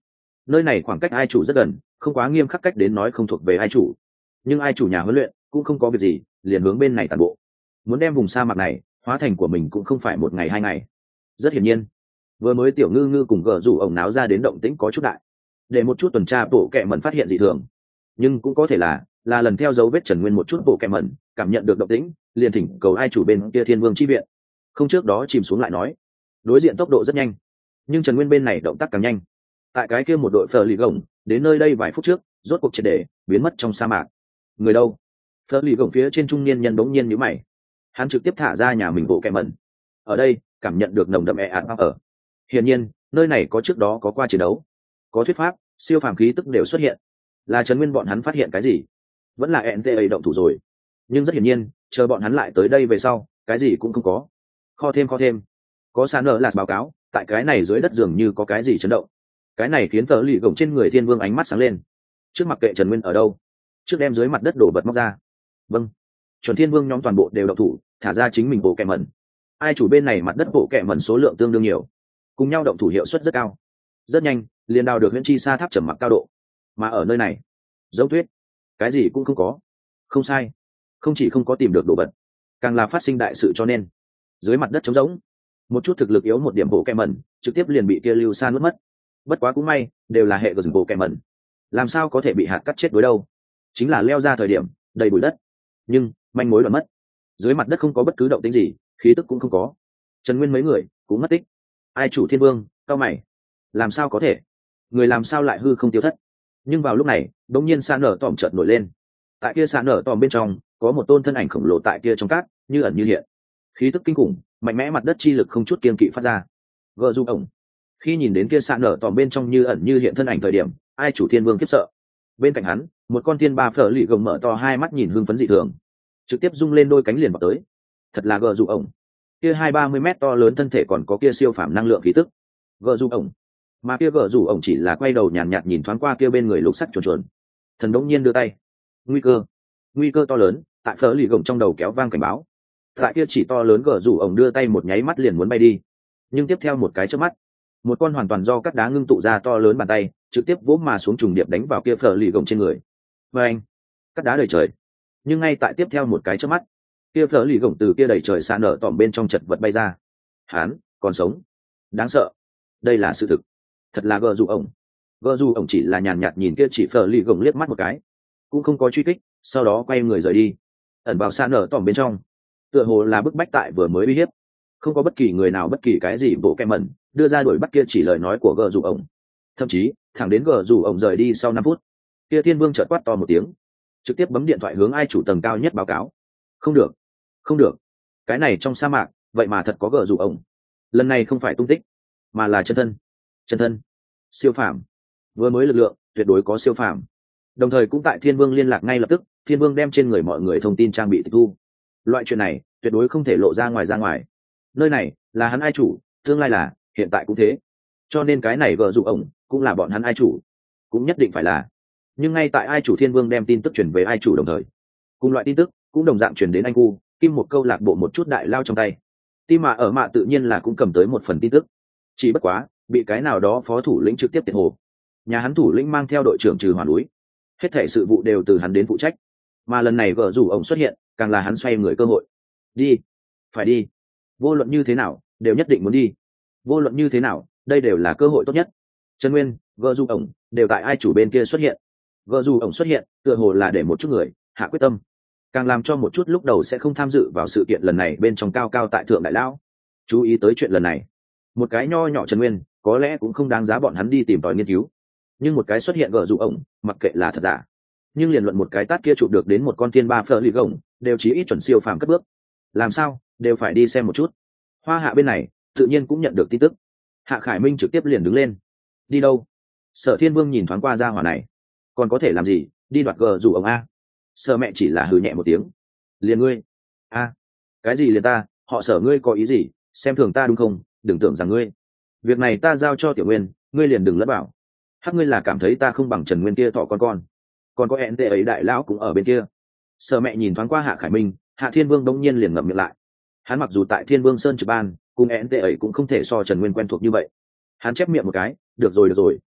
nơi này khoảng cách ai chủ rất gần, không quá nghiêm khắc cách đến nói không thuộc về ai chủ, nhưng ai chủ nhà huấn luyện cũng không có việc gì liền hướng bên này tàn bộ, muốn đem vùng sa mạc này hóa thành của mình cũng không phải một ngày hai ngày. Rất hiển nhiên vừa mới tiểu ngư ngư cùng gờ rủ ổng náo ra đến động tĩnh có chút đại, để một chút tuần tra bộ kẹ mẩn phát hiện dị thường, nhưng cũng có thể là lần theo dấu vết Trần Nguyên một chút bộ kẹ mẩn cảm nhận được động tĩnh liền thỉnh cầu ai chủ bên kia thiên vương chi viện, không trước đó chìm xuống lại nói. Đối diện tốc độ rất nhanh, nhưng Trần Nguyên bên này động tác càng nhanh. Tại cái kia một đội phờ lì gồng đến nơi đây vài phút trước rốt cuộc triệt để biến mất trong sa mạc. Người đâu? Phờ lì gồng phía trên trung niên nhân bỗng nhiên nhíu mày, hắn trực tiếp thả ra nhà mình bộ kẹ mẩn. Ở đây cảm nhận được nồng đậm ạt ở. Hiển nhiên nơi này có trước đó có qua chiến đấu, có thuyết pháp siêu phàm khí tức đều xuất hiện. Là Trần Nguyên bọn hắn phát hiện cái gì? Vẫn là NTA động thủ rồi. Nhưng rất hiển nhiên chờ bọn hắn lại tới đây về sau cái gì cũng không có. Kho thêm có sàn nở là báo cáo tại cái này dưới đất dường như có cái gì chấn động. Cái này khiến tờ lì gồng trên người thiên vương ánh mắt sáng lên. Trước mặc kệ Trần Nguyên ở đâu, trước đem dưới mặt đất đổ vật móc ra. Vâng. Chuẩn thiên vương nhóm toàn bộ đều động thủ thả ra chính mình bộ kẹ mẩn. Ai chủ bên này mặt đất bộ kẹ mẩn số lượng tương đương nhiều, cùng nhau động thủ hiệu suất rất cao. Rất nhanh liền đào được huyễn chi sa tháp trầm mặc cao độ. Mà ở nơi này giống tuyết, cái gì cũng không có. Không sai, không chỉ không có tìm được đồ vật, càng là phát sinh đại sự, cho nên dưới mặt đất trống rỗng, một chút thực lực yếu một điểm bộ kẹ mẩn trực tiếp liền bị kia lưu sa nuốt mất. Bất quá cũng may đều là hệ của rừng bộ kẹ mẩn, làm sao có thể bị hạt cắt chết đối đâu. Chính là leo ra thời điểm đầy bụi đất, nhưng manh mối đoạn mất. Dưới mặt đất không có bất cứ động tĩnh gì, khí tức cũng không có. Trần Nguyên mấy người cũng mất tích. Ai chủ thiên vương cao mày, làm sao có thể, người làm sao lại hư không tiêu thất. Nhưng vào lúc này đột nhiên sa nở tòm chợt nổi lên. Tại kia sa nở tòm bên trong có một tôn thân ảnh khổng lồ tại kia trong cát như ẩn như hiện, khí tức kinh khủng mạnh mẽ, mặt đất chi lực không chút kiên kỵ phát ra. Gờ du ổng khi nhìn đến kia sa nở tòm bên trong như ẩn như hiện thân ảnh thời điểm, ai chủ thiên vương khiếp sợ. Bên cạnh hắn một con thiên ba phở lì gồng mở to hai mắt nhìn hưng phấn dị thường, trực tiếp rung lên đôi cánh liền vào tới. Thật là gờ du ổng, kia 20-30 mét to lớn thân thể còn có kia siêu phàm năng lượng khí tức. Gờ du ổng, mà kia gờ du ổng chỉ là quay đầu nhàn nhạt nhìn thoáng qua kia bên người lục sắc chuồn chuồn. Thần đống nhiên đưa tay, nguy cơ to lớn tại phở lì gồng trong đầu kéo vang cảnh báo. Tại kia chỉ to lớn gờ du ổng đưa tay một nháy mắt liền muốn bay đi, nhưng tiếp theo một cái chớp mắt, một con hoàn toàn do cắt đá ngưng tụ ra to lớn bàn tay trực tiếp vỗ mà xuống trùng điệp đánh vào kia phở lì gồng trên người. Và anh, cắt đá đầy trời. Nhưng ngay tại tiếp theo một cái chớp mắt, kia phở lì gồng từ kia đầy trời xa nở tỏm bên trong chật vật bay ra. Hắn còn sống, đáng sợ. Đây là sự thực, thật là gờ du ổng. Gờ du ổng chỉ là nhàn nhạt nhìn kia chỉ phở lì gồng liếc mắt một cái, cũng không có truy kích, sau đó quay người rời đi, ẩn vào xa nở tỏm bên trong, tựa hồ là bức bách tại vừa mới uy hiếp. Không có bất kỳ người nào bất kỳ cái gì bộ kem mẩn đưa ra đuổi bắt kia chỉ lời nói của gờ dù ổng. Thậm chí thẳng đến gờ dù ổng rời đi sau 5 phút, kia thiên vương chợt quát to một tiếng, trực tiếp bấm điện thoại hướng ai chủ tầng cao nhất báo cáo. Không được, cái này trong sa mạc vậy mà thật có gờ dù ổng. Lần này không phải tung tích mà là chân thân siêu phàm. Vừa mới lực lượng tuyệt đối có siêu phàm. Đồng thời cũng tại thiên vương liên lạc ngay lập tức, thiên vương đem trên người mọi người thông tin trang bị tịch thu. Loại chuyện này tuyệt đối không thể lộ ra ngoài. Nơi này là hắn ai chủ, tương lai là, hiện tại cũng thế. Cho nên cái này gờ dụ ổng cũng là bọn hắn ai chủ, cũng nhất định phải là. Nhưng ngay tại ai chủ thiên vương đem tin tức chuyển về ai chủ đồng thời, cùng loại tin tức cũng đồng dạng chuyển đến anh cu kim một câu lạc bộ một chút đại lao trong tay. Tim mà ở mạ tự nhiên là cũng cầm tới một phần tin tức, chỉ bất quá bị cái nào đó phó thủ lĩnh trực tiếp tiệt hồ. Nhà hắn thủ lĩnh mang theo đội trưởng trừ hoàn núi, hết thể sự vụ đều từ hắn đến phụ trách. Mà lần này gờ rủ ổng xuất hiện càng là hắn xoay người cơ hội. Đi, phải đi, vô luận như thế nào đều nhất định muốn đi. Vô luận như thế nào đây đều là cơ hội tốt nhất. Trần Nguyên, gờ rủ ổng đều tại ai chủ bên kia xuất hiện. Gờ rủ ổng xuất hiện tựa hồ là để một chút người hạ quyết tâm, càng làm cho một chút lúc đầu sẽ không tham dự vào sự kiện lần này bên trong cao tại thượng đại lão chú ý tới chuyện lần này. Một cái nho nhỏ Trần Nguyên có lẽ cũng không đáng giá bọn hắn đi tìm tòi nghiên cứu, nhưng một cái xuất hiện gờ rủ ổng, mặc kệ là thật giả, nhưng liền luận một cái tát kia chụp được đến một con thiên ba phở lì gồng đều chí ít chuẩn siêu phàm cất bước. Làm sao đều phải đi xem một chút. Hoa Hạ bên này tự nhiên cũng nhận được tin tức. Hạ Khải Minh trực tiếp liền đứng lên. Đi đâu? Sở Thiên Vương nhìn thoáng qua ra hỏa này, còn có thể làm gì, đi đoạt gờ rủ ổng a. Sở mẹ chỉ là hừ nhẹ một tiếng. Liền ngươi? A, cái gì liền ta? Họ Sở ngươi có ý gì, xem thường ta đúng không? Đừng tưởng rằng ngươi, việc này ta giao cho Tiểu Nguyên, ngươi liền đừng lẫn bảo. Hắc, ngươi là cảm thấy ta không bằng Trần Nguyên kia thọ con, còn có hẹn tệ ấy đại lão cũng ở bên kia. Sở mẹ nhìn thoáng qua Hạ Khải Minh, Hạ Thiên Vương đông nhiên liền ngậm miệng lại. Hắn mặc dù tại Thiên Vương Sơn trực ban, cùng hẹn tệ ấy cũng không thể so Trần Nguyên quen thuộc như vậy. Hắn chép miệng một cái, được rồi,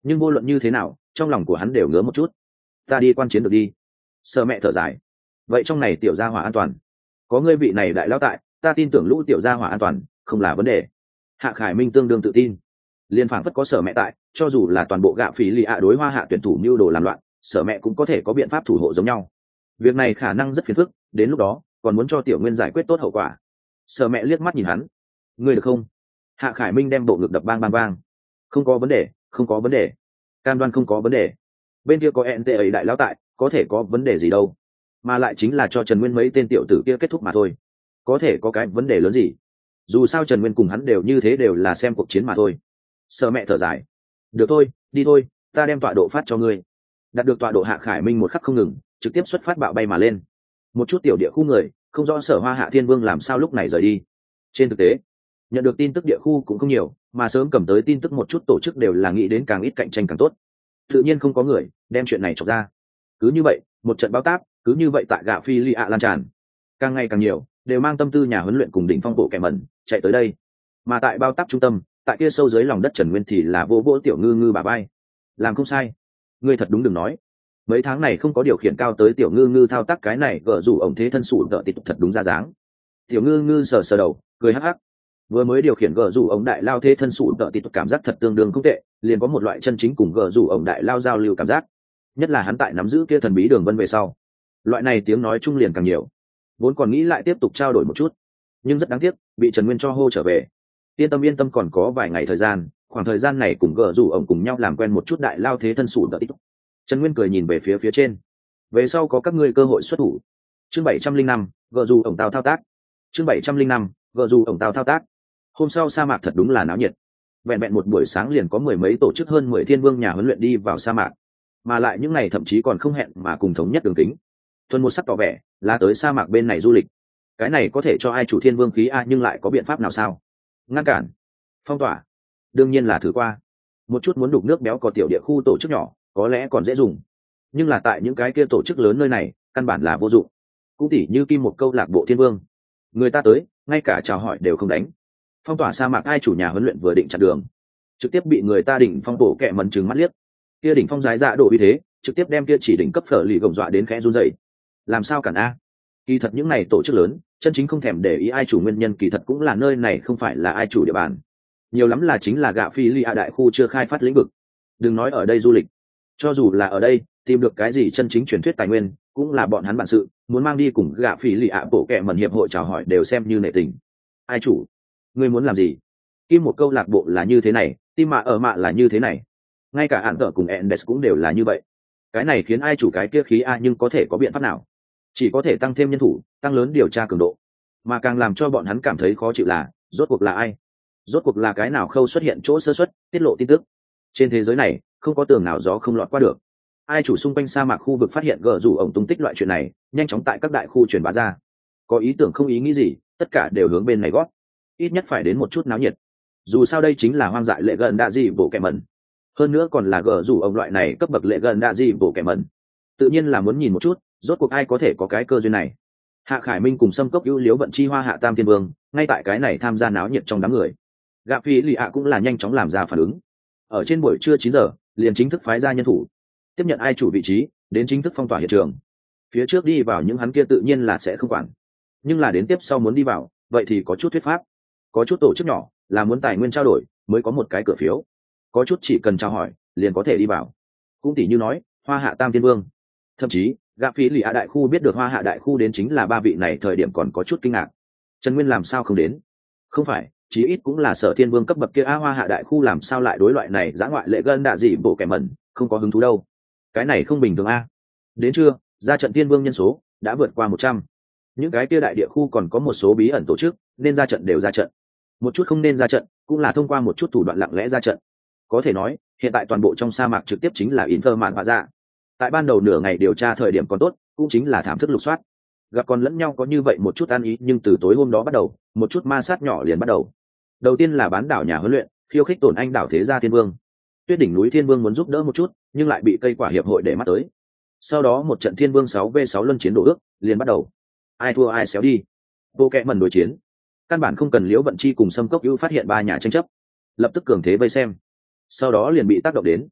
nhưng vô luận như thế nào trong lòng của hắn đều ngứa một chút. Ta đi quan chiến được đi. Sở mẹ thở dài. Vậy trong này tiểu gia hỏa an toàn, có ngươi vị này đại lão tại, ta tin tưởng lũ tiểu gia hỏa an toàn không là vấn đề. Hạ Khải Minh tương đương tự tin. Liên phảng phất có sở mẹ tại, cho dù là toàn bộ gạ phỉ lì ạ đối hoa hạ tuyển thủ mưu đồ làm loạn, sở mẹ cũng có thể có biện pháp thủ hộ giống nhau. Việc này khả năng rất phiền phức, đến lúc đó còn muốn cho tiểu nguyên giải quyết tốt hậu quả. Sở mẹ liếc mắt nhìn hắn. Ngươi được không? Hạ Khải Minh đem bộ ngực đập bang bang bang. Không có vấn đề, không có vấn đề. Cam đoan không có vấn đề. Bên kia có nt ấy đại lão tại, có thể có vấn đề gì đâu, mà lại chính là cho Trần Nguyên mấy tên tiểu tử kia kết thúc mà thôi, có thể có cái vấn đề lớn gì? Dù sao Trần Nguyên cùng hắn đều như thế, đều là xem cuộc chiến mà thôi. Sở mẹ thở dài. Được thôi, đi thôi, ta đem tọa độ phát cho ngươi. Đạt được tọa độ, Hạ Khải Minh một khắc không ngừng, trực tiếp xuất phát bạo bay mà lên. Một chút tiểu địa khu người không rõ Sở Hoa Hạ Thiên Vương làm sao lúc này rời đi. Trên thực tế, nhận được tin tức địa khu cũng không nhiều, mà sớm cầm tới tin tức một chút tổ chức đều là nghĩ đến càng ít cạnh tranh càng tốt. Tự nhiên không có người đem chuyện này chọc ra. Cứ như vậy, một trận bao táp cứ như vậy tại gạ phi li ạ lan tràn, càng ngày càng nhiều đều mang tâm tư nhà huấn luyện cùng đỉnh phong bộ kẻ mẩn chạy tới đây. Mà tại bao táp trung tâm, tại kia sâu dưới lòng đất Trần Nguyên thì là vô vỗ tiểu ngư ngư bà bay. Làm không sai, ngươi thật đúng đừng nói, mấy tháng này không có điều khiển cao tới tiểu ngư ngư thao tác cái này gỡ rủ ổng thế thân sụ đỡ tịt thật đúng ra dáng. Tiểu ngư ngư sờ sờ đầu cười hắc hắc, vừa mới điều khiển gỡ rủ ổng đại lao thế thân sụ đỡ tịt cảm giác thật tương đương không tệ, liền có một loại chân chính cùng gỡ rủ ổng đại lao giao lưu cảm giác, nhất là hắn tại nắm giữ kia thần bí đường vân về sau, loại này tiếng nói chung liền càng nhiều. Vốn còn nghĩ lại tiếp tục trao đổi một chút, nhưng rất đáng tiếc bị Trần Nguyên cho hô trở về. Yên tâm, còn có vài ngày thời gian, khoảng thời gian này cùng gỡ rủ ổng cùng nhau làm quen một chút đại lao thế thân sụ đỡ tịt. Trần Nguyên cười nhìn về phía trên, về sau có các ngươi cơ hội xuất thủ. Chương 705, gỡ rủ ổng tao thao tác. Chương 705, gỡ rủ ổng tao thao tác. Hôm sau sa mạc thật đúng là náo nhiệt. Vẹn một buổi sáng liền có mười mấy tổ chức hơn 10 thiên vương nhà huấn luyện đi vào sa mạc, mà lại những ngày thậm chí còn không hẹn mà cùng thống nhất đường kính. Thuần một sắc tỏ vẻ là tới sa mạc bên này du lịch. Cái này có thể cho ai chủ thiên vương khí a, nhưng lại có biện pháp nào sao? Ngăn cản, phong tỏa, đương nhiên là thử qua. Một chút muốn đục nước béo cò tiểu địa khu tổ chức nhỏ có lẽ còn dễ dùng, nhưng là tại những cái kia tổ chức lớn nơi này căn bản là vô dụng. Cũng tỉ như Kim một câu lạc bộ thiên vương, người ta tới ngay cả chào hỏi đều không đánh. Phong tỏa sa mạc, ai chủ nhà huấn luyện vừa định chặn đường, trực tiếp bị người ta đỉnh phong tổ kẹ mần trừng mắt liếc. Kia đỉnh phong giái dạ độ uy thế trực tiếp đem kia chỉ đỉnh cấp phở lì gồng dọa đến khẽ run rẩy. Làm sao cản a? Kỳ thật những này tổ chức lớn chân chính không thèm để ý ai chủ nguyên nhân kỳ thật cũng là nơi này không phải là ai chủ địa bàn, nhiều lắm là chính là gạ phi li a đại khu chưa khai phát lĩnh vực. Đừng nói ở đây du lịch, cho dù là ở đây tìm được cái gì chân chính truyền thuyết tài nguyên cũng là bọn hắn bản sự, muốn mang đi cùng gạ phi li a bộ kẹ mần hiệp hội chào hỏi đều xem như nể tình. Ai chủ, ngươi muốn làm gì? Kim một câu lạc bộ là như thế này, tim mạ ở mạ là như thế này, ngay cả hạn tợ cùng Endes cũng đều là như vậy. Cái này khiến ai chủ cái kia khí a, nhưng có thể có biện pháp nào? Chỉ có thể tăng thêm nhân thủ, tăng lớn điều tra cường độ. Mà càng làm cho bọn hắn cảm thấy khó chịu là, rốt cuộc là ai? Rốt cuộc là cái nào khâu xuất hiện chỗ sơ suất, tiết lộ tin tức? Trên thế giới này không có tường nào gió không lọt qua được. Ai chủ xung quanh sa mạc khu vực phát hiện gỡ rủ ổng tung tích loại chuyện này, nhanh chóng tại các đại khu truyền bá ra. Có ý tưởng không ý nghĩ gì, tất cả đều hướng bên này gót. Ít nhất phải đến một chút náo nhiệt. Dù sao đây chính là hoang dại lệ gần đạ gì bộ kẻ mẩn, hơn nữa còn là gỡ rủ ông loại này cấp bậc lệ gần đạ gì bộ kẻ mẩn, tự nhiên là muốn nhìn một chút rốt cuộc ai có thể có cái cơ duyên này. Hạ Khải Minh cùng Sâm Cốc ưu liếu vận chi hoa hạ tam thiên vương ngay tại cái này tham gia náo nhiệt trong đám người. Gạ phi lì ạ cũng là nhanh chóng làm ra phản ứng, ở trên buổi trưa 9 giờ liền chính thức phái ra nhân thủ tiếp nhận ai chủ vị trí, đến chính thức phong tỏa hiện trường. Phía trước đi vào những hắn kia tự nhiên là sẽ không quản, nhưng là đến tiếp sau muốn đi vào vậy thì có chút thuyết pháp. Có chút tổ chức nhỏ là muốn tài nguyên trao đổi mới có một cái cửa phiếu, có chút chỉ cần trao hỏi liền có thể đi vào. Cũng tỉ như nói hoa hạ tam thiên vương, thậm chí gạ phí lì ạ đại khu biết được hoa hạ đại khu đến chính là ba vị này, thời điểm còn có chút kinh ngạc. Trần Nguyên làm sao không đến? Không phải chí ít cũng là Sở Thiên Vương cấp bậc kia a, hoa hạ đại khu làm sao lại đối loại này dã ngoại lệ gân đạ gì bộ kẻ mẩn không có hứng thú đâu? Cái này không bình thường a. Đến trưa ra trận Thiên Vương nhân số đã vượt qua 100. Những cái kia đại địa khu còn có một số bí ẩn tổ chức nên ra trận đều ra trận, một chút không nên ra trận cũng là thông qua một chút thủ đoạn lặng lẽ ra trận. Có thể nói hiện tại toàn bộ trong sa mạc trực tiếp chính là infer mạn và ra. Tại ban đầu nửa ngày điều tra thời điểm còn tốt, cũng chính là thảm thức lục soát, gặp còn lẫn nhau có như vậy một chút ăn ý, nhưng từ tối hôm đó bắt đầu một chút ma sát nhỏ liền bắt đầu. Đầu tiên là bán đảo nhà huấn luyện khiêu khích tổn anh đảo thế gia thiên vương, Tuyết đỉnh núi thiên vương muốn giúp đỡ một chút nhưng lại bị cây quả hiệp hội để mắt tới. Sau đó một trận thiên vương 6v6 luân chiến đổ ước liền bắt đầu, ai thua ai xéo đi, vô kẽ mần đối chiến. Căn bản không cần liễu vận chi cùng Sâm Cốc ưu phát hiện ba nhà tranh chấp, lập tức cường thế vây xem, sau đó liền bị tác động đến.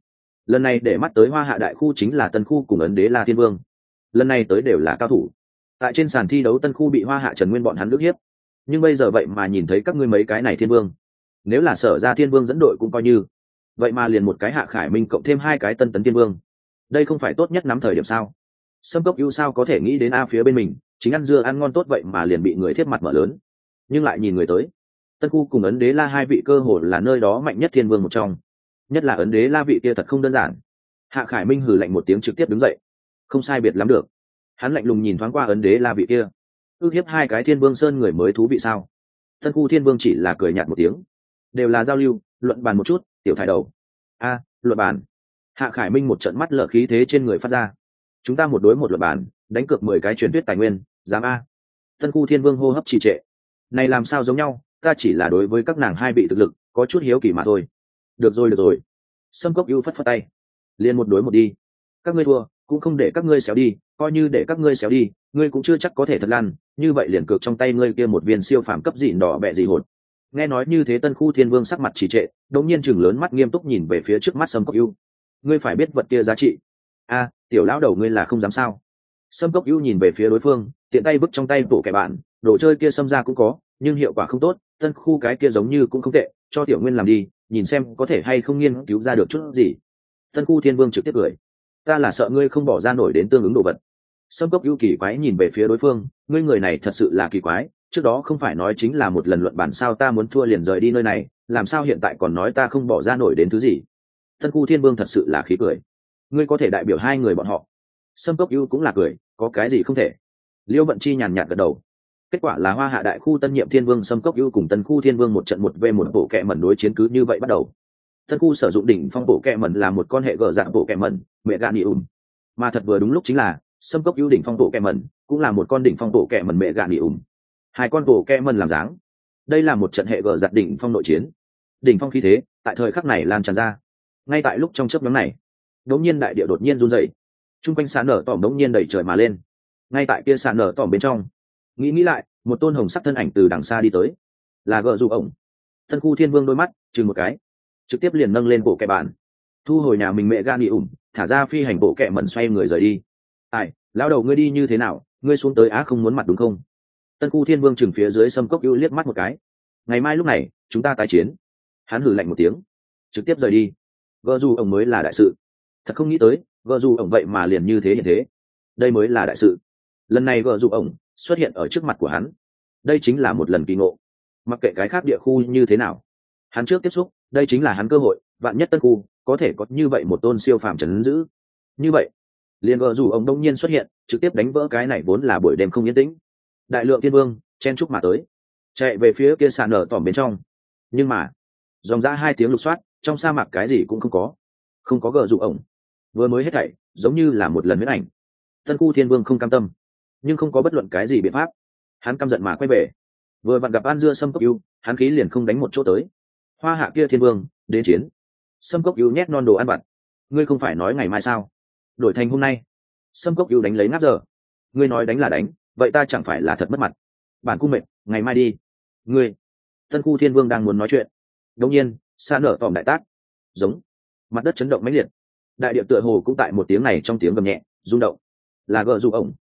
lần này để mắt tới hoa hạ đại khu chính là tân khu cùng ấn đế la thiên vương. Lần này tới đều là cao thủ. Tại trên sàn thi đấu tân khu bị hoa hạ Trần Nguyên bọn hắn ức hiếp, nhưng bây giờ vậy mà nhìn thấy các ngươi mấy cái này thiên vương. Nếu là Sở Ra thiên vương dẫn đội cũng coi như, vậy mà liền một cái Hạ Khải Minh cộng thêm hai cái Tân Tấn thiên vương, đây không phải tốt nhất nắm thời điểm sao? Sâm Cốc ưu sao có thể nghĩ đến a phía bên mình chính ăn dưa ăn ngon tốt, vậy mà liền bị người thiếp mặt mở lớn. Nhưng lại nhìn người tới, tân khu cùng ấn đế la hai vị cơ hồ là nơi đó mạnh nhất thiên vương một trong, nhất là ấn đế la vị kia thật không đơn giản. Hạ Khải Minh hừ lạnh một tiếng trực tiếp đứng dậy. Không sai biệt lắm được. Hắn lạnh lùng nhìn thoáng qua ấn đế la vị kia, ước hiếp hai cái thiên vương sơn người mới thú vị sao? Tân khu thiên vương chỉ là cười nhạt một tiếng. Đều là giao lưu, luận bàn một chút, tiểu thái đầu. A, luận bàn. Hạ Khải Minh một trận mắt lở khí thế trên người phát ra. Chúng ta một đối một luận bàn, đánh cược 10 cái truyền thuyết tài nguyên, dám a? Tân khu thiên vương hô hấp trì trệ. Này làm sao giống nhau, ta chỉ là đối với các nàng hai vị thực lực có chút hiếu kỳ mà thôi. Được rồi. Sâm Cốc ưu phất phất tay. Liên một đối một đi. Các ngươi thua, cũng không để các ngươi xéo đi, coi như để các ngươi xéo đi, ngươi cũng chưa chắc có thể thật lăn, như vậy liền cược trong tay ngươi kia một viên siêu phàm cấp dịn đỏ bẹ dị hồn. Nghe nói như thế tân khu thiên vương sắc mặt trì trệ, đột nhiên chừng lớn mắt nghiêm túc nhìn về phía trước mắt Sâm Cốc ưu. Ngươi phải biết vật kia giá trị. A, tiểu lão đầu ngươi là không dám sao? Sâm Cốc ưu nhìn về phía đối phương, tiện tay vứt trong tay bộ kẻ bạn, đồ chơi kia xâm ra cũng có, nhưng hiệu quả không tốt, tân khu cái kia giống như cũng không tệ, cho tiểu nguyên làm đi, nhìn xem có thể hay không nghiên cứu ra được chút gì. Tân khu thiên vương trực tiếp cười. Ta là sợ ngươi không bỏ ra nổi đến tương ứng đồ vật. Sâm Cốc ưu kỳ quái nhìn về phía đối phương, ngươi người này thật sự là kỳ quái, trước đó không phải nói chính là một lần luận bản sao, ta muốn thua liền rời đi nơi này, làm sao hiện tại còn nói ta không bỏ ra nổi đến thứ gì? Tân khu thiên vương thật sự là khí cười. Ngươi có thể đại biểu hai người bọn họ. Sâm Cốc ưu cũng là cười, có cái gì không thể? Liêu Vận Chi nhàn nhạt gật đầu. Kết quả là hoa hạ đại khu tân nhiệm thiên vương Sâm Cốc ưu cùng tân khu thiên vương một trận 1v1 bộ kẹ mẩn đối chiến cứ như vậy bắt đầu. Tân khu sử dụng đỉnh phong bộ kẹ mẩn là một con hệ gở dạng bộ kẹ mẩn mẹ gà nium, mà thật vừa đúng lúc chính là Sâm Cốc ưu đỉnh phong bộ kẹ mẩn cũng là một con đỉnh phong bộ kẹ mẩn mẹ gà nium. Hai con bộ kẹ mẩn làm dáng. Đây là một trận hệ gở dạng đỉnh phong nội chiến. Đỉnh phong khí thế tại thời khắc này lan tràn ra. Ngay tại lúc trong chớp nhoáng này, đột nhiên đại địa đột nhiên run rẩy, trung quanh sàn nở tỏm đột nhiên đẩy trời mà lên. Ngay tại kia sàn nở tỏm bên trong, nghĩ lại, một tôn hồng sắc thân ảnh từ đằng xa đi tới, là gờ dù ổng. Tân khu thiên vương đôi mắt chừng một cái, trực tiếp liền nâng lên bộ kẹ bàn, thu hồi nhà mình mẹ ga nị ủng, thả ra phi hành bộ kẹ mẩn xoay người rời đi. Ai, lão đầu ngươi đi như thế nào, ngươi xuống tới á không muốn mặt đúng không? Tân khu thiên vương chừng phía dưới Sâm Cốc ưu liếc mắt một cái. Ngày mai lúc này chúng ta tái chiến. Hắn hử lạnh một tiếng, trực tiếp rời đi. Gờ dù ổng mới là đại sự. Thật không nghĩ tới, gờ dù ổng vậy mà liền như thế hiện thế. Đây mới là đại sự. Lần này gờ dù ổng xuất hiện ở trước mặt của hắn, đây chính là một lần kỳ ngộ. Mặc kệ cái khác địa khu như thế nào, hắn trước tiếp xúc, đây chính là hắn cơ hội. Vạn nhất tân khu có thể có như vậy một tôn siêu phàm trấn giữ, như vậy liền gờ dù ổng đông nhiên xuất hiện, trực tiếp đánh vỡ cái này vốn là buổi đêm không yên tĩnh. Đại lượng thiên vương chen chúc mà tới, chạy về phía kia sàn nở tỏm bên trong. Nhưng mà dòng ra 2 tiếng lục soát, trong sa mạc cái gì cũng không có, không có gờ dù ổng. Vừa mới hết thảy giống như là một lần huyễn ảnh. Tân khu thiên vương không cam tâm, nhưng không có bất luận cái gì biện pháp. Hắn căm giận mà quay về. Vừa vặn gặp An Dưa Sâm Cốc ưu, hắn khí liền không đánh một chỗ tới. Hoa hạ kia thiên vương đến chiến. Sâm Cốc ưu nhét non đồ ăn vặt. Ngươi không phải nói ngày mai sao? Đổi thành hôm nay. Sâm Cốc ưu đánh lấy ngáp giờ. Ngươi nói đánh là đánh, vậy ta chẳng phải là thật mất mặt. Bản cung mệt, ngày mai đi. Ngươi. Tân khu thiên vương đang muốn nói chuyện, đột nhiên xa nở tòm đại tác, giống, mặt đất chấn động mãnh liệt. Đại địa tựa hồ cũng tại một tiếng này trong tiếng gầm nhẹ rung động. Là gờ dù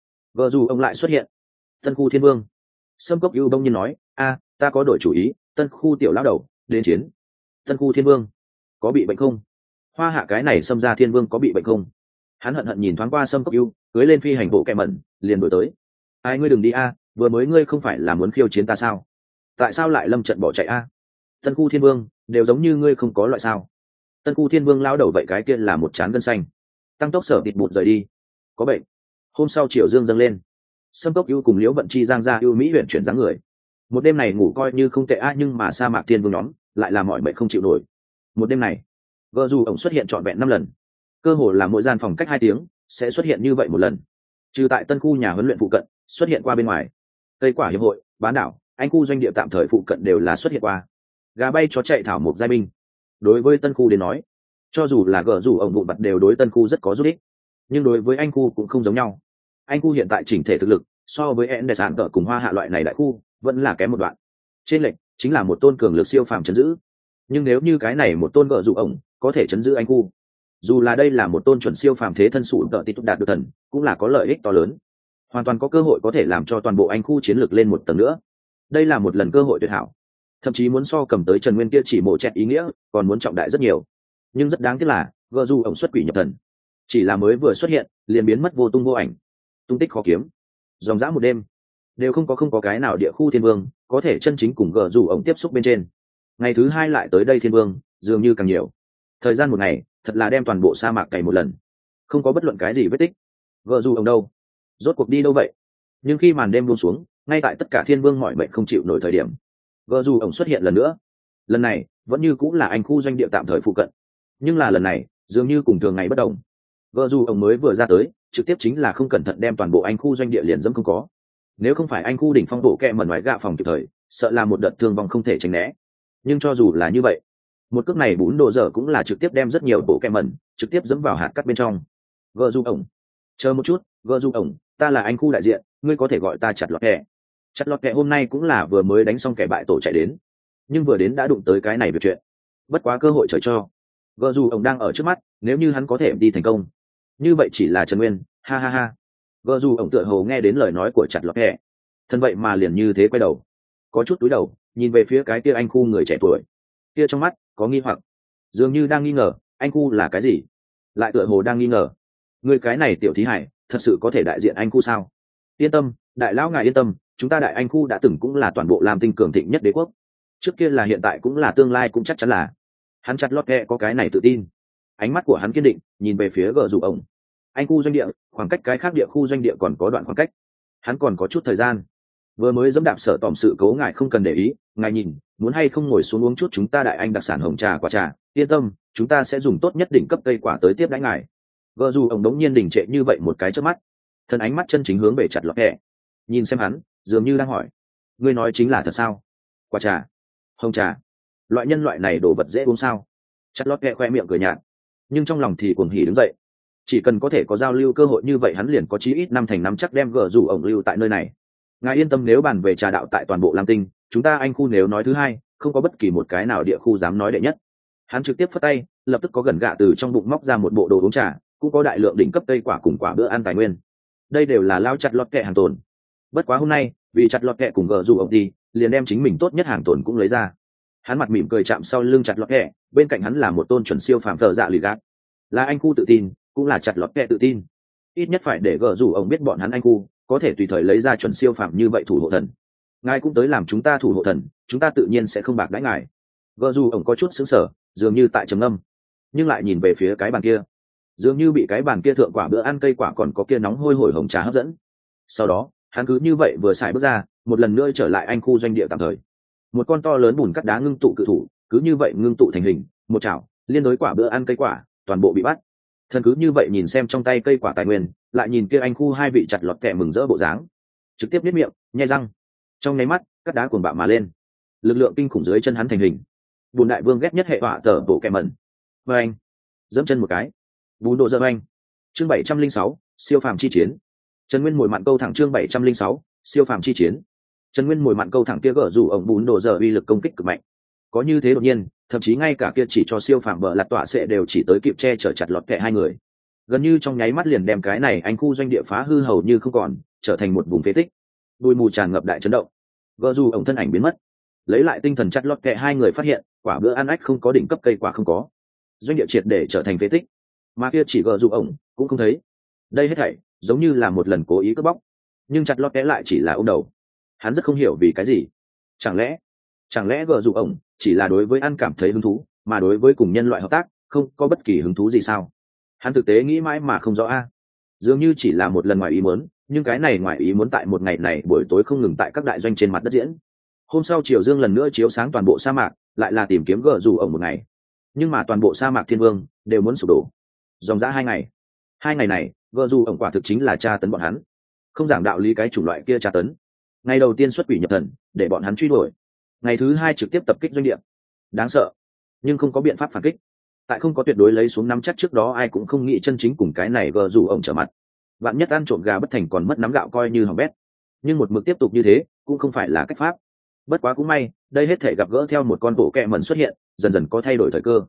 ổng lại xuất hiện. Tân khu thiên vương. Sâm Cốc ưu đông nhiên nói, a, ta có đổi chủ ý, tân khu tiểu lão đầu đến chiến. Tân khu thiên vương có bị bệnh không? Hoa hạ cái này Sâm ra thiên vương có bị bệnh không? Hắn hận nhìn thoáng qua Sâm Cốc ưu, cưới lên phi hành bộ kẹ mẩn liền đổi tới. Ai, ngươi đừng đi a, vừa mới ngươi không phải là muốn khiêu chiến ta sao? Tại sao lại lâm trận bỏ chạy a? Tân khu thiên vương đều giống như ngươi không có loại sao? Tân khu thiên vương lão đầu vậy cái kia là một trán gân xanh, tăng tốc sở thịt bụt rời đi. Có bệnh. Hôm sau chiều dương dâng lên, Sâm Cốc ưu cùng Liễu Vận Chi giang ra ưu mỹ huyện chuyển dáng người. Một đêm này ngủ coi như không tệ a, nhưng mà sa mạc thiên vương nhóm lại là mọi bệnh không chịu nổi. Một đêm này gờ dù ổng xuất hiện trọn vẹn 5 lần, cơ hồ là mỗi gian phòng cách 2 tiếng sẽ xuất hiện như vậy một lần. Trừ tại tân khu nhà huấn luyện phụ cận xuất hiện qua bên ngoài, Tây Quả hiệp hội, bán đảo, anh khu doanh địa tạm thời phụ cận đều là xuất hiện qua. Gà bay chó chạy thảo mộc giai binh. Đối với tân khu đến nói, cho dù là gờ rủ ổng vụn vặt đều đối tân khu rất có giúp ích, nhưng đối với anh khu cũng không giống nhau. Anh khu hiện tại chỉnh thể thực lực so với Endes hạn tợ cùng hoa hạ loại này đại khu vẫn là kém một đoạn. Trên lệnh chính là một tôn cường lực siêu phàm chấn giữ, nhưng nếu như cái này một tôn gờ rủ ổng có thể chấn giữ anh khu, dù là đây là một tôn chuẩn siêu phàm thế thân sụ tợ tít đạt được thần cũng là có lợi ích to lớn, hoàn toàn có cơ hội có thể làm cho toàn bộ anh khu chiến lược lên một tầng nữa. Đây là một lần cơ hội tuyệt hảo, thậm chí muốn so cầm tới Trần Nguyên kia chỉ mổ chẹt ý nghĩa còn muốn trọng đại rất nhiều. Nhưng rất đáng tiếc là gờ du ổng xuất quỷ nhập thần, chỉ là mới vừa xuất hiện liền biến mất vô tung vô ảnh, tung tích khó kiếm. Dòng dã một đêm đều không có cái nào địa khu thiên vương có thể chân chính cùng gờ du ổng tiếp xúc bên trên. Ngày thứ hai lại tới đây thiên vương dường như càng nhiều, thời gian một ngày thật là đem toàn bộ sa mạc cày một lần, không có bất luận cái gì vết tích. Gờ du ổng đâu, rốt cuộc đi đâu vậy? Nhưng khi màn đêm buông xuống, ngay tại tất cả thiên vương mọi mệnh không chịu nổi thời điểm, gờ du ổng xuất hiện lần nữa. Lần này vẫn như cũng là anh khu doanh địa tạm thời phụ cận, nhưng là lần này dường như cùng thường ngày bất đồng. Gờ du ổng mới vừa ra tới trực tiếp chính là không cẩn thận đem toàn bộ anh khu doanh địa liền dẫm không có. Nếu không phải anh khu đỉnh phong bộ kẹ mẩn ngoài gạ phòng kịp thời, sợ là một đợt thương vong không thể tránh né. Nhưng cho dù là như vậy, một cước này bún đồ dở cũng là trực tiếp đem rất nhiều bộ kẹ mẩn trực tiếp dẫm vào hạt cắt bên trong. Gờ du ổng, chờ một chút, gờ du ổng, ta là anh khu đại diện, ngươi có thể gọi ta chặt lọt kẹ. Chặt lọt kẹ hôm nay cũng là vừa mới đánh xong kẻ bại tổ chạy đến, nhưng vừa đến đã đụng tới cái này việc chuyện. Bất quá cơ hội trời cho, gờ du ổng đang ở trước mắt, nếu như hắn có thể đi thành công như vậy chỉ là Trần Nguyên, ha ha ha. Gờ du ổng tựa hồ nghe đến lời nói của chặt lọt kẹ, thân vậy mà liền như thế quay đầu, có chút túi đầu nhìn về phía cái kia anh khu người trẻ tuổi kia, trong mắt có nghi hoặc, dường như đang nghi ngờ anh khu là cái gì, lại tựa hồ đang nghi ngờ người cái này tiểu thí hải thật sự có thể đại diện anh khu sao. Yên tâm đại lão ngài yên tâm, chúng ta đại anh khu đã từng cũng là toàn bộ làm tinh cường thịnh nhất đế quốc, trước kia là hiện tại cũng là tương lai cũng chắc chắn là. Hắn chặt lót kẹ có cái này tự tin, ánh mắt của hắn kiên định nhìn về phía gờ rủ ổng. Anh khu doanh địa khoảng cách cái khác địa khu doanh địa còn có đoạn khoảng cách, hắn còn có chút thời gian. Vừa mới dẫm đạp sở tòm sự cố ngài không cần để ý, ngài nhìn muốn hay không ngồi xuống uống chút chúng ta đại anh đặc sản hồng trà quả trà, yên tâm chúng ta sẽ dùng tốt nhất đỉnh cấp cây quả tới tiếp đãi ngài. Gờ dù ổng đống nhiên đình trệ như vậy một cái trước mắt, thân ánh mắt chân chính hướng về chặt lọt kẹ, nhìn xem hắn dường như đang hỏi, ngươi nói chính là thật sao? Quả trà, hồng trà, loại nhân loại này đồ vật dễ uống sao? Chặt lọt kẹ khoe miệng cười nhạt, nhưng trong lòng thì cuồng hỉ đứng dậy. Chỉ cần có thể có giao lưu cơ hội như vậy, hắn liền có chí ít 5 thành 5 chắc đem gờ rủ ổng lưu tại nơi này. Ngài yên tâm, nếu bàn về trà đạo tại toàn bộ lam tinh, chúng ta anh khu nếu nói thứ hai, không có bất kỳ một cái nào địa khu dám nói đệ nhất. Hắn trực tiếp phất tay, lập tức có gần gạ từ trong bụng móc ra một bộ đồ uống trà, cũng có đại lượng đỉnh cấp cây quả cùng quả bữa ăn tài nguyên. Đây đều là lao chặt lọt kẹ hàng tồn. Bất quá hôm nay vì chặt lọt kẹ cùng gờ rủ ổng đi, liền đem chính mình tốt nhất hàng tồn cũng lấy ra. Hắn mặt mỉm cười chạm sau lưng chặt lọt kẹ, bên cạnh hắn là một tôn chuẩn siêu phàm thợ dạ lì gạt, là anh khu tự tin, cũng là chặt lọt kẹ tự tin. Ít nhất phải để gờ rủ ổng biết bọn hắn anh khu có thể tùy thời lấy ra chuẩn siêu phàm như vậy thủ hộ thần. Ngài cũng tới làm chúng ta thủ hộ thần, chúng ta tự nhiên sẽ không bạc đãi ngài. Gờ rủ ổng có chút sững sờ, dường như tại trầm ngâm, nhưng lại nhìn về phía cái bàn kia, dường như bị cái bàn kia thượng quả bữa ăn cây quả còn có kia nóng hôi hổi hồng trà hấp dẫn. Sau đó hắn cứ như vậy vừa xài bước ra, một lần nữa trở lại anh khu doanh địa tạm thời. Một con to lớn bùn cắt đá ngưng tụ cự thủ cứ như vậy ngưng tụ thành hình, một chảo liên đối quả bữa ăn cây quả toàn bộ bị bắt. Thần cứ như vậy nhìn xem trong tay cây quả tài nguyên, lại nhìn kia anh khu hai vị chặt lọt kẹ mừng rỡ bộ dáng, trực tiếp biết miệng nhai răng. Trong nháy mắt cắt đá cuồng bạo mà lên, lực lượng kinh khủng dưới chân hắn thành hình. Bùn đại vương ghét nhất hệ họa tờ bộ kẹ mẩn, và anh dẫm chân một cái, bùn độ dơ anh. Chương 706, siêu phàm chi chiến. Trần Nguyên mồi mặn câu thẳng. Chương 706, siêu phàm chi chiến. Trần Nguyên mồi mặn câu thẳng kia gỡ rủ ổng bùn độ dơ uy lực công kích cực mạnh, có như thế đột nhiên, thậm chí ngay cả kia chỉ cho siêu phàm bờ lạt tọa sẽ đều chỉ tới kịp che chở chặt lọt kẹ hai người, gần như trong nháy mắt liền đem cái này anh khu doanh địa phá hư hầu như không còn, trở thành một vùng phế tích. Bụi mù tràn ngập đại chấn động, gỡ dù ổng thân ảnh biến mất. Lấy lại tinh thần chặt lọt kẹ hai người phát hiện quả bữa ăn ách không có, đỉnh cấp cây quả không có, doanh địa triệt để trở thành phế tích, mà kia chỉ gỡ dù ổng cũng không thấy. Đây hết thảy giống như là một lần cố ý cướp bóc, nhưng chặt lọt kẹ lại chỉ là ôm đầu. Hắn rất không hiểu vì cái gì, chẳng lẽ gỡ dù ổng chỉ là đối với ăn cảm thấy hứng thú, mà đối với cùng nhân loại hợp tác không có bất kỳ hứng thú gì sao? Hắn thực tế nghĩ mãi mà không rõ a. Dường như chỉ là một lần ngoài ý muốn, nhưng cái này ngoài ý muốn tại một ngày này buổi tối không ngừng tại các đại doanh trên mặt đất diễn. Hôm sau chiều dương lần nữa chiếu sáng toàn bộ sa mạc, lại là tìm kiếm gờ rủ ổng một ngày. Nhưng mà toàn bộ sa mạc thiên vương đều muốn sụp đổ. Dòng dã 2 ngày. 2 ngày này, gờ rủ ổng quả thực chính là tra tấn bọn hắn. Không giảng đạo lý cái chủng loại kia tra tấn. Ngày đầu tiên xuất quỷ nhập thần, để bọn hắn truy đuổi. Ngày thứ 2 trực tiếp tập kích doanh địa. Đáng sợ, nhưng không có biện pháp phản kích. Tại không có tuyệt đối lấy xuống nắm chắc trước đó, ai cũng không nghĩ chân chính cùng cái này gờ rủ ổng trở mặt. Bạn nhất ăn trộm gà bất thành còn mất nắm gạo coi như hỏng bét. Nhưng một mực tiếp tục như thế cũng không phải là cách pháp. Bất quá cũng may, đây hết thể gặp gỡ theo một con bộ kẹ mẩn xuất hiện, dần dần có thay đổi thời cơ.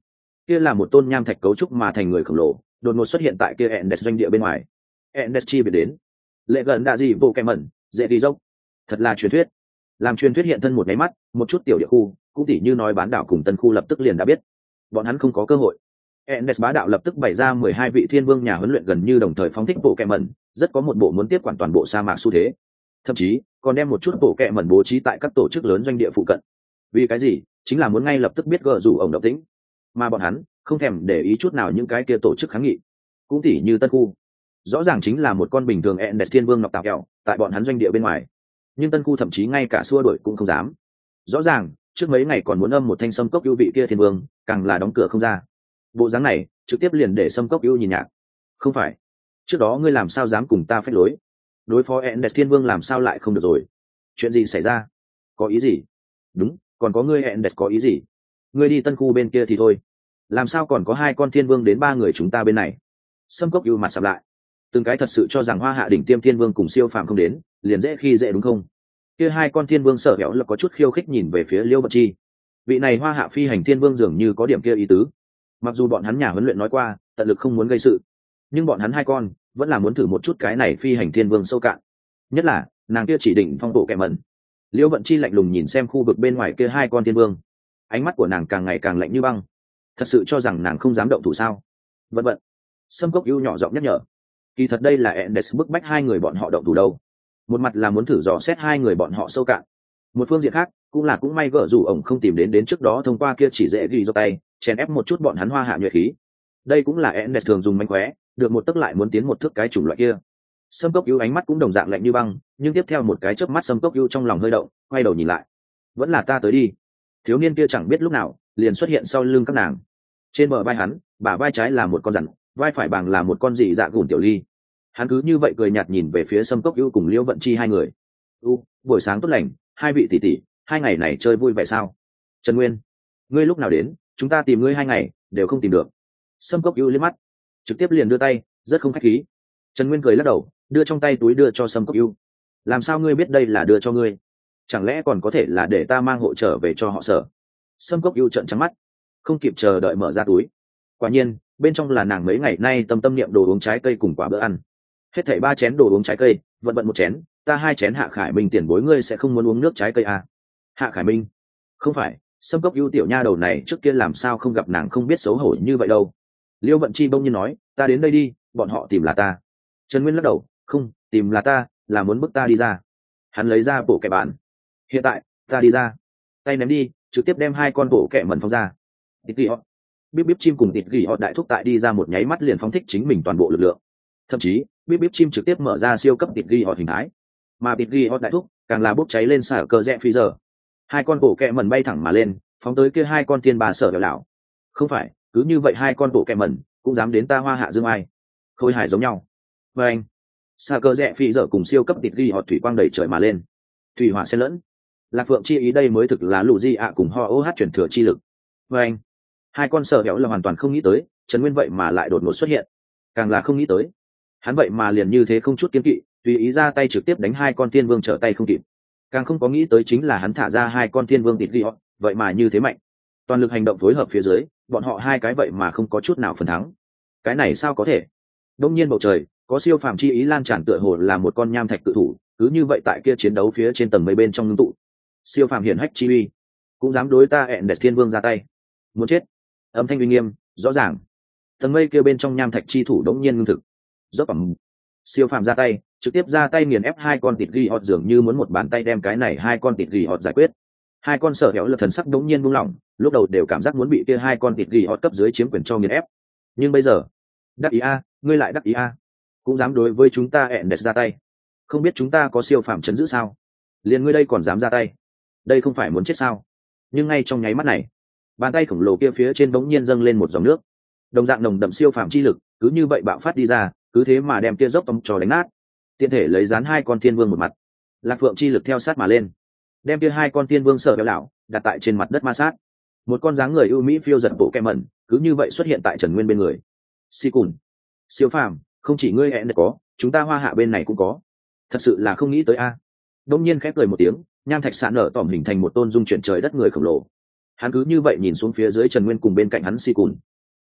Kia là một tôn nham thạch cấu trúc mà thành người khổng lồ, đột ngột xuất hiện tại kia Endes doanh địa bên ngoài. Endes chi biết đến, lệ gần đã gì bộ kẹm mẩn, dễ đi dốc. Thật là truyền thuyết. Làm truyền thuyết hiện thân một cái mắt, một chút tiểu địa khu, cũng tỉ như nói bán đảo cùng tân khu lập tức liền đã biết. Bọn hắn không có cơ hội. Endes bá đạo lập tức bày ra 12 vị thiên vương nhà huấn luyện gần như đồng thời phóng thích bộ kẹm mẩn, rất có một bộ muốn tiếp quản toàn bộ sa mạc xu thế. Thậm chí, còn đem một chút bộ kẹm mẩn bố trí tại các tổ chức lớn doanh địa phụ cận. Vì cái gì? Chính là muốn ngay lập tức biết gỡ rủ ổng động tĩnh. Mà bọn hắn không thèm để ý chút nào những cái kia tổ chức kháng nghị. Cũng tỉ như tân khu, rõ ràng chính là một con bình thường Endes thiên vương ngọc tạo kẹo tại bọn hắn doanh địa bên ngoài, nhưng tân khu thậm chí ngay cả xua đuổi cũng không dám. Rõ ràng trước mấy ngày còn muốn âm một thanh sâm cốc ưu vị kia thiên vương, càng là đóng cửa không ra. Bộ dáng này trực tiếp liền để sâm cốc ưu nhìn nhạc. Không phải, trước đó ngươi làm sao dám cùng ta phép lối? Đối phó Endes thiên vương làm sao lại không được rồi? Chuyện gì xảy ra? Có ý gì? Đúng, còn có ngươi Endes có ý gì? Ngươi đi tân khu bên kia thì thôi, làm sao còn có 2 con thiên vương đến 3 người chúng ta bên này? Sâm cốc ưu mặt sầm lại, từng cái thật sự cho rằng hoa hạ đỉnh tiêm thiên vương cùng siêu phàm không đến liền dễ khi dễ đúng không? Kia 2 con thiên vương sợ hẻo là có chút khiêu khích nhìn về phía Liêu Bật Chi. Vị này hoa hạ phi hành thiên vương dường như có điểm kia ý tứ. Mặc dù bọn hắn nhà huấn luyện nói qua tận lực không muốn gây sự, nhưng bọn hắn 2 con vẫn là muốn thử một chút cái này phi hành thiên vương sâu cạn. Nhất là nàng kia chỉ định phong bộ kẹm mẩn. Liêu Bật Chi lạnh lùng nhìn xem khu vực bên ngoài kia 2 con thiên vương, ánh mắt của nàng càng ngày càng lạnh như băng. Thật sự cho rằng nàng không dám động thủ sao? Vân vân. Sâm Cốc ưu nhỏ giọng nhắc nhở. Kỳ thật đây là Endes bức bách 2 người bọn họ động thủ đâu. Một mặt là muốn thử dò xét 2 người bọn họ sâu cạn, một phương diện khác cũng may gỡ rủ ổng không tìm đến trước đó thông qua kia chỉ dễ ghi do tay chèn ép một chút bọn hắn hoa hạ nhuệ khí. Đây cũng là Endes thường dùng mánh khóe, được một tấc lại muốn tiến một thước cái chủng loại kia. Sâm Cốc ưu ánh mắt cũng đồng dạng lạnh như băng, nhưng tiếp theo một cái chớp mắt Sâm Cốc ưu trong lòng hơi động, quay đầu nhìn lại. Vẫn là ta tới đi. Thiếu niên kia chẳng biết lúc nào liền xuất hiện sau lưng các nàng. Trên bờ vai hắn, bả vai trái là một con rắn, vai phải bằng là một con dị dạ gùn tiểu ly. Hắn cứ như vậy cười nhạt nhìn về phía Sâm Cốc ưu cùng Liễu Vận Chi 2 người. Buổi sáng tốt lành, 2 vị tỷ tỷ, 2 ngày này chơi vui vẻ sao? Trần Nguyên, ngươi lúc nào đến? Chúng ta tìm ngươi 2 ngày đều không tìm được. Sâm Cốc ưu liếc mắt, trực tiếp liền đưa tay, rất không khách khí. Trần Nguyên cười lắc đầu, đưa trong tay túi đưa cho Sâm Cốc ưu. Làm sao ngươi biết đây là đưa cho ngươi? Chẳng lẽ còn có thể là để ta mang hộ trở về cho họ Sở? Sâm Cốc ưu trợn trắng mắt, không kịp chờ đợi mở ra túi. Quả nhiên bên trong là nàng mấy ngày nay tâm niệm đồ uống trái cây cùng quả bữa ăn. Hết thảy 3 chén đồ uống trái cây, vận 1 chén, ta 2 chén. Hạ Khải Minh tiền bối, ngươi sẽ không muốn uống nước trái cây à? Hạ Khải Minh? Không phải, Sâm Cốc ưu tiểu nha đầu này trước kia làm sao không gặp nàng không biết xấu hổ như vậy đâu. Liêu Vận Chi bỗng nhiên nói, ta đến đây đi, bọn họ tìm là ta. Trần Nguyên lắc đầu, không, tìm là ta, là muốn bức ta đi ra. Hắn lấy ra bộ kẻ bạn. Hiện tại, ta đi ra. Tay ném đi, trực tiếp đem 2 con bộ kẻ mẩn phóng ra. Tịt ghi họ. Bíp bíp chim cùng tịt ghi họ đại thúc tại đi ra một nháy mắt liền phóng thích chính mình toàn bộ lực lượng. Thậm chí bíp bíp chim trực tiếp mở ra siêu cấp tịt ghi họ hình thái, mà tịt ghi họ đại thúc càng là bốc cháy lên xả cờ rẽ phi giờ. 2 con bộ kẹ mẩn bay thẳng mà lên, phóng tới kia 2 con thiên bà sở lão. Không phải, cứ như vậy 2 con bộ kẹ mẩn cũng dám đến ta hoa hạ dương ai? Khôi hài giống nhau. Và anh, xả cờ rẽ phi giờ cùng siêu cấp tịt ghi họ thủy quang đầy trời mà lên, thủy hỏa xen lẫn. Lạc Phượng chi ý đây mới thực là lũ di ạ cùng ho ô hát chuyển thừa chi lực. Và anh, 2 con sở hẻo là hoàn toàn không nghĩ tới Trần Nguyên vậy mà lại đột ngột xuất hiện, càng là không nghĩ tới hắn vậy mà liền như thế không chút kiên kỵ tùy ý ra tay trực tiếp đánh 2 con thiên vương trở tay không kịp. Càng không có nghĩ tới chính là hắn thả ra 2 con thiên vương tịt ghi họ vậy mà như thế mạnh, toàn lực hành động phối hợp phía dưới bọn họ 2 cái vậy mà không có chút nào phần thắng. Cái này sao có thể? Đông nhiên bầu trời có siêu phàm chi ý lan tràn, tựa hồ là một con nham thạch cự thủ cứ như vậy tại kia chiến đấu phía trên tầng mây bên trong ngưng tụ. Siêu phàm hiển hách chi uy, cũng dám đối ta Endes thiên vương ra tay, muốn chết. Âm thanh uy nghiêm rõ ràng, tầng mây kia bên trong nham thạch chi thủ đống nhiên ngưng thực. Dốc ẩm, siêu phàm ra tay, trực tiếp ra tay nghiền ép 2 con tịt ghi họt, dường như muốn một bàn tay đem cái này 2 con tịt ghi họt giải quyết. 2 con sở hẻo lực thần sắc đống nhiên buông lỏng, lúc đầu đều cảm giác muốn bị kia 2 con tịt ghi họt cấp dưới chiếm quyền cho nghiền ép, nhưng bây giờ đắc ý a, ngươi lại đắc ý a, cũng dám đối với chúng ta Endes ra tay? Không biết chúng ta có siêu phàm chấn giữ sao? Liền ngươi đây còn dám ra tay, đây không phải muốn chết sao? Nhưng ngay trong nháy mắt này, bàn tay khổng lồ kia phía trên bỗng nhiên dâng lên một dòng nước, đồng dạng nồng đậm siêu phàm chi lực cứ như vậy bạo phát đi ra, cứ thế mà đem kia dốc tông trò đánh nát. Tiện thể lấy dán 2 con thiên vương một mặt, Lạc Phượng chi lực theo sát mà lên, đem kia 2 con thiên vương sợ béo lão đặt tại trên mặt đất ma sát. Một con dáng người ưu mỹ phiêu giật bộ kẹm mẩn cứ như vậy xuất hiện tại Trần Nguyên bên người. Si cùn, siêu phàm, không chỉ ngươi hẹn có, chúng ta hoa hạ bên này cũng có. Thật sự là không nghĩ tới a. Đông nhiên khép cười một tiếng, nham thạch sạn nở tỏm hình thành một tôn dung chuyển trời đất người khổng lồ. Hắn cứ như vậy nhìn xuống phía dưới Trần Nguyên cùng bên cạnh hắn Si cùn.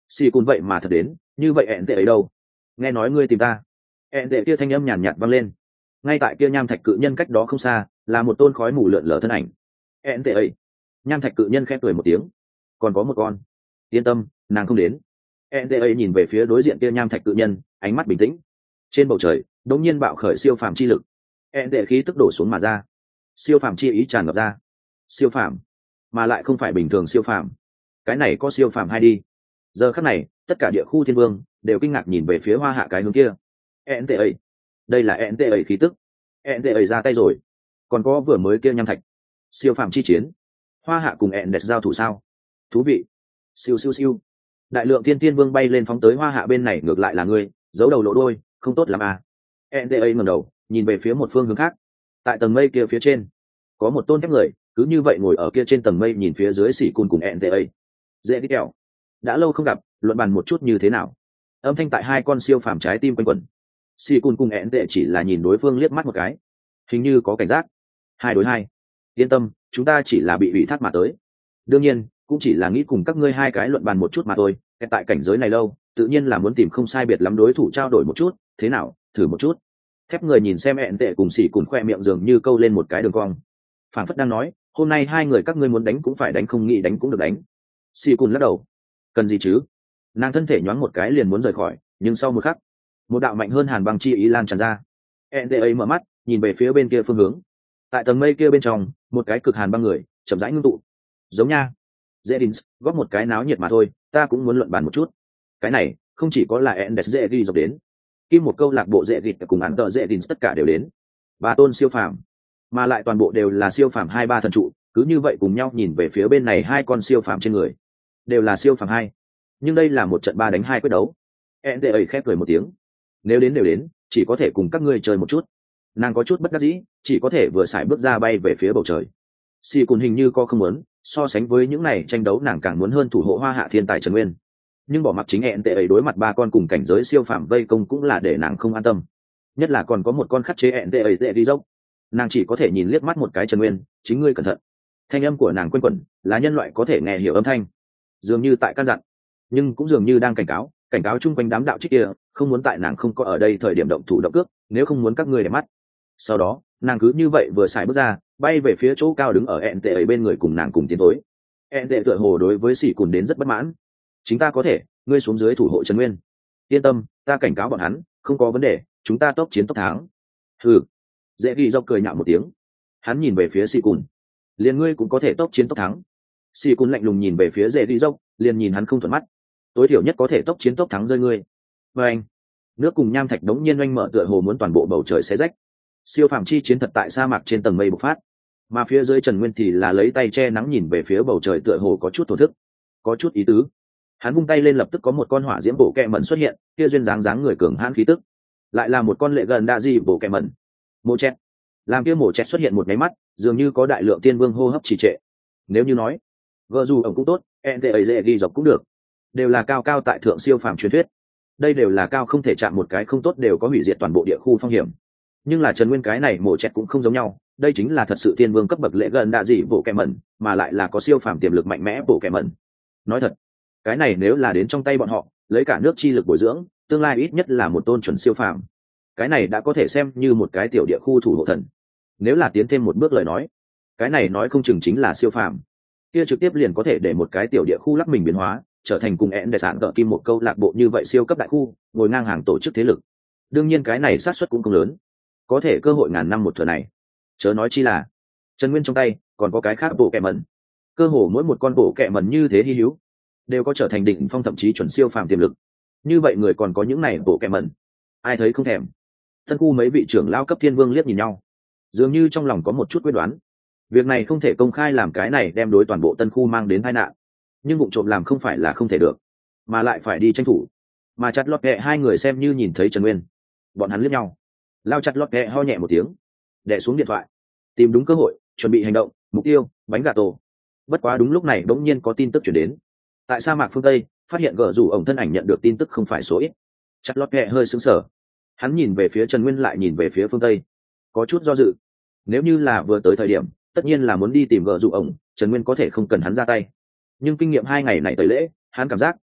xì cùn vậy mà thật đến, như vậy ẹn tệ ấy đâu? Nghe nói ngươi tìm ta. Ẹn tệ kia thanh âm nhàn nhạt vang lên. Ngay tại kia nham thạch cự nhân cách đó không xa là một tôn khói mù lượn lờ thân ảnh. Ẹn tệ ấy. Nham thạch cự nhân khẽ cười một tiếng. Còn có một con. Yên tâm, nàng không đến. Ẹn tệ ấy nhìn về phía đối diện kia nham thạch cự nhân, ánh mắt bình tĩnh. Trên bầu trời đột nhiên bạo khởi siêu phàm chi lực. Ẹn tệ khí tức đổ xuống mà ra. Siêu phàm chi ý tràn ngập ra. Siêu phàm, mà lại không phải bình thường siêu phàm. Cái này có siêu phàm hay đi? Giờ khắc này tất cả địa khu thiên vương đều kinh ngạc nhìn về phía hoa hạ cái hướng kia. NTA, đây là NTA khí tức. NTA ra tay rồi. Còn có vừa mới kia nham thạch siêu phàm chi chiến, hoa hạ cùng NDS giao thủ sao? Thú vị. Siêu siêu siêu. Đại lượng thiên tiên vương bay lên phóng tới hoa hạ bên này, ngược lại là ngươi giấu đầu lộ đôi, không tốt lắm à? NTA ngẩng đầu nhìn về phía một phương hướng khác. Tại tầng mây kia phía trên có một tôn thép người, cứ như vậy ngồi ở kia trên tầng mây nhìn phía dưới xỉ cùn cùng NTA. Dễ đi kẹo, đã lâu không gặp, luận bàn một chút như thế nào? Âm thanh tại hai con siêu phàm trái tim quanh quẩn. Xỉ cùn cùng NTA chỉ là nhìn đối phương liếc mắt một cái, hình như có cảnh giác. 2 đối 2. Yên tâm, chúng ta chỉ là bị ủy thác mà tới. Đương nhiên cũng chỉ là nghĩ cùng các ngươi hai cái luận bàn một chút mà thôi. Tại cảnh giới này lâu, tự nhiên là muốn tìm không sai biệt lắm đối thủ trao đổi một chút. Thế nào, thử một chút? Thép người nhìn xem NTA cùng xỉ cùn khoe miệng dường như câu lên một cái đường cong, phảng phất đang nói hôm nay hai người các ngươi muốn đánh cũng phải đánh, không nghĩ đánh cũng được đánh. Xỉ cùn lắc đầu. Cần gì chứ? Nàng thân thể nhoáng một cái liền muốn rời khỏi, nhưng sau một khắc một đạo mạnh hơn hàn băng chi ý lan tràn ra. NTA mở mắt nhìn về phía bên kia phương hướng. Tại tầng mây kia bên trong, một cái cực hàn băng người chậm rãi ngưng tụ. Giống nha. Dễ đính góp một cái náo nhiệt mà thôi, ta cũng muốn luận bàn một chút. Cái này không chỉ có là Endes dễ đi dọc đến, kim một câu lạc bộ dễ địch cùng án tờ dễ đính tất cả đều đến. Ba tôn siêu phàm, mà lại toàn bộ đều là siêu phàm 2-3 thần trụ, cứ như vậy cùng nhau nhìn về phía bên này hai con siêu phàm trên người, đều là siêu phàm 2. Nhưng đây là một trận 3 đánh 2 quyết đấu. NTA khép cười một tiếng. Nếu đến đều đến, chỉ có thể cùng các ngươi chơi một chút. Nàng có chút bất đắc dĩ, chỉ có thể vừa xài bước ra bay về phía bầu trời. Xì cùn hình như có không muốn, so sánh với những này tranh đấu nàng càng muốn hơn thủ hộ hoa hạ thiên tài Trần Nguyên. Nhưng bỏ mặc chính NTA đối mặt 3 con cùng cảnh giới siêu phàm vây công cũng là để nàng không an tâm. Nhất là còn có một con khắc chế NTA đi dốc. Nàng chỉ có thể nhìn liếc mắt một cái Trần Nguyên, chính ngươi cẩn thận. Thanh âm của nàng quanh quẩn, là nhân loại có thể nghe hiểu âm thanh, dường như tại căn dặn, nhưng cũng dường như đang cảnh cáo chung quanh đám đạo trích kia, không muốn tại nàng không có ở đây thời điểm động thủ động cước, nếu không muốn các ngươi để mắt. Sau đó nàng cứ như vậy vừa xài bước ra, bay về phía chỗ cao đứng ở NTA ấy bên người cùng nàng cùng tiến tới. NTA tựa hồ đối với Sĩ Cùn đến rất bất mãn. Chính ta có thể, ngươi xuống dưới thủ hộ Trần Nguyên. Yên tâm, ta cảnh cáo bọn hắn, không có vấn đề, chúng ta tốc chiến tốc thắng. Hừ. Dễ ghi dọc cười nhạo một tiếng. Hắn nhìn về phía Sĩ Cùn. Liền ngươi cũng có thể tốc chiến tốc thắng. Sĩ Cùn lạnh lùng nhìn về phía Dễ ghi dọc, liền nhìn hắn không thuận mắt. Tối thiểu nhất có thể tốc chiến tốc thắng rơi ngươi. Và anh. Nước cùng nham thạch đống nhiên oanh mở tựa hồ muốn toàn bộ bầu trời xé rách. Siêu phàm chi chiến thật tại sa mạc trên tầng mây bộc phát, mà phía dưới Trần Nguyên thì là lấy tay che nắng nhìn về phía bầu trời tựa hồ có chút thổ thức, có chút ý tứ. Hắn vung tay lên lập tức có một con hỏa diễm bổ kẹ mẩn xuất hiện, kia duyên dáng người cường hãn khí tức, lại là một con lệ gần đa di bổ kẹ mẩn. Mộ chẹt, làm kia mổ chẹt xuất hiện một cái mắt, dường như có đại lượng tiên vương hô hấp trì trệ. Nếu như nói vợ dù ổng cũng tốt, NTA dễ ghi dọc cũng được, đều là cao cao tại thượng siêu phàm truyền thuyết. Đây đều là cao không thể chạm, một cái không tốt đều có hủy diệt toàn bộ địa khu phong hiểm. Nhưng là Trần Nguyên cái này mổ chẹt cũng không giống nhau, đây chính là thật sự tiên vương cấp bậc lệ gần đa dị bộ kẹ mẩn, mà lại là có siêu phàm tiềm lực mạnh mẽ bộ kẹ mẩn. Nói thật, cái này nếu là đến trong tay bọn họ, lấy cả nước chi lực bồi dưỡng, tương lai ít nhất là một tôn chuẩn siêu phàm. Cái này đã có thể xem như một cái tiểu địa khu thủ hộ thần. Nếu là tiến thêm một bước lời nói, cái này nói không chừng chính là siêu phàm. Kia trực tiếp liền có thể để một cái tiểu địa khu lắc mình biến hóa, trở thành cùng én để sản cỡ kim một câu lạc bộ như vậy siêu cấp đại khu, ngồi ngang hàng tổ chức thế lực. Đương nhiên cái này xác suất cũng không lớn, có thể cơ hội ngàn năm một thừa này, chớ nói chi là Trần Nguyên trong tay còn có cái khác bộ kẹ mẩn. Cơ hồ mỗi một con bộ kẹ mẩn như thế hy hữu, đều có trở thành đỉnh phong thậm chí chuẩn siêu phàm tiềm lực. Như vậy người còn có những này bộ kẹ mẩn, ai thấy không thèm. Tân khu mấy vị trưởng lao cấp thiên vương liếc nhìn nhau, dường như trong lòng có một chút quyết đoán. Việc này không thể công khai làm, cái này đem đối toàn bộ tân khu mang đến tai nạn, nhưng vụ trộm làm không phải là không thể được, mà lại phải đi tranh thủ. Mà chặt lọt kẹ hai người xem như nhìn thấy Trần Nguyên, bọn hắn liếc nhau. Lao chặt lọt kẹ ho nhẹ một tiếng, đè xuống điện thoại, tìm đúng cơ hội chuẩn bị hành động. Mục tiêu bánh gà tổ. Bất quá đúng lúc này bỗng nhiên có tin tức chuyển đến. Tại sa mạc phương Tây phát hiện gờ rủ ổng thân ảnh nhận được tin tức không phải số ít. Chặt lọt kẹ hơi sững sờ, hắn nhìn về phía Trần Nguyên lại nhìn về phía phương Tây, có chút do dự. Nếu như là vừa tới thời điểm, tất nhiên là muốn đi tìm gờ rủ ổng, Trần Nguyên có thể không cần hắn ra tay. Nhưng kinh nghiệm 2 ngày này tới lễ, hắn cảm giác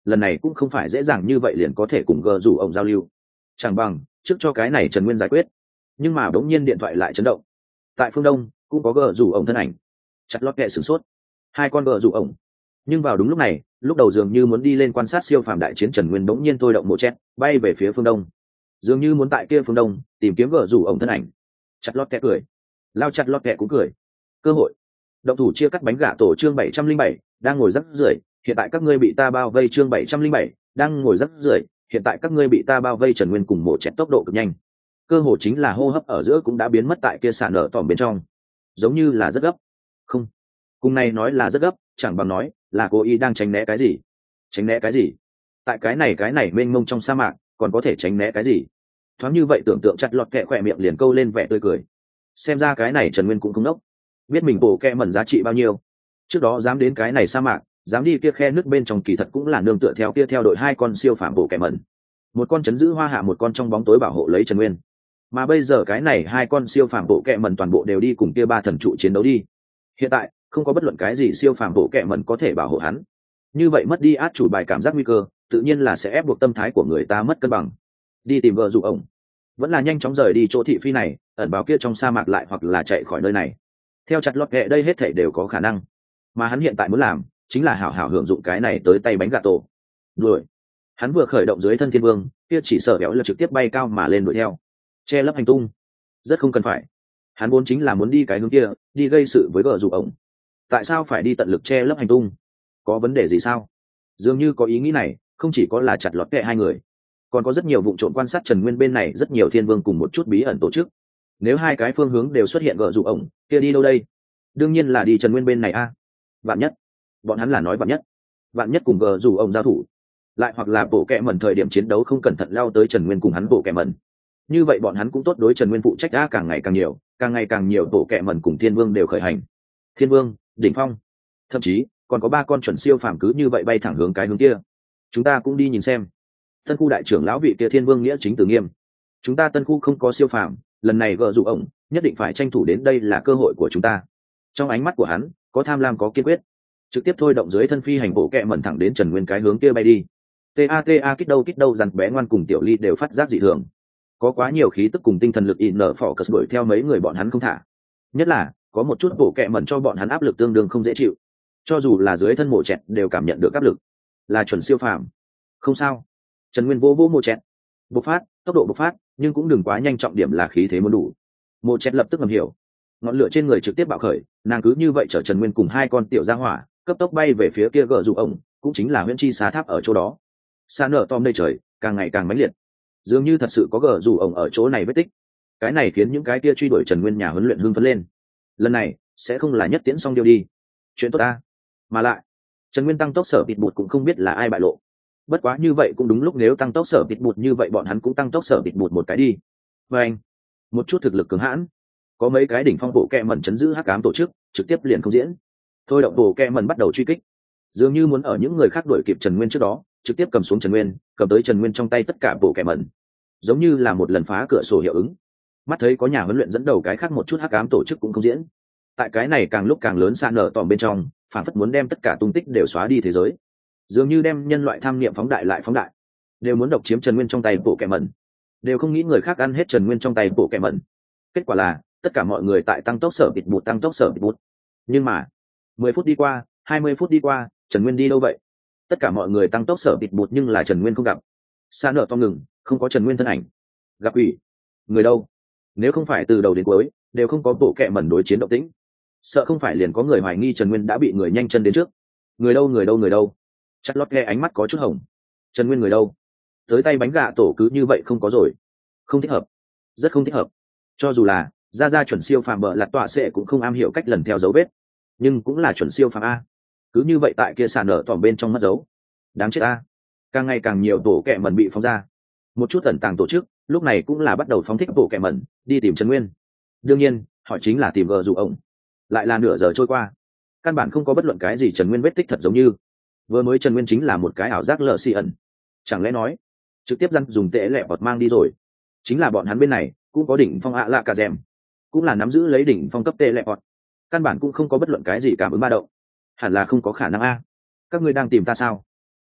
lần này cũng không phải dễ dàng như vậy liền có thể cùng gờ rủ ổng giao lưu, chẳng bằng trước cho cái này Trần Nguyên giải quyết. Nhưng mà bỗng nhiên điện thoại lại chấn động. Tại phương đông cũng có gờ rủ ổng thân ảnh. Chặt lót kệ sửng sốt, hai con gờ rủ ổng. Nhưng vào đúng lúc này, lúc đầu dường như muốn đi lên quan sát siêu phàm đại chiến Trần Nguyên bỗng nhiên thôi động mộ chết bay về phía phương đông, dường như muốn tại kia phương đông tìm kiếm gờ rủ ổng thân ảnh. Chặt lót kệ cười, lao chặt lót kệ cũng cười. Cơ hội động thủ chia cắt bánh gà tổ chương 707, đang ngồi rắc rưởi, hiện tại các ngươi bị ta bao vây chương 707, đang ngồi rắc rưởi, hiện tại các ngươi bị ta bao vây. Trần Nguyên cùng mộ chẹt tốc độ cực nhanh, cơ hồ chính là hô hấp ở giữa cũng đã biến mất tại kia sàn nở tỏm bên trong, giống như là rất gấp. Không, cùng này nói là rất gấp, chẳng bằng nói là cô y đang tránh né cái gì. Tránh né cái gì? Tại cái này mênh mông trong sa mạc còn có thể tránh né cái gì? Thoáng như vậy tưởng tượng chặt lọt kẹ khỏe miệng liền câu lên vẻ tươi cười. Xem ra cái này Trần Nguyên cũng không đốc, biết mình bổ kẹ mẩn giá trị bao nhiêu. Trước đó dám đến cái này sa mạc, dám đi kia khe nước bên trong, kỳ thật cũng là nương tựa theo kia theo đội hai con siêu phàm bổ kẹ mẩn, một con chấn giữ hoa hạ, một con trong bóng tối bảo hộ lấy Trần Nguyên. Mà bây giờ cái này hai con siêu phàm bộ kẹ mẩn toàn bộ đều đi cùng kia ba thần trụ chiến đấu đi. Hiện tại không có bất luận cái gì siêu phàm bộ kẹ mẩn có thể bảo hộ hắn, như vậy mất đi át chủ bài cảm giác nguy cơ, tự nhiên là sẽ ép buộc tâm thái của người ta mất cân bằng. Đi tìm vợ dụ ổng, vẫn là nhanh chóng rời đi chỗ thị phi này, ẩn vào kia trong sa mạc lại, hoặc là chạy khỏi nơi này. Theo chặt lọt kẹ đây hết thảy đều có khả năng, mà hắn hiện tại muốn làm chính là hảo hảo hưởng dụng cái này tới tay bánh gà tổ. Rồi hắn vừa khởi động dưới thân thiên vương, kia chỉ sợ béo là trực tiếp bay cao mà lên đuổi theo, che lấp hành tung. Rất không cần phải, hắn vốn chính là muốn đi cái hướng kia, đi gây sự với vợ dụ ổng. Tại sao phải đi tận lực che lấp hành tung? Có vấn đề gì sao? Dường như có ý nghĩ này không chỉ có là chặt lọt kẹ hai người, còn có rất nhiều vụ trộm quan sát Trần Nguyên bên này, rất nhiều thiên vương cùng một chút bí ẩn tổ chức. Nếu hai cái phương hướng đều xuất hiện vợ dụ ổng, kia đi đâu đây? Đương nhiên là đi Trần Nguyên bên này a. Vạn nhất bọn hắn là nói vạn nhất cùng vợ dụ ổng giao thủ, lại hoặc là bộ kẹ mẩn thời điểm chiến đấu không cẩn thận lao tới Trần Nguyên cùng hắn bộ kẹ mẩn, như vậy bọn hắn cũng tốt đối Trần Nguyên phụ trách đã càng ngày càng nhiều bộ kẹ mẩn cùng thiên vương đều khởi hành. Thiên vương đỉnh phong, thậm chí còn có ba con chuẩn siêu phàm cứ như vậy bay thẳng hướng cái hướng kia. Chúng ta cũng đi nhìn xem. Tân khu đại trưởng lão vị kia thiên vương nghĩa chính từ nghiêm, chúng ta tân khu không có siêu phàm, lần này vợ dụ ổng nhất định phải tranh thủ đến, đây là cơ hội của chúng ta. Trong ánh mắt của hắn có tham lam, có kiên quyết, trực tiếp thôi động dưới thân phi hành bộ kẹ mẩn thẳng đến Trần Nguyên cái hướng kia bay đi. Ta kích đâu dằn bé ngoan cùng tiểu ly đều phát giác dị thường, có quá nhiều khí tức cùng tinh thần lực in nở phỏ cất đuổi theo mấy người bọn hắn không thả. Nhất là có một chút bộ kẹ mẩn cho bọn hắn áp lực tương đương không dễ chịu, cho dù là dưới thân mộ chẹt đều cảm nhận được áp lực. Là chuẩn siêu phàm, không sao. Trần Nguyên vô mộ chẹt, bộc phát tốc độ bộc phát, nhưng cũng đừng quá nhanh, trọng điểm là khí thế muốn đủ. Mộ chẹt lập tức ngầm hiểu, ngọn lửa trên người trực tiếp bạo khởi, nàng cứ như vậy chở Trần Nguyên cùng hai con tiểu gia hỏa cấp tốc bay về phía kia gờ dụ ổng, cũng chính là huyễn chi xá tháp ở chỗ đó. Xa nở tom đầy trời càng ngày càng mãnh liệt, dường như thật sự có gờ rủ ổng ở chỗ này vết tích. Cái này khiến những cái kia truy đuổi Trần Nguyên nhà huấn luyện hưng phấn lên. Lần này sẽ không là nhất tiễn xong điêu đi, chuyện tốt ta. Mà lại Trần Nguyên tăng tốc sở bịt bụt cũng không biết là ai bại lộ. Bất quá như vậy cũng đúng lúc, nếu tăng tốc sở bịt bụt như vậy bọn hắn cũng tăng tốc sở bịt bụt một cái đi. Và anh một chút thực lực cường hãn, có mấy cái đỉnh phong bộ kẹ mẩn chấn giữ hắc ám tổ chức trực tiếp liền không diễn, thôi động bộ kẹ mẩn bắt đầu truy kích, dường như muốn ở những người khác đuổi kịp Trần Nguyên trước đó trực tiếp cầm xuống Trần Nguyên, cầm tới Trần Nguyên trong tay tất cả bộ kẹ mẩn, giống như là một lần phá cửa sổ hiệu ứng. Mắt thấy có nhà huấn luyện dẫn đầu cái khác một chút hắc ám tổ chức cũng không diễn, tại cái này càng lúc càng lớn xa nở tòm bên trong, phản phất muốn đem tất cả tung tích đều xóa đi thế giới, dường như đem nhân loại tham niệm phóng đại lại phóng đại, đều muốn độc chiếm Trần Nguyên trong tay bộ kẹ mẩn, đều không nghĩ người khác ăn hết Trần Nguyên trong tay bộ kẹ mẩn. Kết quả là tất cả mọi người tại tăng tốc sở bịt bụt, tăng tốc sở bịt bụt. Nhưng mà 10 phút đi qua, 20 phút đi qua, Trần Nguyên đi đâu vậy? Tất cả mọi người tăng tốc sở bịt bụt nhưng là Trần Nguyên không gặp. Xa nở to ngừng, không có Trần Nguyên thân ảnh. Gặp ủy, người đâu? Nếu không phải từ đầu đến cuối đều không có bộ kẹ mẩn đối chiến động tĩnh, sợ không phải liền có người hoài nghi Trần Nguyên đã bị người nhanh chân đến trước. Người đâu? Chặt lót nghe ánh mắt có chút hồng. Trần Nguyên người đâu? Tới tay bánh gà tổ cứ như vậy không có rồi. Không thích hợp, rất không thích hợp. Cho dù là ra chuẩn siêu phàm bợ lặt tọa sẽ cũng không am hiểu cách lần theo dấu vết, nhưng cũng là chuẩn siêu phàm a. Cứ như vậy tại kia sàn nở tỏm bên trong mất dấu. Đáng chết a. Càng ngày càng nhiều tổ kẹ mẩn bị phóng ra. Một chút tẩn tàng tổ chức lúc này cũng là bắt đầu phóng thích tổ kẹ mẩn đi tìm Trần Nguyên. Đương nhiên họ chính là tìm vợ dụ ổng. Lại là nửa giờ trôi qua, căn bản không có bất luận cái gì Trần Nguyên vết tích, thật giống như vừa mới Trần Nguyên chính là một cái ảo giác lờ xì ẩn. Chẳng lẽ nói trực tiếp răn dùng tệ lẹ bọt mang đi rồi? Chính là bọn hắn bên này cũng có đỉnh phong ạ lạ cả rèm, cũng là nắm giữ lấy đỉnh phong cấp tệ lẹ bọt, căn bản cũng không có bất luận cái gì cảm ứng ba động, hẳn là không có khả năng a. Các ngươi đang tìm ta sao?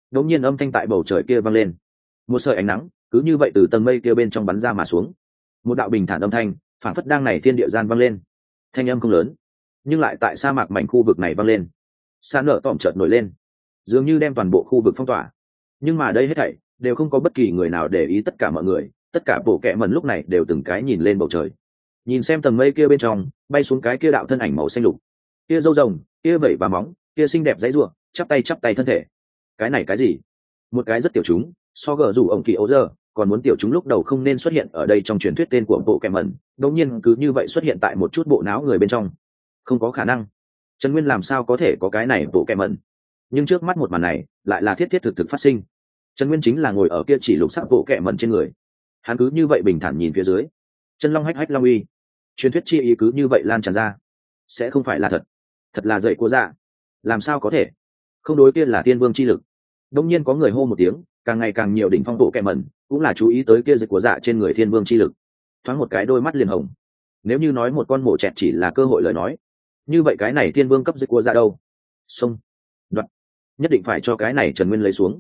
đột nhiên âm thanh tại bầu trời kia vang lên, một sợi ánh nắng cứ như vậy từ tầng mây kia bên trong bắn ra mà xuống, một đạo bình thản âm thanh phản phất đang này thiên địa gian vang lên. Thanh âm không lớn, nhưng lại tại sa mạc mảnh khu vực này vang lên. Sa nở tỏm chợt nổi lên, dường như đem toàn bộ khu vực phong tỏa. Nhưng mà đây hết thảy đều không có bất kỳ người nào để ý, tất cả mọi người, tất cả bộ kệ mẩn lúc này đều từng cái nhìn lên bầu trời, nhìn xem tầng mây kia bên trong bay xuống cái kia đạo thân ảnh màu xanh lục, kia râu rồng, kia vẩy và móng, kia xinh đẹp dãy rùa, chắp tay thân thể. Cái này cái gì? Một cái rất tiểu chúng, so gờ rủ ổng kỳ ấu giờ còn muốn tiểu chúng lúc đầu không nên xuất hiện ở đây trong truyền thuyết tên của bộ kệ mẩn, đột nhiên cứ như vậy xuất hiện tại một chút bộ não người bên trong. Không có khả năng. Trần Nguyên làm sao có thể có cái này bộ kệ mẩn? Nhưng trước mắt một màn này lại là thiết thiết thực thực phát sinh. Trần Nguyên chính là ngồi ở kia chỉ lục sắc bộ kệ mẩn trên người, hắn cứ như vậy bình thản nhìn phía dưới. Chân long hách hách long uy, truyền thuyết chi ý cứ như vậy lan tràn ra. Sẽ không phải là thật, thật là dậy của dạ. Làm sao có thể? Không, đối kia là tiên vương chi lực. Đông nhiên có người hô một tiếng, càng ngày càng nhiều đỉnh phong bộ kệ mẩn cũng là chú ý tới kia dậy của dạ trên người thiên vương chi lực. Thoáng một cái đôi mắt liền hồng. Nếu như nói một con mổ chẹt chỉ là cơ hội lời nói, như vậy cái này thiên vương cấp dậy của dạ đâu? Xông, đoạt, nhất định phải cho cái này Trần Nguyên lấy xuống.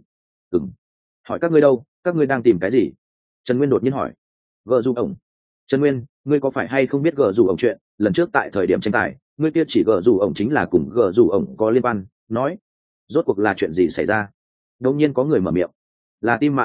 Hỏi các ngươi đâu, các ngươi đang tìm cái gì? Trần Nguyên đột nhiên hỏi. Gờ dù ổng. Trần Nguyên, ngươi có phải hay không biết gờ dù ổng chuyện? Lần trước tại thời điểm tranh tài, ngươi kia chỉ gờ dù ổng chính là cùng gờ dù ổng có liên quan. Nói, rốt cuộc là chuyện gì xảy ra? Đột nhiên có người mở miệng. Là Tim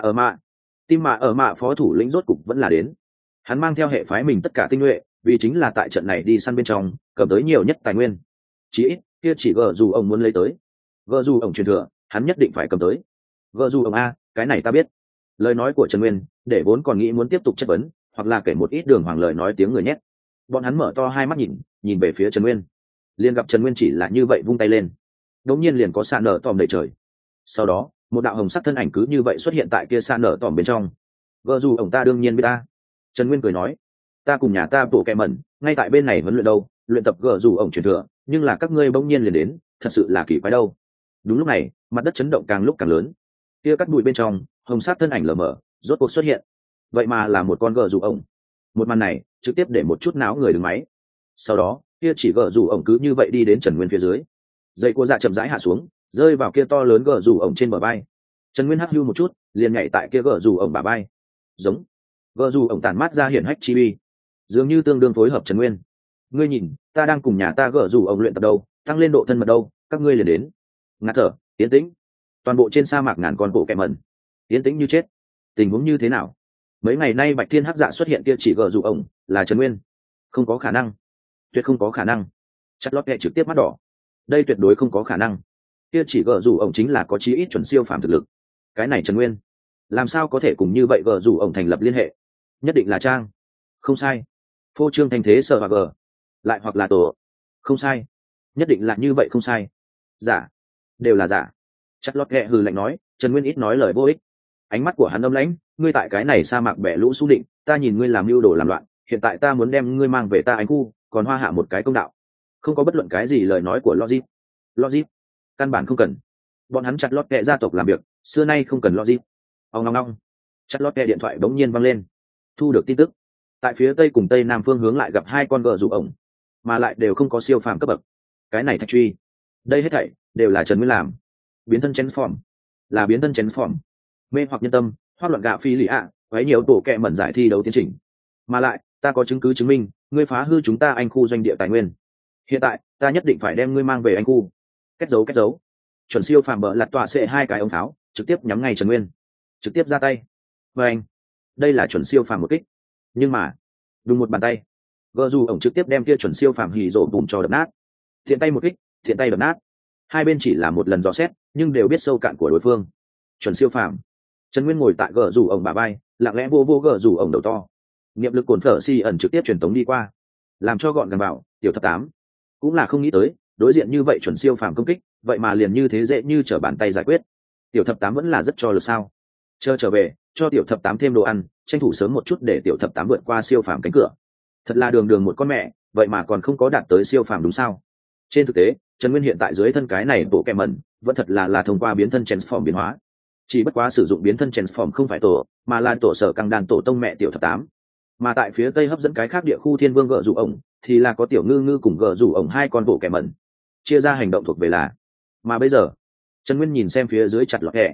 Mạ ở mạ phó thủ lĩnh rốt cục vẫn là đến. Hắn mang theo hệ phái mình tất cả tinh nhuệ, vì chính là tại trận này đi săn bên trong cầm tới nhiều nhất tài nguyên. Chỉ ít kia chỉ gờ dù ổng muốn lấy tới, gờ dù ổng truyền thừa hắn nhất định phải cầm tới. Gờ dù ổng a, cái này ta biết. Lời nói của Trần Nguyên để vốn còn nghĩ muốn tiếp tục chất vấn hoặc là kể một ít đường hoàng lời nói tiếng người nhét, bọn hắn mở to hai mắt nhìn về phía Trần Nguyên, liền gặp Trần Nguyên chỉ là như vậy vung tay lên, đống nhiên liền có sa nở tòm đầy trời. Sau đó một đạo hồng sắc thân ảnh cứ như vậy xuất hiện tại kia sa nở tòm bên trong. Gờ dù ổng ta đương nhiên biết ta. Trần Nguyên cười nói, ta cùng nhà ta bộ kẹ mẩn ngay tại bên này huấn luyện đâu, luyện tập gờ dù ổng truyền thừa, nhưng là các ngươi bỗng nhiên liền đến, thật sự là kỳ quái đâu. Đúng lúc này mặt đất chấn động càng lúc càng lớn, kia cắt bụi bên trong hồng sắc thân ảnh lờ mờ rốt cuộc xuất hiện, vậy mà là một con gờ dù ổng. Một màn này trực tiếp để một chút náo người đứng máy. Sau đó kia chỉ gờ dù ổng cứ như vậy đi đến Trần Nguyên phía dưới, dây của dạ chậm rãi hạ xuống, rơi vào kia to lớn gờ dù ổng trên bờ vai. Trần Nguyên hắc hưu một chút, liền nhảy tại kia gờ dù ổng bả vai. Giống, gờ dù ổng tản mát ra hiển hách chi uy, dường như tương đương phối hợp Trần Nguyên. Ngươi nhìn, ta đang cùng nhà ta gờ dù ổng luyện tập đâu, tăng lên độ thân mật đâu, các ngươi liền đến. Ngạt thở, tiến tĩnh. Toàn bộ trên sa mạc ngàn con bộ kẹ mẩn tiến tĩnh như chết. Tình huống như thế nào? Mấy ngày nay Bạch Thiên Hắc Dạ xuất hiện kia chỉ gờ dù ổng là Trần Nguyên? Không có khả năng, tuyệt không có khả năng. Chặt lót kẹ trực tiếp mắt đỏ. Đây tuyệt đối không có khả năng. Kia chỉ gờ dù ổng chính là có chí ít chuẩn siêu phàm thực lực. Cái này Trần Nguyên làm sao có thể cùng như vậy gờ dù ổng thành lập liên hệ? Nhất định là trang. Không sai. Phô trương thanh thế sợ và gờ, lại hoặc là tổ. Không sai, nhất định là như vậy, không sai. Giả, đều là giả. Chặt lót ghẹ hừ lạnh nói. Trần Nguyên ít nói lời vô ích, ánh mắt của hắn âm lãnh. Ngươi tại cái này sa mạc bẻ lũ xu định, ta nhìn ngươi làm mưu đồ làm loạn, hiện tại ta muốn đem ngươi mang về ta anh khu, còn hoa hạ một cái công đạo. Không có bất luận cái gì lời nói của logic, căn bản không cần. Bọn hắn chặt lót ghẹ gia tộc làm việc xưa nay không cần logic. Ông ngong ngong, chặt lót ghẹ điện thoại bỗng nhiên vang lên, thu được tin tức. Tại phía tây cùng tây nam phương hướng lại gặp hai con gờ rủ ổng, mà lại đều không có siêu phàm cấp bậc. Cái này thạch truy, đây hết thảy đều là Trần Nguyên làm. Biến thân transform, là biến thân transform. Mê hoặc nhân tâm, hoát loạn gạ phi lì ạ, quấy nhiều tổ kẹ mẩn giải thi đấu tiến trình. Mà lại ta có chứng cứ chứng minh ngươi phá hư chúng ta anh khu doanh địa tài nguyên. Hiện tại ta nhất định phải đem ngươi mang về anh khu. Kết dấu. Chuẩn siêu phàm bờ lặt tọa xệ hai cái ống tháo trực tiếp nhắm ngay Trần Nguyên, trực tiếp ra tay. Và anh, đây là chuẩn siêu phàm một kích, nhưng mà đùng một bàn tay, gờ dù ổng trực tiếp đem kia chuẩn siêu phàm hì rổ bùm cho đập nát. Thiện tay một kích, thiện tay đập nát. Hai bên chỉ là một lần dò xét, nhưng đều biết sâu cạn của đối phương. Chuẩn siêu phàm. Trần Nguyên ngồi tại gờ rủ ổng bả vai, lặng lẽ vô gờ rủ ổng đầu to. Niệm lực cồn phở si ẩn trực tiếp truyền tống đi qua, làm cho gọn gàng vào. Tiểu thập tám cũng là không nghĩ tới, đối diện như vậy chuẩn siêu phàm công kích, vậy mà liền như thế dễ như trở bàn tay giải quyết. Tiểu thập tám vẫn là rất cho lực sao? Chờ trở về, cho tiểu thập tám thêm đồ ăn, tranh thủ sớm một chút để tiểu thập tám vượt qua siêu phàm cánh cửa. Thật là đường một con mẹ, vậy mà còn không có đạt tới siêu phàm đúng sao? Trên thực tế, Trần Nguyên hiện tại dưới thân cái này bộ kẹ mẩn, vẫn thật là thông qua biến thân transform biến hóa. Chỉ bất quá sử dụng biến thân transform không phải tổ, mà là tổ sở căng đàn tổ tông mẹ tiểu thập tám. Mà tại phía tây hấp dẫn cái khác địa khu thiên vương gờ rủ ổng, thì là có tiểu ngư cùng gờ rủ ổng hai con bộ kẹ mẩn. Chia ra hành động thuộc về là. Mà bây giờ, Trần Nguyên nhìn xem phía dưới chặt lọt kẹ,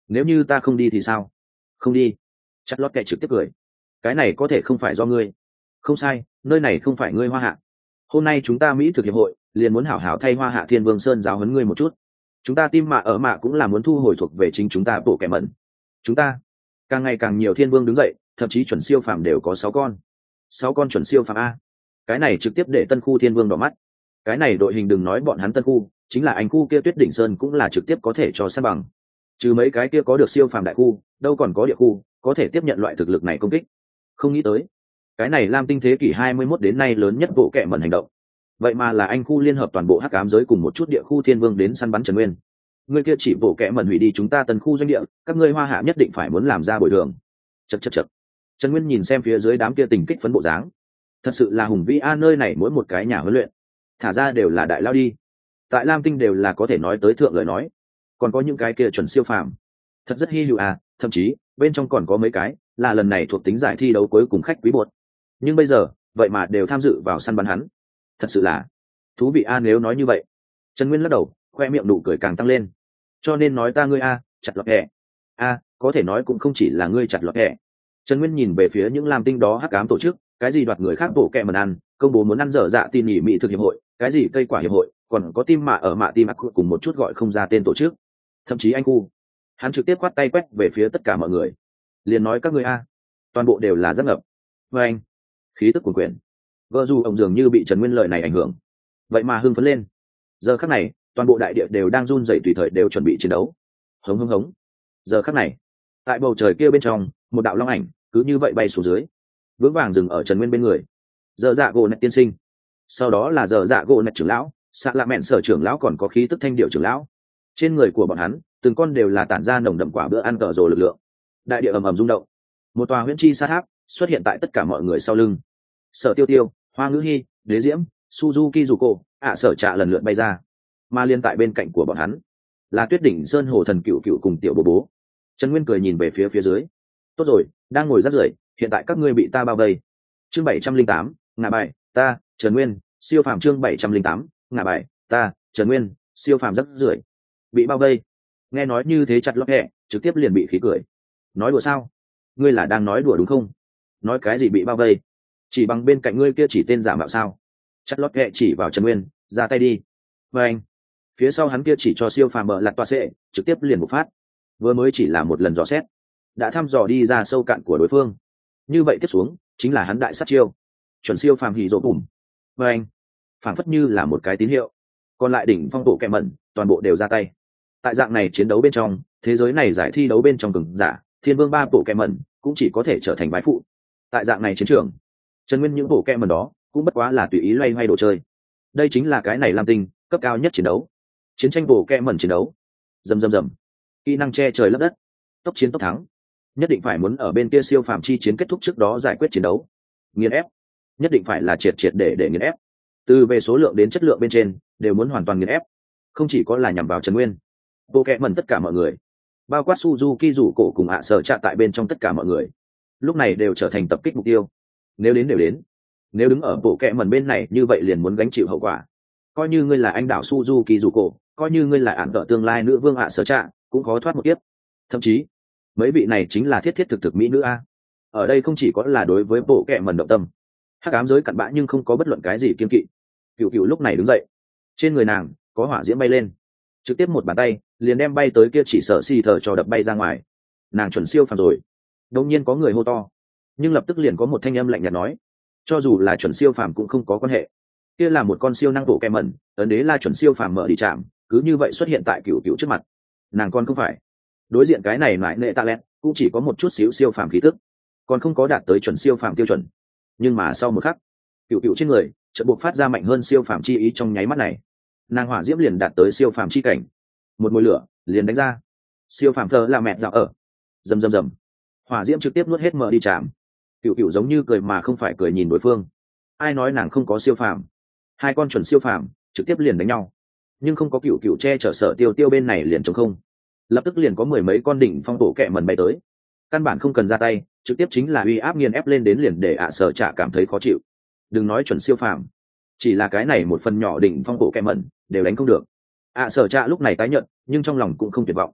nếu như ta không đi thì sao? Không đi. Chặt lót kệ trực tiếp cười. Cái này có thể không phải do ngươi. Không sai, nơi này không phải ngươi Hoa Hạ. Hôm nay chúng ta Mỹ thực hiệp hội liền muốn hảo hảo thay Hoa Hạ Thiên Vương Sơn giáo huấn ngươi một chút. Chúng ta Tim Mạ ở Mạ cũng là muốn thu hồi thuộc về chính chúng ta bộ kẻ mẩn. Chúng ta càng ngày càng nhiều thiên vương đứng dậy, thậm chí chuẩn siêu phàm đều có 6 con. 6 con chuẩn siêu phàm a. Cái này trực tiếp để Tân Khu Thiên Vương đỏ mắt. Cái này đội hình đừng nói bọn hắn Tân Khu, chính là anh khu kia Tuyết Đỉnh Sơn cũng là trực tiếp có thể cho san bằng. Trừ mấy cái kia có được siêu phàm đại khu, đâu còn có địa khu có thể tiếp nhận loại thực lực này công kích. Không nghĩ tới, cái này Lam Tinh thế kỷ 21 đến nay lớn nhất bộ kệ mẩn hành động. Vậy mà là anh khu liên hợp toàn bộ hắc ám giới cùng một chút địa khu thiên vương đến săn bắn Trần Nguyên. Ngươi kia chỉ bộ kệ mẩn hủy đi chúng ta Tân Khu doanh địa, các ngươi Hoa Hạ nhất định phải muốn làm ra bồi thường. Chậc chậc chậc. Trần Nguyên nhìn xem phía dưới đám kia tình kích phấn bộ dáng, thật sự là hùng vĩ a, nơi này mỗi một cái nhà huấn luyện thả ra đều là đại lao đi, tại Lam Tinh đều là có thể nói tới thượng lời nói, còn có những cái kia chuẩn siêu phàm, thật rất hy hữu à, thậm chí bên trong còn có mấy cái là lần này thuộc tính giải thi đấu cuối cùng khách quý bột, nhưng bây giờ vậy mà đều tham dự vào săn bắn hắn, thật sự là thú vị a. Nếu nói như vậy, Trần Nguyên lắc đầu, khoe miệng nụ cười càng tăng lên. Cho nên nói ta ngươi a, chặt lọt hẹ a, có thể nói cũng không chỉ là ngươi chặt lọt hẹ. Trần Nguyên nhìn về phía những Lam Tinh đó hắc ám tổ chức, cái gì đoạt người khác bổ kẹ mần ăn, công bố muốn ăn dở dạ tin nhỉ mỹ thực hiệp hội, cái gì cây quả hiệp hội, còn có tim mạ ở mạ tim ác cùng một chút gọi không ra tên tổ chức, thậm chí anh khu, hắn trực tiếp quát tay quét về phía tất cả mọi người, liền nói các ngươi a, toàn bộ đều là rất ngập. Và anh, khí tức cuồn quyển, vợ dù ông dường như bị Trần Nguyên lời này ảnh hưởng, vậy mà hưng phấn lên. Giờ khắc này, toàn bộ đại địa đều đang run rẩy, tùy thời đều chuẩn bị chiến đấu. Hống hống hống. Giờ khắc này, tại bầu trời kia bên trong, một đạo long ảnh cứ như vậy bay xuống dưới, vững vàng dừng ở Trần Nguyên bên người. Giờ dạ gỗ nạch tiên sinh, sau đó là giờ dạ gỗ nạch trưởng lão, xạ lạ mẹn sở trưởng lão, còn có khí tức thanh điệu trưởng lão. Trên người của bọn hắn từng con đều là tản ra nồng đậm quả bữa ăn cờ rồ lực lượng. Đại địa ầm ầm rung động, một tòa huyễn chi sa tháp xuất hiện tại tất cả mọi người sau lưng. Sở Tiêu Tiêu, Hoa Ngữ Hi, Đế Diễm, Suzuki Zuko, Sở Trạ lần lượt bay ra, mà liên tại bên cạnh của bọn hắn là Tuyết Đỉnh Sơn Hồ Thần Cựu Cựu cùng Tiểu Bố Bố. Trần Nguyên cười nhìn về phía dưới. Tốt rồi, đang ngồi rất rưởi, hiện tại các ngươi bị ta bao vây. Chương 708, ngả bài, ta, Trần Nguyên, siêu phàm. Chương 708, ngả bài, ta, Trần Nguyên, siêu phàm rất rưởi. Bị bao vây. Nghe nói như thế chặt lót hẹ, trực tiếp liền bị khí cười. Nói đùa sao? Ngươi là đang nói đùa đúng không? Nói cái gì bị bao vây? Chỉ bằng bên cạnh ngươi kia chỉ tên giả mạo sao? Chặt lót hẹ chỉ vào Trần Nguyên, ra tay đi. Và anh, phía sau hắn kia chỉ cho siêu phàm mở lạt toa xệ, trực tiếp liền bộc phát. Vừa mới chỉ là một lần dò xét, đã thăm dò đi ra sâu cạn của đối phương. Như vậy tiếp xuống chính là hắn đại sát chiêu, chuẩn siêu phàm hỉ rộ bùm. Và anh, phảng phất như là một cái tín hiệu, còn lại đỉnh phong bộ kẹ mẩn toàn bộ đều ra tay. Tại dạng này chiến đấu bên trong, thế giới này giải thi đấu bên trong cường giả thiên vương 3 bộ kẹ mẩn cũng chỉ có thể trở thành bái phụ. Tại dạng này chiến trường, Trần Nguyên những bộ kẹ mẩn đó cũng bất quá là tùy ý loay hoay đồ chơi. Đây chính là cái này Lam Tinh cấp cao nhất chiến đấu, chiến tranh bộ kẹ mẩn chiến đấu. Rầm rầm rầm, kỹ năng che trời lấp đất, tốc chiến tốc thắng, nhất định phải muốn ở bên kia siêu phàm chi chiến kết thúc trước đó giải quyết chiến đấu, nghiền ép, nhất định phải là triệt triệt để nghiền ép, từ về số lượng đến chất lượng bên trên đều muốn hoàn toàn nghiền ép, không chỉ có là nhằm vào Trần Nguyên, bộ kẹ mẩn tất cả mọi người, bao quát Suzuki rủ cổ cùng Sở Trạ tại bên trong tất cả mọi người, lúc này đều trở thành tập kích mục tiêu. Nếu đến đều đến, nếu đứng ở bộ kẹ mẩn bên này như vậy liền muốn gánh chịu hậu quả. Coi như ngươi là anh đảo Suzuki rủ cổ, coi như ngươi là ản tợ tương lai nữ vương Sở Trạ, cũng khó thoát một kiếp. Thậm chí mấy vị này chính là thiết thiết thực thực mỹ nữ a. Ở đây không chỉ có là đối với bộ kệ mẩn động tâm, hắc ám giới cặn bã nhưng không có bất luận cái gì kiên kỵ. Cựu Cựu lúc này đứng dậy, trên người nàng có hỏa diễm bay lên, trực tiếp một bàn tay liền đem bay tới kia chỉ sợ xì thở cho đập bay ra ngoài. Nàng chuẩn siêu phàm rồi. Đột nhiên có người hô to, nhưng lập tức liền có một thanh âm lạnh nhạt nói, cho dù là chuẩn siêu phàm cũng không có quan hệ. Kia là một con siêu năng bộ kệ mẩn, ấn đế là chuẩn siêu phàm mở đi chạm, cứ như vậy xuất hiện tại Cựu Cựu trước mặt. Nàng con không phải. Đối diện cái này lại nệ talent cũng chỉ có một chút xíu siêu phàm khí tức, còn không có đạt tới chuẩn siêu phàm tiêu chuẩn. Nhưng mà sau một khắc, Cựu Cựu trên người chợt buộc phát ra mạnh hơn siêu phàm chi ý. Trong nháy mắt này, nàng hỏa diễm liền đạt tới siêu phàm chi cảnh, một mùi lửa liền đánh ra. Siêu phàm thờ là mẹ dạo ở, rầm rầm rầm, hỏa diễm trực tiếp nuốt hết mở đi chạm. Cựu Cựu giống như cười mà không phải cười nhìn đối phương. Ai nói nàng không có siêu phàm? Hai con chuẩn siêu phàm trực tiếp liền đánh nhau, nhưng không có Cựu Cựu che chở Sở Tiêu Tiêu bên này liền trống không. Lập tức liền có mười mấy con đỉnh phong bộ kẹ mẩn bay tới, căn bản không cần ra tay, trực tiếp chính là uy áp nghiền ép lên đến, liền để Sở Trạ cảm thấy khó chịu. Đừng nói chuẩn siêu phàm, chỉ là cái này một phần nhỏ đỉnh phong bộ kẹ mẩn đều đánh không được. Sở Trạ lúc này tái nhận, nhưng trong lòng cũng không tuyệt vọng.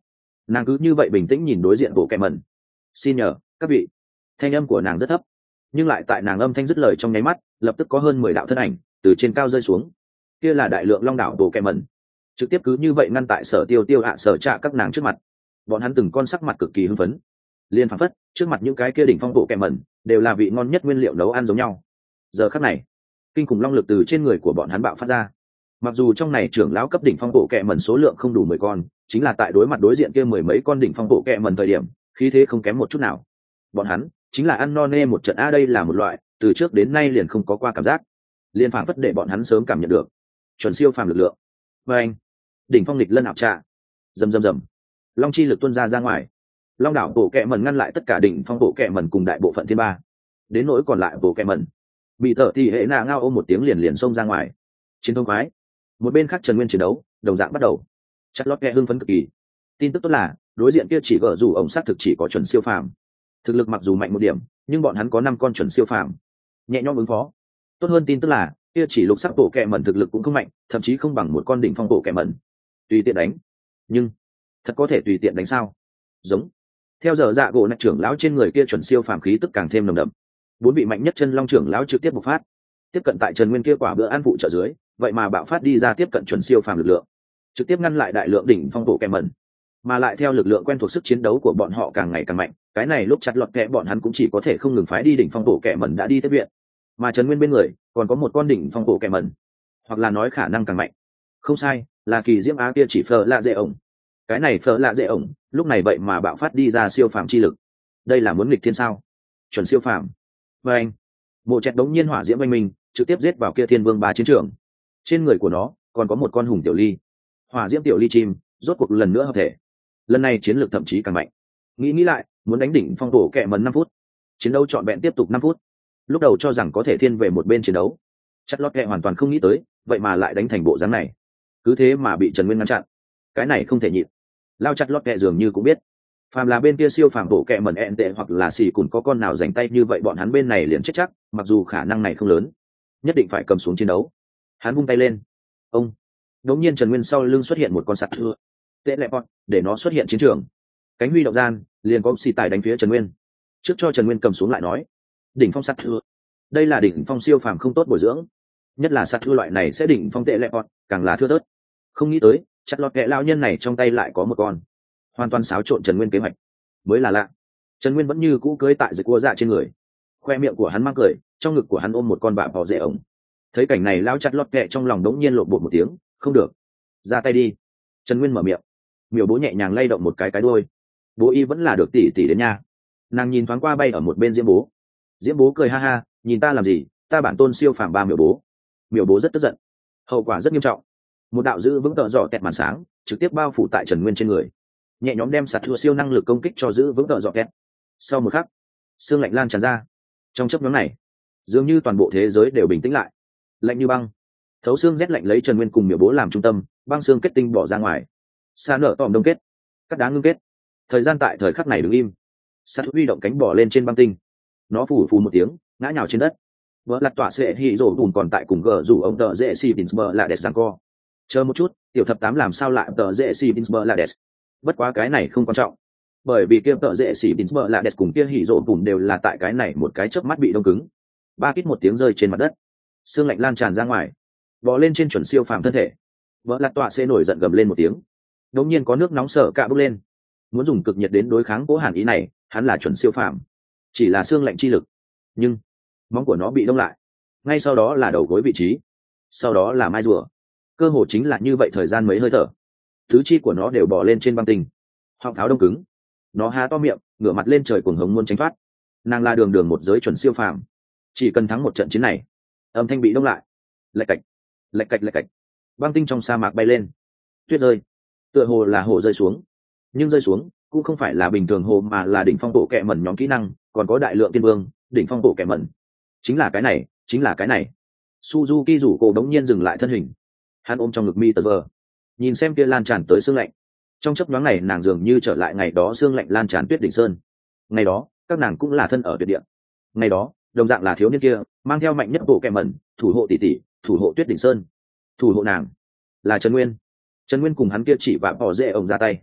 Nàng cứ như vậy bình tĩnh nhìn đối diện bộ kẹ mẩn. Xin nhờ các vị. Thanh âm của nàng rất thấp, nhưng lại tại nàng âm thanh dứt lời trong nháy mắt, lập tức có hơn 10 đạo thân ảnh từ trên cao rơi xuống. Kia là đại lượng long đảo bộ kẹ mẩn, trực tiếp cứ như vậy ngăn tại Sở Tiêu Tiêu sở trạ các nàng trước mặt. Bọn hắn từng con sắc mặt cực kỳ hưng phấn, liên phảng phất trước mặt những cái kia đỉnh phong bộ kẹ mẩn đều là vị ngon nhất nguyên liệu nấu ăn giống nhau. Giờ khắc này, kinh khủng long lực từ trên người của bọn hắn bạo phát ra. Mặc dù trong này trưởng lão cấp đỉnh phong bộ kẹ mẩn số lượng không đủ 10 con, chính là tại đối mặt đối diện kia 10 mấy con đỉnh phong bộ kẹ mẩn thời điểm, khí thế không kém một chút nào. Bọn hắn chính là ăn no nê một trận. Đây là một loại từ trước đến nay liền không có qua cảm giác, liên phảng phất để bọn hắn sớm cảm nhận được chuẩn siêu phàm lực lượng. Và anh, đỉnh phong lịch lân ảo trạ, rầm rầm rầm, long chi lực tuôn ra ngoài. Long đảo bộ kẹ mẩn ngăn lại tất cả đỉnh phong bộ kẹ mẩn cùng đại bộ phận thiên ba. Đến nỗi còn lại bộ kẹ mẩn bị thợ thì hệ nạ ngao ôm một tiếng liền xông ra ngoài. Chiến thông khoái. Một bên khác Trần Nguyên chiến đấu đồng dạng bắt đầu. Chặt lót kẹ hưng phấn cực kỳ. Tin tức tốt là đối diện kia chỉ gỡ rủ ổng xác thực chỉ có chuẩn siêu phàm, thực lực mặc dù mạnh một điểm nhưng bọn hắn có 5 con chuẩn siêu phàm, nhẹ nhõm ứng phó. Tốt hơn tin tức là kia chỉ lục sắc bộ kẹ mẩn thực lực cũng không mạnh, thậm chí không bằng một con đỉnh phong bộ kẹ mẩn. Tùy tiện đánh, nhưng thật có thể tùy tiện đánh sao? Giống. Theo giờ dạ gỗ nạch trưởng lão trên người kia chuẩn siêu phàm khí tức càng thêm nồng đậm. 4 vị mạnh nhất chân long trưởng lão trực tiếp bộc phát, tiếp cận tại Trần Nguyên kia quả bữa ăn phụ trợ dưới, vậy mà bạo phát đi ra tiếp cận chuẩn siêu phàm lực lượng, trực tiếp ngăn lại đại lượng đỉnh phong bộ kẹ mẩn. Mà lại theo lực lượng quen thuộc, sức chiến đấu của bọn họ càng ngày càng mạnh, cái này lúc chặt lọt kẹ bọn hắn cũng chỉ có thể không ngừng phái đi đỉnh phong bộ kẹ mẩn đã đi tiếp viện. Mà Trần Nguyên bên người còn có một con đỉnh phong bộ kẹ mẩn, hoặc là nói khả năng càng mạnh. Không sai, là kỳ diễm á kia chỉ phở lạ dễ ổng. Cái này phở lạ dễ ổng lúc này vậy mà bạo phát đi ra siêu phàm chi lực. Đây là muốn nghịch thiên sao? Chuẩn siêu phàm. Và anh, bộ chẹt đống nhiên hỏa diễm oanh minh, trực tiếp giết vào kia thiên vương ba chiến trường. Trên người của nó còn có một con hùng tiểu ly, hỏa diễm tiểu ly chim rốt cuộc lần nữa hợp thể. Lần này chiến lược thậm chí càng mạnh. Nghĩ lại, muốn đánh đỉnh phong bộ kẹ mẩn 5 phút, chiến đấu trọn vẹn tiếp tục 5 phút. Lúc đầu cho rằng có thể thiên về một bên chiến đấu, chắc lót kẹ hoàn toàn không nghĩ tới vậy mà lại đánh thành bộ dáng này, cứ thế mà bị Trần Nguyên ngăn chặn. Cái này không thể nhịn. Lao chặt lót kẹ dường như cũng biết, phàm là bên kia siêu phàm bộ kẹ mẩn ẹn tệ hoặc là xì cùn có con nào rảnh tay như vậy bọn hắn bên này liền chết chắc, mặc dù khả năng này không lớn, nhất định phải cầm xuống chiến đấu. Hắn vung tay lên, ông đống nhiên Trần Nguyên sau lưng xuất hiện một con sạt thưa tệ lẹ bọn để nó xuất hiện chiến trường. Cánh huy động gian liền có xì tài đánh phía Trần Nguyên. Trước cho Trần Nguyên cầm xuống lại nói, đỉnh phong sạt thưa, đây là đỉnh phong siêu phàm không tốt bồi dưỡng, nhất là sạt thưa loại này sẽ đỉnh phong tệ lẹ bọn càng là thưa tớt. Không nghĩ tới chặt lọt kẹ lao nhân này trong tay lại có một con, hoàn toàn xáo trộn Trần Nguyên kế hoạch. Mới là lạ, Trần Nguyên vẫn như cũ cưới tại dưới cua dạ trên người, khoe miệng của hắn mang cười, trong ngực của hắn ôm một con bạ bò rễ ổng. Thấy cảnh này lao chặt lọt kẹ trong lòng đống nhiên lộn bột một tiếng, không được, ra tay đi. Trần Nguyên mở miệng, miểu bố nhẹ nhàng lay động một cái đuôi. Bố y vẫn là được tỉ tỉ đến nha. Nàng nhìn thoáng qua bay ở một bên diễm bố. Diễm bố cười ha ha, nhìn ta làm gì, ta bản tôn siêu phàm ba miểu bố. Miểu bố rất tức giận, hậu quả rất nghiêm trọng. Một đạo giữ vững tợ dọ tẹt màn sáng trực tiếp bao phủ tại Trần Nguyên trên người, nhẹ nhõm đem sạt thua siêu năng lực công kích cho giữ vững tợ dọ tẹt. Sau một khắc, xương lạnh lan tràn ra. Trong chớp nhoáng này, dường như toàn bộ thế giới đều bình tĩnh lại, lạnh như băng. Thấu xương rét lạnh lấy Trần Nguyên cùng miểu bố làm trung tâm, băng xương kết tinh bỏ ra ngoài. Xa nở tòm đông kết, cắt đá ngưng kết. Thời gian tại thời khắc này đứng im. Sắt huy động cánh bỏ lên trên băng tinh, nó phủ phù một tiếng ngã nhào trên đất. Vỡ lặt tọa sẽ hỉ rổ đùn còn tại cùng gờ rủ ông tờ dễ si Pinsburg là đẹp giằng co. Chờ một chút, tiểu thập tám làm sao lại tờ dễ si Pinsburg là đẹp? Bất quá cái này không quan trọng, bởi vì kia tờ dễ si Pinsburg là đẹp cùng kia hỉ rổ đùn đều là tại cái này một cái chớp mắt bị đông cứng. Ba kít một tiếng rơi trên mặt đất, xương lạnh lan tràn ra ngoài, bò lên trên chuẩn siêu phàm thân thể. Vỡ lặt tọa sẽ nổi giận gầm lên một tiếng. Đống nhiên có nước nóng sở cạ bốc lên, muốn dùng cực nhiệt đến đối kháng cố hàn ý này. Hắn là chuẩn siêu phàm, chỉ là xương lạnh chi lực, nhưng móng của nó bị đông lại. Ngay sau đó là đầu gối vị trí, sau đó là mai rùa. Cơ hồ chính là như vậy, thời gian mấy hơi thở, tứ chi của nó đều bò lên trên băng tinh, họng tháo đông cứng. Nó há to miệng, ngửa mặt lên trời cuồng hống muốn tránh thoát. Nàng là đường đường một giới chuẩn siêu phàm, chỉ cần thắng một trận chiến này, âm thanh bị đông lại. Lạch cạch, lạch cạch, lạch cạch. Băng tinh trong sa mạc bay lên, tuyết rơi, tựa hồ là hồ rơi xuống. Nhưng rơi xuống cũng không phải là bình thường hồ, mà là đỉnh phong bộ kẹ mẩn nhóm kỹ năng, còn có đại lượng tiên vương. Đỉnh phong bộ kẹ mẩn chính là cái này, chính là cái này. Suzuki rủ cổ đống nhiên dừng lại thân hình, hắn ôm trong ngực mi tờ vờ, nhìn xem kia lan tràn tới xương lạnh. Trong chớp nhoáng này nàng dường như trở lại ngày đó xương lạnh lan tràn Tuyết Đỉnh Sơn. Ngày đó các nàng cũng là thân ở tuyệt địa. Ngày đó đồng dạng là thiếu niên kia mang theo mạnh nhất bộ kẹ mẩn, thủ hộ tỷ tỷ, thủ hộ Tuyết Đỉnh Sơn. Thủ hộ nàng là Trần Nguyên. Trần Nguyên cùng hắn kia chỉ vạ bỏ dễ ông ra tay,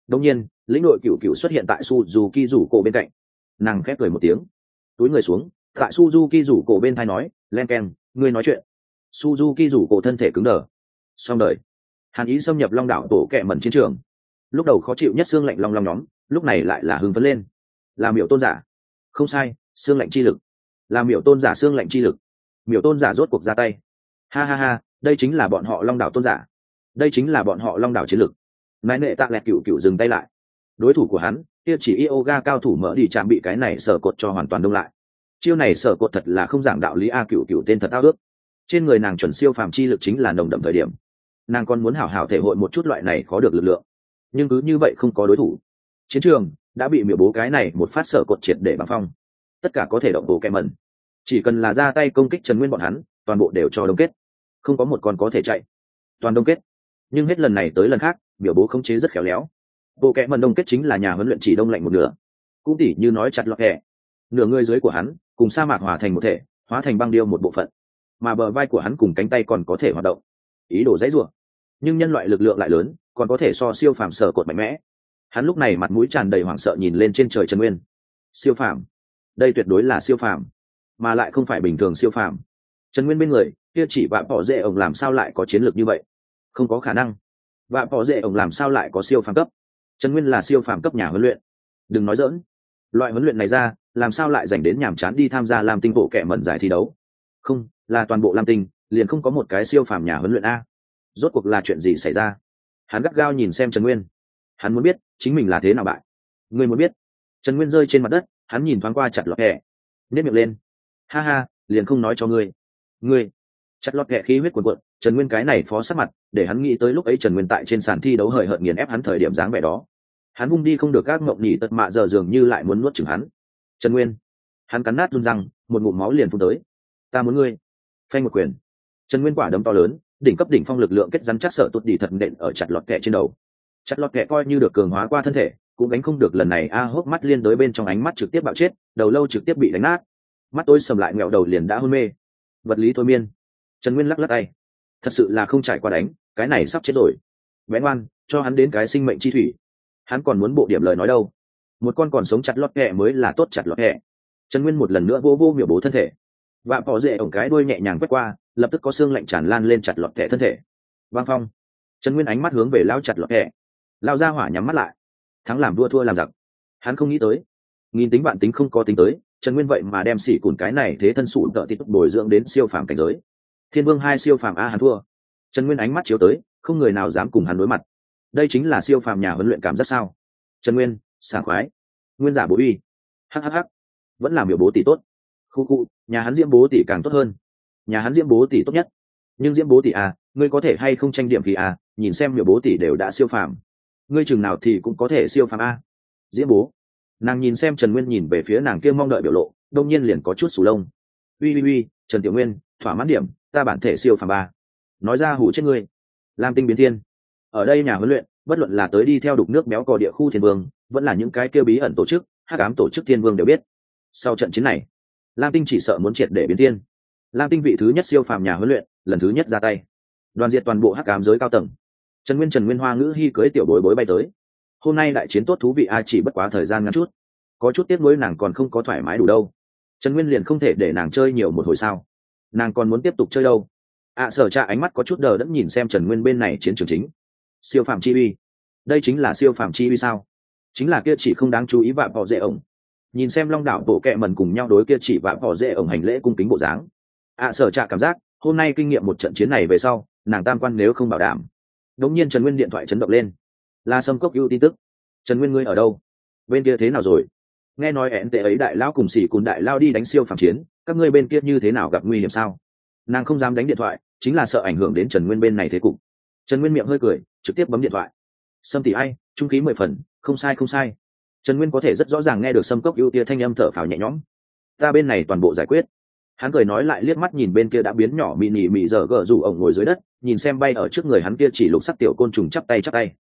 Đột nhiên lĩnh đội cựu cựu xuất hiện tại Suzuki rủ cổ bên cạnh, nàng khép cười một tiếng, túi người xuống tại Suzuki rủ cổ bên tai nói, len keng, ngươi nói chuyện. Suzuki rủ cổ thân thể cứng đờ. Xong đời. Hàn ý xâm nhập long đảo tổ kẹ mẩn chiến trường. Lúc đầu khó chịu nhất xương lạnh long long nhóm, lúc này lại là hưng phấn lên. Là miểu tôn giả. Không sai, xương lạnh chi lực. Là miểu tôn giả xương lạnh chi lực. Miểu tôn giả rốt cuộc ra tay. Ha ha ha, đây chính là bọn họ long đảo tôn giả. Đây chính là bọn họ long đảo chiến lực. Nãi nệ tạ lẹt cựu cựu dừng tay lại. Đối thủ của hắn kia chỉ yoga cao thủ mở đi chạm bị cái này sở cột cho hoàn toàn đông lại. Chiêu này sở cột thật là không giảng đạo lý a, cựu cựu tên thật ao ước. Trên người nàng chuẩn siêu phàm chi lực chính là nồng đậm thời điểm, nàng còn muốn hảo hảo thể hội một chút loại này khó được lực lượng, nhưng cứ như vậy không có đối thủ. Chiến trường đã bị miểu bố cái này một phát sở cột triệt để bằng phong, tất cả có thể động bố kẹ mẩn, chỉ cần là ra tay công kích Trần Nguyên bọn hắn toàn bộ đều cho đông kết, không có một con có thể chạy, toàn đông kết. Nhưng hết lần này tới lần khác miểu bố khống chế rất khéo léo, bộ kẹ mẩn đông kết chính là nhà huấn luyện chỉ đông lạnh một nửa, cũng tỉ như nói chặt lọt kẹ, nửa người dưới của hắn cùng sa mạc hòa thành một thể, hóa thành băng điêu một bộ phận, mà bờ vai của hắn cùng cánh tay còn có thể hoạt động, ý đồ dãy rủa. Nhưng nhân loại lực lượng lại lớn, còn có thể so siêu phàm sở cột mạnh mẽ. Hắn lúc này mặt mũi tràn đầy hoảng sợ nhìn lên trên trời Trần Nguyên. Siêu phàm, đây tuyệt đối là siêu phàm, mà lại không phải bình thường siêu phàm. Trần Nguyên bên người kia chỉ vạ bỏ dễ ổng làm sao lại có chiến lược như vậy? Không có khả năng. Vạ bỏ dễ ổng làm sao lại có siêu phàm cấp? Trần Nguyên là siêu phàm cấp nhà huấn luyện. Đừng nói dỡn. Loại huấn luyện này ra, làm sao lại dành đến nhàm chán đi tham gia làm tinh bộ kẻ mẩn giải thi đấu? Không, là toàn bộ lam tinh liền không có một cái siêu phàm nhà huấn luyện a. Rốt cuộc là chuyện gì xảy ra? Hắn gắt gao nhìn xem Trần Nguyên, hắn muốn biết chính mình là thế nào bại. Ngươi muốn biết? Trần Nguyên rơi trên mặt đất, hắn nhìn thoáng qua chặt lọt kẹ, nhếch miệng lên. Ha ha, liền không nói cho ngươi. Chặt lọt kẹ khí huyết cuồn cuộn, Trần Nguyên cái này phó sắc mặt để hắn nghĩ tới lúc ấy Trần Nguyên tại trên sàn thi đấu hời hợt nghiền ép hắn thời điểm dáng vẻ đó. Hắn vung đi không được các mộng nhỉ tật mạ giờ dường như lại muốn nuốt chửng hắn. Trần Nguyên, hắn cắn nát run răng, một ngụm máu liền phun tới. Ta muốn ngươi. Phanh một quyền. Trần Nguyên quả đấm to lớn, đỉnh cấp đỉnh phong lực lượng kết rắn chắc sợ tụt đi thật nện ở chặt lọt kẹ trên đầu. Chặt lọt kẹ coi như được cường hóa qua thân thể, cũng gánh không được lần này a, hốc mắt liên đối bên trong ánh mắt trực tiếp bạo chết, đầu lâu trực tiếp bị đánh nát, mắt tôi sầm lại, ngẹo đầu liền đã hôn mê. Vật lý thôi miên. Trần Nguyên lắc lắc tay, thật sự là không trải qua đánh, cái này sắp chết rồi. Bé ngoan, cho hắn đến cái sinh mệnh chi thủy. Hắn còn muốn bộ điểm lời nói đâu. Một con còn sống chặt lọt kẹ mới là tốt chặt lọt kẹ. Trần Nguyên một lần nữa vô vô miểu bố thân thể. Vạ bỏ dễ ổng cái đuôi nhẹ nhàng quét qua, lập tức có xương lạnh tràn lan lên chặt lọt kẹ thân thể. Vang phong. Trần Nguyên ánh mắt hướng về lao chặt lọt kẹ. Lao ra hỏa nhắm mắt lại. Thắng làm vua thua làm giặc. Hắn không nghĩ tới, nghìn tính vạn tính không có tính tới, Trần Nguyên vậy mà đem xỉ cùn cái này thế thân sụn tợ tít bồi dưỡng đến siêu phàm cảnh giới. Thiên Vương 2 siêu phàm a, hắn thua. Trần Nguyên ánh mắt chiếu tới, không người nào dám cùng hắn đối mặt. Đây chính là siêu phàm nhà huấn luyện cảm giác sao? Trần Nguyên, sảng khoái. Nguyên giả bố uy. Hhh. Vẫn làm biểu bố tỷ tốt. Khu, nhà hắn Diễm bố tỷ càng tốt hơn. Nhà hắn Diễm bố tỷ tốt nhất. Nhưng Diễm bố tỷ à, ngươi có thể hay không tranh điểm gì à, nhìn xem biểu bố tỷ đều đã siêu phàm, ngươi chừng nào thì cũng có thể siêu phàm a. Diễm bố. Nàng nhìn xem Trần Nguyên nhìn về phía nàng kia mong đợi biểu lộ, đông nhiên liền có chút sù lông. Uy, Trần Tiểu Nguyên, thỏa mãn điểm, ta bản thể siêu phàm ba. Nói ra hủ chết ngươi. Lam tinh biến thiên. Ở đây nhà huấn luyện, bất luận là tới đi theo đục nước béo cò địa khu thiên vương, vẫn là những cái kêu bí ẩn tổ chức, hắc ám tổ chức thiên vương đều biết. Sau trận chiến này, Lam tinh chỉ sợ muốn triệt để biến thiên. Lam tinh vị thứ nhất siêu phàm nhà huấn luyện, lần thứ nhất ra tay, đoàn diệt toàn bộ hắc ám giới cao tầng. Trần Nguyên Hoa ngữ hy cưới tiểu bối bối bay tới. Hôm nay đại chiến tốt thú vị a, chỉ bất quá thời gian ngắn chút, có chút tiếc nuối nàng còn không có thoải mái đủ đâu. Trần Nguyên liền không thể để nàng chơi nhiều một hồi sao? Nàng còn muốn tiếp tục chơi đâu? Sở Trạ ánh mắt có chút đờ đẫn nhìn xem Trần Nguyên bên này chiến trường chính. Siêu phàm chi uy, đây chính là siêu phàm chi uy sao? Chính là kia chỉ không đáng chú ý vạ bỏ dễ ổng. Nhìn xem Long đảo bộ kệ mần cùng nhau đối kia chỉ vạ bỏ dễ ổng hành lễ cung kính bộ dáng. Sở Trạ cảm giác hôm nay kinh nghiệm một trận chiến này về sau, nàng tam quan nếu không bảo đảm. Đống nhiên Trần Nguyên điện thoại chấn động lên, là Sâm Cốc ưu tin tức. Trần Nguyên ngươi ở đâu? Bên kia thế nào rồi? Nghe nói ẹn tệ ấy đại lao cùng xỉ cùng đại lao đi đánh siêu phàm chiến, các ngươi bên kia như thế nào, gặp nguy hiểm sao? Nàng không dám đánh điện thoại, chính là sợ ảnh hưởng đến Trần Nguyên bên này thế cục. Trần Nguyên miệng hơi cười, trực tiếp bấm điện thoại. Sâm tỷ ai, trung khí 10 phần, không sai. Trần Nguyên có thể rất rõ ràng nghe được Sâm Cốc ưu tia thanh âm thở phào nhẹ nhõm. Ta bên này toàn bộ giải quyết. Hắn cười nói lại liếc mắt nhìn bên kia đã biến nhỏ mini giờ gờ rủ ổng ngồi dưới đất, nhìn xem bay ở trước người hắn kia chỉ lục sắc tiểu côn trùng chắp tay.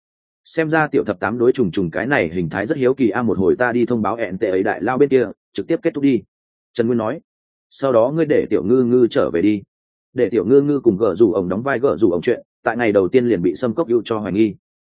Xem ra tiểu thập tám đối trùng cái này hình thái rất hiếu kỳ a, một hồi ta đi thông báo ẹn tệ ấy đại lao bên kia, trực tiếp kết thúc đi. Trần Nguyên nói. Sau đó ngươi để tiểu ngư ngư trở về đi. Để tiểu ngư ngư cùng gờ rủ ổng đóng vai gờ rủ ổng chuyện, tại ngày đầu tiên liền bị Sâm Cốc ưu cho hoài nghi.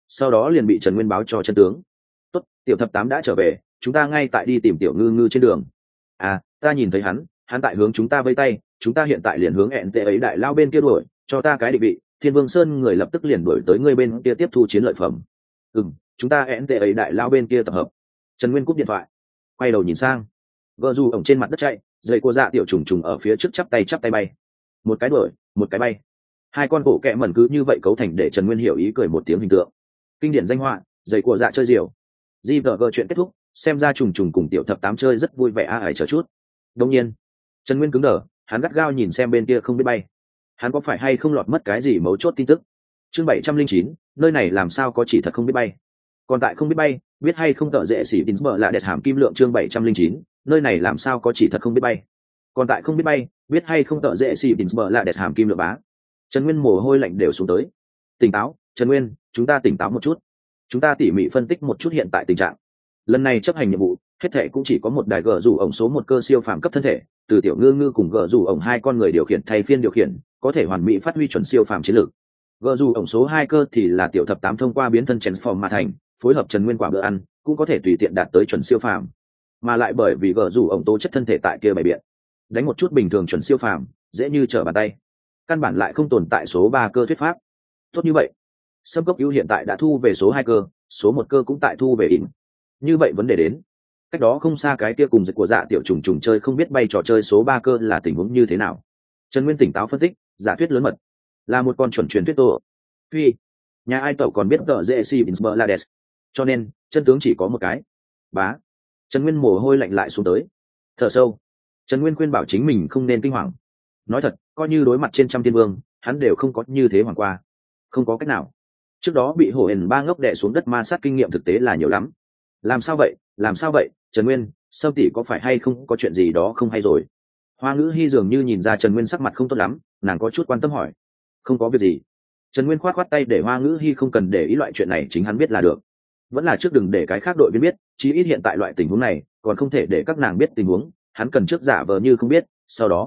sau đó liền bị Trần Nguyên báo cho chân tướng. Tốt, tiểu thập tám đã trở về, chúng ta ngay tại đi tìm tiểu ngư ngư trên đường. À, ta nhìn thấy hắn tại hướng chúng ta vây tay, chúng ta hiện tại liền hướng ẹn tệ ấy đại lao bên kia đuổi, cho ta cái định vị. Thiên Vương Sơn người lập tức liền đuổi tới ngươi bên kia tiếp thu chiến lợi phẩm. Chúng ta ẹn tệ ấy đại lao bên kia tập hợp. Trần Nguyên cúp điện thoại, quay đầu nhìn sang, vợ dù ổng trên mặt đất chạy, dậy của dạ tiểu trùng trùng ở phía trước chắp tay bay, một cái đuổi một cái bay, hai con bộ kẹ mẩn cứ như vậy cấu thành để Trần Nguyên hiểu ý cười một tiếng hình tượng. Kinh điển danh họa, dậy của dạ chơi diều. GVG chuyện kết thúc, xem ra trùng trùng cùng tiểu thập tám chơi rất vui vẻ ải chờ chút. Đương nhiên, Trần Nguyên cứng đờ, hắn gắt gao nhìn xem bên kia không biết bay, hắn có phải hay không lọt mất cái gì mấu chốt tin tức. Chương 709, nơi này làm sao có chỉ thật không biết bay. Còn tại không biết bay, biết hay không tợ dễ xỉ tín bờ là đẹp hàm kim lượng. Chương 709, nơi này làm sao có chỉ thật không biết bay. Còn tại không biết bay, biết hay không tợ dễ xỉ tín bờ là đẹp hàm kim lượng bá. Trần Nguyên mồ hôi lạnh đều xuống tới. Tỉnh táo, Trần Nguyên, chúng ta tỉnh táo một chút. Chúng ta tỉ mỉ phân tích một chút hiện tại tình trạng. Lần này chấp hành nhiệm vụ, hết thể cũng chỉ có một đài gờ rủ ổng số một cơ siêu phàm cấp thân thể, từ tiểu ngư ngư cùng gờ rủ ổng hai con người điều khiển thay phiên điều khiển, có thể hoàn mỹ phát huy chuẩn siêu phàm chiến lược. Gờ rủ ổng số hai cơ thì là tiểu thập tám thông qua biến thân transform mà thành, phối hợp Trần Nguyên quả bữa ăn, cũng có thể tùy tiện đạt tới chuẩn siêu phàm. Mà lại bởi vì gờ rủ ổng tố chất thân thể tại kia bày biện, đánh một chút bình thường chuẩn siêu phàm, dễ như trở bàn tay. Căn bản lại không tồn tại số ba cơ thuyết pháp. Tốt như vậy, Sâm Cốc Ưu hiện tại đã thu về số hai cơ, số một cơ cũng tại thu về ỉn. Như vậy vấn đề đến, cách đó không xa cái kia cùng dịch của dạ tiểu trùng trùng chơi không biết bay trò chơi số ba cơ là tình huống như thế nào. Trần Nguyên tỉnh táo phân tích, giả thuyết lớn mật, là một con chuẩn truyền thuyết tổ phi, nhà ai tẩu còn biết tờ dễ si Binsberlades, cho nên chân tướng chỉ có một cái. Bá. Trần Nguyên mồ hôi lạnh lại xuống tới, thở sâu. Trần Nguyên khuyên bảo chính mình không nên kinh hoàng. Nói thật, coi như đối mặt trên trăm thiên vương, hắn đều không có như thế hoàng qua. Không có cách nào. Trước đó bị hổ hển ba ngốc đè xuống đất ma sát kinh nghiệm thực tế là nhiều lắm. Làm sao vậy, Trần Nguyên, Sâm tỷ có phải hay không có chuyện gì đó không hay rồi? Hoa Ngữ Hi dường như nhìn ra Trần Nguyên sắc mặt không tốt lắm, nàng có chút quan tâm hỏi. Không có việc gì. Trần Nguyên khoát tay để Hoa Ngữ Hi không cần để ý loại chuyện này, chính hắn biết là được. Vẫn là trước đừng để cái khác đội viên biết, chí ít hiện tại loại tình huống này, còn không thể để các nàng biết tình huống, hắn cần trước giả vờ như không biết, sau đó.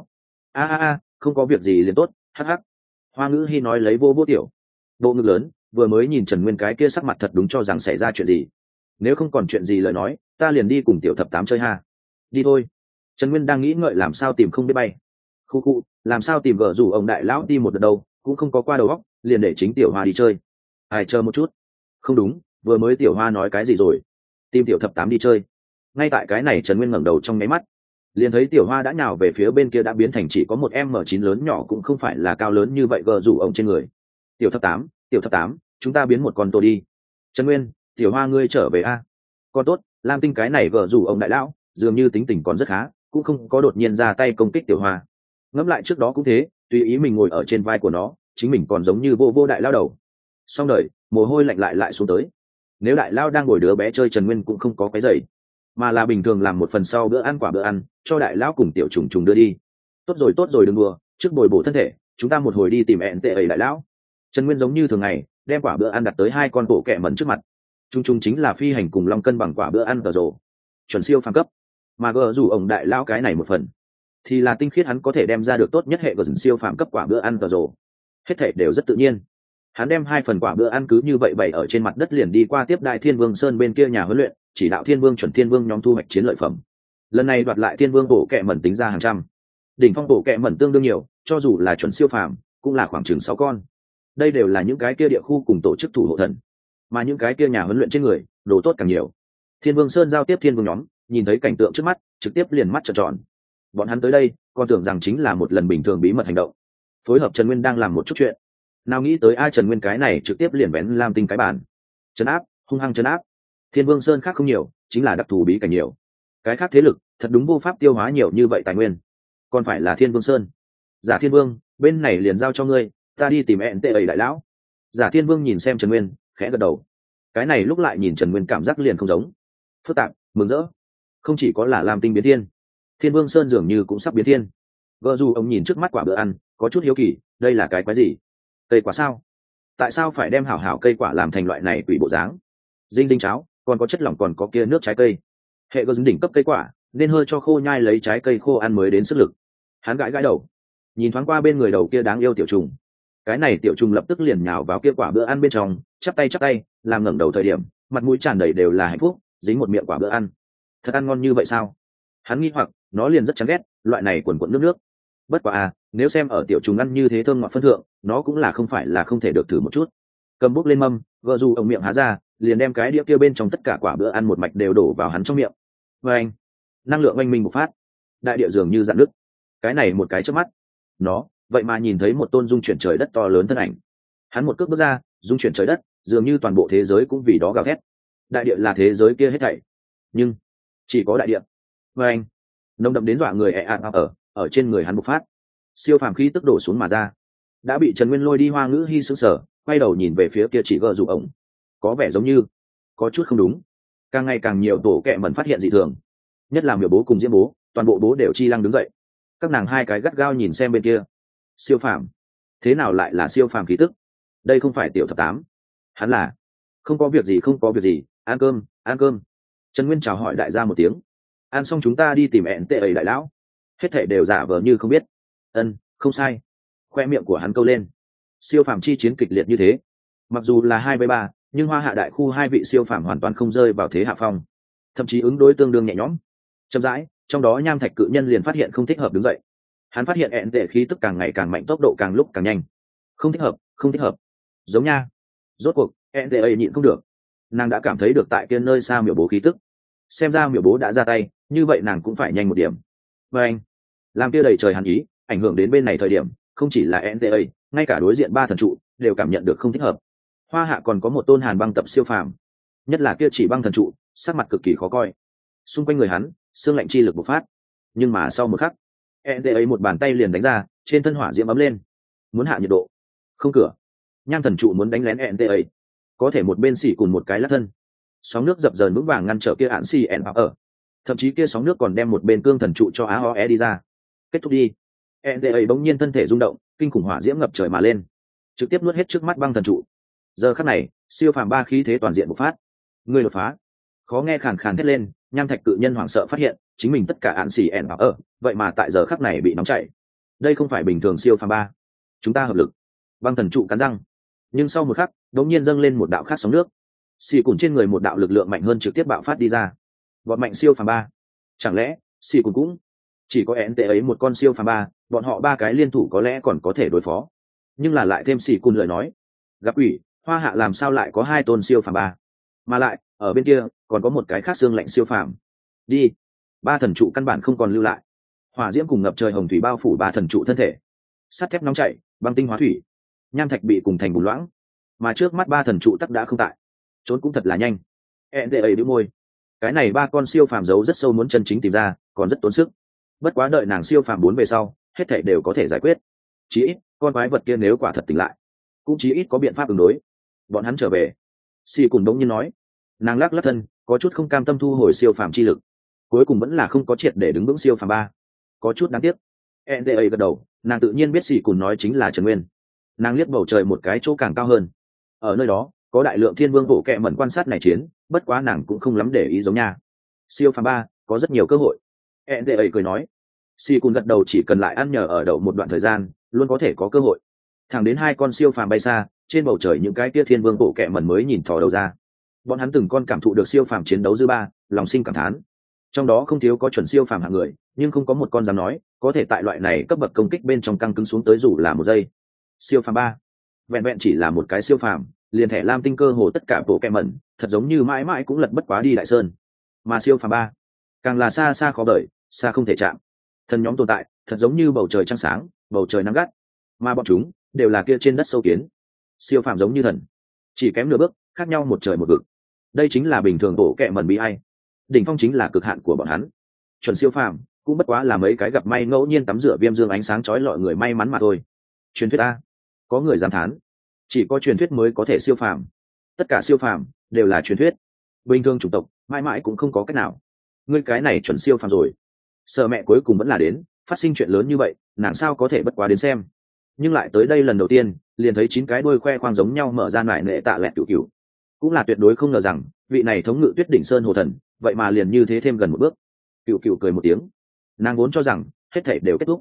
Không có việc gì liền tốt, hắc. Hoa Ngữ Hi nói lấy vô tiểu. Bộ ngực lớn, vừa mới nhìn Trần Nguyên cái kia sắc mặt thật đúng cho rằng xảy ra chuyện gì. Nếu không còn chuyện gì lời nói, ta liền đi cùng tiểu thập tám chơi ha. Đi thôi. Trần Nguyên đang nghĩ ngợi làm sao tìm không biết bay. Khu, làm sao tìm gỡ rủ ông đại lão đi một đợt đâu, cũng không có qua đầu óc, liền để chính tiểu Hoa đi chơi. Ai chờ một chút. Không đúng, vừa mới tiểu Hoa nói cái gì rồi? Tìm tiểu thập tám đi chơi. Ngay tại cái này Trần Nguyên ngẩng đầu trong máy mắt, liền thấy tiểu Hoa đã nhào về phía bên kia, đã biến thành chỉ có một M9 lớn nhỏ, cũng không phải là cao lớn như vậy gỡ rủ ông trên người. Tiểu thập tám, chúng ta biến một con tô đi. Trần Nguyên, tiểu Hoa ngươi trở về a. Con tốt, Lam Tinh cái này gỡ rủ ông đại lão, dường như tính tình còn rất khá, cũng không có đột nhiên ra tay công kích tiểu Hoa. Ngẫm lại trước đó cũng thế, tùy ý mình ngồi ở trên vai của nó, chính mình còn giống như vô đại lao đầu. Xong đời, mồ hôi lạnh lại xuống tới. Nếu đại lao đang ngồi đứa bé chơi, Trần Nguyên cũng không có cái giày, mà là bình thường làm một phần sau bữa ăn, quả bữa ăn cho đại lão cùng tiểu trùng trùng đưa đi. Tốt rồi đừng đùa, trước bồi bổ thân thể, chúng ta một hồi đi tìm ẹn tệ ấy đại lão. Trần Nguyên giống như thường ngày đem quả bữa ăn đặt tới hai con bộ kẹ mẩn trước mặt. Trung chính là phi hành cùng long cân bằng quả bữa ăn tờ rồ, chuẩn siêu phàm cấp. Mà gờ rủ ổng đại lão cái này một phần thì là tinh khiết, hắn có thể đem ra được tốt nhất hệ gờ siêu phàm cấp quả bữa ăn tờ rồ. Hết thể đều rất tự nhiên. Hắn đem hai phần quả bữa ăn cứ như vậy bày ở trên mặt đất, liền đi qua tiếp đại Thiên Vương Sơn bên kia nhà huấn luyện, chỉ đạo Thiên Vương chuẩn Thiên Vương nhóm thu hoạch chiến lợi phẩm. Lần này đoạt lại Thiên Vương bộ kẹ mẩn tính ra hàng trăm, đỉnh phong bộ kẹ mẩn tương đương nhiều, cho dù là chuẩn siêu phàm cũng là khoảng chừng 6 con. Đây đều là những cái kia địa khu cùng tổ chức thủ hộ thần, mà những cái kia nhà huấn luyện trên người đồ tốt càng nhiều. Thiên Vương Sơn giao tiếp Thiên Vương nhóm, nhìn thấy cảnh tượng trước mắt, trực tiếp liền mắt trợn tròn. Bọn hắn tới đây còn tưởng rằng chính là một lần bình thường bí mật hành động, phối hợp Trần Nguyên đang làm một chút chuyện. Nào nghĩ tới ai, Trần Nguyên cái này trực tiếp liền bén Lam Tinh cái bàn, trấn áp, hung hăng trấn áp. Thiên Vương Sơn khác không nhiều, chính là đặc thù bí cảnh nhiều. Cái khác thế lực thật đúng vô pháp tiêu hóa nhiều như vậy tài nguyên, còn phải là Thiên Vương Sơn. Giả Thiên Vương, bên này liền giao cho ngươi, ta đi tìm ẹn tệ ấy đại lão. Giả Thiên Vương nhìn xem Trần Nguyên, khẽ gật đầu. Cái này lúc lại nhìn Trần Nguyên cảm giác liền không giống, phức tạp, mừng rỡ. Không chỉ có là Lam Tinh biến thiên, Thiên Vương Sơn dường như cũng sắp biến thiên. Vợ dù ông nhìn trước mắt quả bữa ăn, có chút hiếu kỳ, đây là cái quái gì? Cây quả sao? Tại sao phải đem hảo cây quả làm thành loại này quỷ bộ dáng? Dinh cháo, còn có chất lỏng, còn có kia nước trái cây. Hệ gờ đỉnh cấp cây quả, nên hơi cho khô nhai lấy trái cây khô ăn mới đến sức lực. Hắn gãi đầu, nhìn thoáng qua bên người đầu kia đáng yêu tiểu trùng. Cái này tiểu trùng lập tức liền nhào vào kia quả bữa ăn bên trong, chắp tay làm ngẩng đầu thời điểm mặt mũi tràn đầy đều là hạnh phúc, dính một miệng quả bữa ăn. Thật ăn ngon như vậy sao? Hắn nghi hoặc, nó liền rất chán ghét loại này quần quẫn nước nước. Bất quá à, nếu xem ở tiểu trùng ăn như thế thơm ngọt phân thượng, nó cũng là không phải là không thể được thử một chút. Cầm bút lên mâm, gợ dù ông miệng há ra, liền đem cái đĩa kia bên trong tất cả quả bữa ăn một mạch đều đổ vào hắn trong miệng. Và anh, năng lượng oanh minh bộc phát, đại địa dường như dạn nứt. Cái này một cái chớp mắt, nó vậy mà nhìn thấy một tôn dung chuyển trời đất to lớn thân ảnh. Hắn một cước bước ra, dung chuyển trời đất, dường như toàn bộ thế giới cũng vì đó gào thét. Đại địa là thế giới kia hết thảy, nhưng chỉ có đại địa. Và anh, nồng đậm đến dọa người ở trên người hắn bộc phát, siêu phàm khí tức đổ xuống mà ra. Đã bị Trần Nguyên lôi đi Hoa Ngữ Hi sững sờ, quay đầu nhìn về phía kia chỉ gờ dụ ổng, có vẻ giống như có chút không đúng. Càng ngày càng nhiều tổ kẹ mẩn phát hiện dị thường, nhất là Miểu Bố cùng Diễm Bố, toàn bộ bố đều chi lăng đứng dậy. Các nàng hai cái gắt gao nhìn xem bên kia. Siêu phàm? Thế nào lại là siêu phàm khí tức? Đây không phải tiểu thập tám. Hắn là... Không có việc gì, không có việc gì, ăn cơm, ăn cơm. Trần Nguyên chào hỏi đại gia một tiếng. Ăn xong chúng ta đi tìm ẹn tệ ấy đại lão. Hết thảy đều giả vờ như không biết. Không sai. Khoe miệng của hắn câu lên. Siêu phàm chi chiến kịch liệt như thế, mặc dù là 2-3, nhưng Hoa Hạ đại khu hai vị siêu phàm hoàn toàn không rơi vào thế hạ phong, thậm chí ứng đối tương đương nhẹ nhõm. Chậm rãi, trong đó Nham Thạch cự nhân liền phát hiện không thích hợp đứng dậy. Hắn phát hiện ẹn tệ khí tức càng ngày càng mạnh, tốc độ càng lúc càng nhanh. Không thích hợp, không thích hợp. Giống nha. Rốt cuộc ẹn tệ ấy nhịn không được, nàng đã cảm thấy được tại kia nơi xa Miểu Bố khí tức. Xem ra Miểu Bố đã ra tay, như vậy nàng cũng phải nhanh một điểm. Và anh, làm kia đầy trời hàn ý ảnh hưởng đến bên này thời điểm, không chỉ là NTA, ngay cả đối diện ba thần trụ đều cảm nhận được không thích hợp. Hoa Hạ còn có một tôn hàn băng tập siêu phàm, nhất là kia chỉ băng thần trụ, sắc mặt cực kỳ khó coi. Xung quanh người hắn, xương lạnh chi lực bộc phát. Nhưng mà sau một khắc, NTA một bàn tay liền đánh ra, trên thân hỏa diễm ấm lên, muốn hạ nhiệt độ. Không cửa. Nham thần trụ muốn đánh lén NTA, có thể một bên xỉ cùng một cái lắc thân. Sóng nước dập dờn vững vàng ngăn trở kia án CN ở. Thậm chí kia sóng nước còn đem một bên cương thần trụ cho AOE đi ra. Kết thúc đi. NTA bỗng nhiên thân thể rung động, kinh khủng hỏa diễm ngập trời mà lên, trực tiếp nuốt hết trước mắt băng thần trụ. Giờ khắc này, siêu phàm ba khí thế toàn diện bộc phát. Người đột phá. Khó nghe khàn khàn thét lên, Nham Thạch cự nhân hoảng sợ phát hiện, chính mình tất cả án xì ẻn ở, vậy mà tại giờ khắc này bị nóng chảy. Đây không phải bình thường siêu phàm ba. Chúng ta hợp lực. Băng thần trụ cắn răng. Nhưng sau một khắc, đột nhiên dâng lên một đạo khác sóng nước. Xì cùn trên người một đạo lực lượng mạnh hơn trực tiếp bạo phát đi ra. Vọt mạnh siêu phàm ba. Chẳng lẽ, xì cùn cũng chỉ có NT ấy một con siêu phàm ba, bọn họ ba cái liên thủ có lẽ còn có thể đối phó. Nhưng là lại thêm xì cùn lời nói, gặp ủy, Hoa Hạ làm sao lại có hai tôn siêu phàm ba, mà lại ở bên kia còn có một cái khác xương lạnh siêu phàm. Đi. Ba thần trụ căn bản không còn lưu lại, hỏa diễm cùng ngập trời hồng thủy bao phủ ba thần trụ thân thể, sắt thép nóng chảy, băng tinh hóa thủy, nham thạch bị cùng thành bùn loãng, mà trước mắt ba thần trụ tắc đã không tại. Trốn cũng thật là nhanh. NT ấy đĩu môi, cái này ba con siêu phàm giấu rất sâu, muốn chân chính tìm ra còn rất tốn sức. Bất quá đợi nàng siêu phàm 4 về sau, hết thảy đều có thể giải quyết. Chí ít con quái vật kia nếu quả thật tỉnh lại, cũng chí ít có biện pháp ứng đối. Bọn hắn trở về. Si cùng đống nhiên nói. Nàng lắc lắc thân, có chút không cam tâm thu hồi siêu phàm chi lực. Cuối cùng vẫn là không có triệt để đứng vững siêu phàm ba, có chút đáng tiếc. NDA gật đầu, nàng tự nhiên biết Si cùng nói chính là Trần Nguyên. Nàng liếc bầu trời một cái chỗ càng cao hơn. Ở nơi đó có đại lượng thiên vương bộ kệ mẩn quan sát này chiến, bất quá nàng cũng không lắm để ý giống nha. Siêu phàm ba có rất nhiều cơ hội. NDA cười nói. Si cùng gật đầu, chỉ cần lại ăn nhờ ở đậu một đoạn thời gian, luôn có thể có cơ hội. Thẳng đến hai con siêu phàm bay xa, trên bầu trời những cái kia thiên vương bộ kệ mẩn mới nhìn thò đầu ra. Bọn hắn từng con cảm thụ được siêu phàm chiến đấu dư ba, lòng sinh cảm thán. Trong đó không thiếu có chuẩn siêu phàm hạng người, nhưng không có một con dám nói có thể tại loại này cấp bậc công kích bên trong căng cứng xuống tới dù là một giây. Siêu phàm ba, vẹn vẹn chỉ là một cái siêu phàm, liền thẻ lam tinh cơ hồ tất cả bộ kệ mẩn, thật giống như mãi mãi cũng lật bất quá đi đại sơn. Mà siêu phàm ba, càng là xa xa khó đợi, xa không thể chạm. Thần nhóm tồn tại thật giống như bầu trời trăng sáng, bầu trời nắng gắt, mà bọn chúng đều là kia trên đất sâu kiến. Siêu phàm giống như thần, chỉ kém nửa bước, khác nhau một trời một vực. Đây chính là bình thường bộ kệ mẩn bị ai, đỉnh phong chính là cực hạn của bọn hắn. Chuẩn siêu phàm cũng bất quá là mấy cái gặp may ngẫu nhiên tắm rửa viêm dương ánh sáng chói lọi người may mắn mà thôi. Truyền thuyết a, có người dám thán, chỉ có truyền thuyết mới có thể siêu phàm, tất cả siêu phàm đều là truyền thuyết, bình thường chủng tộc mãi mãi cũng không có cách nào. Ngươi cái này chuẩn siêu phàm rồi. Sợ mẹ cuối cùng vẫn là đến, phát sinh chuyện lớn như vậy, nàng sao có thể bất quá đến xem. Nhưng lại tới đây lần đầu tiên, liền thấy 9 cái đuôi khoe khoang giống nhau mở ra nải nệ tạ lẹt cửu cửu. Cũng là tuyệt đối không ngờ rằng, vị này thống ngự Tuyết đỉnh sơn hồ thần, vậy mà liền như thế thêm gần một bước. Cửu cửu cười một tiếng. Nàng vốn cho rằng hết thảy đều kết thúc,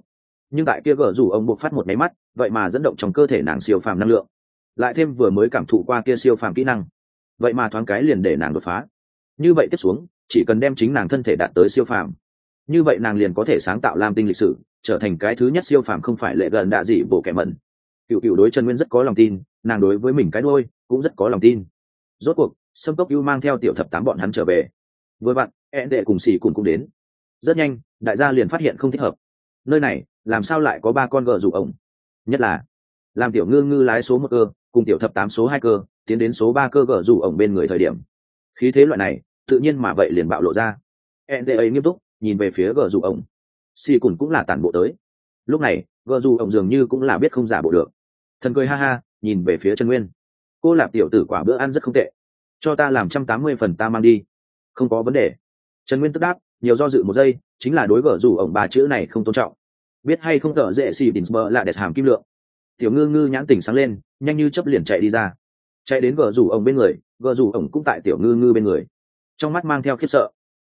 nhưng tại kia gờ rủ ông buộc phát một máy mắt vậy mà dẫn động trong cơ thể nàng siêu phàm năng lượng, lại thêm vừa mới cảm thụ qua kia siêu phàm kỹ năng, vậy mà thoáng cái liền để nàng đột phá. Như vậy tiếp xuống chỉ cần đem chính nàng thân thể đạt tới siêu phàm, như vậy nàng liền có thể sáng tạo lam tinh lịch sử, trở thành cái thứ nhất siêu phàm không phải lệ gần đạ dị bộ kẻ mẩn. Cựu cựu đối Trần Nguyên rất có lòng tin, nàng đối với mình cái đôi cũng rất có lòng tin. Rốt cuộc Sâm Cốc ưu mang theo tiểu thập tám bọn hắn trở về, vừa vặn ẹn đệ cùng xì cùng cũng đến. Rất nhanh đại gia liền phát hiện không thích hợp, nơi này làm sao lại có ba con gờ rủ ổng, nhất là làm tiểu ngư ngư lái số 1 cơ cùng tiểu thập tám số 2 cơ tiến đến số 3 cơ gờ rủ ổng bên người thời điểm, khí thế loại này tự nhiên mà vậy liền bạo lộ ra. ẹn đệ ấy nghiêm túc nhìn về phía gờ rủ ổng, xì cùng cũng là tản bộ tới. Lúc này gờ rủ ổng dường như cũng là biết không giả bộ được, thần cười ha ha nhìn về phía Trần Nguyên. Cô Lạp tiểu tử quả bữa ăn rất không tệ, cho ta làm 180 phần ta mang đi. Không có vấn đề. Trần Nguyên tức đáp, nhiều do dự một giây, chính là đối gở rủ ổng ba chữ này không tôn trọng. Biết hay không tợ dễ xì Dinsburg là đẹp hàm kim lượng. Tiểu ngư ngư nhãn tỉnh sáng lên, nhanh như chớp liền chạy đi ra. Chạy đến gở rủ ổng bên người, gở rủ ổng cũng tại tiểu ngư ngư bên người. Trong mắt mang theo khiếp sợ.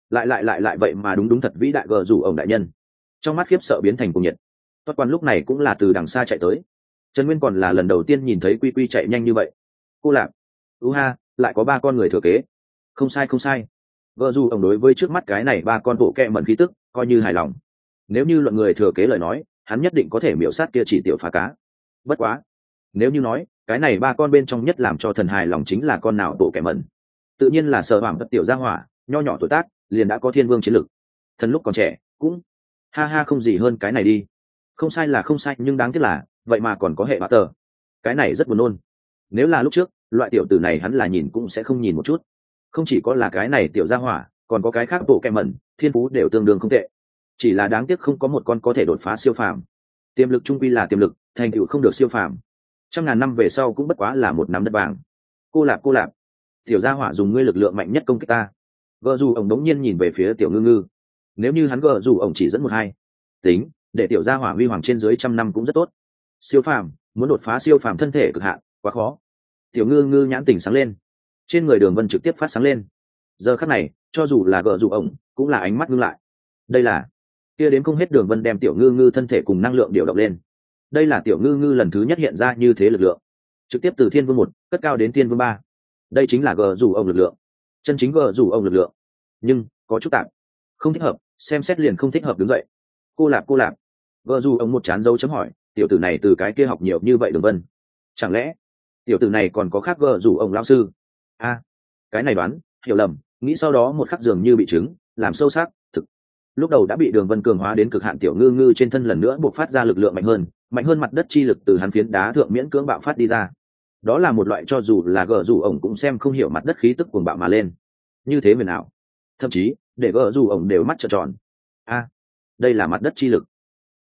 Lại vậy mà đúng thật vĩ đại gở rủ ổng đại nhân. Trong mắt khiếp sợ biến thành cuồng nhiệt. Toát quan lúc này cũng là từ đằng xa chạy tới. Trần Nguyên còn là lần đầu tiên nhìn thấy Quy Quy chạy nhanh như vậy. Cô Lạp, ha, lại có ba con người thừa kế. Không sai. Vợ dù ông đối với trước mắt cái này ba con bộ kẹ mẩn khí tức coi như hài lòng. Nếu như luận người thừa kế lời nói, hắn nhất định có thể miểu sát kia chỉ tiểu phá cá. Bất quá, nếu như nói cái này ba con bên trong nhất làm cho thần hài lòng chính là con nào bộ kẹ mẩn, tự nhiên là Sở Hoàng Bất tiểu gia hỏa, nho nhỏ tuổi tác liền đã có thiên vương chiến lực. Thần lúc còn trẻ cũng ha không gì hơn cái này đi. Không sai là không sai, nhưng đáng tiếc là vậy mà còn có hệ bá tờ, cái này rất buồn nôn. Nếu là lúc trước loại tiểu tử này hắn là nhìn cũng sẽ không nhìn một chút. Không chỉ có là cái này tiểu gia hỏa, còn có cái khác bộ kẹ mẩn thiên phú đều tương đương không tệ, chỉ là đáng tiếc không có một con có thể đột phá siêu phàm. Tiềm lực trung quy là tiềm lực, thành tựu không được siêu phàm, 100.000 năm về sau cũng bất quá là một nắm đất vàng. Cô Lạp, tiểu gia hỏa dùng ngươi lực lượng mạnh nhất công kích ta. Gờ dù ổng đống nhiên nhìn về phía tiểu ngư ngư. Nếu như hắn gờ dù ổng chỉ dẫn 1-2, tính để tiểu gia hỏa huy hoàng trên dưới 100 năm cũng rất tốt. Siêu phàm, muốn đột phá siêu phàm thân thể cực hạn quá khó. Tiểu ngư ngư nhãn tỉnh sáng lên, trên người Đường Vân trực tiếp phát sáng lên. Giờ khắc này cho dù là gờ dù ổng cũng là ánh mắt ngưng lại. Đây là kia đến không hết Đường Vân đem tiểu ngư ngư thân thể cùng năng lượng điều động lên. Đây là tiểu ngư ngư lần thứ nhất hiện ra như thế lực lượng, trực tiếp từ thiên vương 1 cất cao đến thiên vương 3. Đây chính là gờ dù ổng lực lượng, chân chính gờ dù ổng lực lượng. Nhưng có chút tạm không thích hợp, xem xét liền không thích hợp. Đứng dậy. Cô Lạp, gờ dù ổng một chán dấu chấm hỏi, tiểu tử này từ cái kia học nhiều như vậy Đường Vân, chẳng lẽ tiểu tử này còn có khác gờ dù ổng lão sư? Cái này đoán hiểu lầm, nghĩ sau đó một khắc dường như bị chứng làm sâu sắc thực. Lúc đầu đã bị Đường Vân cường hóa đến cực hạn tiểu ngư ngư trên thân lần nữa buộc phát ra lực lượng mạnh hơn mặt đất chi lực từ hắn phiến đá thượng miễn cưỡng bạo phát đi ra. Đó là một loại cho dù là gờ dù ổng cũng xem không hiểu mặt đất khí tức cuồng bạo mà lên, như thế huyền ảo, thậm chí để gờ dù ổng đều mắt trợn tròn. Đây là mặt đất chi lực.